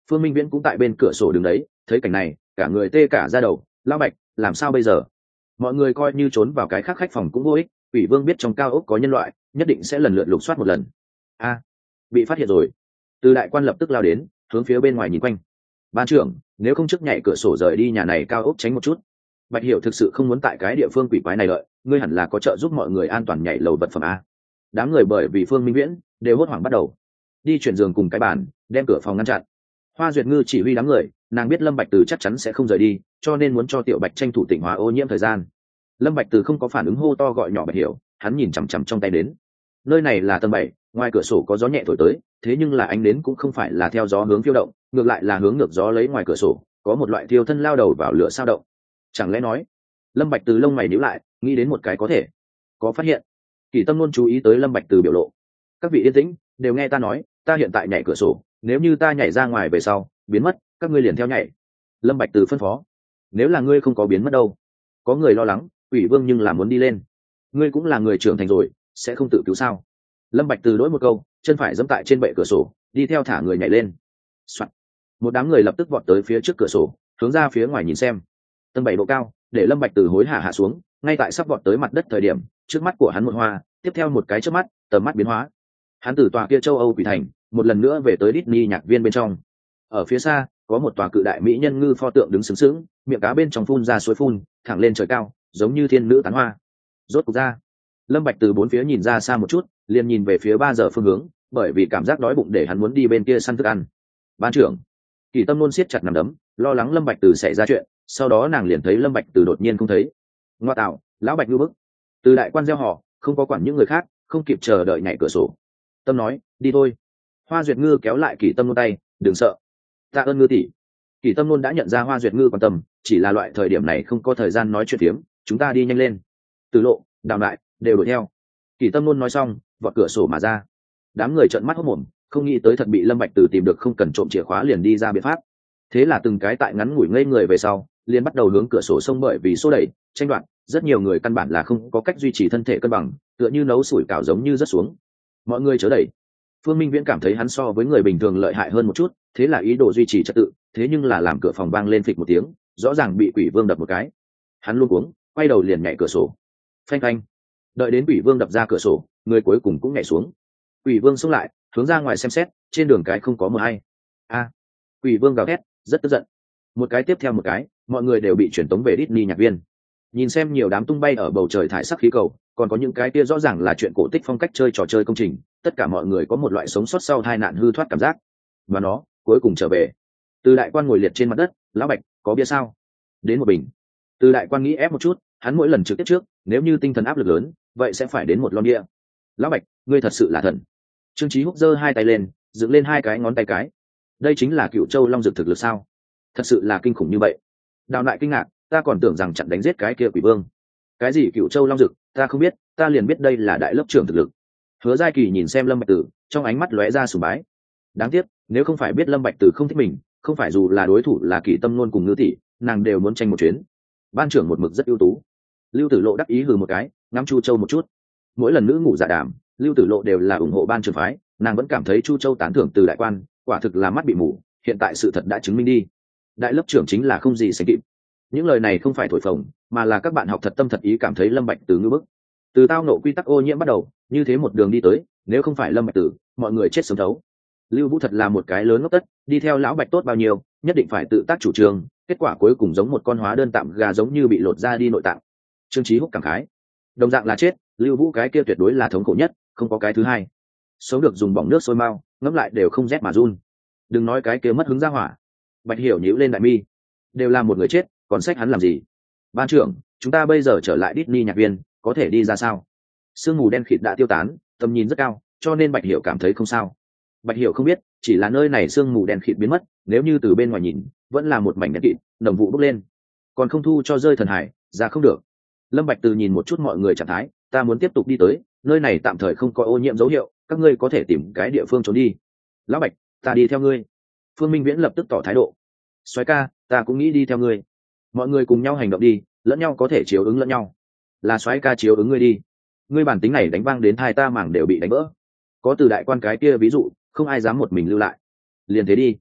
Phương Minh Viễn cũng tại bên cửa sổ đứng đấy, thấy cảnh này cả người tê cả da đầu. Lão Bạch, làm sao bây giờ? Mọi người coi như trốn vào cái khác khách phòng cũng vô ích, Quỷ Vương biết trong cao ốc có nhân loại, nhất định sẽ lần lượt lục soát một lần. A, bị phát hiện rồi. Từ đại quan lập tức lao đến, hướng phía bên ngoài nhìn quanh. Ban trưởng, nếu không trước nhảy cửa sổ rời đi nhà này cao ốc tránh một chút. Bạch Hiểu thực sự không muốn tại cái địa phương quỷ quái này đợi, ngươi hẳn là có trợ giúp mọi người an toàn nhảy lầu vật phẩm a. Đám người bởi vì Phương Minh Viễn đều hốt hoảng bắt đầu đi chuyển giường cùng cái bàn, đem cửa phòng ngăn chặn. Hoa Duyệt Ngư chỉ huy đám người, nàng biết Lâm Bạch Từ chắc chắn sẽ không rời đi, cho nên muốn cho Tiểu Bạch tranh thủ tịnh hóa ô nhiễm thời gian. Lâm Bạch Từ không có phản ứng, hô to gọi nhỏ Bạch Hiểu, hắn nhìn chằm chằm trong tay đến. Nơi này là tầng 7, ngoài cửa sổ có gió nhẹ thổi tới, thế nhưng là ánh đến cũng không phải là theo gió hướng phiêu động, ngược lại là hướng ngược gió lấy ngoài cửa sổ, có một loại thiêu thân lao đầu vào lửa sao động. Chẳng lẽ nói? Lâm Bạch Từ lông mày nhíu lại, nghĩ đến một cái có thể có phát hiện. Kỷ Tâm luôn chú ý tới Lâm Bạch Từ biểu lộ. Các vị yên tĩnh, đều nghe ta nói, ta hiện tại nhảy cửa sổ, nếu như ta nhảy ra ngoài về sau biến mất, các ngươi liền theo nhảy. Lâm Bạch Từ phân phó. Nếu là ngươi không có biến mất đâu? Có người lo lắng, Ủy Vương nhưng là muốn đi lên. Ngươi cũng là người trưởng thành rồi, sẽ không tự cứu sao? Lâm Bạch Từ đối một câu, chân phải giẫm tại trên bệ cửa sổ, đi theo thả người nhảy lên. Soạn. Một đám người lập tức vọt tới phía trước cửa sổ, hướng ra phía ngoài nhìn xem. Tầng 7 độ cao, để Lâm Bạch Từ hối hả hạ xuống, ngay tại sắp vọt tới mặt đất thời điểm, trước mắt của hắn một hoa, tiếp theo một cái chớp mắt, tầm mắt biến hóa. Hắn từ tòa kia châu Âu quỷ thành, một lần nữa về tới Disney nhạc viên bên trong. Ở phía xa, có một tòa cự đại mỹ nhân ngư pho tượng đứng sướng sướng, miệng cá bên trong phun ra suối phun, thẳng lên trời cao, giống như thiên nữ tán hoa. Rốt cục ra. Lâm Bạch từ bốn phía nhìn ra xa một chút, liền nhìn về phía 3 giờ phương hướng, bởi vì cảm giác đói bụng để hắn muốn đi bên kia săn thức ăn. Ban trưởng, Kỳ Tâm luôn siết chặt nắm đấm, lo lắng Lâm Bạch từ xảy ra chuyện, sau đó nàng liền thấy Lâm Bạch từ đột nhiên không thấy. Ngoa tạo, lão Bạch ngư bức. Từ đại quan gieo họ, không có quản những người khác, không kịp chờ đợi nhảy cửa sổ. Tâm nói, đi thôi. Hoa Duyệt Ngư kéo lại Kỳ Tâm luôn tay, đừng sợ. Tạ ơn Ngư tỷ. Kỳ Tâm luôn đã nhận ra Hoa Duyệt Ngư quan tâm, chỉ là loại thời điểm này không có thời gian nói chuyện phiếm, chúng ta đi nhanh lên. Từ Lộ, Đàm Đại đều đuổi theo. Kỳ Tâm luôn nói xong, vọt cửa sổ mà ra. Đám người trợn mắt hốt mồm, không nghĩ tới thật bị Lâm Bạch Từ tìm được, không cần trộm chìa khóa liền đi ra biện pháp. Thế là từng cái tại ngắn ngủi ngây người về sau, liền bắt đầu hướng cửa sổ xông, bởi vì xô đẩy, tranh đoạt, rất nhiều người căn bản là không có cách duy trì thân thể cân bằng, tựa như nấu sủi cảo giống như rớt xuống. Mọi người chớ đẩy. Phương Minh Viễn cảm thấy hắn so với người bình thường lợi hại hơn một chút, thế là ý đồ duy trì trật tự, thế nhưng là làm cửa phòng vang lên phịch một tiếng, rõ ràng bị Quỷ Vương đập một cái. Hắn luống cuống, quay đầu liền nhảy cửa sổ. Phanh phanh. Đợi đến Quỷ Vương đập ra cửa sổ, người cuối cùng cũng nhảy xuống. Quỷ Vương xông lại, hướng ra ngoài xem xét, trên đường cái không có mờ hay. A! Quỷ Vương gào thét, rất tức giận. Một cái tiếp theo một cái, mọi người đều bị chuyển tống về Disney nhạc viên. Nhìn xem nhiều đám tung bay ở bầu trời thải sắc khí cầu, còn có những cái kia rõ ràng là chuyện cổ tích phong cách chơi trò chơi công trình, tất cả mọi người có một loại sống sót sau tai nạn hư thoát cảm giác. Và nó cuối cùng trở về. Từ đại quan ngồi liệt trên mặt đất, lão Bạch, có bia sao? Đến một bình. Từ đại quan nghĩ ép một chút, hắn mỗi lần trực tiếp trước, nếu như tinh thần áp lực lớn, vậy sẽ phải đến một lon bia. Lão Bạch, ngươi thật sự là thần. Trương Chí Húc giơ hai tay lên, dựng lên hai cái ngón tay cái. Đây chính là Cựu Châu Long Dực thực lực sao? Thật sự là kinh khủng như vậy. Đào lại kinh ngạc, ta còn tưởng rằng chặn đánh giết cái kia Quỷ Vương. Cái gì Cựu Châu Long Dực, ta không biết, ta liền biết đây là đại lớp trưởng thực lực. Hứa Giai Kỳ nhìn xem Lâm Bạch Tử, trong ánh mắt lóe ra sùng bái. Đáng tiếc, nếu không phải biết Lâm Bạch Tử không thích mình, không phải dù là đối thủ là Kỳ Tâm luôn cùng Ngư tỷ, nàng đều muốn tranh một chuyến. Ban trưởng một mực rất ưu tú. Lưu Tử Lộ đắc ý hừ một cái, ngắm Chu Châu một chút. Mỗi lần nữ ngủ dạ đàm, Lưu Tử Lộ đều là ủng hộ ban trưởng phái, nàng vẫn cảm thấy Chu Châu tán thưởng Từ đại quan, quả thực là mắt bị mù, hiện tại sự thật đã chứng minh đi. Đại lớp trưởng chính là không gì sánh kịp. Những lời này không phải thổi phồng, mà là các bạn học thật tâm thật ý cảm thấy Lâm Bạch Tử ngư bức. Từ tao nộ quy tắc ô nhiễm bắt đầu, như thế một đường đi tới, nếu không phải Lâm Bạch Tử, mọi người chết sớm thấu. Lưu Vũ thật là một cái lớn ngốc tất, đi theo lão Bạch tốt bao nhiêu, nhất định phải tự tác chủ trương, kết quả cuối cùng giống một con hóa đơn tạm gà, giống như bị lột ra đi nội tạng. Trương Chí Húc cảm khái, đồng dạng là chết, Lưu Vũ cái kia tuyệt đối là thống khổ nhất, không có cái thứ hai. Sống được dùng bỏng nước sôi mau, ngẫm lại đều không rét mà run. Đừng nói cái kia mất hứng ra hỏa. Bạch Hiểu nhíu lên đại mi, đều là một người chết, còn sách hắn làm gì? Ban trưởng, chúng ta bây giờ trở lại Disney nhạc viên, có thể đi ra sao? Sương mù đen khịt đã tiêu tán, tầm nhìn rất cao, cho nên Bạch Hiểu cảm thấy không sao. Bạch Hiểu không biết, chỉ là nơi này sương mù đen khịt biến mất, nếu như từ bên ngoài nhìn, vẫn là một mảnh đen kịt, nồng vụ bốc lên. Còn không thu cho rơi thần hải, ra không được. Lâm Bạch Từ nhìn một chút mọi người trạng thái, ta muốn tiếp tục đi tới, nơi này tạm thời không có ô nhiễm dấu hiệu, các ngươi có thể tìm cái địa phương trốn đi. Lão Bạch, ta đi theo ngươi. Phương Minh Viễn lập tức tỏ thái độ. Soái ca, ta cũng nghĩ đi theo ngươi. Mọi người cùng nhau hành động đi, lẫn nhau có thể chiếu ứng lẫn nhau. Là soái ca chiếu ứng ngươi đi. Ngươi bản tính này đánh vang đến tai ta mảng đều bị đánh vỡ. Có Từ đại quan cái kia ví dụ, không ai dám một mình lưu lại. Liền thế đi.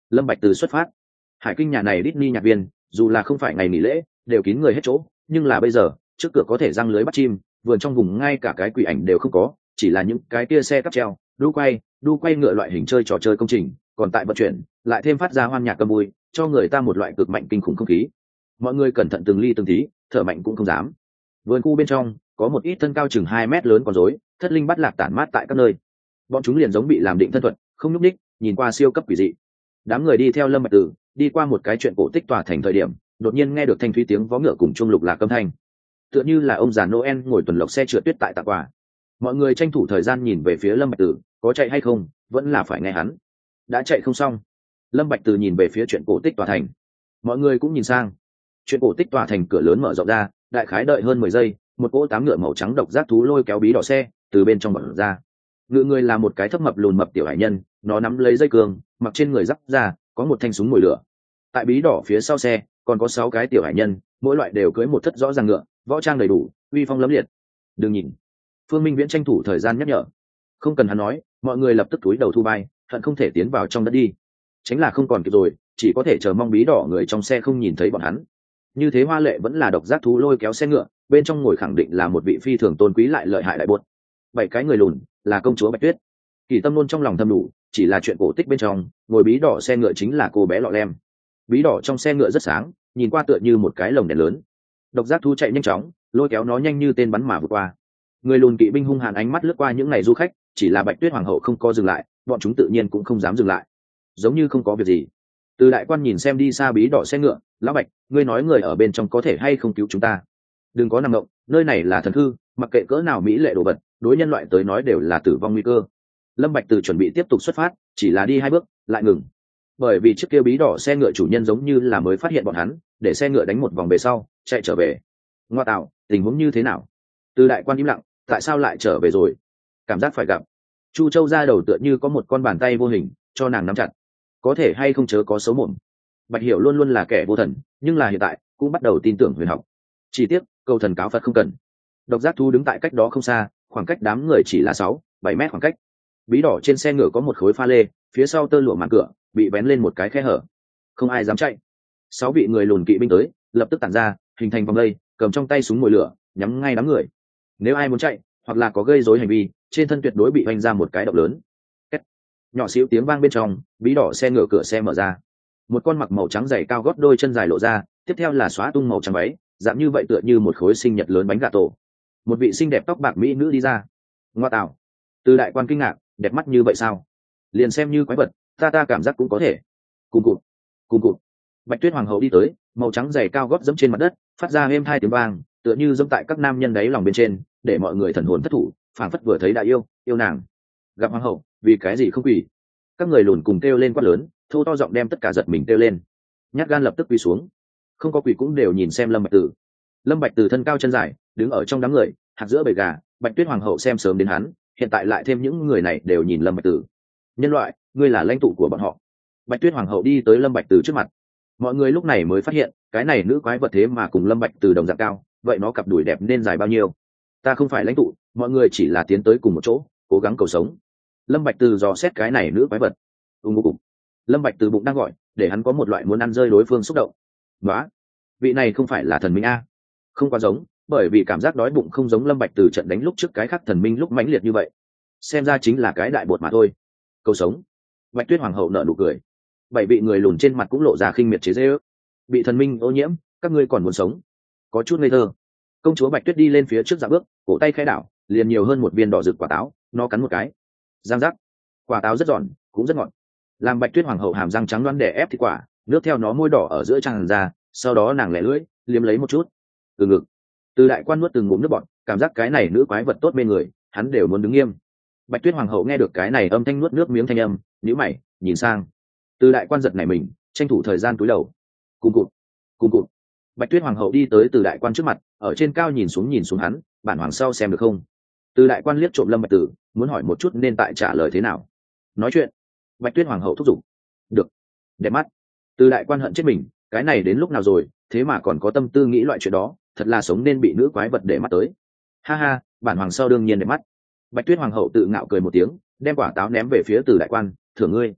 Lâm Bạch Từ xuất phát. Hải Kinh nhà này Disney nhạc viên, dù là không phải ngày nghỉ lễ, đều kín người hết chỗ, nhưng là bây giờ, trước cửa có thể răng lưới bắt chim, vườn trong vùng ngay cả cái quỷ ảnh đều không có, chỉ là những cái kia xe cáp treo, đu quay ngựa loại hình chơi trò chơi công trình, còn tại vận chuyển, lại thêm phát ra hoan nhạc cơm vui, cho người ta một loại cực mạnh kinh khủng không khí. Mọi người cẩn thận từng ly từng tí, thở mạnh cũng không dám. Vườn khu bên trong có một ít thân cao chừng 2 mét lớn con rối, thất linh bắt lạc tản mát tại các nơi. Bọn chúng liền giống bị làm định thân thuật, không nhúc nhích, nhìn qua siêu cấp quỷ dị. Đám người đi theo Lâm Bạch Tử, đi qua một cái chuyện cổ tích tòa thành thời điểm, đột nhiên nghe được thanh thúy tiếng vó ngựa cùng chuông lục lạc âm thanh. Tựa như là ông già Noel ngồi tuần lộc xe trượt tuyết tại tặng quà. Mọi người tranh thủ thời gian nhìn về phía Lâm Bạch Tử, có chạy hay không, vẫn là phải nghe hắn. Đã chạy không xong. Lâm Bạch Tử nhìn về phía chuyện cổ tích tòa thành. Mọi người cũng nhìn sang. Chuyện cổ tích tòa thành cửa lớn mở rộng ra, đại khái đợi hơn 10 giây, một cỗ tám ngựa màu trắng độc giác thú lôi kéo bí đỏ xe từ bên trong mở ra. Ngựa người là một cái thấp mập lùn mập tiểu hải nhân, nó nắm lấy dây cương, mặc trên người giáp ra, có một thanh súng mồi lửa. Tại bí đỏ phía sau xe còn có 6 cái tiểu hải nhân, mỗi loại đều cưỡi một thất rõ ràng ngựa, võ trang đầy đủ, uy phong lẫm liệt. Đừng nhìn. Phương Minh Viễn tranh thủ thời gian nhắc nhở. Không cần hắn nói, mọi người lập tức túi đầu thu bay, hận không thể tiến vào trong đất đi. Tránh là không còn kịp rồi, chỉ có thể chờ mong bí đỏ người trong xe không nhìn thấy bọn hắn. Như thế hoa lệ vẫn là độc giác thú lôi kéo xe ngựa, bên trong ngồi khẳng định là một vị phi thường tôn quý lại lợi hại đại buốt. 7 cái người lùn là công chúa Bạch Tuyết. Kỳ Tâm luôn trong lòng thầm đủ, chỉ là chuyện cổ tích bên trong, ngồi bí đỏ xe ngựa chính là cô bé lọ lem. Bí đỏ trong xe ngựa rất sáng, nhìn qua tựa như một cái lồng đèn lớn. Độc giác thú chạy nhanh chóng, lôi kéo nó nhanh như tên bắn mà vượt qua. Người lùn kỵ binh hung hãn ánh mắt lướt qua những ngày du khách, chỉ là Bạch Tuyết hoàng hậu không có dừng lại, bọn chúng tự nhiên cũng không dám dừng lại, giống như không có việc gì. Từ đại quan nhìn xem đi xa bí đỏ xe ngựa, lão Bạch, ngươi nói người ở bên trong có thể hay không cứu chúng ta? Đừng có nằm ngộng, nơi này là thần hư, mặc kệ cỡ nào mỹ lệ đồ vật, đối nhân loại tới nói đều là tử vong nguy cơ. Lâm Bạch Từ chuẩn bị tiếp tục xuất phát, chỉ là đi 2 bước lại ngừng, bởi vì chiếc kia bí đỏ xe ngựa chủ nhân giống như là mới phát hiện bọn hắn, để xe ngựa đánh một vòng về sau chạy trở về. Ngoa tạo, tình huống như thế nào? Từ đại quan im lặng, tại sao lại trở về rồi? Cảm giác phải gặp. Chu Châu ra đầu tựa như có một con bàn tay vô hình cho nàng nắm chặt. Có thể hay không chớ có xấu mồm. Bạch Hiểu luôn luôn là kẻ vô thần, nhưng là hiện tại cũng bắt đầu tin tưởng huyền học. Chỉ tiếc câu thần cáo Phật không cần. Độc giác thú đứng tại cách đó không xa, khoảng cách đám người chỉ là 6-7 mét khoảng cách. Bí đỏ trên xe ngựa có một khối pha lê, phía sau tơ lụa màn cửa bị vén lên một cái khe hở, không ai dám chạy. 6 vị người lùn kỵ binh tới, lập tức tản ra, hình thành vòng dây, cầm trong tay súng mồi lửa, nhắm ngay đám người. Nếu ai muốn chạy, hoặc là có gây rối hành vi, trên thân tuyệt đối bị vành ra một cái động lớn. Két. Nhỏ xíu tiếng vang bên trong, bí đỏ xe ngựa cửa xe mở ra. Một con mặc màu trắng giày cao gót đôi chân dài lộ ra, tiếp theo là xóa tung màu trắng váy, dạng như vậy tựa như một khối sinh nhật lớn bánh gà tổ. Một vị xinh đẹp tóc bạc mỹ nữ đi ra. Ngoa tạo. Từ đại quan kinh ngạc, đẹp mắt như vậy sao? Liền xem như quái vật, ta cảm giác cũng có thể. Cùng cụt. Bạch Tuyết hoàng hậu đi tới, màu trắng giày cao gót dẫm trên mặt đất, phát ra êm thai tiếng vang, tựa như dẫm tại các nam nhân đáy lòng bên trên, để mọi người thần hồn thất thủ, phảng phất vừa thấy đã yêu nàng. Gặp hoàng hậu, vì cái gì không quỳ? Các người lùn cùng kêu lên quát lớn, thô to giọng đem tất cả giật mình kêu lên. Nhát gan lập tức quỳ xuống. Không có quỳ cũng đều nhìn xem Lâm Bạch Tử. Lâm Bạch Tử thân cao chân dài, đứng ở trong đám người, hạt giữa bầy gà. Bạch Tuyết hoàng hậu xem sớm đến hắn, hiện tại lại thêm những người này đều nhìn Lâm Bạch Tử. Nhân loại, ngươi là lãnh tụ của bọn họ. Bạch Tuyết hoàng hậu đi tới Lâm Bạch Tử trước mặt. Mọi người lúc này mới phát hiện, cái này nữ quái vật thế mà cùng Lâm Bạch Tử đồng dạng cao, vậy nó cặp đùi đẹp nên dài bao nhiêu? Ta không phải lãnh tụ, mọi người chỉ là tiến tới cùng một chỗ, cố gắng cầu sống. Lâm Bạch Tử dò xét cái này nữ quái vật. Cục. Lâm Bạch Tử bụng đang gọi, để hắn có một loại muốn ăn rơi đối phương xúc động. Đó, vị này không phải là thần minh a? Không quá giống, bởi vì cảm giác đói bụng không giống Lâm Bạch Tử trận đánh lúc trước cái khác thần minh lúc mãnh liệt như vậy. Xem ra chính là cái đại bột mà thôi. Cầu sống. Bạch Tuyết hoàng hậu nở nụ cười. 7 vị người lùn trên mặt cũng lộ ra khinh miệt chế giễu. Bị thần minh ô nhiễm, các ngươi còn muốn sống? Có chút ngây thơ. Công chúa Bạch Tuyết đi lên phía trước dạ bước, cổ tay khẽ đảo, liền nhiều hơn một viên đỏ rực quả táo, nó cắn một cái. Giang giác. Quả táo rất giòn, cũng rất ngọt. Làm Bạch Tuyết hoàng hậu hàm răng trắng đoán đè ép thịt quả, nước theo nó môi đỏ ở giữa tràn ra, sau đó nàng lẻ lưỡi, liếm lấy một chút. Từ ngực. Từ đại quan nuốt từng ngụm nước bọt, cảm giác cái này nữ quái vật tốt bên người, hắn đều muốn đứng nghiêm. Bạch Tuyết hoàng hậu nghe được cái này âm thanh nuốt nước miếng thanh âm, nhíu mày, nhìn sang. Từ đại quan giật nảy mình, tranh thủ thời gian cúi đầu. Cùng cụt. Bạch Tuyết hoàng hậu đi tới Từ đại quan trước mặt, ở trên cao nhìn xuống hắn, bản hoàng sau xem được không? Từ đại quan liếc trộm Lâm Bạch Tử, muốn hỏi một chút nên tại trả lời thế nào. Nói chuyện. Bạch Tuyết hoàng hậu thúc giục. Được. Đẹp mắt. Từ đại quan hận chết mình, cái này đến lúc nào rồi, thế mà còn có tâm tư nghĩ loại chuyện đó, thật là sống nên bị nữ quái vật để mắt tới. Ha ha, bản hoàng sau đương nhiên đẹp mắt. Bạch Tuyết hoàng hậu tự ngạo cười một tiếng, đem quả táo ném về phía Từ đại quan, thưởng ngươi.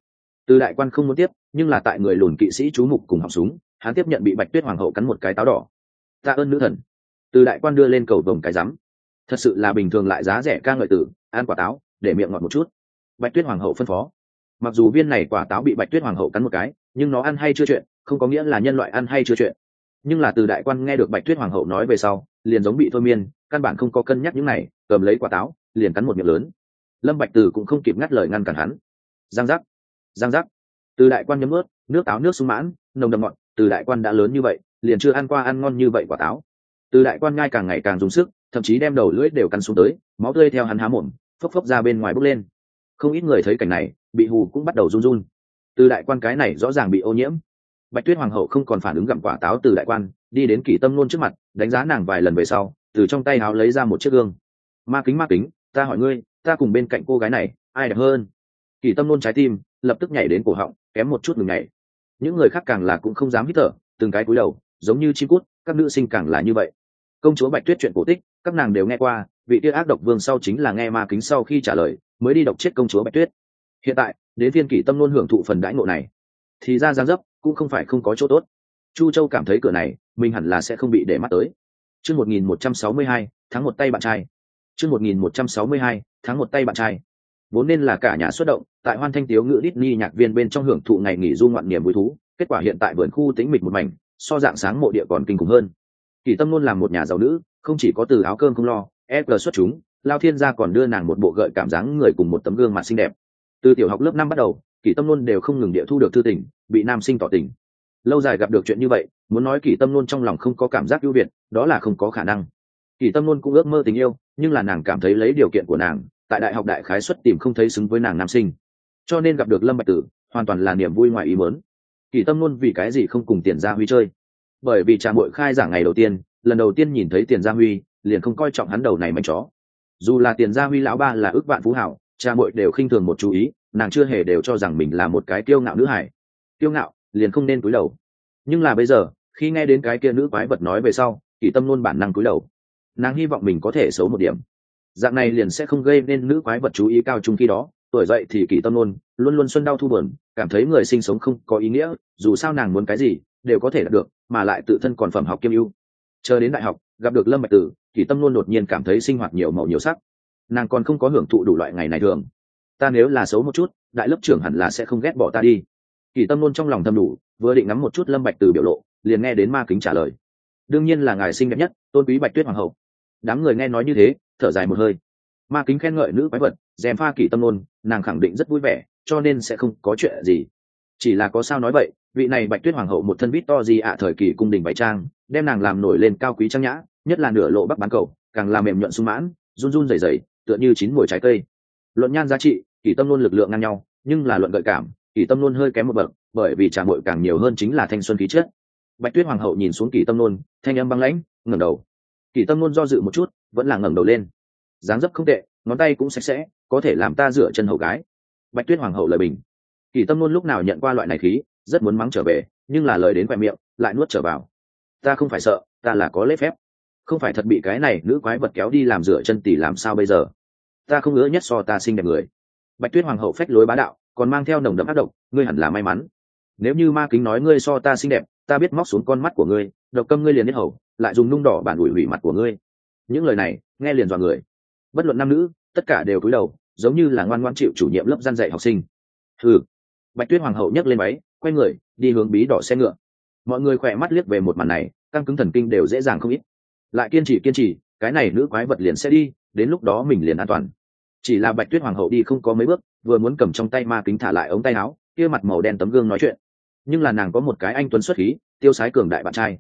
Từ đại quan không muốn tiếp, nhưng là tại người lùn kỵ sĩ chú mục cùng họng súng, hắn tiếp nhận bị Bạch Tuyết hoàng hậu cắn một cái táo đỏ. Tạ ơn nữ thần. Từ đại quan đưa lên cầu vồng cái rắm. Thật sự là bình thường lại giá rẻ ca ngợi tử, ăn quả táo để miệng ngọt một chút. Bạch Tuyết hoàng hậu phân phó. Mặc dù viên này quả táo bị Bạch Tuyết hoàng hậu cắn một cái, nhưng nó ăn hay chưa chuyện, không có nghĩa là nhân loại ăn hay chưa chuyện. Nhưng là từ đại quan nghe được Bạch Tuyết hoàng hậu nói về sau, liền giống bị thôi miên, căn bản không có cân nhắc những này, cầm lấy quả táo, liền cắn một miệng lớn. Lâm Bạch Từ cũng không kịp ngắt lời ngăn cản hắn. Giang giác, giang giác. Từ đại quan nhấm nuốt, nước táo nước sung mãn, nồng đậm ngọt. Từ đại quan đã lớn như vậy, liền chưa ăn qua ăn ngon như vậy quả táo. Từ đại quan nhai càng ngày càng dùng sức, thậm chí đem đầu lưỡi đều cắn xuống tới, máu tươi theo hắn há mồm, phốc phốc ra bên ngoài bốc lên. Không ít người thấy cảnh này, bị hù cũng bắt đầu run run. Từ đại quan cái này rõ ràng bị ô nhiễm. Bạch Tuyết hoàng hậu không còn phản ứng gặm quả táo từ đại quan, đi đến Kỷ Tâm Nôn trước mặt, đánh giá nàng vài lần về sau, từ trong tay áo lấy ra một chiếc gương. Ma kính, ta hỏi ngươi, ta cùng bên cạnh cô gái này, ai đẹp hơn? Kỷ Tâm Nôn trái tim lập tức nhảy đến cổ họng, kém một chút ngừng nhảy. Những người khác càng là cũng không dám hít thở, từng cái cúi đầu, giống như chim cút, các nữ sinh càng là như vậy. Công chúa Bạch Tuyết chuyện cổ tích, các nàng đều nghe qua, vị kia ác độc vương sau chính là nghe ma kính sau khi trả lời, mới đi độc chết công chúa Bạch Tuyết. Hiện tại, đến phiên Kỷ Tâm Nôn hưởng thụ phần đãi ngộ này. Thì ra giang dấp, cũng không phải không có chỗ tốt. Chu Châu cảm thấy cửa này, mình hẳn là sẽ không bị để mắt tới. Chương 1162, thắng một tay bạn trai. Chương 1162, thắng một tay bạn trai. Vốn nên là cả nhà xuất động, tại Hoan Thanh Tiếu Ngữ Disney nhạc viên bên trong hưởng thụ ngày nghỉ du ngoạn niềm vui thú, kết quả hiện tại vườn khu tĩnh mịch một mảnh, so dạng sáng mộ địa còn kinh khủng hơn. Kỷ Tâm Nôn làm một nhà giàu nữ, không chỉ có từ áo cơm không lo, EG xuất chúng, Lao Thiên gia còn đưa nàng một bộ gợi cảm dáng người cùng một tấm gương mặt xinh đẹp. Từ tiểu học lớp 5 bắt đầu, Kỷ Tâm Nôn đều không ngừng địa thu được thư tình, bị nam sinh tỏ tình. Lâu dài gặp được chuyện như vậy, muốn nói Kỷ Tâm Nôn trong lòng không có cảm giác ưu việt, đó là không có khả năng. Kỷ Tâm Nôn cũng ước mơ tình yêu, nhưng là nàng cảm thấy lấy điều kiện của nàng, tại đại học đại khái suất tìm không thấy xứng với nàng nam sinh, cho nên gặp được Lâm Bạch Tử, hoàn toàn là niềm vui ngoài ý muốn. Kỷ Tâm Nôn vì cái gì không cùng Tiền Gia Huy chơi? Bởi vì Trà Muội khai giảng ngày đầu tiên, lần đầu tiên nhìn thấy Tiền Gia Huy, liền không coi trọng hắn đầu này manh chó. Dù là Tiền Gia Huy lão ba là ước vạn phú hảo, Trà Muội đều khinh thường một chú ý, nàng chưa hề đều cho rằng mình là một cái kiêu ngạo nữ hài. Kiêu ngạo, liền không nên cúi đầu. Nhưng là bây giờ, khi nghe đến cái kia nữ quái vật nói về sau, Kỷ Tâm Nôn bản năng cúi đầu. Nàng hy vọng mình có thể xấu một điểm, dạng này liền sẽ không gây nên nữ quái vật chú ý cao trung. Khi đó tuổi dậy thì Kỷ Tâm Nôn luôn luôn xuân đau thu buồn, cảm thấy người sinh sống không có ý nghĩa, dù sao nàng muốn cái gì đều có thể đạt được, mà lại tự thân còn phẩm học kiêm ưu. Chờ đến đại học, gặp được Lâm Bạch Tử, Kỷ Tâm Nôn đột nhiên cảm thấy sinh hoạt nhiều màu nhiều sắc. Nàng còn không có hưởng thụ đủ loại ngày này thường. Ta nếu là xấu một chút, đại lớp trưởng hẳn là sẽ không ghét bỏ ta đi. Kỷ Tâm Nôn trong lòng thầm đủ, vừa định ngắm một chút Lâm Bạch Tử biểu lộ, liền nghe đến ma kính trả lời. Đương nhiên là ngài xinh đẹp nhất, tôn quý Bạch Tuyết hoàng hậu. Đám người nghe nói như thế, thở dài một hơi. Ma kính khen ngợi nữ quái vật, dèm pha Kỷ Tâm Nôn, nàng khẳng định rất vui vẻ, cho nên sẽ không có chuyện gì. Chỉ là có sao nói vậy, vị này Bạch Tuyết hoàng hậu một thân Victory ạ thời kỳ cung đình váy trang, đem nàng làm nổi lên cao quý trang nhã, nhất là nửa lộ bắc bán cầu, càng làm mềm nhuận sung mãn, run run rẩy rẩy, tựa như chín mùi trái cây. Luận nhan giá trị, Kỷ Tâm Nôn lực lượng ngang nhau, nhưng là luận gợi cảm, Kỷ Tâm Nôn hơi kém một bậc, bởi vì Trà Muội càng nhiều hơn chính là thanh xuân khí chất. Bạch Tuyết hoàng hậu nhìn xuống Kỷ Tâm Nôn, thanh âm băng lãnh, ngẩng đầu. Kỷ Tâm Nôn do dự một chút, vẫn là ngẩng đầu lên. Dáng dấp không tệ, ngón tay cũng sạch sẽ, có thể làm ta rửa chân hầu gái. Bạch Tuyết hoàng hậu lời bình. Kỷ Tâm Nôn lúc nào nhận qua loại này khí, rất muốn mắng trở về, nhưng là lời đến quẹt miệng, lại nuốt trở vào. Ta không phải sợ, ta là có lễ phép. Không phải thật bị cái này nữ quái vật kéo đi làm rửa chân tỷ làm sao bây giờ? Ta không ngứa nhất so ta xinh đẹp người. Bạch Tuyết hoàng hậu phách lối bá đạo, còn mang theo nồng đậm ác độc, ngươi hẳn là may mắn. Nếu như ma kính nói ngươi so ta xinh đẹp, ta biết móc xuống con mắt của ngươi, độc câm ngươi liền đến hầu, lại dùng nung đỏ bản ủi hủy mặt của ngươi. Những lời này nghe liền dọa người. Bất luận nam nữ, tất cả đều cúi đầu, giống như là ngoan ngoãn chịu chủ nhiệm lớp gian dạy học sinh. Hừ. Bạch Tuyết hoàng hậu nhấc lên váy, quay người đi hướng bí đỏ xe ngựa. Mọi người khỏe mắt liếc về một màn này, căng cứng thần kinh đều dễ dàng không ít. Lại kiên trì, cái này nữ quái vật liền sẽ đi, đến lúc đó mình liền an toàn. Chỉ là Bạch Tuyết hoàng hậu đi không có mấy bước, vừa muốn cầm trong tay ma kính thả lại ống tay áo, kia mặt màu đen tấm gương nói chuyện. Nhưng là nàng có một cái anh tuấn xuất khí, tiêu sái cường đại bạn trai.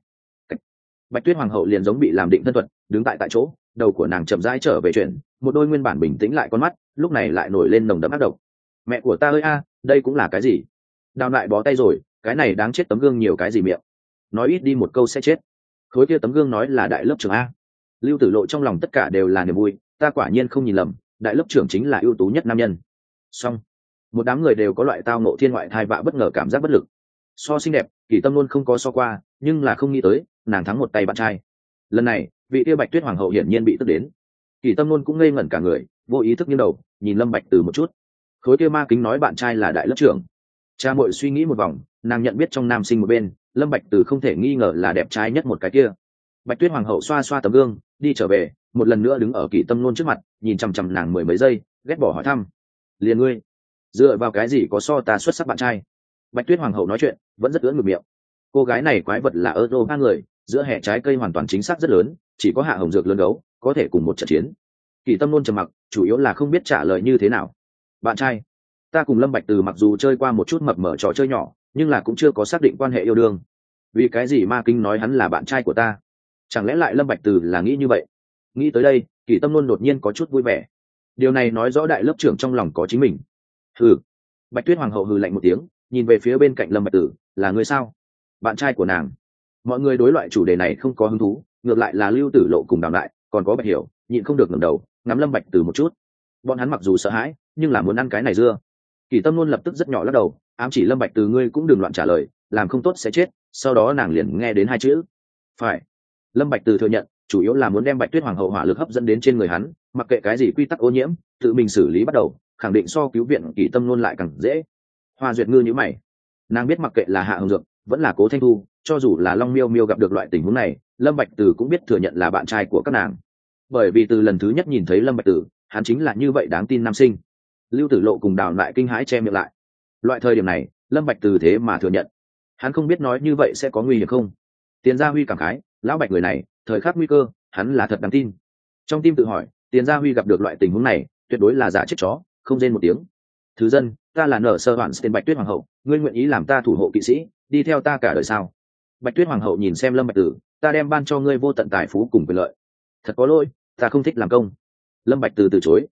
Bạch Tuyết hoàng hậu liền giống bị làm định thân thuật, đứng tại chỗ, đầu của nàng chậm rãi trở về chuyện, một đôi nguyên bản bình tĩnh lại con mắt, lúc này lại nổi lên nồng đậm ác độc. Mẹ của ta ơi a, đây cũng là cái gì? Đào lại bó tay rồi, cái này đáng chết, tấm gương nhiều cái gì miệng. Nói ít đi một câu sẽ chết. Khối kia tấm gương nói là đại lớp trưởng a. Lưu Tử Lộ trong lòng tất cả đều là niềm vui, ta quả nhiên không nhìn lầm, đại lớp trưởng chính là ưu tú nhất nam nhân. Xong, một đám người đều có loại tao ngộ thiên ngoại thai vạ bất ngờ cảm giác bất lực. So xinh đẹp, Kỷ Tâm Nôn không có so qua, nhưng là không nghĩ tới, nàng thắng một tay bạn trai. Lần này, vị kia Bạch Tuyết hoàng hậu hiển nhiên bị tức đến. Kỷ Tâm Nôn cũng ngây ngẩn cả người, vô ý thức nghiêng đầu, nhìn Lâm Bạch Từ một chút. Khối kia ma kính nói bạn trai là đại lớp trưởng. Cha muội suy nghĩ một vòng, nàng nhận biết trong nam sinh một bên, Lâm Bạch Từ không thể nghi ngờ là đẹp trai nhất một cái kia. Bạch Tuyết hoàng hậu xoa xoa tấm gương, đi trở về, một lần nữa đứng ở Kỷ Tâm Nôn trước mặt, nhìn chằm chằm nàng mười mấy giây, ghét bỏ hỏi thăm: "Liền ngươi, dựa vào cái gì có so ta xuất sắc bạn trai?" Bạch Tuyết hoàng hậu nói chuyện vẫn rất ưỡn ngực miệng. Cô gái này quái vật là Euro ba người, giữa hệ trái cây hoàn toàn chính xác rất lớn, chỉ có Hạ Hồng Dược lớn đấu có thể cùng một trận chiến. Kỷ Tâm Nôn trầm mặc, chủ yếu là không biết trả lời như thế nào. "Bạn trai? Ta cùng Lâm Bạch Từ mặc dù chơi qua một chút mập mờ trò chơi nhỏ, nhưng là cũng chưa có xác định quan hệ yêu đương. Vì cái gì Ma Kinh nói hắn là bạn trai của ta? Chẳng lẽ lại Lâm Bạch Từ là nghĩ như vậy?" Nghĩ tới đây, Kỷ Tâm Nôn đột nhiên có chút vui vẻ. Điều này nói rõ đại lớp trưởng trong lòng có chính mình. Hừ. Bạch Tuyết hoàng hậu hừ lạnh một tiếng, nhìn về phía bên cạnh Lâm Bạch Tử: "Là người sao?" "Bạn trai của nàng." Mọi người đối loại chủ đề này không có hứng thú, ngược lại là Lưu Tử Lộ cùng Đàm Đại, còn có Bạch Hiểu, nhịn không được ngẩng đầu, ngắm Lâm Bạch Tử một chút. Bọn hắn mặc dù sợ hãi, nhưng là muốn ăn cái này dưa. Kỷ Tâm Nôn lập tức rất nhỏ lắc đầu, ám chỉ Lâm Bạch Tử: "Ngươi cũng đừng loạn trả lời, làm không tốt sẽ chết." Sau đó nàng liền nghe đến hai chữ: "Phải." Lâm Bạch Tử thừa nhận, chủ yếu là muốn đem Bạch Tuyết hoàng hậu hỏa lực hấp dẫn đến trên người hắn, mặc kệ cái gì quy tắc ô nhiễm, tự mình xử lý bắt đầu, khẳng định so cứu viện Kỷ Tâm Nôn lại càng dễ. Hoa Duyệt Ngư nhíu mày, nàng biết mặc kệ là Hạ Hồng Dược vẫn là Cố Thanh Thu, cho dù là Long Miêu Miêu gặp được loại tình huống này, Lâm Bạch Tử cũng biết thừa nhận là bạn trai của các nàng, bởi vì từ lần thứ nhất nhìn thấy Lâm Bạch Tử, hắn chính là như vậy đáng tin nam sinh. Lưu Tử Lộ cùng Đào lại kinh hãi che miệng lại. Loại thời điểm này, Lâm Bạch Tử thế mà thừa nhận, hắn không biết nói như vậy sẽ có nguy hiểm không. Tiền Gia Huy cảm khái, lão Bạch người này, thời khắc nguy cơ, hắn là thật đáng tin. Trong tim tự hỏi, Tiền Gia Huy gặp được loại tình huống này, tuyệt đối là giả chết chó, không rên một tiếng. "Thứ dân, ta là Nở Sơ Hoạn tên Bạch Tuyết hoàng hậu, ngươi nguyện ý làm ta thủ hộ kỵ sĩ, đi theo ta cả đời sao?" Bạch Tuyết hoàng hậu nhìn xem Lâm Bạch Tử: "Ta đem ban cho ngươi vô tận tài phú cùng quyền lợi." "Thật có lỗi, ta không thích làm công." Lâm Bạch Tử từ chối.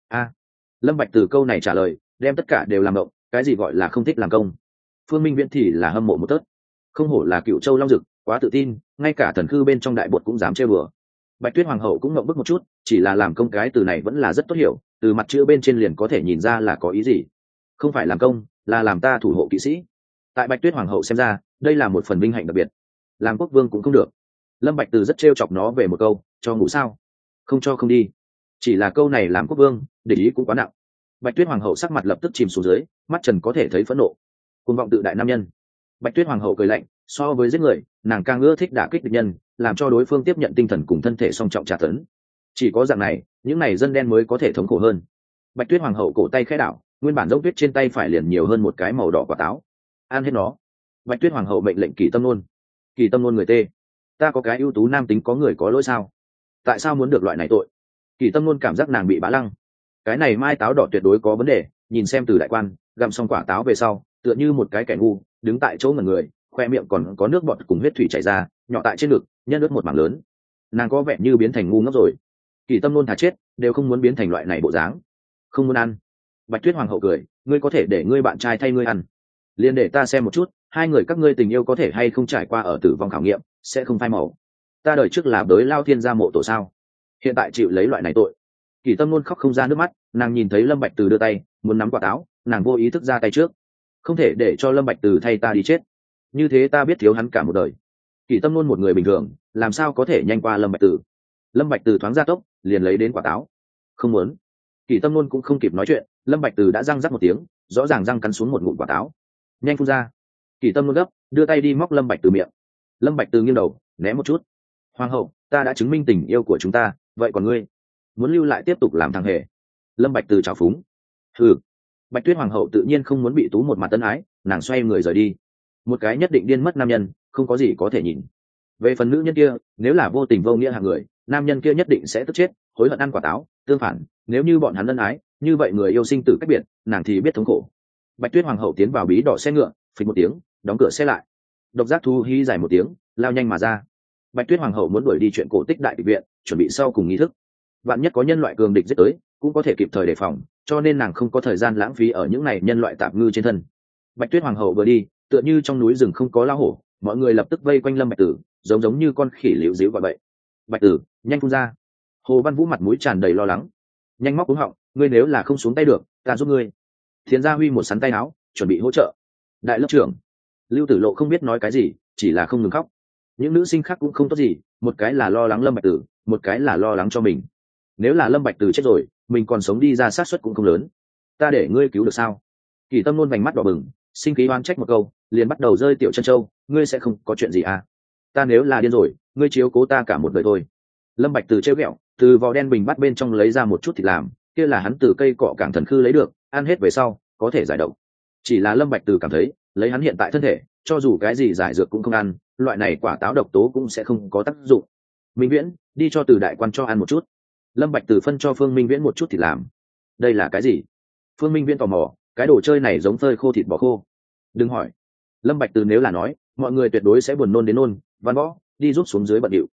Lâm Bạch Tử câu này trả lời, đem tất cả đều làm động, cái gì gọi là không thích làm công? Phương Minh Viễn thì là hâm mộ một tớt. Không hổ là Cựu Châu Long Dực, quá tự tin, ngay cả thần khư bên trong đại bột cũng dám trêu bừa. Bạch Tuyết hoàng hậu cũng ngậm bức một chút, chỉ là làm công cái từ này vẫn là rất tốt hiểu, từ mặt chữ bên trên liền có thể nhìn ra là có ý gì. Không phải làm công, là làm ta thủ hộ kỵ sĩ. Tại Bạch Tuyết hoàng hậu xem ra, đây là một phần vinh hạnh đặc biệt. Làm quốc vương cũng không được. Lâm Bạch Từ rất trêu chọc nó về một câu, cho ngủ sao? Không cho không đi. Chỉ là câu này làm quốc vương, để ý cũng quá nặng. Bạch Tuyết hoàng hậu sắc mặt lập tức chìm xuống dưới, mắt trần có thể thấy phẫn nộ. Cuồng vọng tự đại nam nhân. Bạch Tuyết hoàng hậu cười lạnh, so với giết người, nàng càng ưa thích đả kích địch nhân, làm cho đối phương tiếp nhận tinh thần cùng thân thể song trọng tra tấn. Chỉ có dạng này, những này dân đen mới có thể thống khổ hơn. Bạch Tuyết hoàng hậu cổ tay khẽ đảo, nguyên bản giống tuyết trên tay phải liền nhiều hơn một cái màu đỏ quả táo. Ăn hết nó. Bạch Tuyết hoàng hậu mệnh lệnh Kỷ Tâm Nôn. Kỷ Tâm Nôn người tê. Ta có cái ưu tú nam tính có người có lỗi sao? Tại sao muốn được loại này tội? Kỷ Tâm Nôn cảm giác nàng bị bá lăng. Cái này mai táo đỏ tuyệt đối có vấn đề, nhìn xem từ đại quan, gặm xong quả táo về sau, tựa như một cái kẻ ngu, đứng tại chỗ ngẩn người, khoe miệng còn có nước bọt cùng huyết thủy chảy ra, nhỏ tại trên ngực, nhân ướt một mảng lớn. Nàng có vẻ như biến thành ngu ngốc rồi. Kỷ Tâm Nôn thà chết, đều không muốn biến thành loại này bộ dáng. Không muốn ăn. Bạch Tuyết hoàng hậu cười, ngươi có thể để ngươi bạn trai thay ngươi ăn. Liên để ta xem một chút, hai người các ngươi tình yêu có thể hay không trải qua ở tử vong khảo nghiệm, sẽ không phai màu. Ta đời trước là đới lao thiên gia mộ tổ sao? Hiện tại chịu lấy loại này tội. Kỷ Tâm Nôn khóc không ra nước mắt, nàng nhìn thấy Lâm Bạch Từ đưa tay, muốn nắm quả táo, nàng vô ý thức ra tay trước. Không thể để cho Lâm Bạch Từ thay ta đi chết. Như thế ta biết thiếu hắn cả một đời. Kỷ Tâm Nôn một người bình thường, làm sao có thể nhanh qua Lâm Bạch Từ? Lâm Bạch Từ thoáng ra tốc, liền lấy đến quả táo. Không muốn. Kỷ Tâm Nôn cũng không kịp nói chuyện, Lâm Bạch Từ đã răng rắc một tiếng, rõ ràng răng cắn xuống một ngụm quả táo. Nhanh phun ra. Kỷ Tâm Nôn gấp, đưa tay đi móc Lâm Bạch Từ miệng. Lâm Bạch Từ nghiêng đầu, né một chút. Hoàng hậu, ta đã chứng minh tình yêu của chúng ta, vậy còn ngươi? Muốn lưu lại tiếp tục làm thằng hề? Lâm Bạch Từ trào phúng. Hừ. Bạch Tuyết hoàng hậu tự nhiên không muốn bị tú một mặt tân ái, nàng xoay người rời đi. Một cái nhất định điên mất nam nhân, không có gì có thể nhìn. Về phần nữ nhân kia, nếu là vô tình vô nghĩa hạng người, nam nhân kia nhất định sẽ tức chết, hối hận ăn quả táo. Tương phản, nếu như bọn hắn ân ái, như vậy người yêu sinh tử cách biệt, nàng thì biết thống khổ. Bạch Tuyết hoàng hậu tiến vào bí đỏ xe ngựa, phịch một tiếng, đóng cửa xe lại. Độc Giác Thu hí dài một tiếng, lao nhanh mà ra. Bạch Tuyết hoàng hậu muốn đuổi đi chuyện cổ tích đại kịch viện, chuẩn bị sau cùng nghi thức. Vạn nhất có nhân loại cường địch giết tới, cũng có thể kịp thời đề phòng, cho nên nàng không có thời gian lãng phí ở những này nhân loại tạp ngư trên thân. Bạch Tuyết hoàng hậu vừa đi, tựa như trong núi rừng không có lao hổ, mọi người lập tức vây quanh Lâm Bạch Tử, giống như con khỉ liễu díu gọi vậy. Bạch Tử, nhanh phun ra. Hồ Văn Vũ mặt mũi tràn đầy lo lắng. Nhanh móc cuống họng, ngươi nếu là không xuống tay được, ta giúp ngươi. Thiến Gia Huy một sắn tay áo, chuẩn bị hỗ trợ. Đại lớp trưởng. Lưu Tử Lộ không biết nói cái gì, chỉ là không ngừng khóc. Những nữ sinh khác cũng không tốt gì, một cái là lo lắng Lâm Bạch Tử, một cái là lo lắng cho mình. Nếu là Lâm Bạch Tử chết rồi, mình còn sống đi ra xác suất cũng không lớn. Ta để ngươi cứu được sao? Kỷ Tâm Nôn vành mắt đỏ bừng, sinh khí oan trách một câu, liền bắt đầu rơi tiểu chân châu, ngươi sẽ không có chuyện gì à? Ta nếu là điên rồi, ngươi chiếu cố ta cả một đời thôi. Lâm Bạch Từ trêu ghẹo, từ vò đen bình bắt bên trong lấy ra một chút thịt làm, kia là hắn từ cây cọ cảng thần khư lấy được, ăn hết về sau có thể giải độc. Chỉ là Lâm Bạch Từ cảm thấy, lấy hắn hiện tại thân thể, cho dù cái gì giải dược cũng không ăn, loại này quả táo độc tố cũng sẽ không có tác dụng. Minh Viễn, đi cho Từ đại quan cho ăn một chút. Lâm Bạch Từ phân cho Phương Minh Viễn một chút thịt làm. Đây là cái gì? Phương Minh Viễn tò mò, cái đồ chơi này giống phơi khô thịt bò khô. Đừng hỏi. Lâm Bạch Từ nếu là nói, mọi người tuyệt đối sẽ buồn nôn đến nôn. Văn Võ, đi rút xuống dưới bận điệu.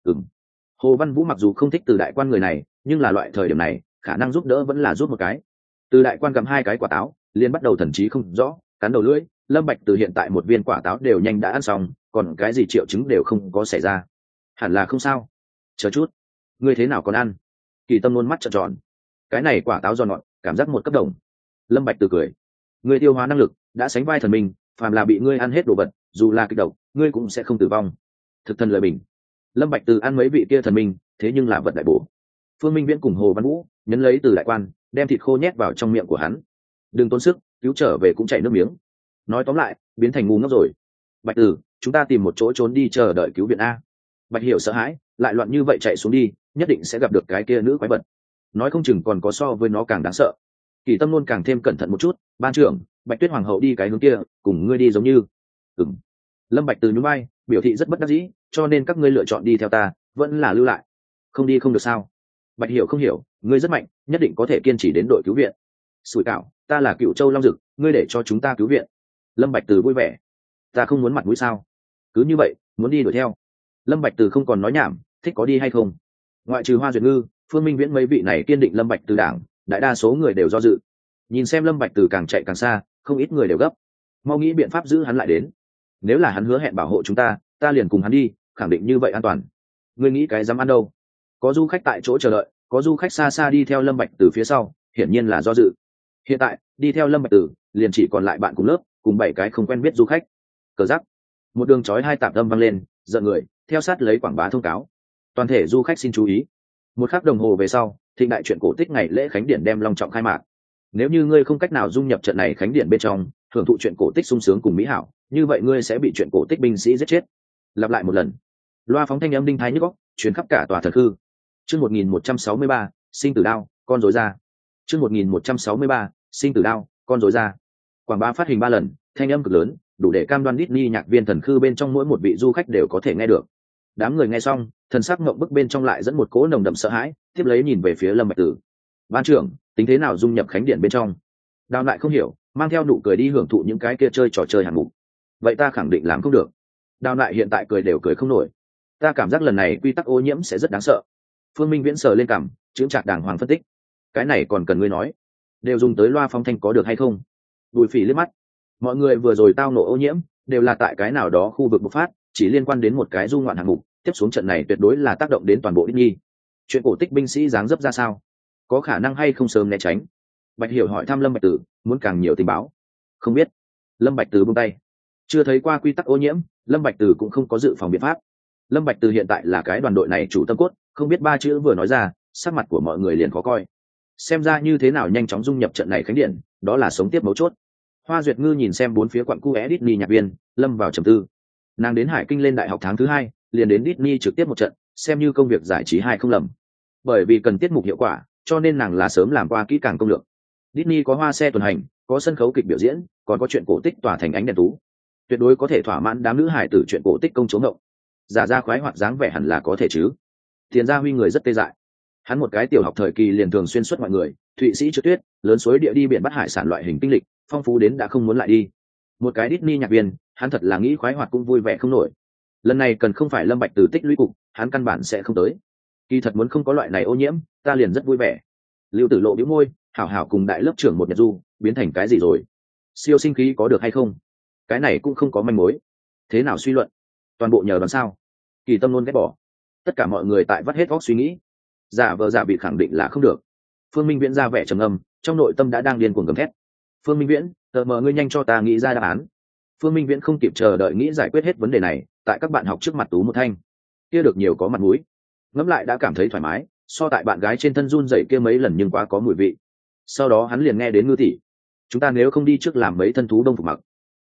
Hồ Văn Vũ mặc dù không thích Từ đại quan người này, nhưng là loại thời điểm này, khả năng giúp đỡ vẫn là giúp một cái. Từ đại quan cầm hai cái quả táo, liền bắt đầu thần trí không rõ, cắn đầu lưỡi. Lâm Bạch Từ hiện tại một viên quả táo đều nhanh đã ăn xong, còn cái gì triệu chứng đều không có xảy ra, hẳn là không sao. Chờ chút, ngươi thế nào còn ăn? Kỳ Tâm luôn mắt trợn tròn. Cái này quả táo giòn ngọt, cảm giác một cấp đồng. Lâm Bạch Từ cười, ngươi tiêu hóa năng lực đã sánh vai thần minh, phàm là bị ngươi ăn hết đồ vật, dù là kịch độc, ngươi cũng sẽ không tử vong. Thực thần lời bình. Lâm Bạch Từ ăn mấy vị kia thần minh, thế nhưng là vật đại bổ. Phương Minh Viễn cùng Hồ Văn Vũ nhấn lấy Từ đại quan, đem thịt khô nhét vào trong miệng của hắn. Đừng tốn sức, cứu trở về cũng chảy nước miếng. Nói tóm lại, biến thành ngu ngốc rồi. Bạch Từ, chúng ta tìm một chỗ trốn đi chờ đợi cứu viện a. Bạch Hiểu sợ hãi, lại loạn như vậy chạy xuống đi, nhất định sẽ gặp được cái kia nữ quái vật. Nói không chừng còn có so với nó càng đáng sợ. Kỳ Tâm luôn càng thêm cẩn thận một chút, ban trưởng, Bạch Tuyết hoàng hậu đi cái hướng kia, cùng ngươi đi giống như. Ừm. Lâm Bạch Từ nhún vai, biểu thị rất bất đắc dĩ, cho nên các ngươi lựa chọn đi theo ta, vẫn là lưu lại. Không đi không được sao? Bạch Hiểu không hiểu, ngươi rất mạnh, nhất định có thể kiên trì đến đội cứu viện. Sủi cảo, ta là Cựu Châu Long Dực, ngươi để cho chúng ta cứu viện. Lâm Bạch Từ vui vẻ. Ta không muốn mặt mũi sao? Cứ như vậy, muốn đi đuổi theo. Lâm Bạch Từ không còn nói nhảm, thích có đi hay không. Ngoại trừ Hoa Duyệt Ngư, Phương Minh Viễn mấy vị này kiên định Lâm Bạch Từ đảng, đại đa số người đều do dự. Nhìn xem Lâm Bạch Từ càng chạy càng xa, không ít người đều gấp, mau nghĩ biện pháp giữ hắn lại đến. Nếu là hắn hứa hẹn bảo hộ chúng ta, ta liền cùng hắn đi, khẳng định như vậy an toàn. Ngươi nghĩ cái dám ăn đâu? Có du khách tại chỗ chờ đợi, có du khách xa xa đi theo Lâm Bạch Từ phía sau, hiển nhiên là do dự. Hiện tại, đi theo Lâm Bạch Từ, liền chỉ còn lại bạn cùng lớp, cùng 7 cái không quen biết du khách. Cờ rắc, một đường chói hai tạp âm vang lên, giận người, theo sát lấy quảng bá thông cáo. Toàn thể du khách xin chú ý. Một khắc đồng hồ về sau, thịnh đại chuyện cổ tích ngày lễ khánh điển đem long trọng khai mạc. Nếu như ngươi không cách nào dung nhập trận này khánh điển bên trong, hưởng thụ chuyện cổ tích sung sướng cùng mỹ hảo, như vậy ngươi sẽ bị chuyện cổ tích binh sĩ giết chết. Lặp lại một lần. Loa phóng thanh âm đinh thái nhức óc, truyền khắp cả tòa thần hư. Chương 1163, sinh tử đao, con rối ra. Chương 1163, sinh tử đao, con rối ra. Quảng bá phát hình 3 lần, thanh âm cực lớn, đủ để cam đoan Disney nhạc viên thần khư bên trong mỗi một vị du khách đều có thể nghe được. Đám người nghe xong, thần sắc ngậm bức bên trong lại dẫn một cỗ nồng đậm sợ hãi, tiếp lấy nhìn về phía Lâm Bạch Tử. Ban trưởng, tính thế nào dung nhập khánh điện bên trong? Đào lại không hiểu, mang theo nụ cười đi hưởng thụ những cái kia chơi trò chơi hạng mục. Vậy ta khẳng định làm không được. Đào lại hiện tại cười đều cười không nổi. Ta cảm giác lần này quy tắc ô nhiễm sẽ rất đáng sợ. Phương Minh Viễn sờ lên cằm, chững chạc đàng hoàng phân tích. Cái này còn cần ngươi nói. Đều dùng tới loa phóng thanh có được hay không? Bùi Phỉ liếc mắt. Mọi người vừa rồi tao nổ ô nhiễm, đều là tại cái nào đó khu vực bộc phát, chỉ liên quan đến một cái du ngoạn hạng mục, tiếp xuống trận này tuyệt đối là tác động đến toàn bộ Disney. Chuyện cổ tích binh sĩ dáng dấp ra sao? Có khả năng hay không sớm né tránh? Bạch Hiểu hỏi thăm Lâm Bạch Tử, muốn càng nhiều tình báo. Không biết. Lâm Bạch Tử buông tay. Chưa thấy qua quy tắc ô nhiễm, Lâm Bạch Tử cũng không có dự phòng biện pháp. Lâm Bạch Tử hiện tại là cái đoàn đội này chủ tâm cốt, không biết 3 chữ vừa nói ra, sắc mặt của mọi người liền khó coi. Xem ra như thế nào nhanh chóng dung nhập trận này khánh điện, đó là sống tiếp mấu chốt. Hoa Duyệt Ngư nhìn xem 4 phía quận cu é Disney nhạc viên, lâm vào trầm tư. Nàng đến Hải Kinh lên đại học tháng thứ 2, liền đến Disney trực tiếp một trận, xem như công việc giải trí hay không lầm. Bởi vì cần tiết mục hiệu quả, cho nên nàng là sớm làm qua kỹ càng công lược. Disney có hoa xe tuần hành, có sân khấu kịch biểu diễn, còn có chuyện cổ tích tỏa thành ánh đèn tú. Tuyệt đối có thể thỏa mãn đám nữ hải tử chuyện cổ tích công chúa ngộng. Giả ra khoái hoạt dáng vẻ hẳn là có thể chứ. Tiền Gia Huy người rất tê dại. Hắn một cái tiểu học thời kỳ liền thường xuyên xuất mọi người, Thụy Sĩ trượt tuyết, lớn suối địa đi biển bắt hải sản loại hình kinh lịch, phong phú đến đã không muốn lại đi. Một cái Disney nhạc viên, hắn thật là nghĩ khoái hoạt cũng vui vẻ không nổi. Lần này cần không phải Lâm Bạch Từ tích lũy cục, hắn căn bản sẽ không tới. Kỳ thật muốn không có loại này ô nhiễm, ta liền rất vui vẻ. Lưu Tử Lộ bĩu môi, hảo hảo cùng đại lớp trưởng một nhật du, biến thành cái gì rồi? Siêu sinh khí có được hay không? Cái này cũng không có manh mối. Thế nào suy luận? Toàn bộ nhờ đoán sao? Kỳ Tâm luôn ghét bỏ. Tất cả mọi người tại vắt hết óc suy nghĩ. Giả vờ giả bị khẳng định là không được. Phương Minh Viễn ra vẻ trầm ngâm, trong nội tâm đã đang điên cuồng gầm thét. Phương Minh Viễn, tờ mờ ngươi nhanh cho ta nghĩ ra đáp án. Phương Minh Viễn không kịp chờ đợi nghĩ giải quyết hết vấn đề này, tại các bạn học trước mặt tú một thanh. Kia được nhiều có mặt mũi. Ngẫm lại đã cảm thấy thoải mái, so tại bạn gái trên thân run rẩy kia mấy lần nhưng quá có mùi vị. Sau đó hắn liền nghe đến Ngư tỷ, chúng ta nếu không đi trước làm mấy thân thú đông phục mặc.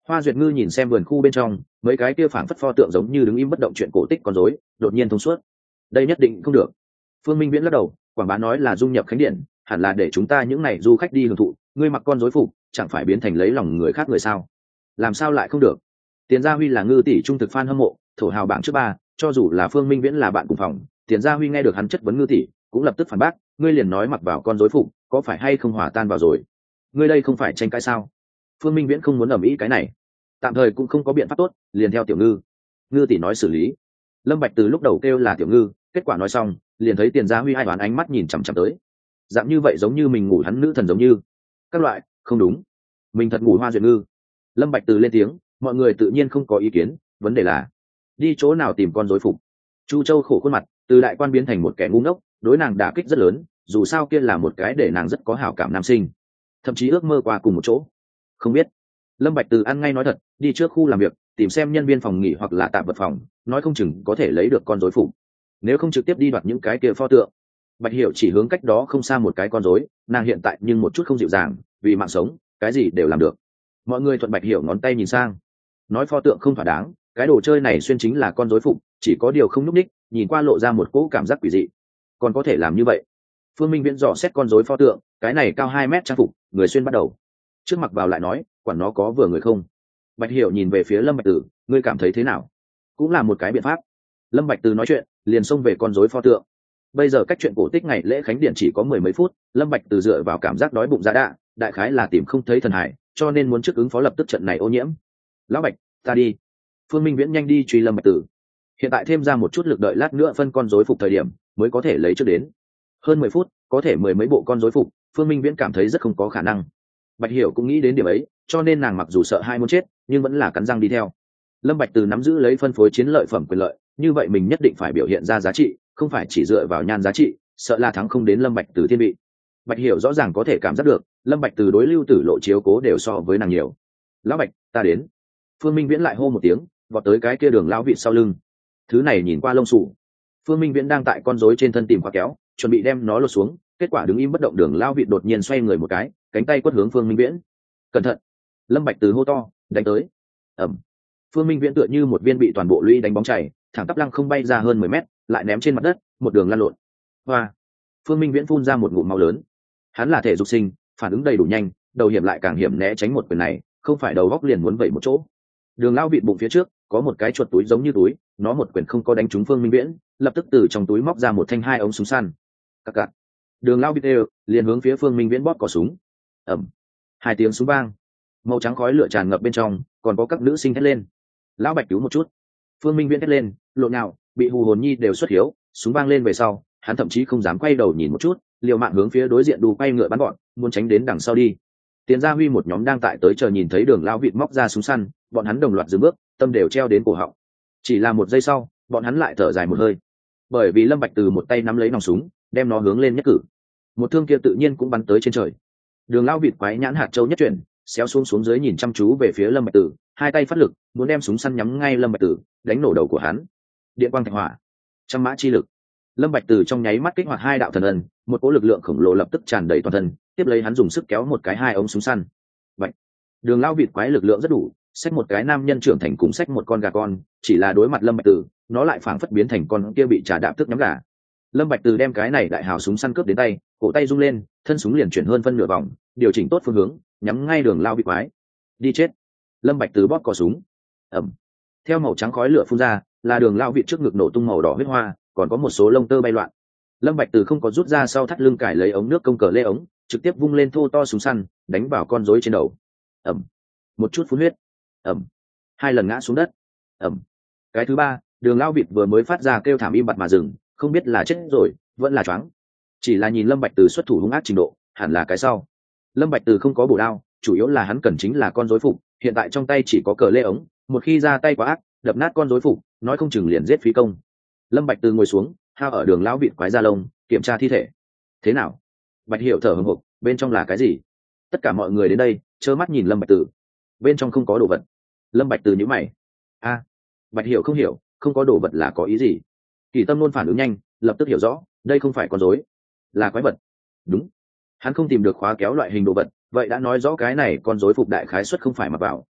Hoa Duyệt Ngư nhìn xem vườn khu bên trong mấy cái kia phảng phất pho tượng giống như đứng im bất động chuyện cổ tích con rối, đột nhiên thông suốt. Đây nhất định không được. Phương Minh Viễn lắc đầu, quảng bá nói là dung nhập khánh điện, hẳn là để chúng ta những này du khách đi hưởng thụ, ngươi mặc con rối phục chẳng phải biến thành lấy lòng người khác người sao? Làm sao lại không được? Tiền Gia Huy là Ngư tỷ trung thực fan hâm mộ, thổ hào bảng trước ba, cho dù là Phương Minh Viễn là bạn cùng phòng, Tiền Gia Huy nghe được hắn chất vấn Ngư tỷ, cũng lập tức phản bác, ngươi liền nói mặc vào con rối phục, có phải hay không hòa tan vào rồi? Ngươi đây không phải tranh cãi sao? Phương Minh Viễn không muốn ầm ĩ cái này, tạm thời cũng không có biện pháp tốt, liền theo Tiểu Ngư. Ngư tỷ nói xử lý. Lâm Bạch từ lúc đầu kêu là Tiểu Ngư, kết quả nói xong, liền thấy Tiền Gia Huy hai đoán ánh mắt nhìn chằm chằm tới. Dạng như vậy giống như mình ngủ hắn nữ thần giống như. Các loại, không đúng, mình thật ngủ Hoa Duyệt Ngư. Lâm Bạch từ lên tiếng, mọi người tự nhiên không có ý kiến, vấn đề là đi chỗ nào tìm con rối phục. Chu Châu khổ khuôn mặt, từ đại quan biến thành một kẻ ngu ngốc, đối nàng đả kích rất lớn, dù sao kia là một cái để nàng rất có hảo cảm nam sinh, thậm chí ước mơ qua cùng một chỗ. Không biết. Lâm Bạch từ ăn ngay nói thật, đi trước khu làm việc, tìm xem nhân viên phòng nghỉ hoặc là tạm vật phòng, nói không chừng có thể lấy được con rối phục. Nếu không trực tiếp đi đoạt những cái kia pho tượng. Bạch Hiểu chỉ hướng cách đó không xa một cái con rối, nàng hiện tại nhưng một chút không dịu dàng, vì mạng sống, cái gì đều làm được. Mọi người thuận Bạch Hiểu ngón tay nhìn sang, nói pho tượng không thỏa đáng, cái đồ chơi này xuyên chính là con rối phục, chỉ có điều không nhúc ních, nhìn qua lộ ra một cỗ cảm giác quỷ dị. Còn có thể làm như vậy? Phương Minh Viễn dò xét con rối pho tượng, cái này cao 2 mét trang phục, người xuyên bắt đầu. Trước mặc vào lại nói, quản nó có vừa người không. Bạch Hiểu nhìn về phía Lâm Bạch Tử, ngươi cảm thấy thế nào? Cũng là một cái biện pháp. Lâm Bạch Tử nói chuyện, liền xông về con rối pho tượng. Bây giờ cách chuyện cổ tích ngày lễ khánh điện chỉ có 10 mấy phút, Lâm Bạch Tử dựa vào cảm giác đói bụng ra đạ, đại khái là tìm không thấy thần hải, cho nên muốn trước ứng phó lập tức trận này ô nhiễm. Lão Bạch, ta đi. Phương Minh Viễn nhanh đi truy Lâm Bạch Tử. Hiện tại thêm ra một chút lực, đợi lát nữa phân con rối phục thời điểm mới có thể lấy trước đến. Hơn 10 phút, có thể 10 mấy bộ con rối phục, Phương Minh Viễn cảm thấy rất không có khả năng. Bạch Hiểu cũng nghĩ đến điểm ấy, cho nên nàng mặc dù sợ hai muốn chết, nhưng vẫn là cắn răng đi theo. Lâm Bạch Từ nắm giữ lấy phân phối chiến lợi phẩm quyền lợi, như vậy mình nhất định phải biểu hiện ra giá trị, không phải chỉ dựa vào nhan giá trị, sợ là thắng không đến Lâm Bạch Từ thiên vị. Bạch Hiểu rõ ràng có thể cảm giác được, Lâm Bạch Từ đối Lưu Tử Lộ chiếu cố đều so với nàng nhiều. Lão Bạch, ta đến. Phương Minh Viễn lại hô một tiếng, vọt tới cái kia đường lão vịt sau lưng. Thứ này nhìn qua lông sủ. Phương Minh Viễn đang tại con rối trên thân tìm khóa kéo, chuẩn bị đem nó lột xuống, kết quả đứng im bất động, đường lão vịt đột nhiên xoay người một cái, cánh tay quất hướng Phương Minh Viễn. Cẩn thận! Lâm Bạch Từ hô to, đánh tới. Ầm. Phương Minh Viễn tựa như một viên bị toàn bộ lũy đánh bóng chảy, thẳng tắp lăng không bay ra hơn 10 mét, lại ném trên mặt đất, một đường lăn lộn. Hoa! Phương Minh Viễn phun ra một ngụm máu lớn. Hắn là thể dục sinh, phản ứng đầy đủ nhanh, đầu hiểm lại càng hiểm, né tránh một quyền này, không phải đầu góc liền muốn vẩy một chỗ. Đường lão vịt bụng phía trước có một cái chuột túi giống như túi, nó một quyền không có đánh trúng Phương Minh Viễn, lập tức từ trong túi móc ra một thanh 2 ống súng săn. Cặc cặc. Đường lão vịt đều liền hướng phía Phương Minh Viễn bóp cò súng. Ầm. 2 tiếng súng vang, màu trắng khói lửa tràn ngập bên trong, còn có các nữ sinh thét lên. Lão Bạch cứu một chút. Phương Minh Viễn thét lên, lộn nào, bị hù hồn nhi đều xuất hiếu, súng vang lên về sau, hắn thậm chí không dám quay đầu nhìn một chút, liều mạng hướng phía đối diện đu quay ngựa bắn gọn, muốn tránh đến đằng sau đi. Tiền Gia Huy một nhóm đang tại tới chờ nhìn thấy đường lão vịt móc ra súng săn, bọn hắn đồng loạt dừng bước, tâm đều treo đến cổ họng. Chỉ là một giây sau, bọn hắn lại thở dài một hơi, bởi vì Lâm Bạch từ một tay nắm lấy nòng súng, đem nó hướng lên nhất cử. Một thương kia tự nhiên cũng bắn tới trên trời. Đường lão vịt quái nhãn hạt châu nhất chuyển, xéo xuống dưới nhìn chăm chú về phía Lâm Bạch Tử, hai tay phát lực, muốn đem súng săn nhắm ngay Lâm Bạch Tử, đánh nổ đầu của hắn. Điện quang thạch hỏa, trăm mã chi lực. Lâm Bạch Tử trong nháy mắt kích hoạt 2 đạo thần ân, một cỗ lực lượng khổng lồ lập tức tràn đầy toàn thân, tiếp lấy hắn dùng sức kéo một cái 2 ống súng săn. Bạch. Đường lão vịt quái lực lượng rất đủ, xách một cái nam nhân trưởng thành cùng xách một con gà con, chỉ là đối mặt Lâm Bạch Tử, nó lại phảng phất biến thành con kia bị trà đạp tức nhắm gà. Lâm Bạch Tử đem cái này đại hào súng săn cướp đến tay, cổ tay rung lên, thân súng liền chuyển hơn phân nửa vòng, điều chỉnh tốt phương hướng, nhắm ngay đường lão vịt quái. Đi chết. Lâm Bạch Tử bóp cò súng. Ầm. Theo màu trắng khói lửa phun ra, là đường lão vịt trước ngực nổ tung màu đỏ huyết hoa, còn có một số lông tơ bay loạn. Lâm Bạch Tử không có rút ra sau thắt lưng cài lấy ống nước công cờ lê ống, trực tiếp vung lên thô to súng săn, đánh vào con rối trên đầu. Ầm. Một chút phun huyết. Ầm. 2 lần ngã xuống đất. Ầm. Cái thứ ba, đường lão vịt vừa mới phát ra kêu thảm im bặt mà dừng, không biết là chết rồi, vẫn là choáng. Chỉ là nhìn Lâm Bạch Tử xuất thủ hung ác trình độ, hẳn là cái sau. Lâm Bạch Tử không có bổ đao, chủ yếu là hắn cần chính là con rối phục, hiện tại trong tay chỉ có cờ lê ống, một khi ra tay quá ác, đập nát con rối phục, nói không chừng liền giết phí công. Lâm Bạch Tử ngồi xuống, hao ở đường lão vịt quái da lông, kiểm tra thi thể. Thế nào? Bạch Hiểu thở hổn hộc, bên trong là cái gì? Tất cả mọi người đến đây, trơ mắt nhìn Lâm Bạch Tử. Bên trong không có đồ vật. Lâm Bạch Tử nhíu mày. A, Bạch Hiểu không hiểu, không có đồ vật là có ý gì? Kỳ Tâm luôn phản ứng nhanh, lập tức hiểu rõ, đây không phải con rối, là quái vật. Đúng. Hắn không tìm được khóa kéo loại hình đồ vật, vậy đã nói rõ cái này con rối phục đại khái suất không phải mặc vào,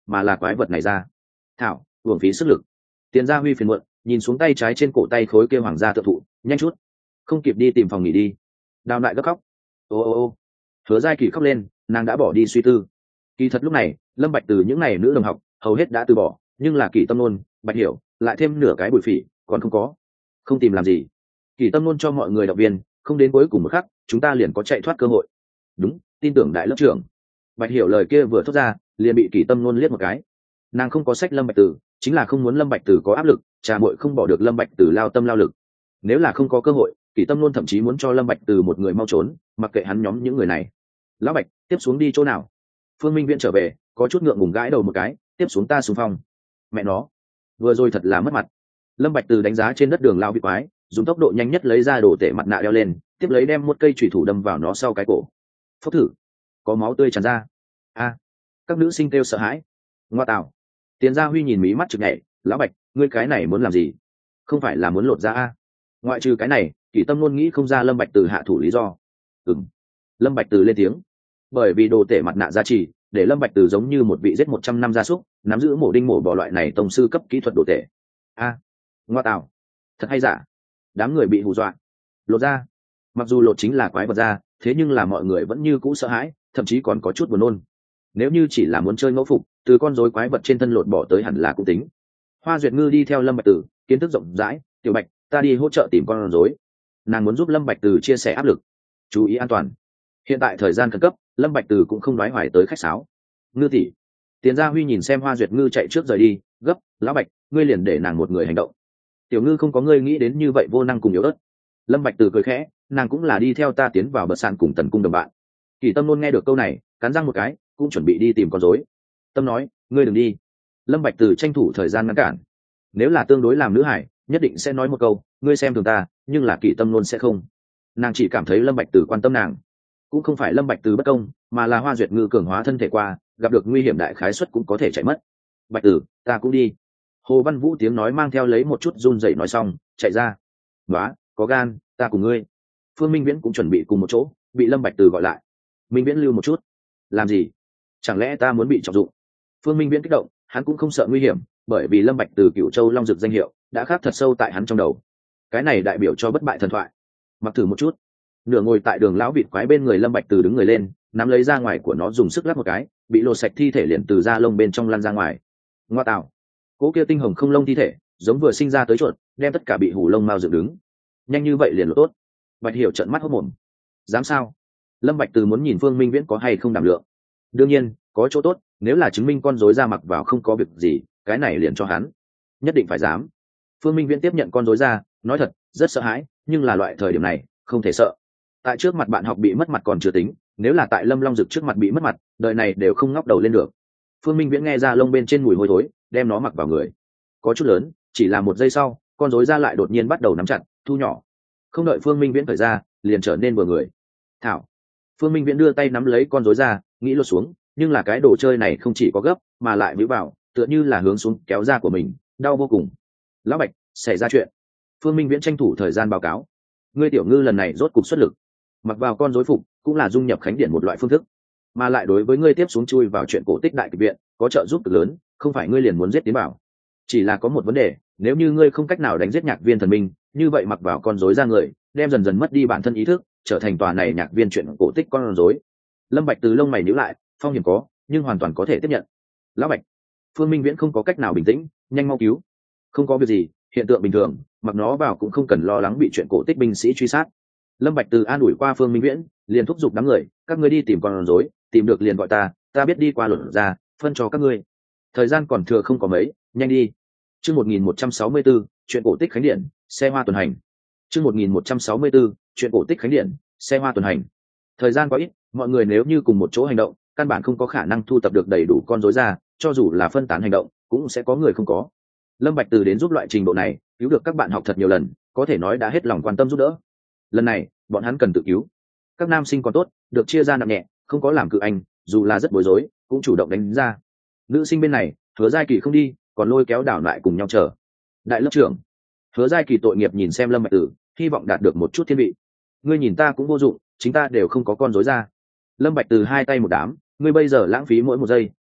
mà là quái vật này ra. Thảo, uổng phí sức lực. Tiền Gia Huy phiền muộn nhìn xuống tay trái trên cổ tay khối kia hoàng gia tự thụ, nhanh chút, không kịp đi tìm phòng nghỉ đi. Đào lại gấp khóc. Ô ô ô. Hứa Giai Kỳ khóc lên, nàng đã bỏ đi suy tư. Kỳ thật lúc này Lâm Bạch Từ những ngày nữ đồng học hầu hết đã từ bỏ, nhưng là Kỳ Tâm Nôn, Bạch Hiểu lại thêm nửa cái Bùi Phỉ còn không có. Không tìm làm gì? Kỳ Tâm Nôn cho mọi người động viên, không đến cuối cùng một khắc chúng ta liền có chạy thoát cơ hội. Đúng, tin tưởng đại lớp trưởng. Bạch Hiểu lời kia vừa thốt ra liền bị Kỳ Tâm Nôn liếc một cái. Nàng không có sách Lâm Bạch Từ chính là không muốn Lâm Bạch Từ có áp lực, trà muội không bỏ được Lâm Bạch Từ lao tâm lao lực. Nếu là không có cơ hội, Kỳ Tâm Nôn thậm chí muốn cho Lâm Bạch Từ một người mau trốn, mặc kệ hắn nhóm những người này. Lão Bạch, tiếp xuống đi chỗ nào? Phương Minh Viễn trở về, có chút ngượng ngùng gãi đầu một cái, tiếp xuống ta xung phong. Mẹ nó, vừa rồi thật là mất mặt. Lâm Bạch Từ đánh giá trên đất đường lao bị quái, dùng tốc độ nhanh nhất lấy ra đồ tể mặt nạ đeo lên, tiếp lấy đem một cây chủy thủ đâm vào nó sau cái cổ. Phốc thử, có máu tươi tràn ra. A, các nữ sinh kêu sợ hãi. Ngoa tạo. Tiền Gia Huy nhìn mí mắt trực nhảy, lão Bạch, ngươi cái này muốn làm gì? Không phải là muốn lột da a? Ngoại trừ cái này, Kỷ Tâm luôn nghĩ không ra Lâm Bạch Từ hạ thủ lý do. Lâm Bạch Từ lên tiếng. Bởi vì đồ tể mặt nạ gia trì, để Lâm Bạch Từ giống như một vị giết 100 năm gia súc, nắm giữ mổ đinh mổ bò loại này tông sư cấp kỹ thuật đồ tể. A, ngoa tạo, thật hay giả? Đám người bị hù dọa. Lột da. Mặc dù lột chính là quái vật da, thế nhưng là mọi người vẫn như cũ sợ hãi, thậm chí còn có chút buồn nôn. Nếu như chỉ là muốn chơi ngẫu phục, từ con rối quái vật trên thân lột bỏ tới hẳn là cũng tính. Hoa Duyệt Ngư đi theo Lâm Bạch Từ, kiến thức rộng rãi, "Tiểu Bạch, ta đi hỗ trợ tìm con rối." Nàng muốn giúp Lâm Bạch Từ chia sẻ áp lực. Chú ý an toàn. Hiện tại thời gian khẩn cấp, Lâm Bạch Từ cũng không nói hoài tới khách sáo. "Ngư tỷ." Tiền Gia Huy nhìn xem Hoa Duyệt Ngư chạy trước rời đi, gấp, "Lão Bạch, ngươi liền để nàng một người hành động. Tiểu Ngư không có ngươi nghĩ đến như vậy vô năng cùng yếu ớt." Lâm Bạch Từ cười khẽ, "Nàng cũng là đi theo ta tiến vào bờ sàn cùng Tần cung đồng bạn." Kỳ Tâm Nôn nghe được câu này, cắn răng một cái, cũng chuẩn bị đi tìm con rối. Tâm nói, "Ngươi đừng đi." Lâm Bạch Từ tranh thủ thời gian ngăn cản. Nếu là tương đối làm nữ hải, nhất định sẽ nói một câu, "Ngươi xem thường ta," nhưng là Kỳ Tâm Nôn sẽ không. Nàng chỉ cảm thấy Lâm Bạch Từ quan tâm nàng. Cũng không phải Lâm Bạch Từ bất công, mà là Hoa Duyệt Ngư cường hóa thân thể qua, gặp được nguy hiểm đại khái suất cũng có thể chạy mất. "Bạch Tử, ta cũng đi." Hồ Văn Vũ tiếng nói mang theo lấy một chút run rẩy nói xong, chạy ra. "Nóa, có gan, ta cùng ngươi." Phương Minh Viễn cũng chuẩn bị cùng một chỗ, bị Lâm Bạch Từ gọi lại. "Minh Viễn lưu một chút." "Làm gì? Chẳng lẽ ta muốn bị trọng dụng?" Phương Minh Viễn kích động, hắn cũng không sợ nguy hiểm, bởi vì Lâm Bạch Từ Cửu Châu Long Dực danh hiệu đã khắc thật sâu tại hắn trong đầu. Cái này đại biểu cho bất bại thần thoại. Mặc thử một chút. Nửa ngồi tại đường lão vịt quái bên người Lâm Bạch Từ đứng người lên, nắm lấy da ngoài của nó dùng sức lắc một cái, bị lột sạch thi thể liền từ da lông bên trong lăn ra ngoài. Ngoa tạo. Cố kia tinh hồng không lông thi thể, giống vừa sinh ra tới chuột, đem tất cả bị hù lông mao dựng đứng. Nhanh như vậy liền lột tốt. Bạch Hiểu trợn mắt hốt mồm. Dám sao? Lâm Bạch Từ muốn nhìn Phương Minh Viễn có hay không đảm lượng. Đương nhiên, có chỗ tốt, nếu là chứng minh con rối da mặc vào không có việc gì, cái này liền cho hắn. Nhất định phải dám. Phương Minh Viễn tiếp nhận con rối da, nói thật, rất sợ hãi, nhưng là loại thời điểm này, không thể sợ. Tại trước mặt bạn học bị mất mặt còn chưa tính, nếu là tại Lâm Long Dực trước mặt bị mất mặt, đời này đều không ngóc đầu lên được. Phương Minh Viễn nghe ra lông bên trên mùi hôi thối, đem nó mặc vào người. Có chút lớn, chỉ là một giây sau, con rối da lại đột nhiên bắt đầu nắm chặt, thu nhỏ. Không đợi Phương Minh Viễn cởi ra, liền trở nên vừa người. Thảo. Phương Minh Viễn đưa tay nắm lấy con rối da, nghĩ lột xuống, nhưng là cái đồ chơi này không chỉ có gấp, mà lại vĩu vào, tựa như là hướng xuống kéo da của mình, đau vô cùng. "Lão Bạch, xảy ra chuyện." Phương Minh Viễn tranh thủ thời gian báo cáo. "Ngươi tiểu Ngư lần này rốt cục xuất lực, mặc vào con rối phục cũng là dung nhập khánh điện một loại phương thức, mà lại đối với ngươi tiếp xuống chui vào chuyện cổ tích đại kịch viện có trợ giúp cực lớn, không phải ngươi liền muốn giết tiến bảo. Chỉ là có một vấn đề, nếu như ngươi không cách nào đánh giết nhạc viên thần minh, như vậy mặc vào con rối ra người, đem dần dần mất đi bản thân ý thức, trở thành tòa này nhạc viên chuyện cổ tích con rối." Lâm Bạch Từ lông mày nhíu lại, phong hiểm có, nhưng hoàn toàn có thể tiếp nhận. "Lão Bạch." Phương Minh Viễn không có cách nào bình tĩnh, "Nhanh mau cứu." "Không có việc gì, hiện tượng bình thường, mặc nó vào cũng không cần lo lắng bị chuyện cổ tích binh sĩ truy sát." Lâm Bạch Từ an ủi qua Phương Minh Viễn, liền thúc giục đám người, "Các ngươi đi tìm con rối, tìm được liền gọi ta biết đi qua luận ra, phân cho các ngươi. Thời gian còn thừa không có mấy, nhanh đi." Chương 1164, chuyện cổ tích khánh điện, xe hoa tuần hành. Chương 1164, chuyện cổ tích khánh điện, xe hoa tuần hành. Thời gian quá ít, mọi người nếu như cùng một chỗ hành động, căn bản không có khả năng thu tập được đầy đủ con rối ra, cho dù là phân tán hành động, cũng sẽ có người không có. Lâm Bạch Từ đến giúp loại trình độ này, cứu được các bạn học thật nhiều lần, có thể nói đã hết lòng quan tâm giúp đỡ. Lần này, bọn hắn cần tự cứu. Các nam sinh còn tốt, được chia ra nặng nhẹ, không có làm cự anh, dù là rất bối rối, cũng chủ động đánh ra. Nữ sinh bên này, Hứa Giai Kỳ không đi, còn lôi kéo Đào lại cùng nhau chờ. Đại lớp trưởng. Hứa Giai Kỳ tội nghiệp nhìn xem Lâm Bạch Từ, hy vọng đạt được một chút thiên vị. "Ngươi nhìn ta cũng vô dụng, chính ta đều không có con rối ra." Lâm Bạch Từ hai tay một đám, "Ngươi bây giờ lãng phí mỗi một giây,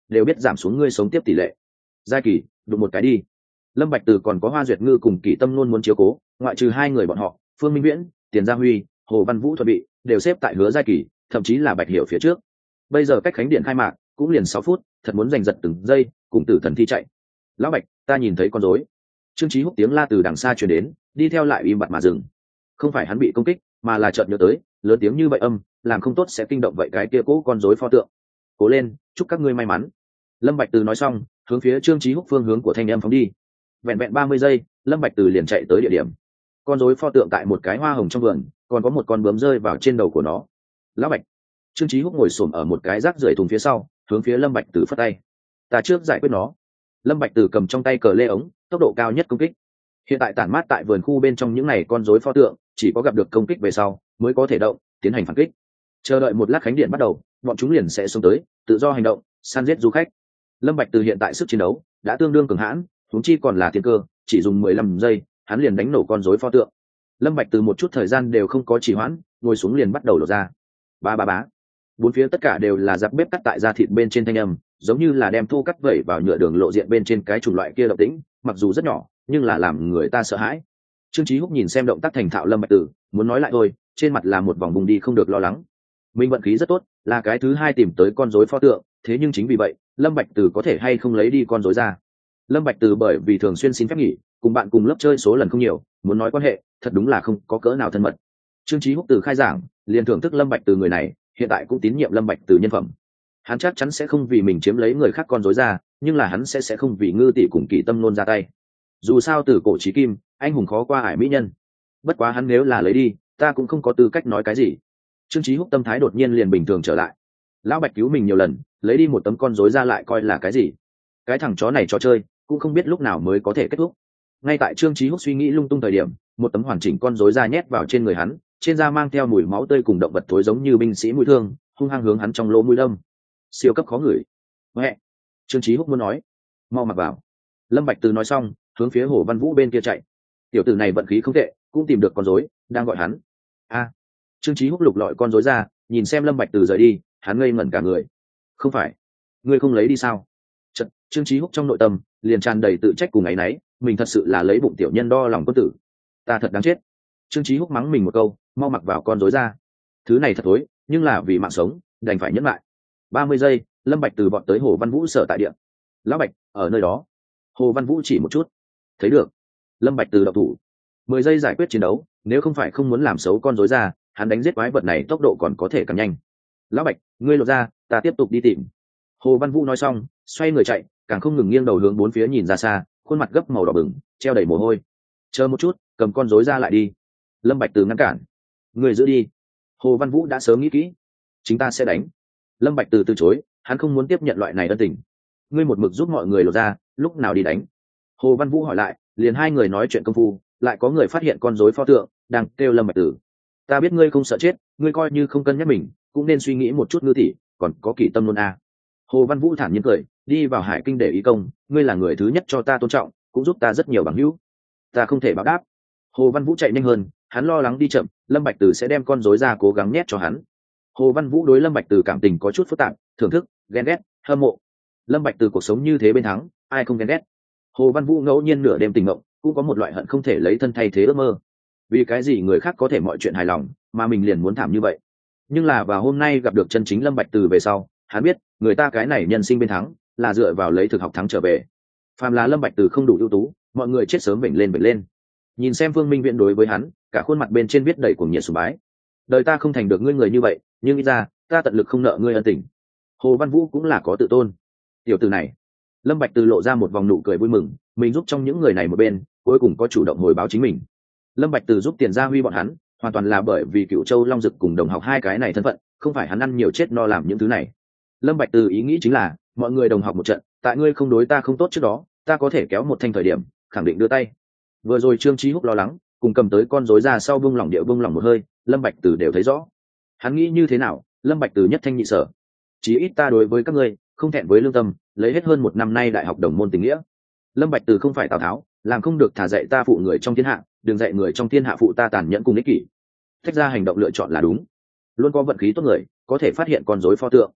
đều biết giảm xuống ngươi sống tiếp tỷ lệ. Giai kỳ đụng một cái đi. Lâm Bạch Từ còn có Hoa Duyệt Ngư cùng Kỷ Tâm luôn muốn chiếu cố, ngoại trừ hai người bọn họ, Phương Minh Viễn, Tiền Gia Huy, Hồ Văn Vũ thuận bị đều xếp tại Hứa Giai kỳ, thậm chí là Bạch Hiểu phía trước. Bây giờ cách khánh điện khai mạc cũng liền 6 phút, thật muốn giành giật từng giây, cùng Tử Thần thi chạy. Lão Bạch, ta nhìn thấy con rối. Trương Chí Húc tiếng la từ đằng xa truyền đến, đi theo lại im bặt mà dừng. Không phải hắn bị công kích, mà là chợt nhớ tới, lớn tiếng như vậy âm, làm không tốt sẽ kinh động vậy cái kia cố con rối pho tượng. Cố lên, chúc các ngươi may mắn. Lâm Bạch Từ nói xong, hướng phía Trương Chí Húc phương hướng của thanh âm phóng đi. Vẹn vẹn 30 giây, Lâm Bạch Từ liền chạy tới địa điểm. Con rối pho tượng tại một cái hoa hồng trong vườn, còn có một con bướm rơi vào trên đầu của nó. Lão Bạch. Trương Chí Húc ngồi xổm ở một cái rác rưởi thùng phía sau, hướng phía Lâm Bạch Từ phất tay. Ta trước giải quyết nó. Lâm Bạch Từ cầm trong tay cờ lê ống, tốc độ cao nhất công kích. Hiện tại tản mát tại vườn khu bên trong những này con rối pho tượng, chỉ có gặp được công kích về sau mới có thể động, tiến hành phản kích. Chờ đợi một lát khánh điện bắt đầu, bọn chúng liền sẽ xuống tới, tự do hành động, săn giết du khách. Lâm Bạch Từ hiện tại sức chiến đấu đã tương đương cường hãn, huống chi còn là thiên cơ, chỉ dùng 15 giây, hắn liền đánh nổ con rối pho tượng. Lâm Bạch Từ một chút thời gian đều không có trì hoãn, ngồi xuống liền bắt đầu lột ra. Ba ba bá. Bốn phía tất cả đều là giặc bếp cắt tại da thịt bên trên thanh âm, giống như là đem thô cắt vẩy vào nhựa đường lộ diện bên trên cái chủng loại kia động tĩnh, mặc dù rất nhỏ, nhưng là làm người ta sợ hãi. Trương Chí Húc nhìn xem động tác thành thạo Lâm Bạch Từ, muốn nói lại thôi, trên mặt là một vòng vùng đi không được lo lắng. Mình vận khí rất tốt, là cái thứ hai tìm tới con rối pho tượng, thế nhưng chính vì vậy, Lâm Bạch Từ có thể hay không lấy đi con rối ra. Lâm Bạch Từ bởi vì thường xuyên xin phép nghỉ, cùng bạn cùng lớp chơi số lần không nhiều, muốn nói quan hệ, thật đúng là không có cỡ nào thân mật. Trương Chí Húc từ khai giảng, liền thưởng thức Lâm Bạch Từ người này, hiện tại cũng tín nhiệm Lâm Bạch Từ nhân phẩm. Hắn chắc chắn sẽ không vì mình chiếm lấy người khác con rối ra, nhưng là hắn sẽ không vì Ngư tỷ cùng Kỷ Tâm nôn ra tay. Dù sao từ cổ chí kim, anh hùng khó qua ải mỹ nhân. Bất quá hắn nếu là lấy đi, ta cũng không có tư cách nói cái gì. Trương Chí Húc tâm thái đột nhiên liền bình thường trở lại. Lão Bạch cứu mình nhiều lần, lấy đi một tấm con rối ra lại coi là cái gì? Cái thằng chó này trò chơi, cũng không biết lúc nào mới có thể kết thúc. Ngay tại Trương Chí Húc suy nghĩ lung tung thời điểm, một tấm hoàn chỉnh con rối da nhét vào trên người hắn, trên da mang theo mùi máu tươi cùng động vật thối giống như binh sĩ mũi thương, hung hăng hướng hắn trong lỗ mũi đâm. Siêu cấp khó ngửi. Mẹ. Trương Chí Húc muốn nói, mau mặc vào. Lâm Bạch Từ nói xong, hướng phía Hồ Văn Vũ bên kia chạy. Tiểu tử này vận khí không tệ, cũng tìm được con rối, đang gọi hắn. A. Trương Chí Húc lục lọi con rối ra, nhìn xem Lâm Bạch Từ rời đi, hắn ngây ngẩn cả người. Không phải, ngươi không lấy đi sao? Chợt, Trương Chí Húc trong nội tâm liền tràn đầy tự trách cùng áy náy, mình thật sự là lấy bụng tiểu nhân đo lòng quân tử. Ta thật đáng chết. Trương Chí Húc mắng mình một câu, mau mặc vào con rối ra. Thứ này thật thối, nhưng là vì mạng sống, đành phải nhẫn lại. 30 giây, Lâm Bạch Từ vọt tới Hồ Văn Vũ sở tại địa. Lão Bạch, ở nơi đó. Hồ Văn Vũ chỉ một chút. Thấy được. Lâm Bạch Từ động thủ. 10 giây giải quyết chiến đấu, nếu không phải không muốn làm xấu con rối ra, hắn đánh giết quái vật này tốc độ còn có thể càng nhanh. Lão Bạch, ngươi lột ra, ta tiếp tục đi tìm. Hồ Văn Vũ nói xong, xoay người chạy, càng không ngừng nghiêng đầu hướng bốn phía nhìn ra xa, khuôn mặt gấp màu đỏ bừng, treo đầy mồ hôi. Chờ một chút, cầm con rối ra lại đi. Lâm Bạch Từ ngăn cản. Người giữ đi. Hồ Văn Vũ đã sớm nghĩ kỹ, chúng ta sẽ đánh. Lâm Bạch từ chối, hắn không muốn tiếp nhận loại này ân tình. Ngươi một mực giúp mọi người lột ra, lúc nào đi đánh? Hồ Văn Vũ hỏi lại, liền hai người nói chuyện công phu, lại có người phát hiện con rối pho tượng đang kêu Lâm Bạch Từ. Ta biết ngươi không sợ chết, ngươi coi như không cân nhắc mình, cũng nên suy nghĩ một chút Ngư tỷ, còn có Kỷ Tâm luôn a. Hồ Văn Vũ thản nhiên cười, đi vào Hải Kinh để ý công, ngươi là người thứ nhất cho ta tôn trọng, cũng giúp ta rất nhiều bằng hữu. Ta không thể báo đáp. Hồ Văn Vũ chạy nhanh hơn, hắn lo lắng đi chậm, Lâm Bạch Từ sẽ đem con rối ra cố gắng nhét cho hắn. Hồ Văn Vũ đối Lâm Bạch Từ cảm tình có chút phức tạp, thưởng thức, ghen ghét, hâm mộ. Lâm Bạch Từ cuộc sống như thế bên thắng, ai không ghen ghét. Hồ Văn Vũ ngẫu nhiên nửa đêm tỉnh ngộng, cũng có một loại hận không thể lấy thân thay thế ước mơ. Vì cái gì người khác có thể mọi chuyện hài lòng, mà mình liền muốn thảm như vậy? Nhưng là vào hôm nay gặp được chân chính Lâm Bạch Từ về sau, hắn biết, người ta cái này nhân sinh bên thắng, là dựa vào lấy thực học thắng trở về. Phàm là Lâm Bạch Từ không đủ ưu tú, mọi người chết sớm vểnh lên. Nhìn xem Phương Minh Viễn đối với hắn, cả khuôn mặt bên trên viết đầy cuồng nhiệt sùng bái. Đời ta không thành được ngươi người như vậy, nhưng ít ra, ta tận lực không nợ ngươi ân tình. Hồ Văn Vũ cũng là có tự tôn. Tiểu tử này, Lâm Bạch Từ lộ ra một vòng nụ cười vui mừng, mình giúp trong những người này một bên, cuối cùng có chủ động hồi báo chính mình. Lâm Bạch Từ giúp Tiền Gia Huy bọn hắn, hoàn toàn là bởi vì Cựu Châu Long Dực cùng đồng học hai cái này thân phận, không phải hắn ăn nhiều chết no làm những thứ này. Lâm Bạch Từ ý nghĩ chính là, mọi người đồng học một trận, tại ngươi không đối ta không tốt trước đó, ta có thể kéo một thanh thời điểm, khẳng định đưa tay. Vừa rồi Trương Chí Húc lo lắng, cùng cầm tới con rối ra sau buông lỏng một hơi, Lâm Bạch Từ đều thấy rõ. Hắn nghĩ như thế nào, Lâm Bạch Từ nhất thanh nhị sở. Chí ít ta đối với các ngươi, không thẹn với lương tâm, lấy hết hơn một năm nay đại học đồng môn tình nghĩa. Lâm Bạch Từ không phải Tào Tháo, làm không được thả dạy ta phụ người trong thiên hạ, đừng dạy người trong thiên hạ phụ ta tàn nhẫn cùng ích kỷ. Tách ra hành động lựa chọn là đúng. Luôn có vận khí tốt người, có thể phát hiện con rối pho tượng.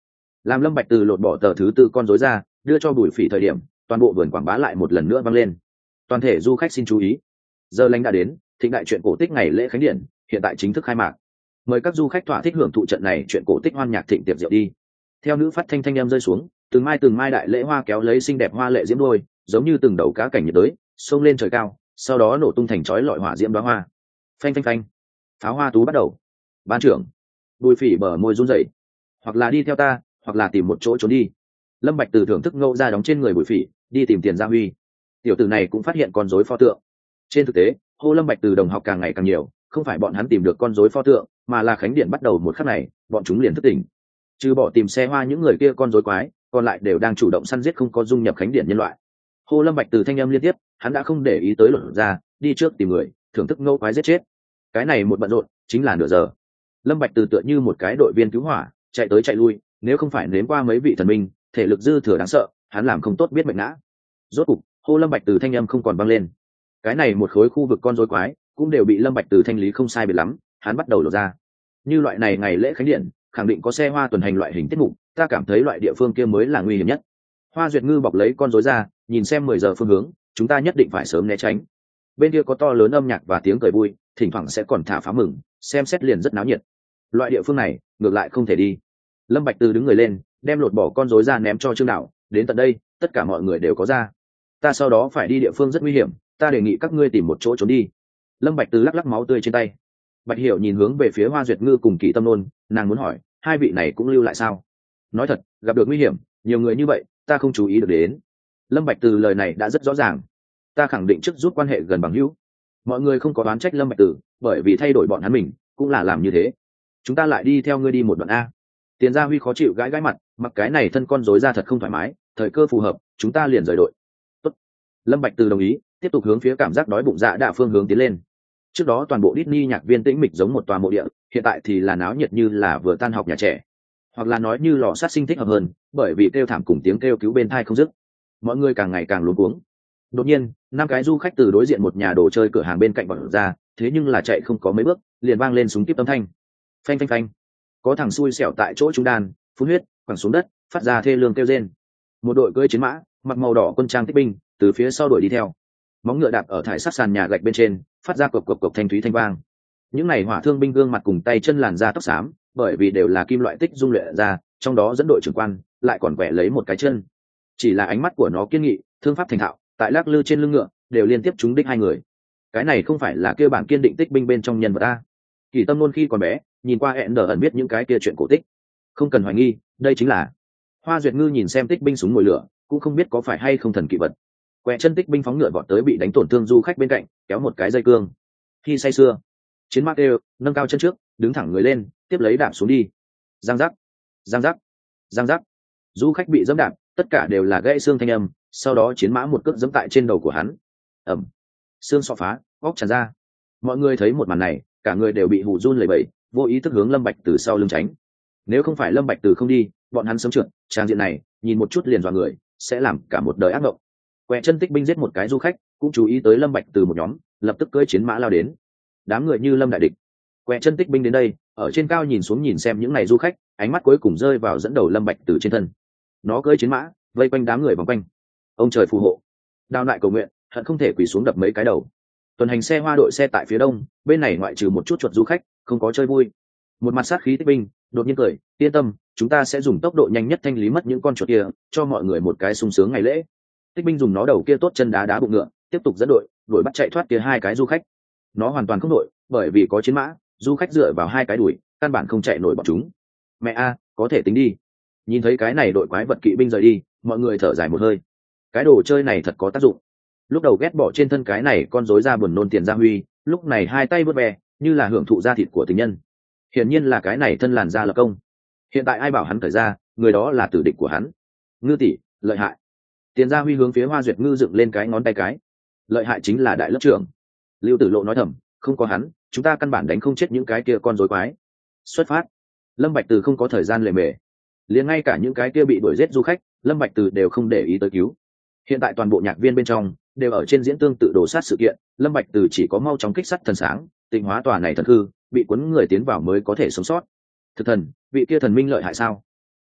Làm Lâm Bạch Từ lột bỏ tờ thứ tư con rối ra đưa cho Bùi Phỉ thời điểm, toàn bộ vườn quảng bá lại một lần nữa vang lên. Toàn thể du khách xin chú ý, giờ lành đã đến, thịnh đại chuyện cổ tích ngày lễ khánh điện hiện tại chính thức khai mạc. Mời các du khách thỏa thích hưởng thụ trận này chuyện cổ tích hoan nhạc thịnh tiệc rượu đi. Theo nữ phát thanh em rơi xuống, từng mai đại lễ hoa kéo lấy xinh đẹp hoa lệ diễm đôi, giống như từng đầu cá cảnh nhiệt đới, xông lên trời cao, sau đó nổ tung thành chói lọi hỏa diễm đóa hoa. Phanh phanh phanh, pháo hoa tú bắt đầu. Ban trưởng, Bùi Phỉ bờ môi run rẩy, hoặc là đi theo ta, hoặc là tìm một chỗ trốn đi. Lâm Bạch Từ thưởng thức ngâu ra đóng trên người Bùi Phỉ, đi tìm Tiền Gia Huy. Tiểu tử này cũng phát hiện con rối pho tượng. Trên thực tế, hô Lâm Bạch Từ đồng học càng ngày càng nhiều, không phải bọn hắn tìm được con rối pho tượng, mà là khánh điện bắt đầu một khắc này, bọn chúng liền thức tỉnh. Trừ bỏ tìm xe hoa những người kia con rối quái, còn lại đều đang chủ động săn giết không có dung nhập khánh điện nhân loại. Hô Lâm Bạch Từ thanh âm liên tiếp, hắn đã không để ý tới luật ra, đi trước tìm người, thưởng thức ngâu quái giết chết. Cái này một bận rộn, chính là nửa giờ. Lâm Bạch Từ tựa như một cái đội viên cứu hỏa, chạy tới chạy lui, nếu không phải nếm qua mấy vị thần minh, thể lực dư thừa đáng sợ, hắn làm không tốt biết mệnh ngã. Rốt cục, hô Lâm Bạch Từ thanh âm không còn vang lên. Cái này một khối khu vực con rối quái cũng đều bị Lâm Bạch Từ thanh lý không sai biệt lắm, hắn bắt đầu lộ ra. Như loại này ngày lễ khánh điện, khẳng định có xe hoa tuần hành loại hình tiết mục, ta cảm thấy loại địa phương kia mới là nguy hiểm nhất. Hoa Duyệt Ngư bọc lấy con rối ra, nhìn xem 10 giờ phương hướng, chúng ta nhất định phải sớm né tránh. Bên kia có to lớn âm nhạc và tiếng cười vui, thỉnh thoảng sẽ còn thả pháo mừng, xem xét liền rất náo nhiệt. Loại địa phương này, ngược lại không thể đi. Lâm Bạch Từ đứng người lên, đem lột bỏ con rối ra ném cho Trương Đạo, đến tận đây, tất cả mọi người đều có ra. Ta sau đó phải đi địa phương rất nguy hiểm, ta đề nghị các ngươi tìm một chỗ trốn đi. Lâm Bạch Từ lắc lắc máu tươi trên tay. Bạch Hiểu nhìn hướng về phía Hoa Duyệt Ngư cùng Kỷ Tâm Nôn, nàng muốn hỏi, hai vị này cũng lưu lại sao? Nói thật, gặp được nguy hiểm, nhiều người như vậy, ta không chú ý được đến. Lâm Bạch Từ lời này đã rất rõ ràng. Ta khẳng định trước rút quan hệ gần bằng hữu. Mọi người không có đoán trách Lâm Bạch Từ, bởi vì thay đổi bọn hắn mình, cũng là làm như thế. Chúng ta lại đi theo ngươi đi một đoạn a. Tiền Gia Huy khó chịu gãi gãi mặt, mặc cái này thân con rối ra thật không thoải mái, thời cơ phù hợp, chúng ta liền rời đội. Tốt. Lâm Bạch Từ đồng ý, tiếp tục hướng phía cảm giác đói bụng dạ đạ phương hướng tiến lên. Trước đó toàn bộ Disney nhạc viên tĩnh mịch giống một tòa mộ địa, hiện tại thì là náo nhiệt như là vừa tan học nhà trẻ, hoặc là nói như lò sát sinh thích hợp hơn, bởi vì kêu thảm cùng tiếng kêu cứu bên tai không dứt. Mọi người càng ngày càng luống cuống. Đột nhiên, năm cái du khách từ đối diện một nhà đồ chơi cửa hàng bên cạnh vọt ra, thế nhưng là chạy không có mấy bước, liền vang lên súng kíp âm thanh. Phanh phanh phanh. Có thằng xui xẻo tại chỗ trung đan, phun huyết, quẳng xuống đất, phát ra thê lương kêu rên. Một đội cưỡi chiến mã, mặc màu đỏ quân trang tích binh, từ phía sau đuổi đi theo. Móng ngựa đạp ở thải sắt sàn nhà gạch bên trên, phát ra cộc cộc cộc thanh thúy thanh vang. Những này hỏa thương binh gương mặt cùng tay chân làn da tóc xám, bởi vì đều là kim loại tích dung luyện ra, trong đó dẫn đội trưởng quan lại còn quẹ lấy một cái chân. Chỉ là ánh mắt của nó kiên nghị, thương pháp thành thạo, tại lắc lư trên lưng ngựa, đều liên tiếp trúng đích hai người. Cái này không phải là kêu bản kiên định tích binh bên trong nhân vật a. Kỳ Tâm luôn khi còn bé, nhìn qua hẹn ẩn biết những cái kia chuyện cổ tích, không cần hoài nghi, đây chính là. Hoa Duyệt Ngư nhìn xem tích binh súng mồi lửa, cũng không biết có phải hay không thần kỳ vật. Quẹ chân tích binh phóng ngựa vọt tới bị đánh tổn thương du khách bên cạnh, kéo một cái dây cương. Khi say sưa, chiến mã đều nâng cao chân trước, đứng thẳng người lên, tiếp lấy đạp xuống đi. Giang giác, giang giác, giang giác. Du khách bị dẫm đạp, tất cả đều là gãy xương thanh âm, sau đó chiến mã một cước giẫm tại trên đầu của hắn. Ầm. Xương sọ phá, óc tràn ra. Mọi người thấy một màn này, cả người đều bị hù run lẩy bẩy, vô ý thức hướng Lâm Bạch Từ sau lưng tránh. Nếu không phải Lâm Bạch Từ không đi, bọn hắn sớm trượt, trang diện này, nhìn một chút liền dọa người, sẽ làm cả một đời ác mộng. Quẹ chân tích binh giết một cái du khách, cũng chú ý tới Lâm Bạch Từ một nhóm, lập tức cưỡi chiến mã lao đến. Đám người như lâm đại địch. Quẹ chân tích binh đến đây, ở trên cao nhìn xuống nhìn xem những này du khách, ánh mắt cuối cùng rơi vào dẫn đầu Lâm Bạch Từ trên thân. Nó cưỡi chiến mã, vây quanh đám người vòng quanh. Ông trời phù hộ. Đao lại cầu nguyện, hận không thể quỳ xuống đập mấy cái đầu. Tuần hành xe hoa đội xe tại phía đông, bên này ngoại trừ một chút chuột du khách, không có chơi vui. Một mặt sát khí tích binh, đột nhiên cười, yên tâm, chúng ta sẽ dùng tốc độ nhanh nhất thanh lý mất những con chuột kia, cho mọi người một cái sung sướng ngày lễ. Tích binh dùng nó đầu kia tốt chân đá đá bụng ngựa, tiếp tục dẫn đội, đuổi bắt chạy thoát kia hai cái du khách. Nó hoàn toàn không đội, bởi vì có chiến mã, du khách dựa vào hai cái đuổi, căn bản không chạy nổi bọn chúng. Mẹ a, có thể tính đi. Nhìn thấy cái này đội quái vật kỵ binh rời đi, mọi người thở dài một hơi. Cái đồ chơi này thật có tác dụng. Lúc đầu ghét bỏ trên thân cái này con rối ra buồn nôn Tiền Gia Huy, lúc này hai tay vớt ve, như là hưởng thụ da thịt của tình nhân. Hiển nhiên là cái này thân làn da lập công. Hiện tại ai bảo hắn cởi ra, người đó là tử địch của hắn. Ngư tỷ, lợi hại. Tiền Gia Huy hướng phía Hoa Duyệt Ngư dựng lên cái ngón tay cái. Lợi hại chính là đại lớp trưởng. Lưu Tử Lộ nói thầm, không có hắn, chúng ta căn bản đánh không chết những cái kia con rối quái. Xuất phát. Lâm Bạch Từ không có thời gian lề mề, liền ngay cả những cái kia bị đuổi giết du khách, Lâm Bạch Từ đều không để ý tới cứu. Hiện tại toàn bộ nhạc viên bên trong đều ở trên diễn tương tự đồ sát sự kiện, Lâm Bạch Từ chỉ có mau chóng kích sát thần sáng, tịnh hóa tòa này thần hư, bị cuốn người tiến vào mới có thể sống sót. Thực thần, vị kia thần minh lợi hại sao?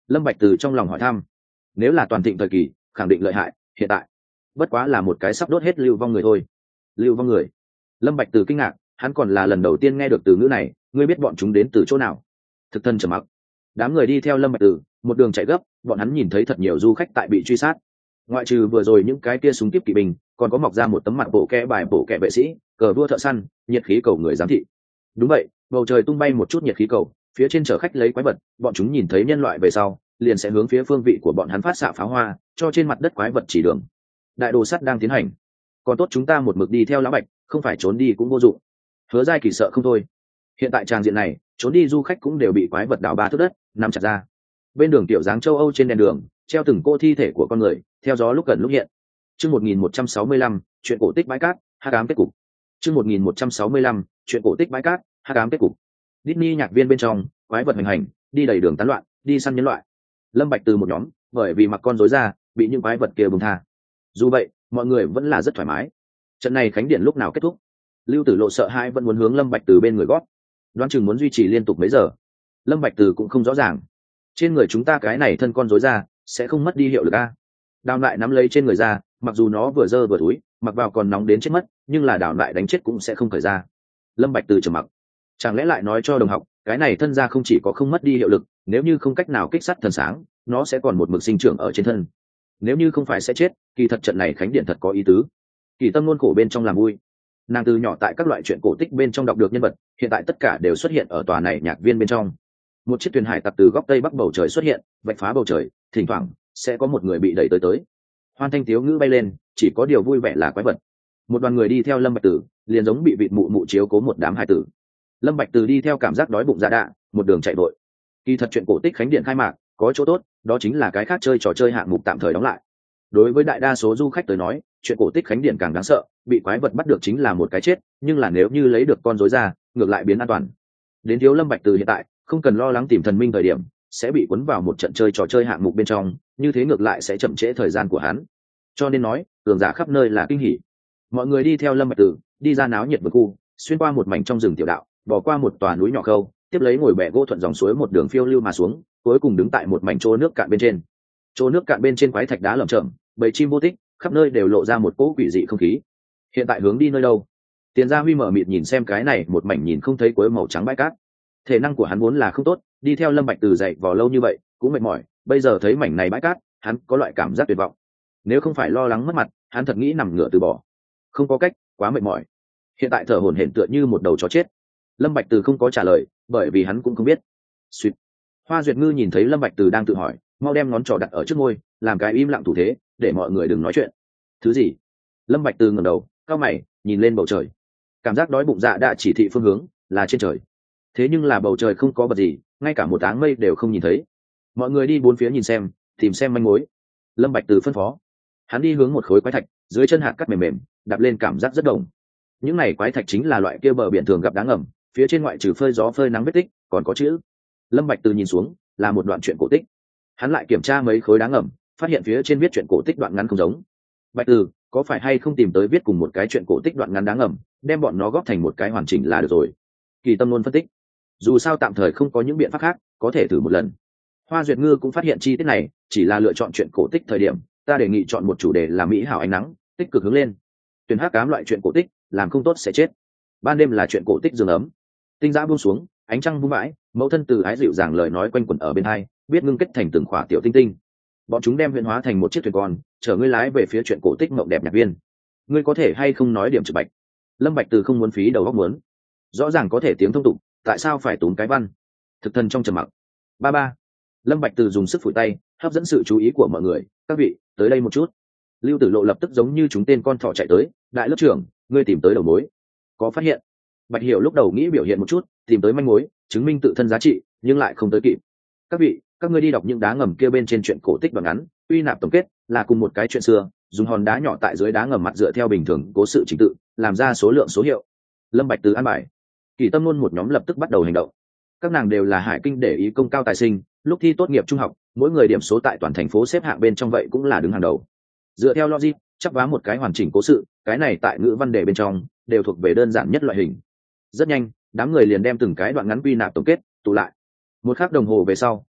Lâm Bạch Từ trong lòng hỏi thăm. Nếu là toàn thịnh thời kỳ khẳng định lợi hại, hiện tại bất quá là một cái sắp đốt hết lưu vong người thôi. Lưu vong người? Lâm Bạch Từ kinh ngạc, hắn còn là lần đầu tiên nghe được từ ngữ này. Ngươi biết bọn chúng đến từ chỗ nào? Thực thân trầm mặc. Đám người đi theo Lâm Bạch Từ một đường chạy gấp, bọn hắn nhìn thấy thật nhiều du khách tại bị truy sát. Ngoại trừ vừa rồi những cái kia súng kiếp kỵ binh, còn có mọc ra một tấm mặt bộ kẽ bài bộ kẽ vệ sĩ, cờ vua thợ săn, nhiệt khí cầu người giám thị. Đúng vậy, bầu trời tung bay một chút nhiệt khí cầu, phía trên chở khách lấy quái vật, bọn chúng nhìn thấy nhân loại về sau liền sẽ hướng phía phương vị của bọn hắn phát xạ pháo hoa, cho trên mặt đất quái vật chỉ đường. Đại đồ sắt đang tiến hành, còn tốt chúng ta một mực đi theo lão Bạch, không phải trốn đi cũng vô dụng. Hứa Giai Kỳ sợ không thôi. Hiện tại tràng diện này, trốn đi du khách cũng đều bị quái vật đào ba thước đất nắm chặt ra. Bên đường tiểu dáng châu Âu trên đèn đường treo từng cô thi thể của con người, theo gió lúc gần lúc hiện. Chương 1165, chuyện cổ tích bãi cát, hắc ám kết cục. Chương 1165, chuyện cổ tích bãi cát, hắc ám kết cục. Disney nhạc viên bên trong, quái vật hành hành, đi đầy đường tán loạn, đi săn nhân loại. Lâm Bạch Từ một nhóm, bởi vì mặc con rối ra, bị những quái vật kia bùng tha. Dù vậy, mọi người vẫn là rất thoải mái. Trận này khánh điện lúc nào kết thúc? Lưu Tử Lộ sợ hãi vẫn muốn hướng Lâm Bạch Từ bên người gót, đoán chừng muốn duy trì liên tục mấy giờ. Lâm Bạch Từ cũng không rõ ràng. Trên người chúng ta cái này thân con rối ra, sẽ không mất đi hiệu lực a. Đào lại nắm lấy trên người ra, mặc dù nó vừa dơ vừa túi, mặc vào còn nóng đến chết mất, nhưng là đào lại đánh chết cũng sẽ không cởi ra. Lâm Bạch Từ trầm mặc. Chẳng lẽ lại nói cho đồng học, cái này thân ra không chỉ có không mất đi hiệu lực, nếu như không cách nào kích sát thần sáng, nó sẽ còn một mực sinh trưởng ở trên thân. Nếu như không phải sẽ chết, kỳ thật trận này khánh điện thật có ý tứ. Kỳ Tâm luôn khổ bên trong làm vui. Nàng từ nhỏ tại các loại truyện cổ tích bên trong đọc được nhân vật, hiện tại tất cả đều xuất hiện ở tòa này nhạc viên bên trong. Một chiếc thuyền hải tặc từ góc tây bắc bầu trời xuất hiện, vạch phá bầu trời, thỉnh thoảng sẽ có một người bị đẩy tới. Hoan thanh tiếu ngữ bay lên, chỉ có điều vui vẻ là quái vật. Một đoàn người đi theo Lâm Bạch Từ, liền giống bị vịt mụ mụ chiếu cố một đám hải tử. Lâm Bạch Từ đi theo cảm giác đói bụng dạ đạ, một đường chạy vội. Kỳ thật chuyện cổ tích khánh điện khai mạc có chỗ tốt, đó chính là cái khác chơi trò chơi hạng mục tạm thời đóng lại. Đối với đại đa số du khách tới nói, chuyện cổ tích khánh điện càng đáng sợ, bị quái vật bắt được chính là một cái chết, nhưng là nếu như lấy được con rối ra, ngược lại biến an toàn. Đến thiếu Lâm Bạch Từ hiện tại không cần lo lắng tìm thần minh thời điểm sẽ bị cuốn vào một trận chơi trò chơi hạng mục bên trong, như thế ngược lại sẽ chậm trễ thời gian của hắn. Cho nên nói, cường giả khắp nơi là kinh hỉ. Mọi người đi theo Lâm Bạch Từ, đi ra náo nhiệt vườn khu, xuyên qua một mảnh trong rừng tiểu đạo, bỏ qua một tòa núi nhỏ khâu, tiếp lấy ngồi bè gỗ thuận dòng suối một đường phiêu lưu mà xuống, cuối cùng đứng tại một mảnh chỗ nước cạn bên trên. Chỗ nước cạn bên trên quái thạch đá lởm chởm, bầy chim vô tích, khắp nơi đều lộ ra một cỗ quỷ dị không khí. Hiện tại hướng đi nơi đâu? Tiền Gia Huy mở mịt nhìn xem cái này một mảnh nhìn không thấy cuối màu trắng bãi cát. Thể năng của hắn vốn là không tốt, đi theo Lâm Bạch Từ dậy vò lâu như vậy, cũng mệt mỏi, bây giờ thấy mảnh này bãi cát, hắn có loại cảm giác tuyệt vọng. Nếu không phải lo lắng mất mặt, hắn thật nghĩ nằm ngửa từ bỏ. Không có cách, quá mệt mỏi. Hiện tại thở hổn hển tựa như một đầu chó chết. Lâm Bạch Từ không có trả lời, bởi vì hắn cũng không biết. Xuyệt. Hoa Duyệt Ngư nhìn thấy Lâm Bạch Từ đang tự hỏi, mau đem ngón trỏ đặt ở trước môi, làm cái im lặng thủ thế, để mọi người đừng nói chuyện. Thứ gì? Lâm Bạch Từ ngẩng đầu, cau mày, nhìn lên bầu trời. Cảm giác đói bụng dạ đã chỉ thị phương hướng là trên trời. Thế nhưng là bầu trời không có vật gì, ngay cả một áng mây đều không nhìn thấy. Mọi người đi bốn phía nhìn xem, tìm xem manh mối. Lâm Bạch Từ phân phó. Hắn đi hướng một khối quái thạch, dưới chân hạt cát mềm mềm, đạp lên cảm giác rất đồng. Những này quái thạch chính là loại kia bờ biển thường gặp đá ngầm, phía trên ngoại trừ phơi gió phơi nắng vết tích, còn có chữ. Lâm Bạch Từ nhìn xuống, là một đoạn truyện cổ tích. Hắn lại kiểm tra mấy khối đá ngầm, phát hiện phía trên viết truyện cổ tích đoạn ngắn không giống. Bạch Từ, có phải hay không tìm tới viết cùng một cái truyện cổ tích đoạn ngắn đá ngầm, đem bọn nó góp thành một cái hoàn chỉnh là được rồi. Kỳ Tâm luôn phân tích. Dù sao tạm thời không có những biện pháp khác, có thể thử một lần. Hoa Duyệt Ngư cũng phát hiện chi tiết này, chỉ là lựa chọn truyện cổ tích thời điểm, ta đề nghị chọn một chủ đề là mỹ hảo ánh nắng, tích cực hướng lên. Tuyển hắc ám loại truyện cổ tích, làm không tốt sẽ chết. Ban đêm là truyện cổ tích giường ấm. Tinh dã buông xuống, ánh trăng vung vãi, mẫu thân từ ái dịu dàng lời nói quanh quẩn ở bên hai, biết ngưng kết thành từng khỏa tiểu tinh tinh. Bọn chúng đem huyễn hóa thành một chiếc thuyền con, chở ngươi lái về phía truyện cổ tích mộng đẹp nhạc viên. Ngươi có thể hay không nói điểm trực bạch? Lâm Bạch Từ không muốn phí đầu óc muốn. Rõ ràng có thể tiếng thông tục, tại sao phải tốn cái văn? Thực thân trong trầm mặc. Ba ba. Lâm Bạch Từ dùng sức phủi tay, hấp dẫn sự chú ý của mọi người. Các vị, tới đây một chút. Lưu Tử Lộ lập tức giống như chúng tên con thỏ chạy tới. Đại lớp trưởng, ngươi tìm tới đầu mối. Có phát hiện? Bạch Hiểu lúc đầu nghĩ biểu hiện một chút, tìm tới manh mối, chứng minh tự thân giá trị, nhưng lại không tới kịp. Các vị, các ngươi đi đọc những đá ngầm kia bên trên truyện cổ tích đoạn ngắn, uy nạp tổng kết, là cùng một cái chuyện xưa, dùng hòn đá nhỏ tại dưới đá ngầm mặt dựa theo bình thường cố sự trình tự, làm ra số lượng số hiệu. Lâm Bạch Từ an bài. Kỳ Tâm luôn một nhóm lập tức bắt đầu hành động. Các nàng đều là hải kinh để ý công cao tài sinh, lúc thi tốt nghiệp trung học, mỗi người điểm số tại toàn thành phố xếp hạng bên trong vậy cũng là đứng hàng đầu. Dựa theo logic, chắc vá một cái hoàn chỉnh cố sự, cái này tại ngữ văn đề bên trong đều thuộc về đơn giản nhất loại hình. Rất nhanh, đám người liền đem từng cái đoạn ngắn quy nạp tổng kết, tụ lại. Một khắc đồng hồ về sau,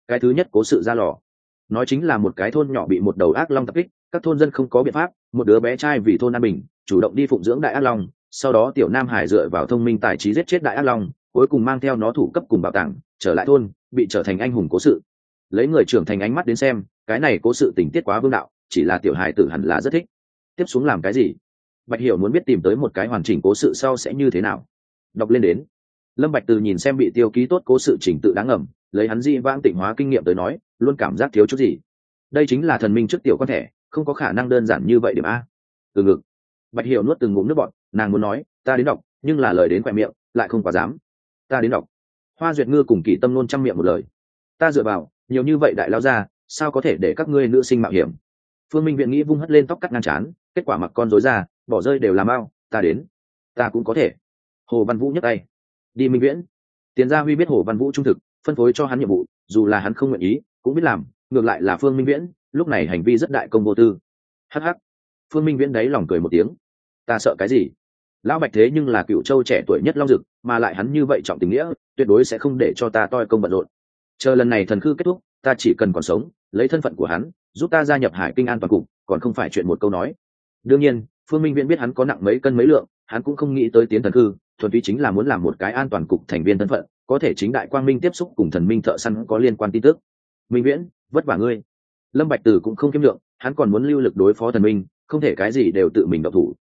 Cái thứ nhất cố sự ra lò, nói chính là một cái thôn nhỏ bị một đầu ác long tập kích, các thôn dân không có biện pháp, một đứa bé trai vì thôn an bình chủ động đi phụng dưỡng đại ác long, sau đó tiểu nam hải dựa vào thông minh tài trí giết chết đại ác long, cuối cùng mang theo nó thủ cấp cùng bảo tàng trở lại thôn, bị trở thành anh hùng cố sự. Lấy người trưởng thành ánh mắt đến xem, cái này cố sự tình tiết quá vương đạo, chỉ là tiểu hài tử hẳn là rất thích. Tiếp xuống làm cái gì? Bạch Hiểu muốn biết tìm tới một cái hoàn chỉnh cố sự sau sẽ như thế nào. Đọc lên đến. Lâm Bạch Từ nhìn xem bị tiêu ký tốt cố sự chỉnh tự đáng ngầm, lấy hắn di vãng tịnh hóa kinh nghiệm tới nói, luôn cảm giác thiếu chút gì. Đây chính là thần minh trước tiểu con thẻ, không có khả năng đơn giản như vậy điểm a. Từ ngực. Bạch Hiểu nuốt từng ngụm nước bọt, nàng muốn nói, ta đến đọc, nhưng là lời đến khóe miệng, lại không quá dám. Ta đến đọc. Hoa Duyệt Ngư cùng Kỷ Tâm Nôn trăm miệng một lời. Ta dựa vào, nhiều như vậy đại lao ra, sao có thể để các ngươi nữ sinh mạo hiểm? Phương Minh Viện nghĩ vung hất lên tóc cắt ngang chán, kết quả mặc con rối ra, bỏ rơi đều làm bao, ta đến, ta cũng có thể. Hồ Văn Vũ nhấc tay, đi Minh Viễn. Tiền Gia Huy biết Hồ Văn Vũ trung thực, phân phối cho hắn nhiệm vụ, dù là hắn không nguyện ý, cũng biết làm, ngược lại là Phương Minh Viễn, lúc này hành vi rất đại công vô tư. Hắc hắc. Phương Minh Viễn đấy lòng cười một tiếng. Ta sợ cái gì? Lão Bạch thế nhưng là Cựu Châu trẻ tuổi nhất Long Dực, mà lại hắn như vậy trọng tình nghĩa, tuyệt đối sẽ không để cho ta toi công bận rộn. Chờ lần này thần khư kết thúc, ta chỉ cần còn sống, lấy thân phận của hắn, giúp ta gia nhập Hải Kinh An toàn cục, còn không phải chuyện một câu nói. Đương nhiên, Phương Minh Viễn biết hắn có nặng mấy cân mấy lượng, hắn cũng không nghĩ tới tiến thần khư, thuần túy chính là muốn làm một cái an toàn cục thành viên thân phận, có thể chính đại quang minh tiếp xúc cùng thần minh thợ săn có liên quan tin tức. Minh Viễn, vất vả ngươi. Lâm Bạch Từ cũng không kiêm lượng, hắn còn muốn lưu lực đối phó thần minh, không thể cái gì đều tự mình động thủ.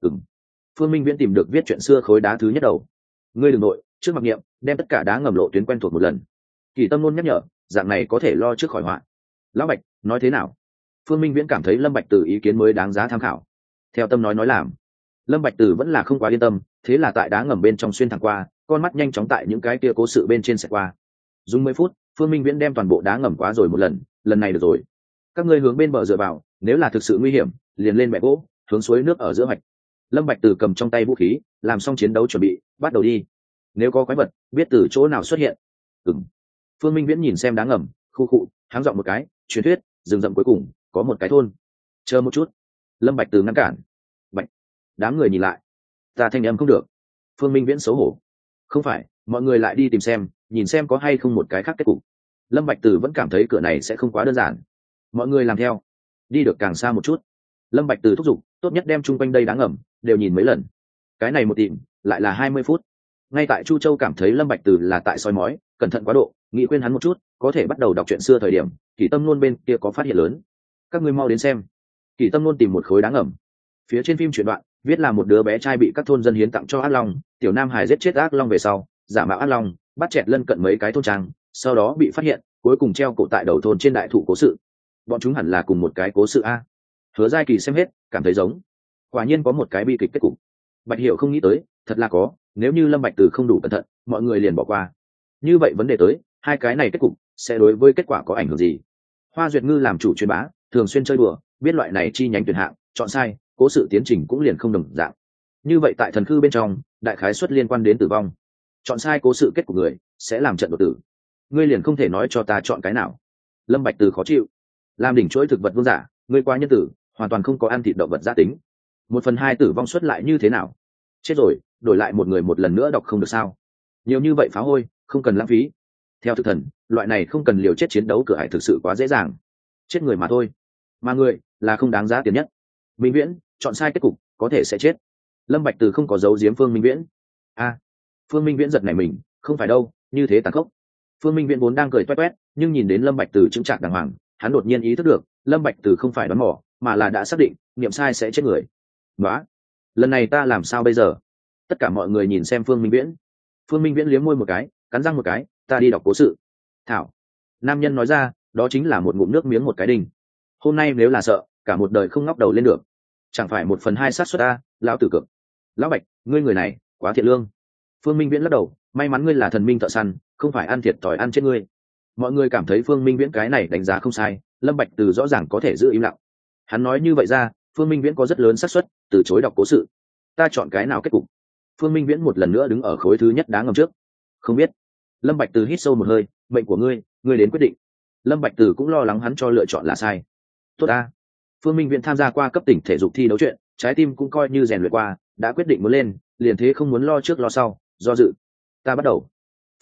Phương Minh Viễn tìm được viết chuyện xưa khối đá thứ nhất đầu. Ngươi đừng nội, trước mặc niệm, đem tất cả đá ngầm lộ tuyến quen thuộc một lần. Kỳ Tâm Nôn nhắc nhở, dạng này có thể lo trước khỏi họa. Lão Bạch, nói thế nào? Phương Minh Viễn cảm thấy Lâm Bạch Từ ý kiến mới đáng giá tham khảo. Theo tâm nói làm. Lâm Bạch Từ vẫn là không quá yên tâm, thế là tại đá ngầm bên trong xuyên thẳng qua, con mắt nhanh chóng tại những cái kia cố sự bên trên sẽ qua. Dùng 10 phút, Phương Minh Viễn đem toàn bộ đá ngầm qua rồi một lần, lần này được rồi. Các ngươi hướng bên bờ dựa vào, nếu là thực sự nguy hiểm, liền lên bệ gỗ, hướng suối nước ở giữa hoạch. Lâm Bạch Từ cầm trong tay vũ khí, làm xong chiến đấu chuẩn bị, bắt đầu đi. Nếu có quái vật, biết từ chỗ nào xuất hiện. Phương Minh Viễn nhìn xem đá ngầm, khu khụ, háng giọng một cái, truyền thuyết, rừng rậm cuối cùng có một cái thôn. Chờ một chút. Lâm Bạch Từ ngăn cản. Bạch. Đám người nhìn lại. Ta thanh âm không được. Phương Minh Viễn xấu hổ. Không phải, mọi người lại đi tìm xem, nhìn xem có hay không một cái khác kết cục. Lâm Bạch Từ vẫn cảm thấy cửa này sẽ không quá đơn giản. Mọi người làm theo. Đi được càng xa một chút. Lâm Bạch Từ thúc giục, tốt nhất đem chung quanh đây đá ngầm đều nhìn mấy lần. Cái này một tìm, lại là 20 phút. Ngay tại Chu Châu cảm thấy Lâm Bạch Từ là tại soi mói, cẩn thận quá độ, nghĩ khuyên hắn một chút, có thể bắt đầu đọc chuyện xưa thời điểm, Kỷ Tâm Nôn bên kia có phát hiện lớn. Các ngươi mau đến xem. Kỷ Tâm Nôn tìm một khối đá ngầm. Phía trên phim truyện đoạn, viết là một đứa bé trai bị các thôn dân hiến tặng cho ác long, tiểu nam hải giết chết ác long về sau, giả mạo ác long, bắt chẹt lân cận mấy cái thôn trang, sau đó bị phát hiện, cuối cùng treo cổ tại đầu thôn trên đại thụ cố sự. Bọn chúng hẳn là cùng một cái cố sự a. Hứa Giai Kỳ xem hết, cảm thấy giống. Quả nhiên có một cái bi kịch kết cục. Bạch Hiểu không nghĩ tới, thật là có, nếu như Lâm Bạch Từ không đủ cẩn thận, mọi người liền bỏ qua. Như vậy vấn đề tới, hai cái này kết cục sẽ đối với kết quả có ảnh hưởng gì? Hoa Duyệt Ngư làm chủ truyền bá, thường xuyên chơi đùa, biết loại này chi nhánh tuyển hạng, chọn sai, cố sự tiến trình cũng liền không đồng dạng. Như vậy tại thần khư bên trong, đại khái suất liên quan đến tử vong. Chọn sai cố sự kết của người, sẽ làm trận đột tử. Ngươi liền không thể nói cho ta chọn cái nào? Lâm Bạch Từ khó chịu. Làm đỉnh chuỗi thực vật vương giả, ngươi quá nhân tử, hoàn toàn không có ăn thịt động vật gia tính. 1/2 tử vong suất lại như thế nào? Chết rồi, đổi lại một người một lần nữa đọc không được sao? Nhiều như vậy phá hôi, không cần lãng phí. Theo thực thần, loại này không cần liều chết chiến đấu cửa hải thực sự quá dễ dàng. Chết người mà thôi, mà người là không đáng giá tiền nhất. Minh Viễn chọn sai kết cục, có thể sẽ chết. Lâm Bạch Từ không có giấu giếm Phương Minh Viễn. Phương Minh Viễn giật nảy mình, không phải đâu, như thế tàn khốc. Phương Minh Viễn vốn đang cười toét toét, nhưng nhìn đến Lâm Bạch Từ chững chạc đàng hoàng, hắn đột nhiên ý thức được, Lâm Bạch Từ không phải đoán mò, mà là đã xác định, niệm sai sẽ chết người. Nóa, lần này ta làm sao bây giờ? Tất cả mọi người nhìn xem Phương Minh Viễn. Phương Minh Viễn liếm môi một cái, cắn răng một cái, ta đi đọc cố sự. Thảo. Nam nhân nói ra, đó chính là một ngụm nước miếng một cái đinh. Hôm nay nếu là sợ, cả một đời không ngóc đầu lên được. Chẳng phải 1/2 sát suất ta, lão tử cực. Lão Bạch, ngươi người này, quá thiện lương. Phương Minh Viễn lắc đầu, may mắn ngươi là thần minh thợ săn, không phải ăn thiệt thòi ăn chết ngươi. Mọi người cảm thấy Phương Minh Viễn cái này đánh giá không sai, Lâm Bạch Từ rõ ràng có thể giữ im lặng. Hắn nói như vậy ra, Phương Minh Viễn có rất lớn xác suất từ chối đọc cố sự. Ta chọn cái nào kết cục? Phương Minh Viễn một lần nữa đứng ở khối thứ nhất đá ngầm trước. Không biết. Lâm Bạch Từ hít sâu một hơi, mệnh của ngươi, ngươi đến quyết định. Lâm Bạch Từ cũng lo lắng hắn cho lựa chọn là sai. Tốt a. Phương Minh Viễn tham gia qua cấp tỉnh thể dục thi đấu chuyện, trái tim cũng coi như rèn luyện qua, đã quyết định muốn lên, liền thế không muốn lo trước lo sau, do dự. Ta bắt đầu.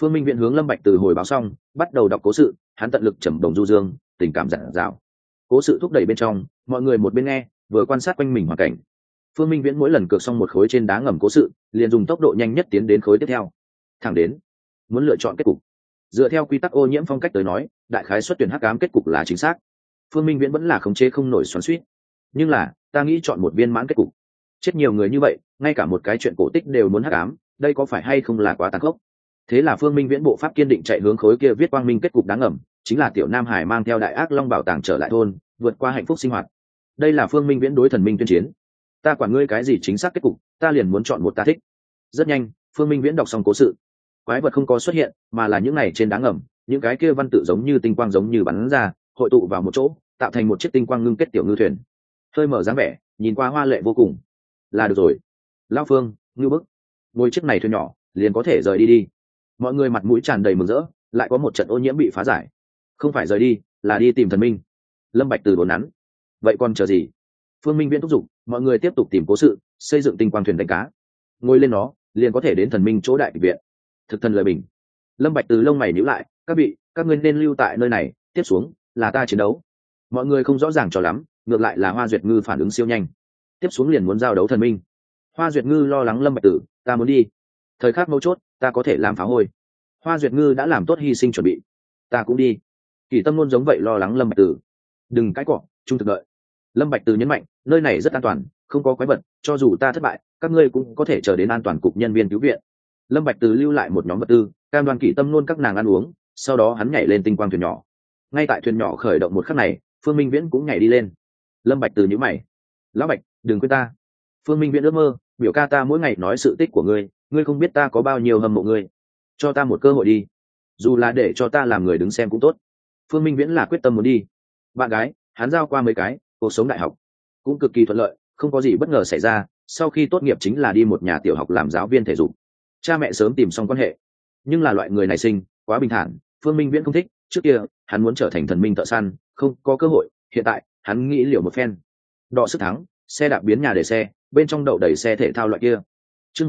Phương Minh Viễn hướng Lâm Bạch Từ hồi báo xong, bắt đầu đọc cố sự, hắn tận lực trầm đồng du dương, tình cảm dạt dào. Cố sự thúc đẩy bên trong, mọi người một bên nghe, vừa quan sát quanh mình hoàn cảnh. Phương Minh Viễn mỗi lần cược xong một khối trên đá ngầm cố sự, liền dùng tốc độ nhanh nhất tiến đến khối tiếp theo. Thẳng đến muốn lựa chọn kết cục. Dựa theo quy tắc ô nhiễm phong cách tới nói, đại khái xuất tuyển hắc ám kết cục là chính xác. Phương Minh Viễn vẫn là khống chế không nổi xoắn xuýt. Nhưng là, ta nghĩ chọn một viên mãn kết cục. Chết nhiều người như vậy, ngay cả một cái chuyện cổ tích đều muốn hắc ám, đây có phải hay không là quá tàn khốc? Thế là Phương Minh Viễn bộ pháp kiên định chạy hướng khối kia viết quang minh kết cục đáng ngầm, chính là tiểu Nam Hải mang theo đại ác long bảo tàng trở lại thôn, vượt qua hạnh phúc sinh hoạt. Đây là Phương Minh Viễn đối thần minh tuyên chiến. Ta quản ngươi cái gì chính xác kết cục, ta liền muốn chọn một ta thích. Rất nhanh, Phương Minh Viễn đọc xong cố sự. Quái vật không có xuất hiện, mà là những này trên đá ngầm, những cái kia văn tự giống như tinh quang giống như bắn ra, hội tụ vào một chỗ, tạo thành một chiếc tinh quang ngưng kết tiểu ngư thuyền. Hơi mở dáng vẻ, nhìn qua hoa lệ vô cùng. Là được rồi. Lão Phương, ngư bức. Ngồi chiếc này thuyền nhỏ, liền có thể rời đi đi. Mọi người mặt mũi tràn đầy mừng rỡ, lại có một trận ô nhiễm bị phá giải. Không phải rời đi, là đi tìm thần minh. Lâm Bạch Từ đồn nắn. Vậy còn chờ gì? Phương Minh Viễn thúc giục, mọi người tiếp tục tìm cố sự, xây dựng tinh quang thuyền đánh cá. Ngồi lên nó, liền có thể đến thần minh chỗ đại viện. Thực thần lời bình. Lâm Bạch Từ lông mày nhíu lại, các ngươi nên lưu tại nơi này, tiếp xuống là ta chiến đấu. Mọi người không rõ ràng cho lắm, ngược lại là Hoa Duyệt Ngư phản ứng siêu nhanh. Tiếp xuống liền muốn giao đấu thần minh. Hoa Duyệt Ngư lo lắng Lâm Bạch Từ, ta muốn đi. Thời khắc mấu chốt, ta có thể làm phá hôi. Hoa Duyệt Ngư đã làm tốt hy sinh chuẩn bị, ta cũng đi. Kỳ Tâm luôn giống vậy lo lắng Lâm Bạch Từ. Đừng cãi cọ, trung thực đợi. Lâm Bạch Từ nhấn mạnh, nơi này rất an toàn, không có quái vật, cho dù ta thất bại, các ngươi cũng có thể chờ đến an toàn cục nhân viên cứu viện. Lâm Bạch Từ lưu lại một nhóm vật tư, cam đoan Kỳ Tâm luôn các nàng ăn uống, sau đó hắn nhảy lên tinh quang thuyền nhỏ. Ngay tại thuyền nhỏ khởi động một khắc này, Phương Minh Viễn cũng nhảy đi lên. Lâm Bạch Từ nhíu mày, lão Bạch, đừng quên ta. Phương Minh Viễn ước mơ, biểu ca ta mỗi ngày nói sự tích của ngươi, ngươi không biết ta có bao nhiêu hâm mộ ngươi. Cho ta một cơ hội đi, dù là để cho ta làm người đứng xem cũng tốt. Phương Minh Viễn là quyết tâm muốn đi. Bạn gái, hắn giao qua mấy cái, cuộc sống đại học cũng cực kỳ thuận lợi, không có gì bất ngờ xảy ra. Sau khi tốt nghiệp chính là đi một nhà tiểu học làm giáo viên thể dục. Cha mẹ sớm tìm xong quan hệ, nhưng là loại người này sinh quá bình thản, Phương Minh Viễn không thích. Trước kia hắn muốn trở thành thần minh thợ săn, không có cơ hội. Hiện tại hắn nghĩ liều một phen, đọ sức thắng, xe đạp biến nhà để xe, bên trong đậu đầy xe thể thao loại kia. Chương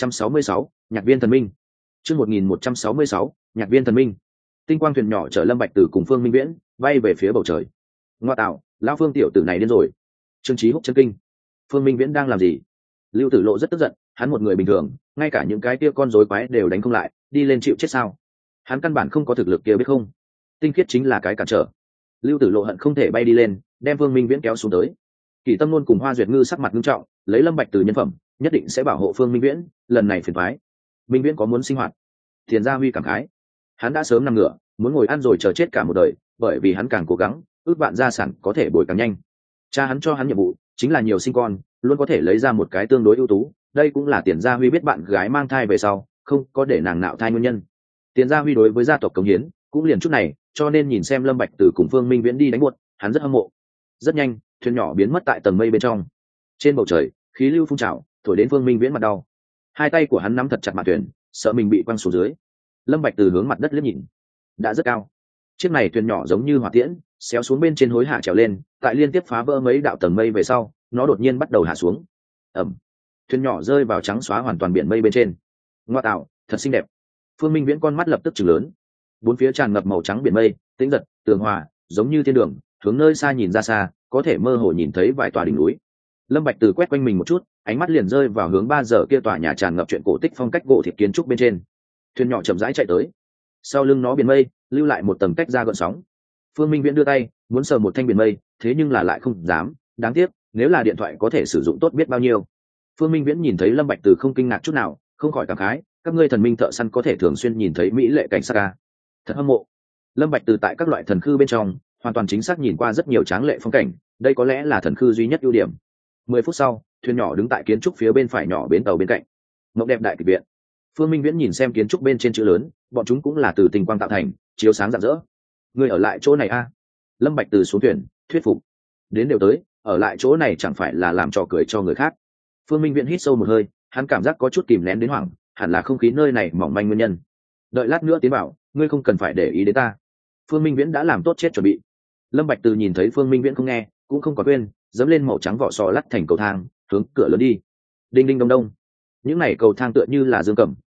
1166, nhạc viên thần minh. Chương 1166, nhạc viên thần minh. Tinh quang thuyền nhỏ chở Lâm Bạch Từ cùng Phương Minh Viễn bay về phía bầu trời. Ngoa tạo, lão Phương tiểu tử này điên rồi. Trương Chí Húc chân kinh. Phương Minh Viễn đang làm gì? Lưu Tử Lộ rất tức giận, hắn một người bình thường, ngay cả những cái kia con rối quái đều đánh không lại, đi lên chịu chết sao? Hắn căn bản không có thực lực kia biết không? Tinh khiết chính là cái cản trở. Lưu Tử Lộ hận không thể bay đi lên, đem Phương Minh Viễn kéo xuống tới. Kỳ Tâm luôn cùng Hoa Duyệt Ngư sắc mặt nghiêm trọng, lấy Lâm Bạch Từ nhân phẩm, nhất định sẽ bảo hộ Phương Minh Viễn, lần này phiền toái. Minh Viễn có muốn sinh hoạt. Tiền Gia Huy cảm khái, hắn đã sớm nằm ngửa, muốn ngồi ăn rồi chờ chết cả một đời, bởi vì hắn càng cố gắng, ước vạn gia sản có thể bồi càng nhanh. Cha hắn cho hắn nhiệm vụ chính là nhiều sinh con, luôn có thể lấy ra một cái tương đối ưu tú. Đây cũng là Tiền Gia Huy biết bạn gái mang thai về sau, không có để nàng nạo thai nguyên nhân. Tiền Gia Huy đối với gia tộc cống hiến cũng liền chút này, cho nên nhìn xem Lâm Bạch Từ cùng Phương Minh Viễn đi đánh buột, hắn rất hâm mộ. Rất nhanh, thuyền nhỏ biến mất tại tầng mây bên trong. Trên bầu trời, khí lưu phun trào, thổi đến Phương Minh Viễn mặt đau. Hai tay của hắn nắm thật chặt mạn thuyền, sợ mình bị quăng xuống dưới. Lâm Bạch Từ hướng mặt đất liếc nhìn, đã rất cao. Chiếc này thuyền nhỏ giống như hỏa tiễn, xéo xuống bên trên hối hạ trèo lên, tại liên tiếp phá vỡ mấy đạo tầng mây về sau, nó đột nhiên bắt đầu hạ xuống. Ầm. Thuyền nhỏ rơi vào trắng xóa hoàn toàn biển mây bên trên. Ngoa tạo, thật xinh đẹp. Phương Minh Viễn con mắt lập tức trừng lớn. Bốn phía tràn ngập màu trắng biển mây, tĩnh giật, tường hòa, giống như thiên đường, hướng nơi xa nhìn ra xa, có thể mơ hồ nhìn thấy vài tòa đỉnh núi. Lâm Bạch Từ quét quanh mình một chút, ánh mắt liền rơi vào hướng 3 giờ kia tòa nhà tràn ngập chuyện cổ tích phong cách gỗ thịt kiến trúc bên trên. Thuyền nhỏ chậm rãi chạy tới, sau lưng nó biển mây lưu lại một tầng cách ra gợn sóng. Phương Minh Viễn đưa tay muốn sờ một thanh biển mây, thế nhưng là lại không dám, đáng tiếc, nếu là điện thoại có thể sử dụng tốt biết bao nhiêu. Phương Minh Viễn nhìn thấy Lâm Bạch Từ không kinh ngạc chút nào, không khỏi cảm khái, các ngươi thần minh thợ săn có thể thường xuyên nhìn thấy mỹ lệ cảnh sắc ca. Thật hâm mộ. Lâm Bạch Từ tại các loại thần khư bên trong, hoàn toàn chính xác nhìn qua rất nhiều tráng lệ phong cảnh, đây có lẽ là thần khư duy nhất ưu điểm. 10 phút sau, thuyền nhỏ đứng tại kiến trúc phía bên phải nhỏ bến tàu bên cạnh. Mộng đẹp đại kịch viện. Phương Minh Viễn nhìn xem kiến trúc bên trên chữ lớn, bọn chúng cũng là từ tinh quang tạo thành, chiếu sáng rạng rỡ. Người ở lại chỗ này a? Lâm Bạch Từ xuống thuyền, thuyết phục. Đến đều tới, ở lại chỗ này chẳng phải là làm trò cười cho người khác. Phương Minh Viễn hít sâu một hơi, hắn cảm giác có chút kìm nén đến hoảng, hẳn là không khí nơi này mỏng manh nguyên nhân. Đợi lát nữa tiến bảo, ngươi không cần phải để ý đến ta. Phương Minh Viễn đã làm tốt chết chuẩn bị. Lâm Bạch Từ nhìn thấy Phương Minh Viễn không nghe, cũng không có quên, dẫm lên màu trắng vỏ sò lắc thành cầu thang, hướng cửa lớn đi. Đinh đinh đông đông. Những này cầu thang tựa như là dương cầm,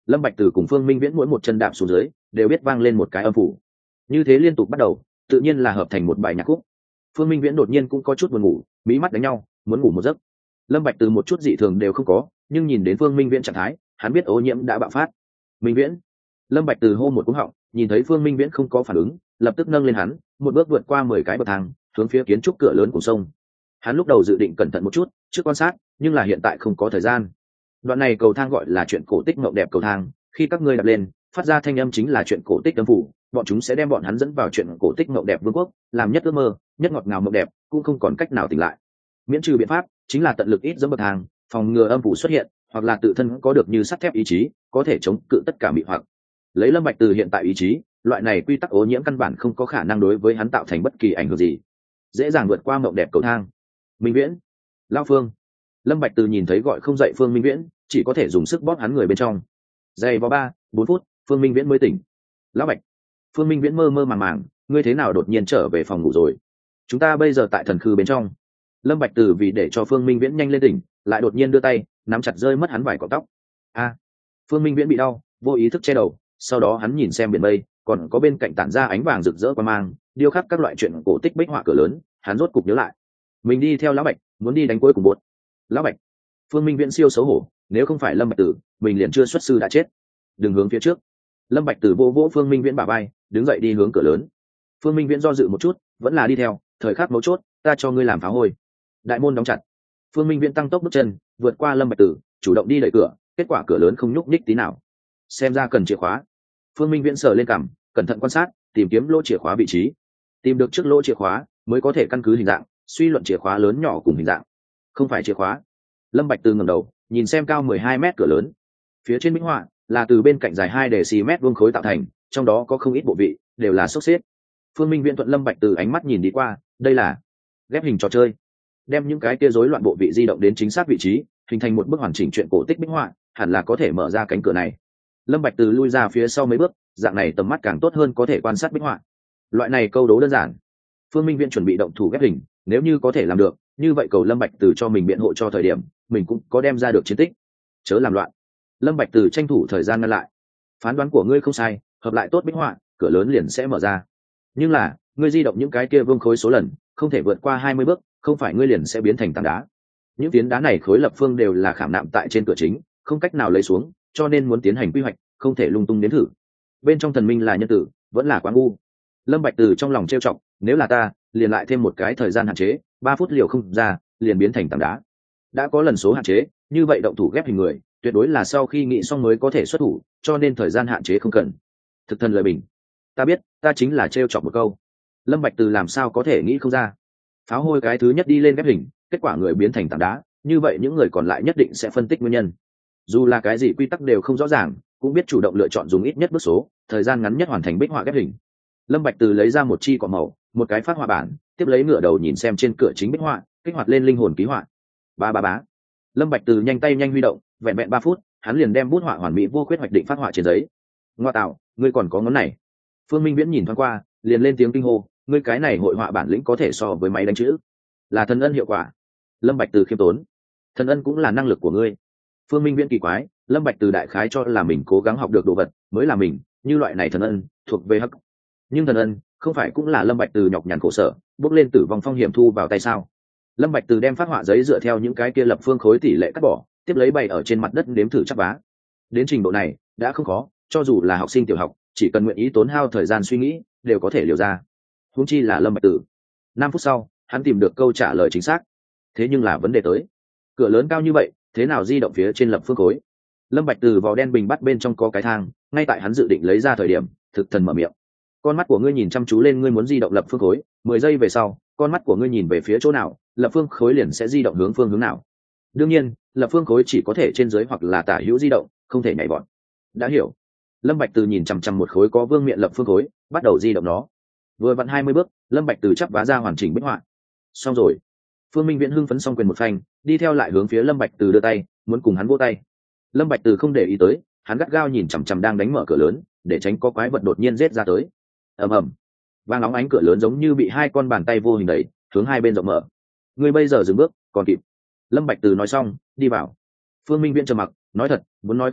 Lâm Bạch Từ cùng Phương Minh Viễn mỗi một chân đạp xuống dưới đều biết vang lên một cái âm phủ, như thế liên tục bắt đầu tự nhiên là hợp thành một bài nhạc khúc. Phương Minh Viễn đột nhiên cũng có chút buồn ngủ, mí mắt đánh nhau muốn ngủ một giấc. Lâm Bạch Từ một chút dị thường đều không có, nhưng nhìn đến Phương Minh Viễn trạng thái, hắn biết ô nhiễm đã bạo phát. Minh Viễn. Lâm Bạch Từ hô một cú họng, nhìn thấy Phương Minh Viễn không có phản ứng, lập tức nâng lên hắn, một bước vượt qua 10 cái bậc thang, hướng phía kiến trúc cửa lớn của sông. Hắn lúc đầu dự định cẩn thận một chút, trước quan sát, nhưng là hiện tại không có thời gian. Đoạn này cầu thang gọi là chuyện cổ tích mộng đẹp cầu thang, khi các ngươi đạp lên, phát ra thanh âm chính là chuyện cổ tích âm phủ, bọn chúng sẽ đem bọn hắn dẫn vào chuyện cổ tích mộng đẹp vương quốc, làm nhất ước mơ, nhất ngọt ngào mộng đẹp, cũng không còn cách nào tỉnh lại. Miễn trừ biện pháp chính là tận lực ít dẫm bậc thang, phòng ngừa âm phủ xuất hiện, hoặc là tự thân có được như sắt thép ý chí, có thể chống cự tất cả mị hoặc. Lấy Lâm Bạch Từ hiện tại ý chí, loại này quy tắc ô nhiễm căn bản không có khả năng đối với hắn tạo thành bất kỳ ảnh hưởng gì, dễ dàng vượt qua mộng đẹp cầu thang. Minh Viễn, Lão Phương. Lâm Bạch Từ nhìn thấy gọi không dậy Phương Minh Viễn, chỉ có thể dùng sức bóp hắn người bên trong. Dày vào 3-4 phút, Phương Minh Viễn mới tỉnh. Lão Bạch. Phương Minh Viễn mơ mơ màng màng, ngươi thế nào đột nhiên trở về phòng ngủ rồi? Chúng ta bây giờ tại thần khư bên trong. Lâm Bạch Từ vì để cho Phương Minh Viễn nhanh lên tỉnh, lại đột nhiên đưa tay nắm chặt rơi mất hắn vài cọng tóc. Phương Minh Viễn bị đau, vô ý thức che đầu, sau đó hắn nhìn xem biển mây, còn có bên cạnh tản ra ánh vàng rực rỡ qua mang, điêu khắc các loại chuyện cổ tích bích họa cửa lớn, hắn rốt cục nhớ lại. Mình đi theo Lão Bạch, muốn đi đánh cuối cùng bột. Lão Bạch. Phương Minh Viễn siêu xấu hổ, nếu không phải Lâm Bạch Từ, mình liền chưa xuất sư đã chết. Đừng hướng phía trước. Lâm Bạch Từ vô vỗ Phương Minh Viễn bả vai, đứng dậy đi hướng cửa lớn. Phương Minh Viễn do dự một chút, vẫn là đi theo, thời khắc mấu chốt, ta cho ngươi làm phá hôi. Đại môn đóng chặt. Phương Minh Viễn tăng tốc bước chân, vượt qua Lâm Bạch Từ, chủ động đi đẩy cửa, kết quả cửa lớn không nhúc nhích tí nào. Xem ra cần chìa khóa. Phương Minh Viễn sờ lên cằm, cẩn thận quan sát, tìm kiếm lỗ chìa khóa vị trí. Tìm được trước lỗ chìa khóa, mới có thể căn cứ hình dạng, suy luận chìa khóa lớn nhỏ cùng hình dạng. Không phải chìa khóa. Lâm Bạch Từ ngẩng đầu, nhìn xem cao 12 mét cửa lớn. Phía trên minh họa là từ bên cạnh dài 2 deci-mét vuông khối tạo thành, trong đó có không ít bộ vị, đều là xốc xếp. Phương Minh Viễn thuận Lâm Bạch Từ ánh mắt nhìn đi qua, đây là ghép hình trò chơi. Đem những cái kia rối loạn bộ vị di động đến chính xác vị trí, hình thành một bức hoàn chỉnh truyện cổ tích minh họa, hẳn là có thể mở ra cánh cửa này. Lâm Bạch Từ lui ra phía sau mấy bước, dạng này tầm mắt càng tốt hơn có thể quan sát minh họa. Loại này câu đố đơn giản. Phương Minh Viễn chuẩn bị động thủ ghép hình, nếu như có thể làm được, như vậy cầu Lâm Bạch Từ cho mình biện hộ cho thời điểm, mình cũng có đem ra được chiến tích. Chớ làm loạn. Lâm Bạch Từ tranh thủ thời gian ngăn lại. Phán đoán của ngươi không sai, hợp lại tốt bích họa, cửa lớn liền sẽ mở ra. Nhưng là, ngươi di động những cái kia vương khối số lần, không thể vượt qua 20 bước, không phải ngươi liền sẽ biến thành tảng đá. Những phiến đá này khối lập phương đều là khảm nạm tại trên cửa chính, không cách nào lấy xuống, cho nên muốn tiến hành quy hoạch, không thể lung tung đến thử. Bên trong thần minh là nhân tử, vẫn là quá ngu. Lâm Bạch Từ trong lòng trêu chọc, nếu là ta, liền lại thêm một cái thời gian hạn chế, 3 phút liều không ra, liền biến thành tảng đá. Đã có lần số hạn chế, như vậy động thủ ghép hình người, tuyệt đối là sau khi nghĩ xong mới có thể xuất thủ, cho nên thời gian hạn chế không cần. Thực thần lời bình. Ta biết, ta chính là trêu chọc một câu. Lâm Bạch Từ làm sao có thể nghĩ không ra. Pháo hôi cái thứ nhất đi lên ghép hình, kết quả người biến thành tảng đá, như vậy những người còn lại nhất định sẽ phân tích nguyên nhân. Dù là cái gì quy tắc đều không rõ ràng, cũng biết chủ động lựa chọn dùng ít nhất bước số, thời gian ngắn nhất hoàn thành bích họa ghép hình. Lâm Bạch Từ lấy ra một chi cọ màu, một cái phát họa bản, tiếp lấy ngửa đầu nhìn xem trên cửa chính bích họa, kích hoạt lên linh hồn ký họa. Bá. Lâm Bạch Từ nhanh tay nhanh huy động, vẹn vẹn 3 phút, hắn liền đem bút họa hoàn mỹ vô khuyết hoạch định phát họa trên giấy. Ngoa tạo, ngươi còn có ngón này. Phương Minh Viễn nhìn thoáng qua, liền lên tiếng kinh hô, ngươi cái này hội họa bản lĩnh có thể so với máy đánh chữ. Là thần ân hiệu quả. Lâm Bạch Từ khiêm tốn. Thần ân cũng là năng lực của ngươi. Phương Minh Viễn kỳ quái, Lâm Bạch Từ đại khái cho là mình cố gắng học được đồ vật, mới là mình, như loại này thần ân, thuộc về hắc. Nhưng thần ân, không phải cũng là Lâm Bạch Từ nhọc nhằn khổ sở, bước lên tử vong phong hiểm thu vào tay sao? Lâm Bạch Từ đem phát họa giấy dựa theo những cái kia lập phương khối tỷ lệ cắt bỏ, tiếp lấy bày ở trên mặt đất nếm thử chắp vá. Đến trình độ này, đã không khó, cho dù là học sinh tiểu học, chỉ cần nguyện ý tốn hao thời gian suy nghĩ, đều có thể liều ra. Huống chi là Lâm Bạch Từ. 5 phút sau, hắn tìm được câu trả lời chính xác. Thế nhưng là vấn đề tới, cửa lớn cao như vậy, thế nào di động phía trên lập phương khối? Lâm Bạch Từ vò đen bình bắt bên trong có cái thang, ngay tại hắn dự định lấy ra thời điểm, thực thần mở miệng. Con mắt của ngươi nhìn chăm chú lên, ngươi muốn di động lập phương khối, 10 giây về sau, con mắt của ngươi nhìn về phía chỗ nào, lập phương khối liền sẽ di động hướng phương hướng nào. Đương nhiên, lập phương khối chỉ có thể trên dưới hoặc là tả hữu di động, không thể nhảy vọt. Đã hiểu. Lâm Bạch Từ nhìn chằm chằm một khối có vương miện lập phương khối, bắt đầu di động nó. Vừa vặn 20 bước, Lâm Bạch Từ chắp vá ra hoàn chỉnh bích họa. Xong rồi. Phương Minh Viễn hưng phấn xong quyền một phanh, đi theo lại hướng phía Lâm Bạch Từ đưa tay, muốn cùng hắn vỗ tay. Lâm Bạch Từ không để ý tới, hắn gắt gao nhìn chằm chằm đang đánh mở cửa lớn, để tránh có quái vật đột nhiên giết ra tới. Ầm ầm. Vang nóng ánh cửa lớn giống như bị 2 con bàn tay vô hình đẩy, hướng hai bên rộng mở. Ngươi bây giờ dừng bước, còn kịp. Lâm Bạch Từ nói xong, đi vào. Phương Minh Viễn trầm mặc, nói thật, muốn nói không sợ,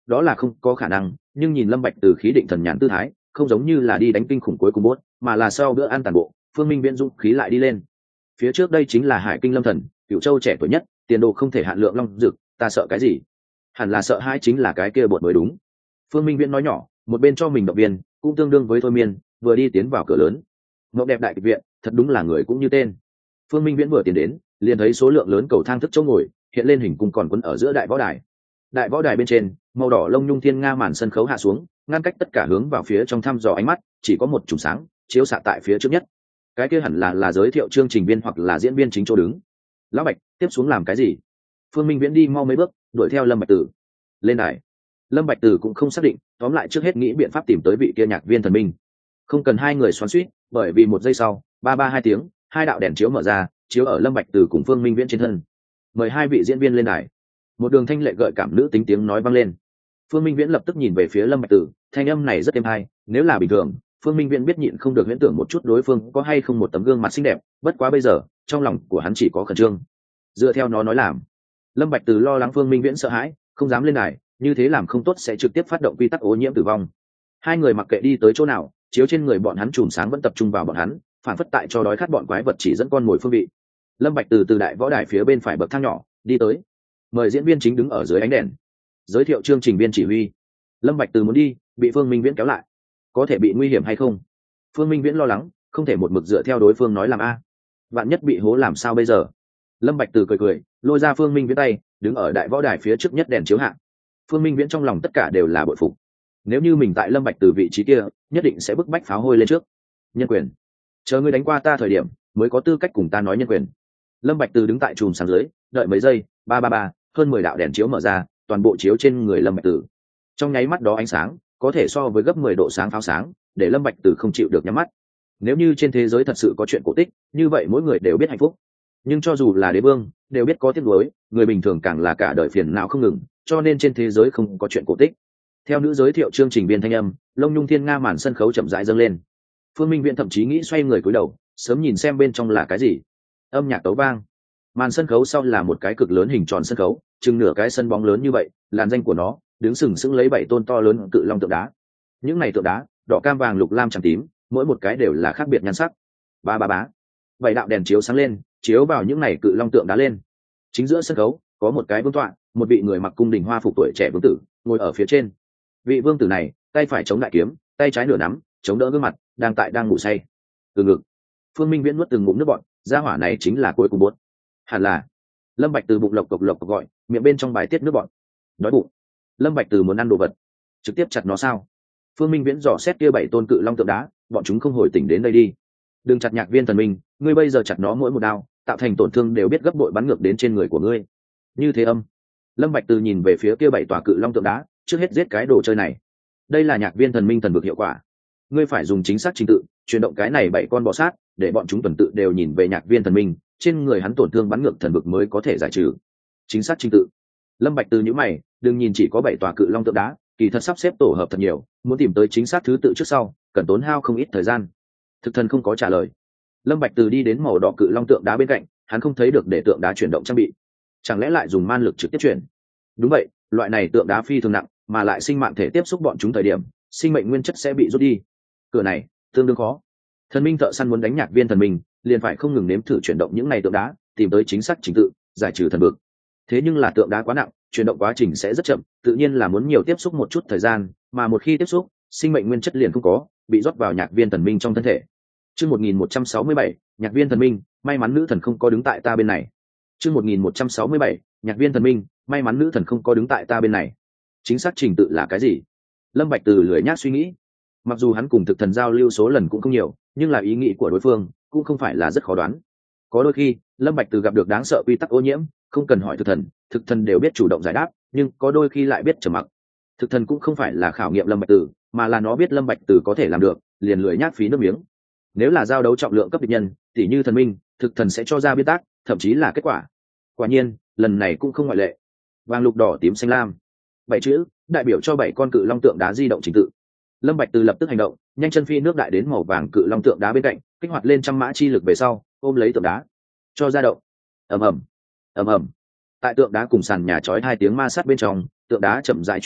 đó là không có khả năng, nhưng nhìn Lâm Bạch Từ khí định thần nhàn tư thái, không giống như là đi đánh kinh khủng cuối cùng bốt, mà là sau bữa ăn toàn bộ, Phương Minh Viễn dũng khí lại đi lên. Phía trước đây chính là Hải Kinh Lâm Thần, Cửu Châu trẻ tuổi nhất, tiền đồ không thể hạn lượng long dực, ta sợ cái gì? Hẳn là sợ hãi chính là cái kia bột mới đúng. Phương Minh Viễn nói nhỏ, một bên cho mình động viên, cũng tương đương với thôi miên, vừa đi tiến vào cửa lớn. Mộng đẹp đại kịch viện, thật đúng là người cũng như tên. Phương Minh Viễn vừa tiến đến, liền thấy số lượng lớn cầu thang thức chỗ ngồi, hiện lên hình cung còn quấn ở giữa đại võ đài. Đại võ đài bên trên, màu đỏ lông nhung thiên nga màn sân khấu hạ xuống, ngăn cách tất cả hướng vào phía trong thăm dò ánh mắt, chỉ có một chùm sáng chiếu xạ tại phía trước nhất. Cái kia hẳn là giới thiệu chương trình viên hoặc là diễn viên chính chỗ đứng. Lão Bạch, tiếp xuống làm cái gì? Phương Minh Viễn đi mau mấy bước, đuổi theo Lâm Bạch Tử. Lên đài. Lâm Bạch Tử cũng không xác định, tóm lại trước hết nghĩ biện pháp tìm tới vị kia nhạc viên thần minh. Không cần hai người xoắn xuýt, bởi vì một giây sau, ba ba hai tiếng, hai đạo đèn chiếu mở ra, chiếu ở Lâm Bạch Tử cùng Phương Minh Viễn trên thân. Mời hai vị diễn viên lên đài. Một đường thanh lệ gợi cảm nữ tính tiếng nói vang lên. Phương Minh Viễn lập tức nhìn về phía Lâm Bạch Tử, thanh âm này rất êm hay, nếu là bình thường, Phương Minh Viễn biết nhịn không được huyễn tưởng một chút đối phương có hay không một tấm gương mặt xinh đẹp, bất quá bây giờ, trong lòng của hắn chỉ có khẩn trương. Dựa theo nó nói làm. Lâm Bạch Tử lo lắng Phương Minh Viễn sợ hãi, không dám lên đài, như thế làm không tốt sẽ trực tiếp phát động quy tắc ô nhiễm tử vong. Hai người mặc kệ đi tới chỗ nào, chiếu trên người bọn hắn chùm sáng vẫn tập trung vào bọn hắn, phản phất tại cho đói khát bọn quái vật chỉ dẫn con mồi phương vị. Lâm Bạch từ đại võ đài phía bên phải bậc thang nhỏ đi tới, mời diễn viên chính đứng ở dưới ánh đèn, giới thiệu chương trình viên chỉ huy. Lâm Bạch muốn đi, bị Phương Minh Viễn kéo lại. Có thể bị nguy hiểm hay không? Phương Minh Viễn lo lắng, không thể một mực dựa theo đối phương nói làm a. Vạn nhất bị hố làm sao bây giờ? Lâm Bạch cười cười, lôi ra Phương Minh Viễn tay, đứng ở đại võ đài phía trước nhất đèn chiếu hạ. Phương Minh Viễn trong lòng tất cả đều là bội phục. Nếu như mình tại Lâm Bạch vị trí kia, nhất định sẽ bức bách pháo hôi lên trước. Nhân quyền, chờ ngươi đánh qua ta thời điểm, mới có tư cách cùng ta nói nhân quyền. Lâm Bạch đứng tại chùm sáng dưới, đợi mấy giây, ba ba ba, hơn 10 đạo đèn chiếu mở ra, toàn bộ chiếu trên người Lâm Bạch trong nháy mắt đó ánh sáng có thể so với gấp 10 độ sáng pháo sáng, để Lâm Bạch không chịu được nhắm mắt. Nếu như trên thế giới thật sự có chuyện cổ tích, như vậy mỗi người đều biết hạnh phúc, nhưng cho dù là đế vương đều biết có tiếc nuối, người bình thường càng là cả đời phiền não không ngừng, cho nên trên thế giới không có chuyện cổ tích. Theo nữ giới thiệu chương trình viên thanh âm, lông nhung thiên nga màn sân khấu chậm rãi dâng lên. Phương Minh Viễn thậm chí nghĩ xoay người cúi đầu, sớm nhìn xem bên trong là cái gì. Âm nhạc tấu vang, màn sân khấu sau là một cái cực lớn hình tròn sân khấu, chừng nửa cái sân bóng lớn như vậy, làn danh của nó đứng sừng sững lấy 7 tôn to lớn cự long tượng đá. Những này tượng đá đỏ cam vàng lục lam trắng tím, mỗi một cái đều là khác biệt nhan sắc. Ba ba bá, 7 đạo đèn chiếu sáng lên, chiếu vào những này cự long tượng đá lên. Chính giữa sân khấu có một cái vương tọa, một vị người mặc cung đình hoa phục tuổi trẻ vương tử ngồi ở phía trên. Vị vương tử này tay phải chống đại kiếm, tay trái nửa nắm chống đỡ gương mặt, đang ngủ say. Từ ngực, Phương Minh Viễn nuốt từng ngụm nước bọt, gia hỏa này chính là cuối cùng bốt. Hẳn là. Lâm Bạch từ bụng lộc cộc gọi, miệng bên trong bài tiết nước bọt. Đói bụng. Lâm Bạch từ muốn ăn đồ vật, trực tiếp chặt nó sao? Phương Minh Viễn dò xét kia 7 tôn cự long tượng đá, bọn chúng không hồi tỉnh đến đây đi. Đừng chặt nhạc viên thần minh, ngươi bây giờ chặt nó mỗi một đao, tạo thành tổn thương đều biết gấp bội bắn ngược đến trên người của ngươi. Như thế âm. Lâm Bạch từ nhìn về phía kia 7 tòa cự long tượng đá, trước hết giết cái đồ chơi này. Đây là nhạc viên thần minh thần vực hiệu quả. Ngươi phải dùng chính xác trình tự, chuyển động cái này 7 con bò sát, để bọn chúng tuần tự đều nhìn về nhạc viên thần minh, trên người hắn tổn thương bắn ngược thần vực mới có thể giải trừ. Chính xác trình tự. Lâm Bạch từ nhíu mày, đừng nhìn chỉ có 7 tòa cự long tượng đá, kỳ thật sắp xếp tổ hợp thật nhiều, muốn tìm tới chính xác thứ tự trước sau, cần tốn hao không ít thời gian. Thực thần không có trả lời. Lâm Bạch từ đi đến màu đỏ cự long tượng đá bên cạnh, hắn không thấy được để tượng đá chuyển động trang bị, chẳng lẽ lại dùng man lực trực tiếp chuyển? Đúng vậy, loại này tượng đá phi thường nặng, mà lại sinh mạng thể tiếp xúc bọn chúng thời điểm, sinh mệnh nguyên chất sẽ bị rút đi. Cửa này tương đương khó. Thần minh thợ săn muốn đánh nhạc viên thần minh, liền phải không ngừng nếm thử chuyển động những này tượng đá, tìm tới chính xác trình tự, giải trừ thần vực. Thế nhưng là tượng đá quá nặng, chuyển động quá trình sẽ rất chậm, tự nhiên là muốn nhiều tiếp xúc một chút thời gian, mà một khi tiếp xúc, sinh mệnh nguyên chất liền không có, bị rót vào nhạc viên thần minh trong thân thể. Chương 1167, nhạc viên thần minh, may mắn nữ thần không có đứng tại ta bên này. Chương 1167, nhạc viên thần minh, may mắn nữ thần không có đứng tại ta bên này. Chính xác trình tự là cái gì? Lâm Bạch từ lười nhác suy nghĩ. Mặc dù hắn cùng thực thần giao lưu số lần cũng không nhiều, nhưng là ý nghĩ của đối phương cũng không phải là rất khó đoán. Có đôi khi, Lâm Bạch từ gặp được đáng sợ quy tắc ô nhiễm, không cần hỏi thực thần đều biết chủ động giải đáp, nhưng có đôi khi lại biết trầm mặc. Thực thần cũng không phải là khảo nghiệm Lâm Bạch từ, mà là nó biết Lâm Bạch từ có thể làm được, liền lười nhác phí nước miếng. Nếu là giao đấu trọng lượng cấp địch nhân, tỉ như thần minh, thực thần sẽ cho ra biên tác, thậm chí là kết quả. Quả nhiên, lần này cũng không ngoại lệ. Vàng lục đỏ tím xanh lam, 7 chữ đại biểu cho 7 con cự long tượng đá di động trình tự. Lâm Bạch từ lập tức hành động, nhanh chân phi nước đại đến màu vàng cự long tượng đá bên cạnh, kích hoạt lên trăm mã chi lực về sau, ôm lấy tượng đá, cho ra động. Ầm ầm, ầm ầm. Tại tượng đá cùng sàn nhà chói hai tiếng ma sát bên trong, tượng đá chậm rãi chuyển động,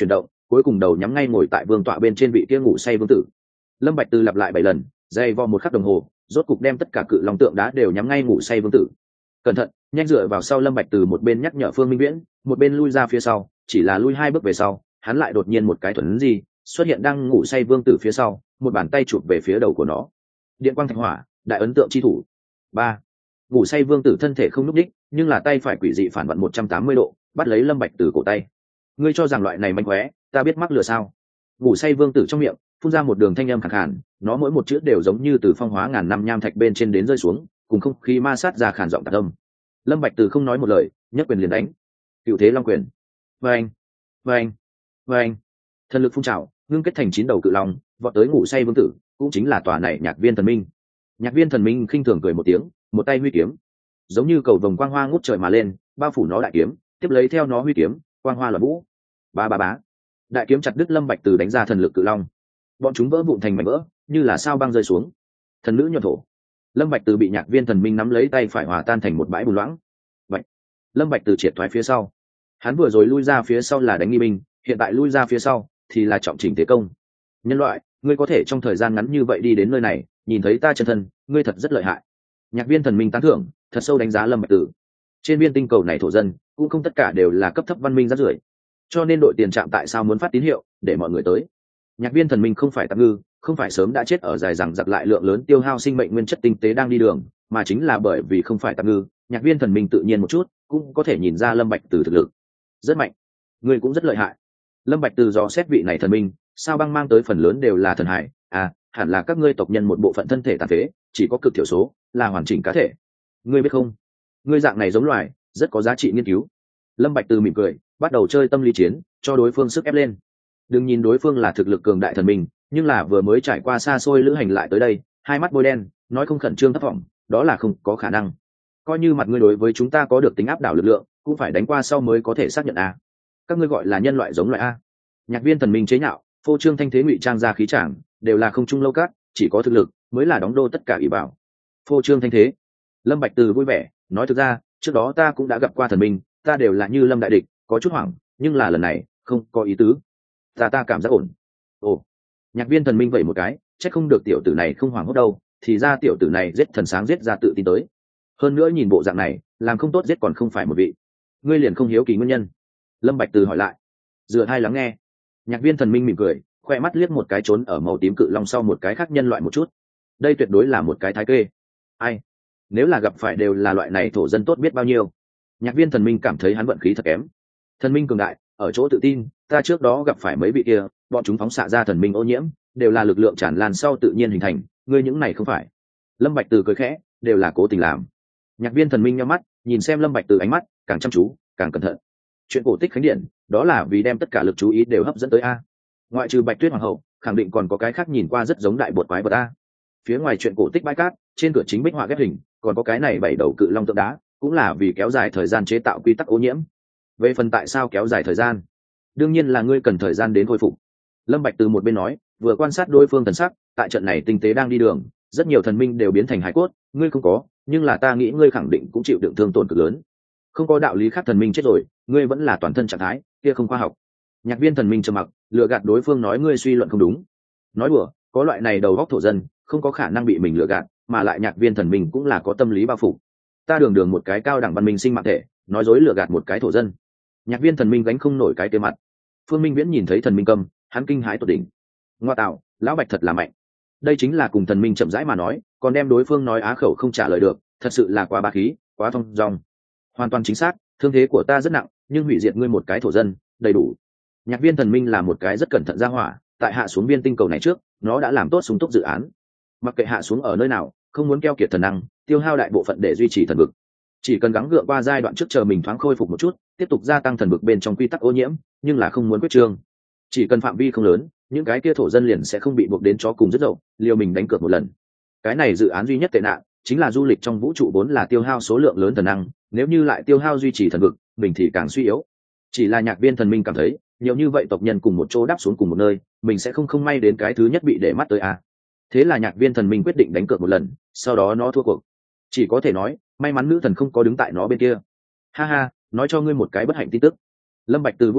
cuối cùng đầu nhắm ngay ngồi tại vương tọa bên trên vị kia ngủ say vương tử. Lâm Bạch Từ lặp lại 7 lần, dày vò một khắc đồng hồ, rốt cục đem tất cả cự long tượng đá đều nhắm ngay ngủ say vương tử. Cẩn thận, nhanh dựa vào sau. Lâm Bạch Từ một bên nhắc nhở Phương Minh Viễn, một bên lui ra phía sau, chỉ là lui 2 bước về sau, hắn lại đột nhiên một cái thuần gì xuất hiện đang ngủ say vương tử phía sau, một bàn tay chụp về phía đầu của nó. Điện quang thạch hỏa, đại ấn tượng chi thủ. 3. Ngủ say vương tử thân thể không nhúc nhích, nhưng là tay phải quỷ dị phản vận 180 độ, bắt lấy Lâm Bạch Từ cổ tay. Ngươi cho rằng loại này manh khóe, ta biết mắc lừa sao? Ngủ say vương tử trong miệng phun ra một đường thanh âm khàn khàn, nó mỗi một chữ đều giống như từ phong hóa ngàn năm nham thạch bên trên đến rơi xuống, cùng không khí ma sát ra khàn giọng tạc âm. Lâm Bạch Từ không nói một lời, nhấc quyền liền đánh. Cựu thế long quyền. Vâng, vâng, vâng. Thần lực phun trào, ngưng kết thành 9 đầu cự long, vọt tới ngủ say vương tử, cũng chính là tòa này Nhạc Viên Thần Minh. Nhạc Viên Thần Minh khinh thường cười một tiếng, một tay huy kiếm, giống như cầu vồng quang hoa ngút trời mà lên, bao phủ nó đại kiếm, tiếp lấy theo nó huy kiếm, quang hoa loạn vũ. Ba ba bá. Đại kiếm chặt đứt Lâm Bạch Từ đánh ra thần lực cự long, bọn chúng vỡ vụn thành mảnh vỡ, như là sao băng rơi xuống. Thần nữ nhuận thổ. Lâm Bạch Từ bị Nhạc Viên Thần Minh nắm lấy tay phải hòa tan thành một bãi bùn loãng. Bạch. Lâm Bạch Từ triệt thoái phía sau. Hắn vừa rồi lui ra phía sau là đánh nghi binh, hiện tại lui ra phía sau thì là trọng chỉnh thế công. Nhân loại, ngươi có thể trong thời gian ngắn như vậy đi đến nơi này, nhìn thấy ta chân thân, ngươi thật rất lợi hại. Nhạc Viên Thần Minh tán thưởng, thật sâu đánh giá Lâm Bạch Từ. Trên viên tinh cầu này thổ dân cũng không tất cả đều là cấp thấp văn minh rác rưởi, cho nên đội tiền trạm tại sao muốn phát tín hiệu để mọi người tới. Nhạc Viên Thần Minh không phải tạm ngư, không phải sớm đã chết ở dài rằng giặc lại lượng lớn tiêu hao sinh mệnh nguyên chất tinh tế đang đi đường, mà chính là bởi vì không phải tạm ngư, Nhạc Viên Thần Minh tự nhiên một chút cũng có thể nhìn ra Lâm Bạch Từ thực lực rất mạnh. Ngươi cũng rất lợi hại. Lâm Bạch Từ dò xét vị này thần minh, sao băng mang tới phần lớn đều là thần hải, hẳn là các ngươi tộc nhân một bộ phận thân thể tàn phế, chỉ có cực thiểu số là hoàn chỉnh cá thể. Ngươi biết không, ngươi dạng này giống loài rất có giá trị nghiên cứu. Lâm Bạch Từ mỉm cười, bắt đầu chơi tâm lý chiến, cho đối phương sức ép lên. Đừng nhìn đối phương là thực lực cường đại thần minh, nhưng là vừa mới trải qua xa xôi lữ hành lại tới đây, hai mắt bôi đen, nói không khẩn trương thấp vọng, đó là không có khả năng. Coi như mặt ngươi đối với chúng ta có được tính áp đảo lực lượng, cũng phải đánh qua sau mới có thể xác nhận a. Các ngươi gọi là nhân loại giống loại a. Nhạc Viên Thần Minh chế nhạo, phô trương thanh thế ngụy trang ra khí tràng, đều là không trung lâu cát, chỉ có thực lực mới là đóng đô tất cả ủy bảo. Phô trương thanh thế. Lâm Bạch Từ vui vẻ, nói thực ra, trước đó ta cũng đã gặp qua thần minh, ta đều là như Lâm đại địch, có chút hoảng, nhưng là lần này không có ý tứ. Ta cảm giác ổn. Ồ. Nhạc Viên Thần Minh vậy một cái, chắc không được tiểu tử này không hoảng hốt đâu, thì ra tiểu tử này giết thần sáng giết ra tự tin tới. Hơn nữa nhìn bộ dạng này, làm không tốt giết còn không phải một vị. Ngươi liền không hiếu kỳ nguyên nhân? Lâm Bạch Từ hỏi lại. Dựa hai lắng nghe. Nhạc Viên Thần Minh mỉm cười, khoe mắt liếc một cái trốn ở màu tím cự long sau một cái khác nhân loại một chút. Đây tuyệt đối là một cái thái kê. Ai? Nếu là gặp phải đều là loại này thổ dân tốt biết bao nhiêu. Nhạc Viên Thần Minh cảm thấy hắn vận khí thật kém. Thần minh cường đại, ở chỗ tự tin, ta trước đó gặp phải mấy vị kia, bọn chúng phóng xạ ra thần minh ô nhiễm, đều là lực lượng tràn lan sau tự nhiên hình thành, ngươi những này không phải. Lâm Bạch Từ cười khẽ, đều là cố tình làm. Nhạc Viên Thần Minh nhíu mắt, nhìn xem Lâm Bạch Từ ánh mắt càng chăm chú, càng cẩn thận. Chuyện cổ tích khánh điện, đó là vì đem tất cả lực chú ý đều hấp dẫn tới a. Ngoại trừ Bạch Tuyết hoàng hậu, khẳng định còn có cái khác nhìn qua rất giống đại bột quái vật a. Phía ngoài chuyện cổ tích bãi cát, trên cửa chính bích họa ghép hình, còn có cái này 7 đầu cự long tượng đá, cũng là vì kéo dài thời gian chế tạo quy tắc ô nhiễm. Về phần tại sao kéo dài thời gian, đương nhiên là ngươi cần thời gian đến khôi phục. Lâm Bạch Từ một bên nói, vừa quan sát đối phương thần sắc, tại trận này tinh tế đang đi đường, rất nhiều thần minh đều biến thành hải cốt, ngươi không có, nhưng là ta nghĩ ngươi khẳng định cũng chịu đựng thương tổn cực lớn. Không có đạo lý khác thần minh chết rồi, ngươi vẫn là toàn thân trạng thái, kia không khoa học. Nhạc Viên Thần Minh trầm mặc, lừa gạt đối phương nói ngươi suy luận không đúng. Nói đùa, có loại này đầu góc thổ dân, không có khả năng bị mình lừa gạt, mà lại Nhạc Viên Thần Minh cũng là có tâm lý bao phủ. Ta đường một cái cao đẳng văn minh sinh mạng thể, nói dối lừa gạt một cái thổ dân. Nhạc Viên Thần Minh gánh không nổi cái tiêu mặt. Phương Minh Viễn nhìn thấy thần minh câm, hắn kinh hãi tột đỉnh. Ngoa tạo, lão Bạch thật là mạnh. Đây chính là cùng thần minh chậm rãi mà nói, còn đem đối phương nói á khẩu không trả lời được, thật sự là quá bá khí, quá thông dong. Hoàn toàn chính xác, thương thế của ta rất nặng, nhưng hủy diệt ngươi một cái thổ dân, đầy đủ. Nhạc Viên Thần Minh là một cái rất cẩn thận ra hỏa, tại hạ xuống viên tinh cầu này trước, nó đã làm tốt súng túc dự án. Mặc kệ hạ xuống ở nơi nào, không muốn keo kiệt thần năng, tiêu hao đại bộ phận để duy trì thần vực. Chỉ cần gắng gượng qua giai đoạn trước chờ mình thoáng khôi phục một chút, tiếp tục gia tăng thần vực bên trong quy tắc ô nhiễm, nhưng là không muốn quyết trương. Chỉ cần phạm vi không lớn, những cái kia thổ dân liền sẽ không bị buộc đến chó cùng rất dậu, liều mình đánh cược một lần. Cái này dự án duy nhất tệ nạn chính là du lịch trong vũ trụ vốn là tiêu hao số lượng lớn thần năng, nếu như lại tiêu hao duy trì thần vực, mình thì càng suy yếu. Chỉ là Nhạc Viên Thần Minh cảm thấy, nhiều như vậy tộc nhân cùng một chỗ đáp xuống cùng một nơi, mình sẽ không may đến cái thứ nhất bị để mắt tới a. Thế là Nhạc Viên Thần Minh quyết định đánh cược một lần, sau đó nó thua cuộc. Chỉ có thể nói, may mắn nữ thần không có đứng tại nó bên kia. Ha ha, nói cho ngươi một cái bất hạnh tin tức. Lâm Bạch Từ vui vẻ,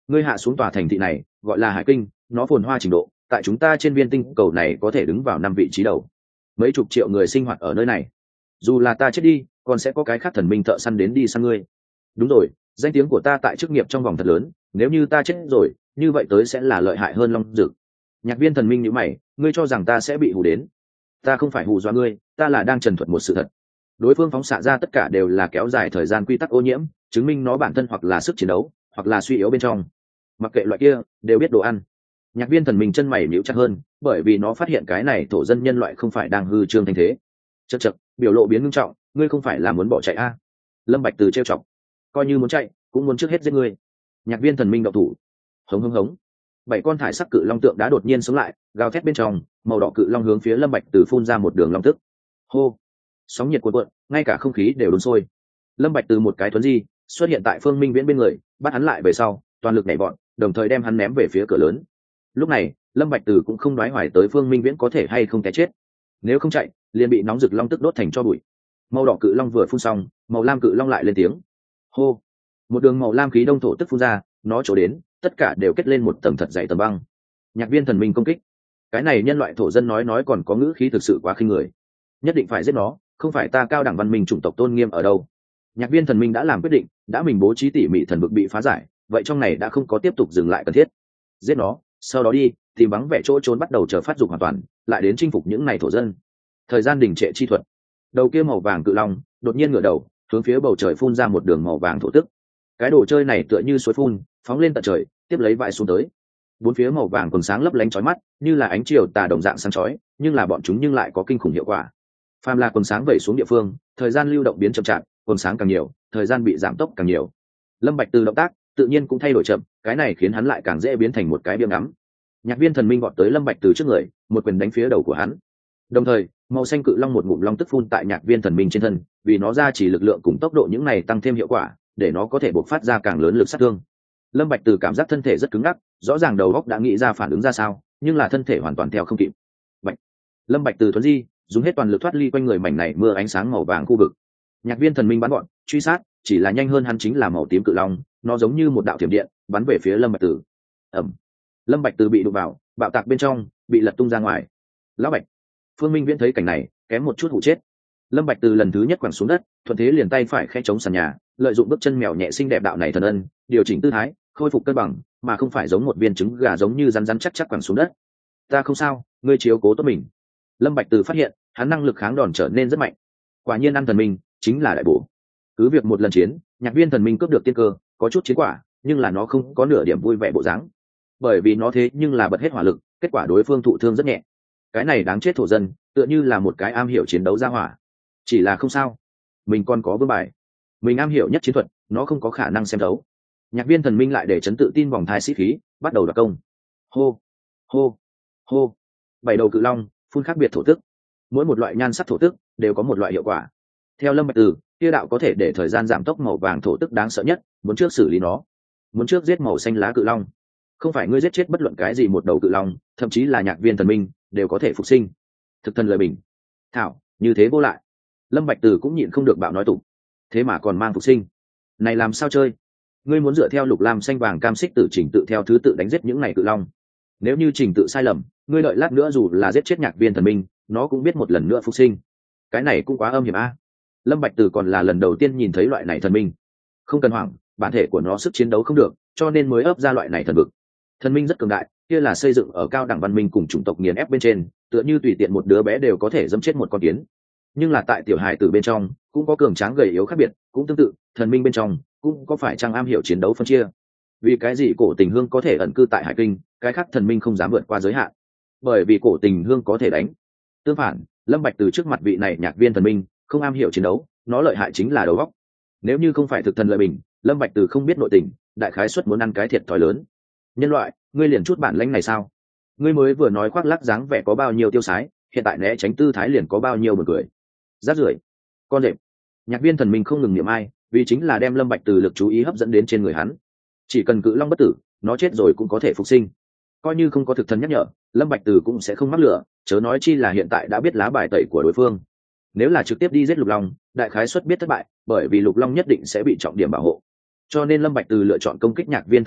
ngươi hạ xuống tòa thành thị này gọi là hải kinh, nó phồn hoa trình độ tại chúng ta trên viên tinh cầu này có thể đứng vào 5 vị trí đầu. Mấy chục triệu người sinh hoạt ở nơi này, dù là ta chết đi còn sẽ có cái khác thần minh thợ săn đến đi săn ngươi. Đúng rồi, danh tiếng của ta tại chức nghiệp trong vòng thật lớn, nếu như ta chết rồi như vậy tới sẽ là lợi hại hơn long dực. Nhạc viên thần minh nhíu mày, ngươi cho rằng ta sẽ bị hù đến? Ta không phải hù dọa ngươi, ta là đang trần thuật một sự thật. Đối phương phóng xạ ra tất cả đều là kéo dài thời gian quy tắc ô nhiễm, chứng minh nó bản thân hoặc là sức chiến đấu hoặc là suy yếu bên trong. Mặc kệ loại kia đều biết đồ ăn. Nhạc viên thần minh chân mày nhíu chặt hơn, bởi vì nó phát hiện cái này thổ dân nhân loại không phải đang hư trương thanh thế. Chậc chậc, biểu lộ biến nghiêm trọng, ngươi không phải là muốn bỏ chạy a? Lâm Bạch Từ trêu chọc, coi như muốn chạy cũng muốn trước hết giết ngươi. Nhạc viên thần minh động thủ. Hống hống hống. 7 con thải sắc cự long tượng đã đột nhiên sống lại, gào thét bên trong, màu đỏ cự long hướng phía Lâm Bạch Từ phun ra một đường long tức. Hô. Sóng nhiệt cuộn cuộn, ngay cả không khí đều đun sôi. Lâm Bạch Từ một cái thuấn di, xuất hiện tại Phương Minh Viễn bên người, bắt hắn lại về sau, toàn lực nhảy vọt, đồng thời đem hắn ném về phía cửa lớn. Lúc này, Lâm Bạch Từ cũng không đoái hoài tới Phương Minh Viễn có thể hay không té chết. Nếu không chạy, liền bị nóng rực long tức đốt thành tro bụi. Màu đỏ cự long vừa phun xong, màu lam cự long lại lên tiếng. Hô. Một đường màu lam khí đông thổ tức phun ra, nó chỗ đến, tất cả đều kết lên một tầng thật dày tầng băng. Nhạc viên thần minh công kích. Cái này nhân loại thổ dân nói còn có ngữ khí thực sự quá khinh người. Nhất định phải giết nó, không phải ta cao đẳng văn minh chủng tộc tôn nghiêm ở đâu. Nhạc viên thần minh đã làm quyết định, đã mình bố trí tỉ mỉ thần vực bị phá giải, vậy trong này đã không có tiếp tục dừng lại cần thiết. Giết nó, sau đó đi tìm vắng vẻ chỗ trốn bắt đầu chờ phát dục hoàn toàn, lại đến chinh phục những này thổ dân. Thời gian đình trệ chi thuật. Đầu kia màu vàng cự long đột nhiên ngửa đầu, hướng phía bầu trời phun ra một đường màu vàng thổ tức. Cái đồ chơi này tựa như suối phun, phóng lên tận trời, tiếp lấy vãi xuống tới. Bốn phía màu vàng còn sáng lấp lánh chói mắt, như là ánh chiều tà đồng dạng sáng chói, nhưng là bọn chúng nhưng lại có kinh khủng hiệu quả. Phàm là quần sáng vẩy xuống địa phương, thời gian lưu động biến chậm chạp, quần sáng càng nhiều, thời gian bị giảm tốc càng nhiều. Lâm Bạch Từ động tác tự nhiên cũng thay đổi chậm, cái này khiến hắn lại càng dễ biến thành một cái biếng ngắm. Nhạc viên thần minh vọt tới Lâm Bạch Từ trước người, một quyền đánh phía đầu của hắn. Đồng thời, màu xanh cự long một ngụm long tức phun tại nhạc viên thần minh trên thân, vì nó ra chỉ lực lượng cùng tốc độ những này tăng thêm hiệu quả, để nó có thể bộc phát ra càng lớn lực sát thương. Lâm Bạch Từ cảm giác thân thể rất cứng ngắc, rõ ràng đầu óc đã nghĩ ra phản ứng ra sao, nhưng là thân thể hoàn toàn theo không kịp. Bạch. Lâm Bạch Từ thuấn di, dùng hết toàn lực thoát ly quanh người mảnh này mưa ánh sáng màu vàng khu vực. Nhạc viên thần minh bắn gọn, truy sát, chỉ là nhanh hơn hắn chính là màu tím cự long, nó giống như một đạo thiểm điện, bắn về phía Lâm Bạch Từ. Ầm. Lâm Bạch Từ bị đụng vào, bạo tạc bên trong, bị lật tung ra ngoài. Lão Bạch. Phương Minh Viễn thấy cảnh này, kém một chút hụ chết. Lâm Bạch Từ lần thứ nhất quẳng xuống đất, thuận thế liền tay phải khẽ chống sàn nhà, lợi dụng bước chân mèo nhẹ xinh đẹp đạo này thần ân, điều chỉnh tư thái, khôi phục cân bằng, mà không phải giống một viên trứng gà giống như rắn rắn chắc chắc quẳng xuống đất. Ta không sao, ngươi chiếu cố tốt mình. Lâm Bạch Từ phát hiện, hắn năng lực kháng đòn trở nên rất mạnh. Quả nhiên ăn thần minh chính là đại bổ. Cứ việc một lần chiến, nhạc viên thần minh cướp được tiên cơ, có chút chiến quả, nhưng là nó không có nửa điểm vui vẻ bộ dáng. Bởi vì nó thế nhưng là bật hết hỏa lực, kết quả đối phương thụ thương rất nhẹ. Cái này đáng chết thổ dân, tựa như là một cái am hiểu chiến đấu ra hỏa. Chỉ là không sao, mình còn có vương bài, mình am hiểu nhất chiến thuật, nó không có khả năng xem thấu. Nhạc viên thần minh lại để chấn tự tin vòng thai sĩ khí, bắt đầu đoạt công. Hô, hô, hô. 7 đầu cự long phun khác biệt thổ tức, mỗi một loại nhan sắc thổ tức đều có một loại hiệu quả. Theo Lâm Bạch Từ, kia đạo có thể để thời gian giảm tốc màu vàng thổ tức đáng sợ nhất, muốn trước xử lý nó, muốn trước giết màu xanh lá cự long. Không phải ngươi giết chết bất luận cái gì một đầu cự long, thậm chí là nhạc viên thần minh đều có thể phục sinh. Thực thần lời bình, thảo như thế vô lại. Lâm Bạch Từ cũng nhịn không được bạo nói tục, thế mà còn mang phục sinh, này làm sao chơi? Ngươi muốn dựa theo lục lam xanh vàng cam xích tử trình tự theo thứ tự đánh giết những này cự long. Nếu như trình tự sai lầm, ngươi đợi lát nữa dù là giết chết nhạc viên thần minh, nó cũng biết một lần nữa phục sinh. Cái này cũng quá âm hiểm a. Lâm Bạch Từ còn là lần đầu tiên nhìn thấy loại này thần minh. Không cần hoảng, bản thể của nó sức chiến đấu không được, cho nên mới ấp ra loại này thần vực. Thần minh rất cường đại, kia là xây dựng ở cao đẳng văn minh cùng chủng tộc nghiền ép bên trên, tựa như tùy tiện một đứa bé đều có thể dẫm chết một con kiến. Nhưng là tại tiểu hài tử bên trong, cũng có cường tráng gầy yếu khác biệt, cũng tương tự, thần minh bên trong cũng có phải chăng am hiểu chiến đấu phân chia. Vì cái gì cổ tình hương có thể ẩn cư tại hải kinh, cái khác thần minh không dám vượt qua giới hạn? Bởi vì cổ tình hương có thể đánh. Tương phản, Lâm Bạch Từ trước mặt vị này nhạc viên thần minh không am hiểu chiến đấu, nó lợi hại chính là đầu óc. Nếu như không phải thực thần lợi bình, Lâm Bạch Từ không biết nội tình, đại khái suất muốn ăn cái thiệt thòi lớn. Nhân loại, ngươi liền chút bản lĩnh này sao? Ngươi mới vừa nói khoác lác dáng vẻ có bao nhiêu tiêu sái, hiện tại né tránh tư thái liền có bao nhiêu buồn cười. Rác rưởi, con rệp. Nhạc viên thần minh không ngừng niệm ai, vì chính là đem Lâm Bạch Từ lực chú ý hấp dẫn đến trên người hắn. Chỉ cần cự long bất tử, nó chết rồi cũng có thể phục sinh. Coi như không có thực thần nhắc nhở, Lâm Bạch Từ cũng sẽ không mắc lửa, chớ nói chi là hiện tại đã biết lá bài tẩy của đối phương. Nếu là trực tiếp đi giết lục long, đại khái suất biết thất bại, bởi vì lục long nhất định sẽ bị trọng điểm bảo hộ. Cho nên Lâm Bạch Từ lựa chọn công kích nhạc viên thần minh,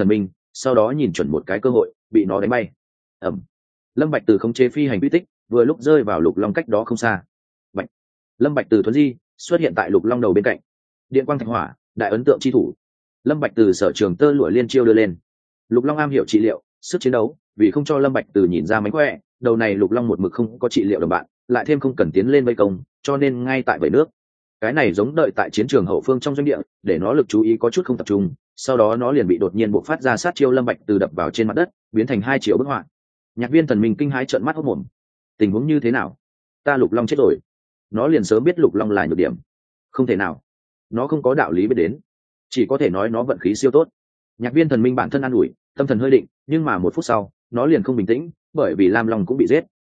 sau đó nhìn chuẩn một cái cơ hội bị nó đánh bay. ẩm. Lâm Bạch Từ khống chế phi hành quy tích, vừa lúc rơi vào lục long cách đó không xa. Bạch. Lâm Bạch Từ thuấn di xuất hiện tại lục long đầu bên cạnh. Điện quang thạch hỏa, đại ấn tượng chi thủ. Lâm Bạch Từ sở trường tơ lụa liên chiêu đưa lên. Lục long am hiểu trị liệu, sức chiến đấu, vì không cho Lâm Bạch Từ nhìn ra mánh khỏe, đầu này lục long một mực không có trị liệu đồng bạn, lại thêm không cần tiến lên vây công, cho nên ngay tại vẩy nước. Cái này giống đợi tại chiến trường hậu phương trong doanh địa, để nó lực chú ý có chút không tập trung, sau đó nó liền bị đột nhiên bộc phát ra sát chiêu Lâm Bạch Từ đập vào trên mặt đất, biến thành 2 triệu bức họa. Nhạc Viên Thần Minh kinh hãi trợn mắt hốt mồm. Tình huống như thế nào? Ta lục long chết rồi. Nó liền sớm biết lục long là nhược điểm. Không thể nào. Nó không có đạo lý biết đến, chỉ có thể nói nó vận khí siêu tốt. Nhạc Viên Thần Minh bản thân an ủi, tâm thần hơi định, nhưng mà 1 phút sau, nó liền không bình tĩnh, bởi vì Lam Long cũng bị giết.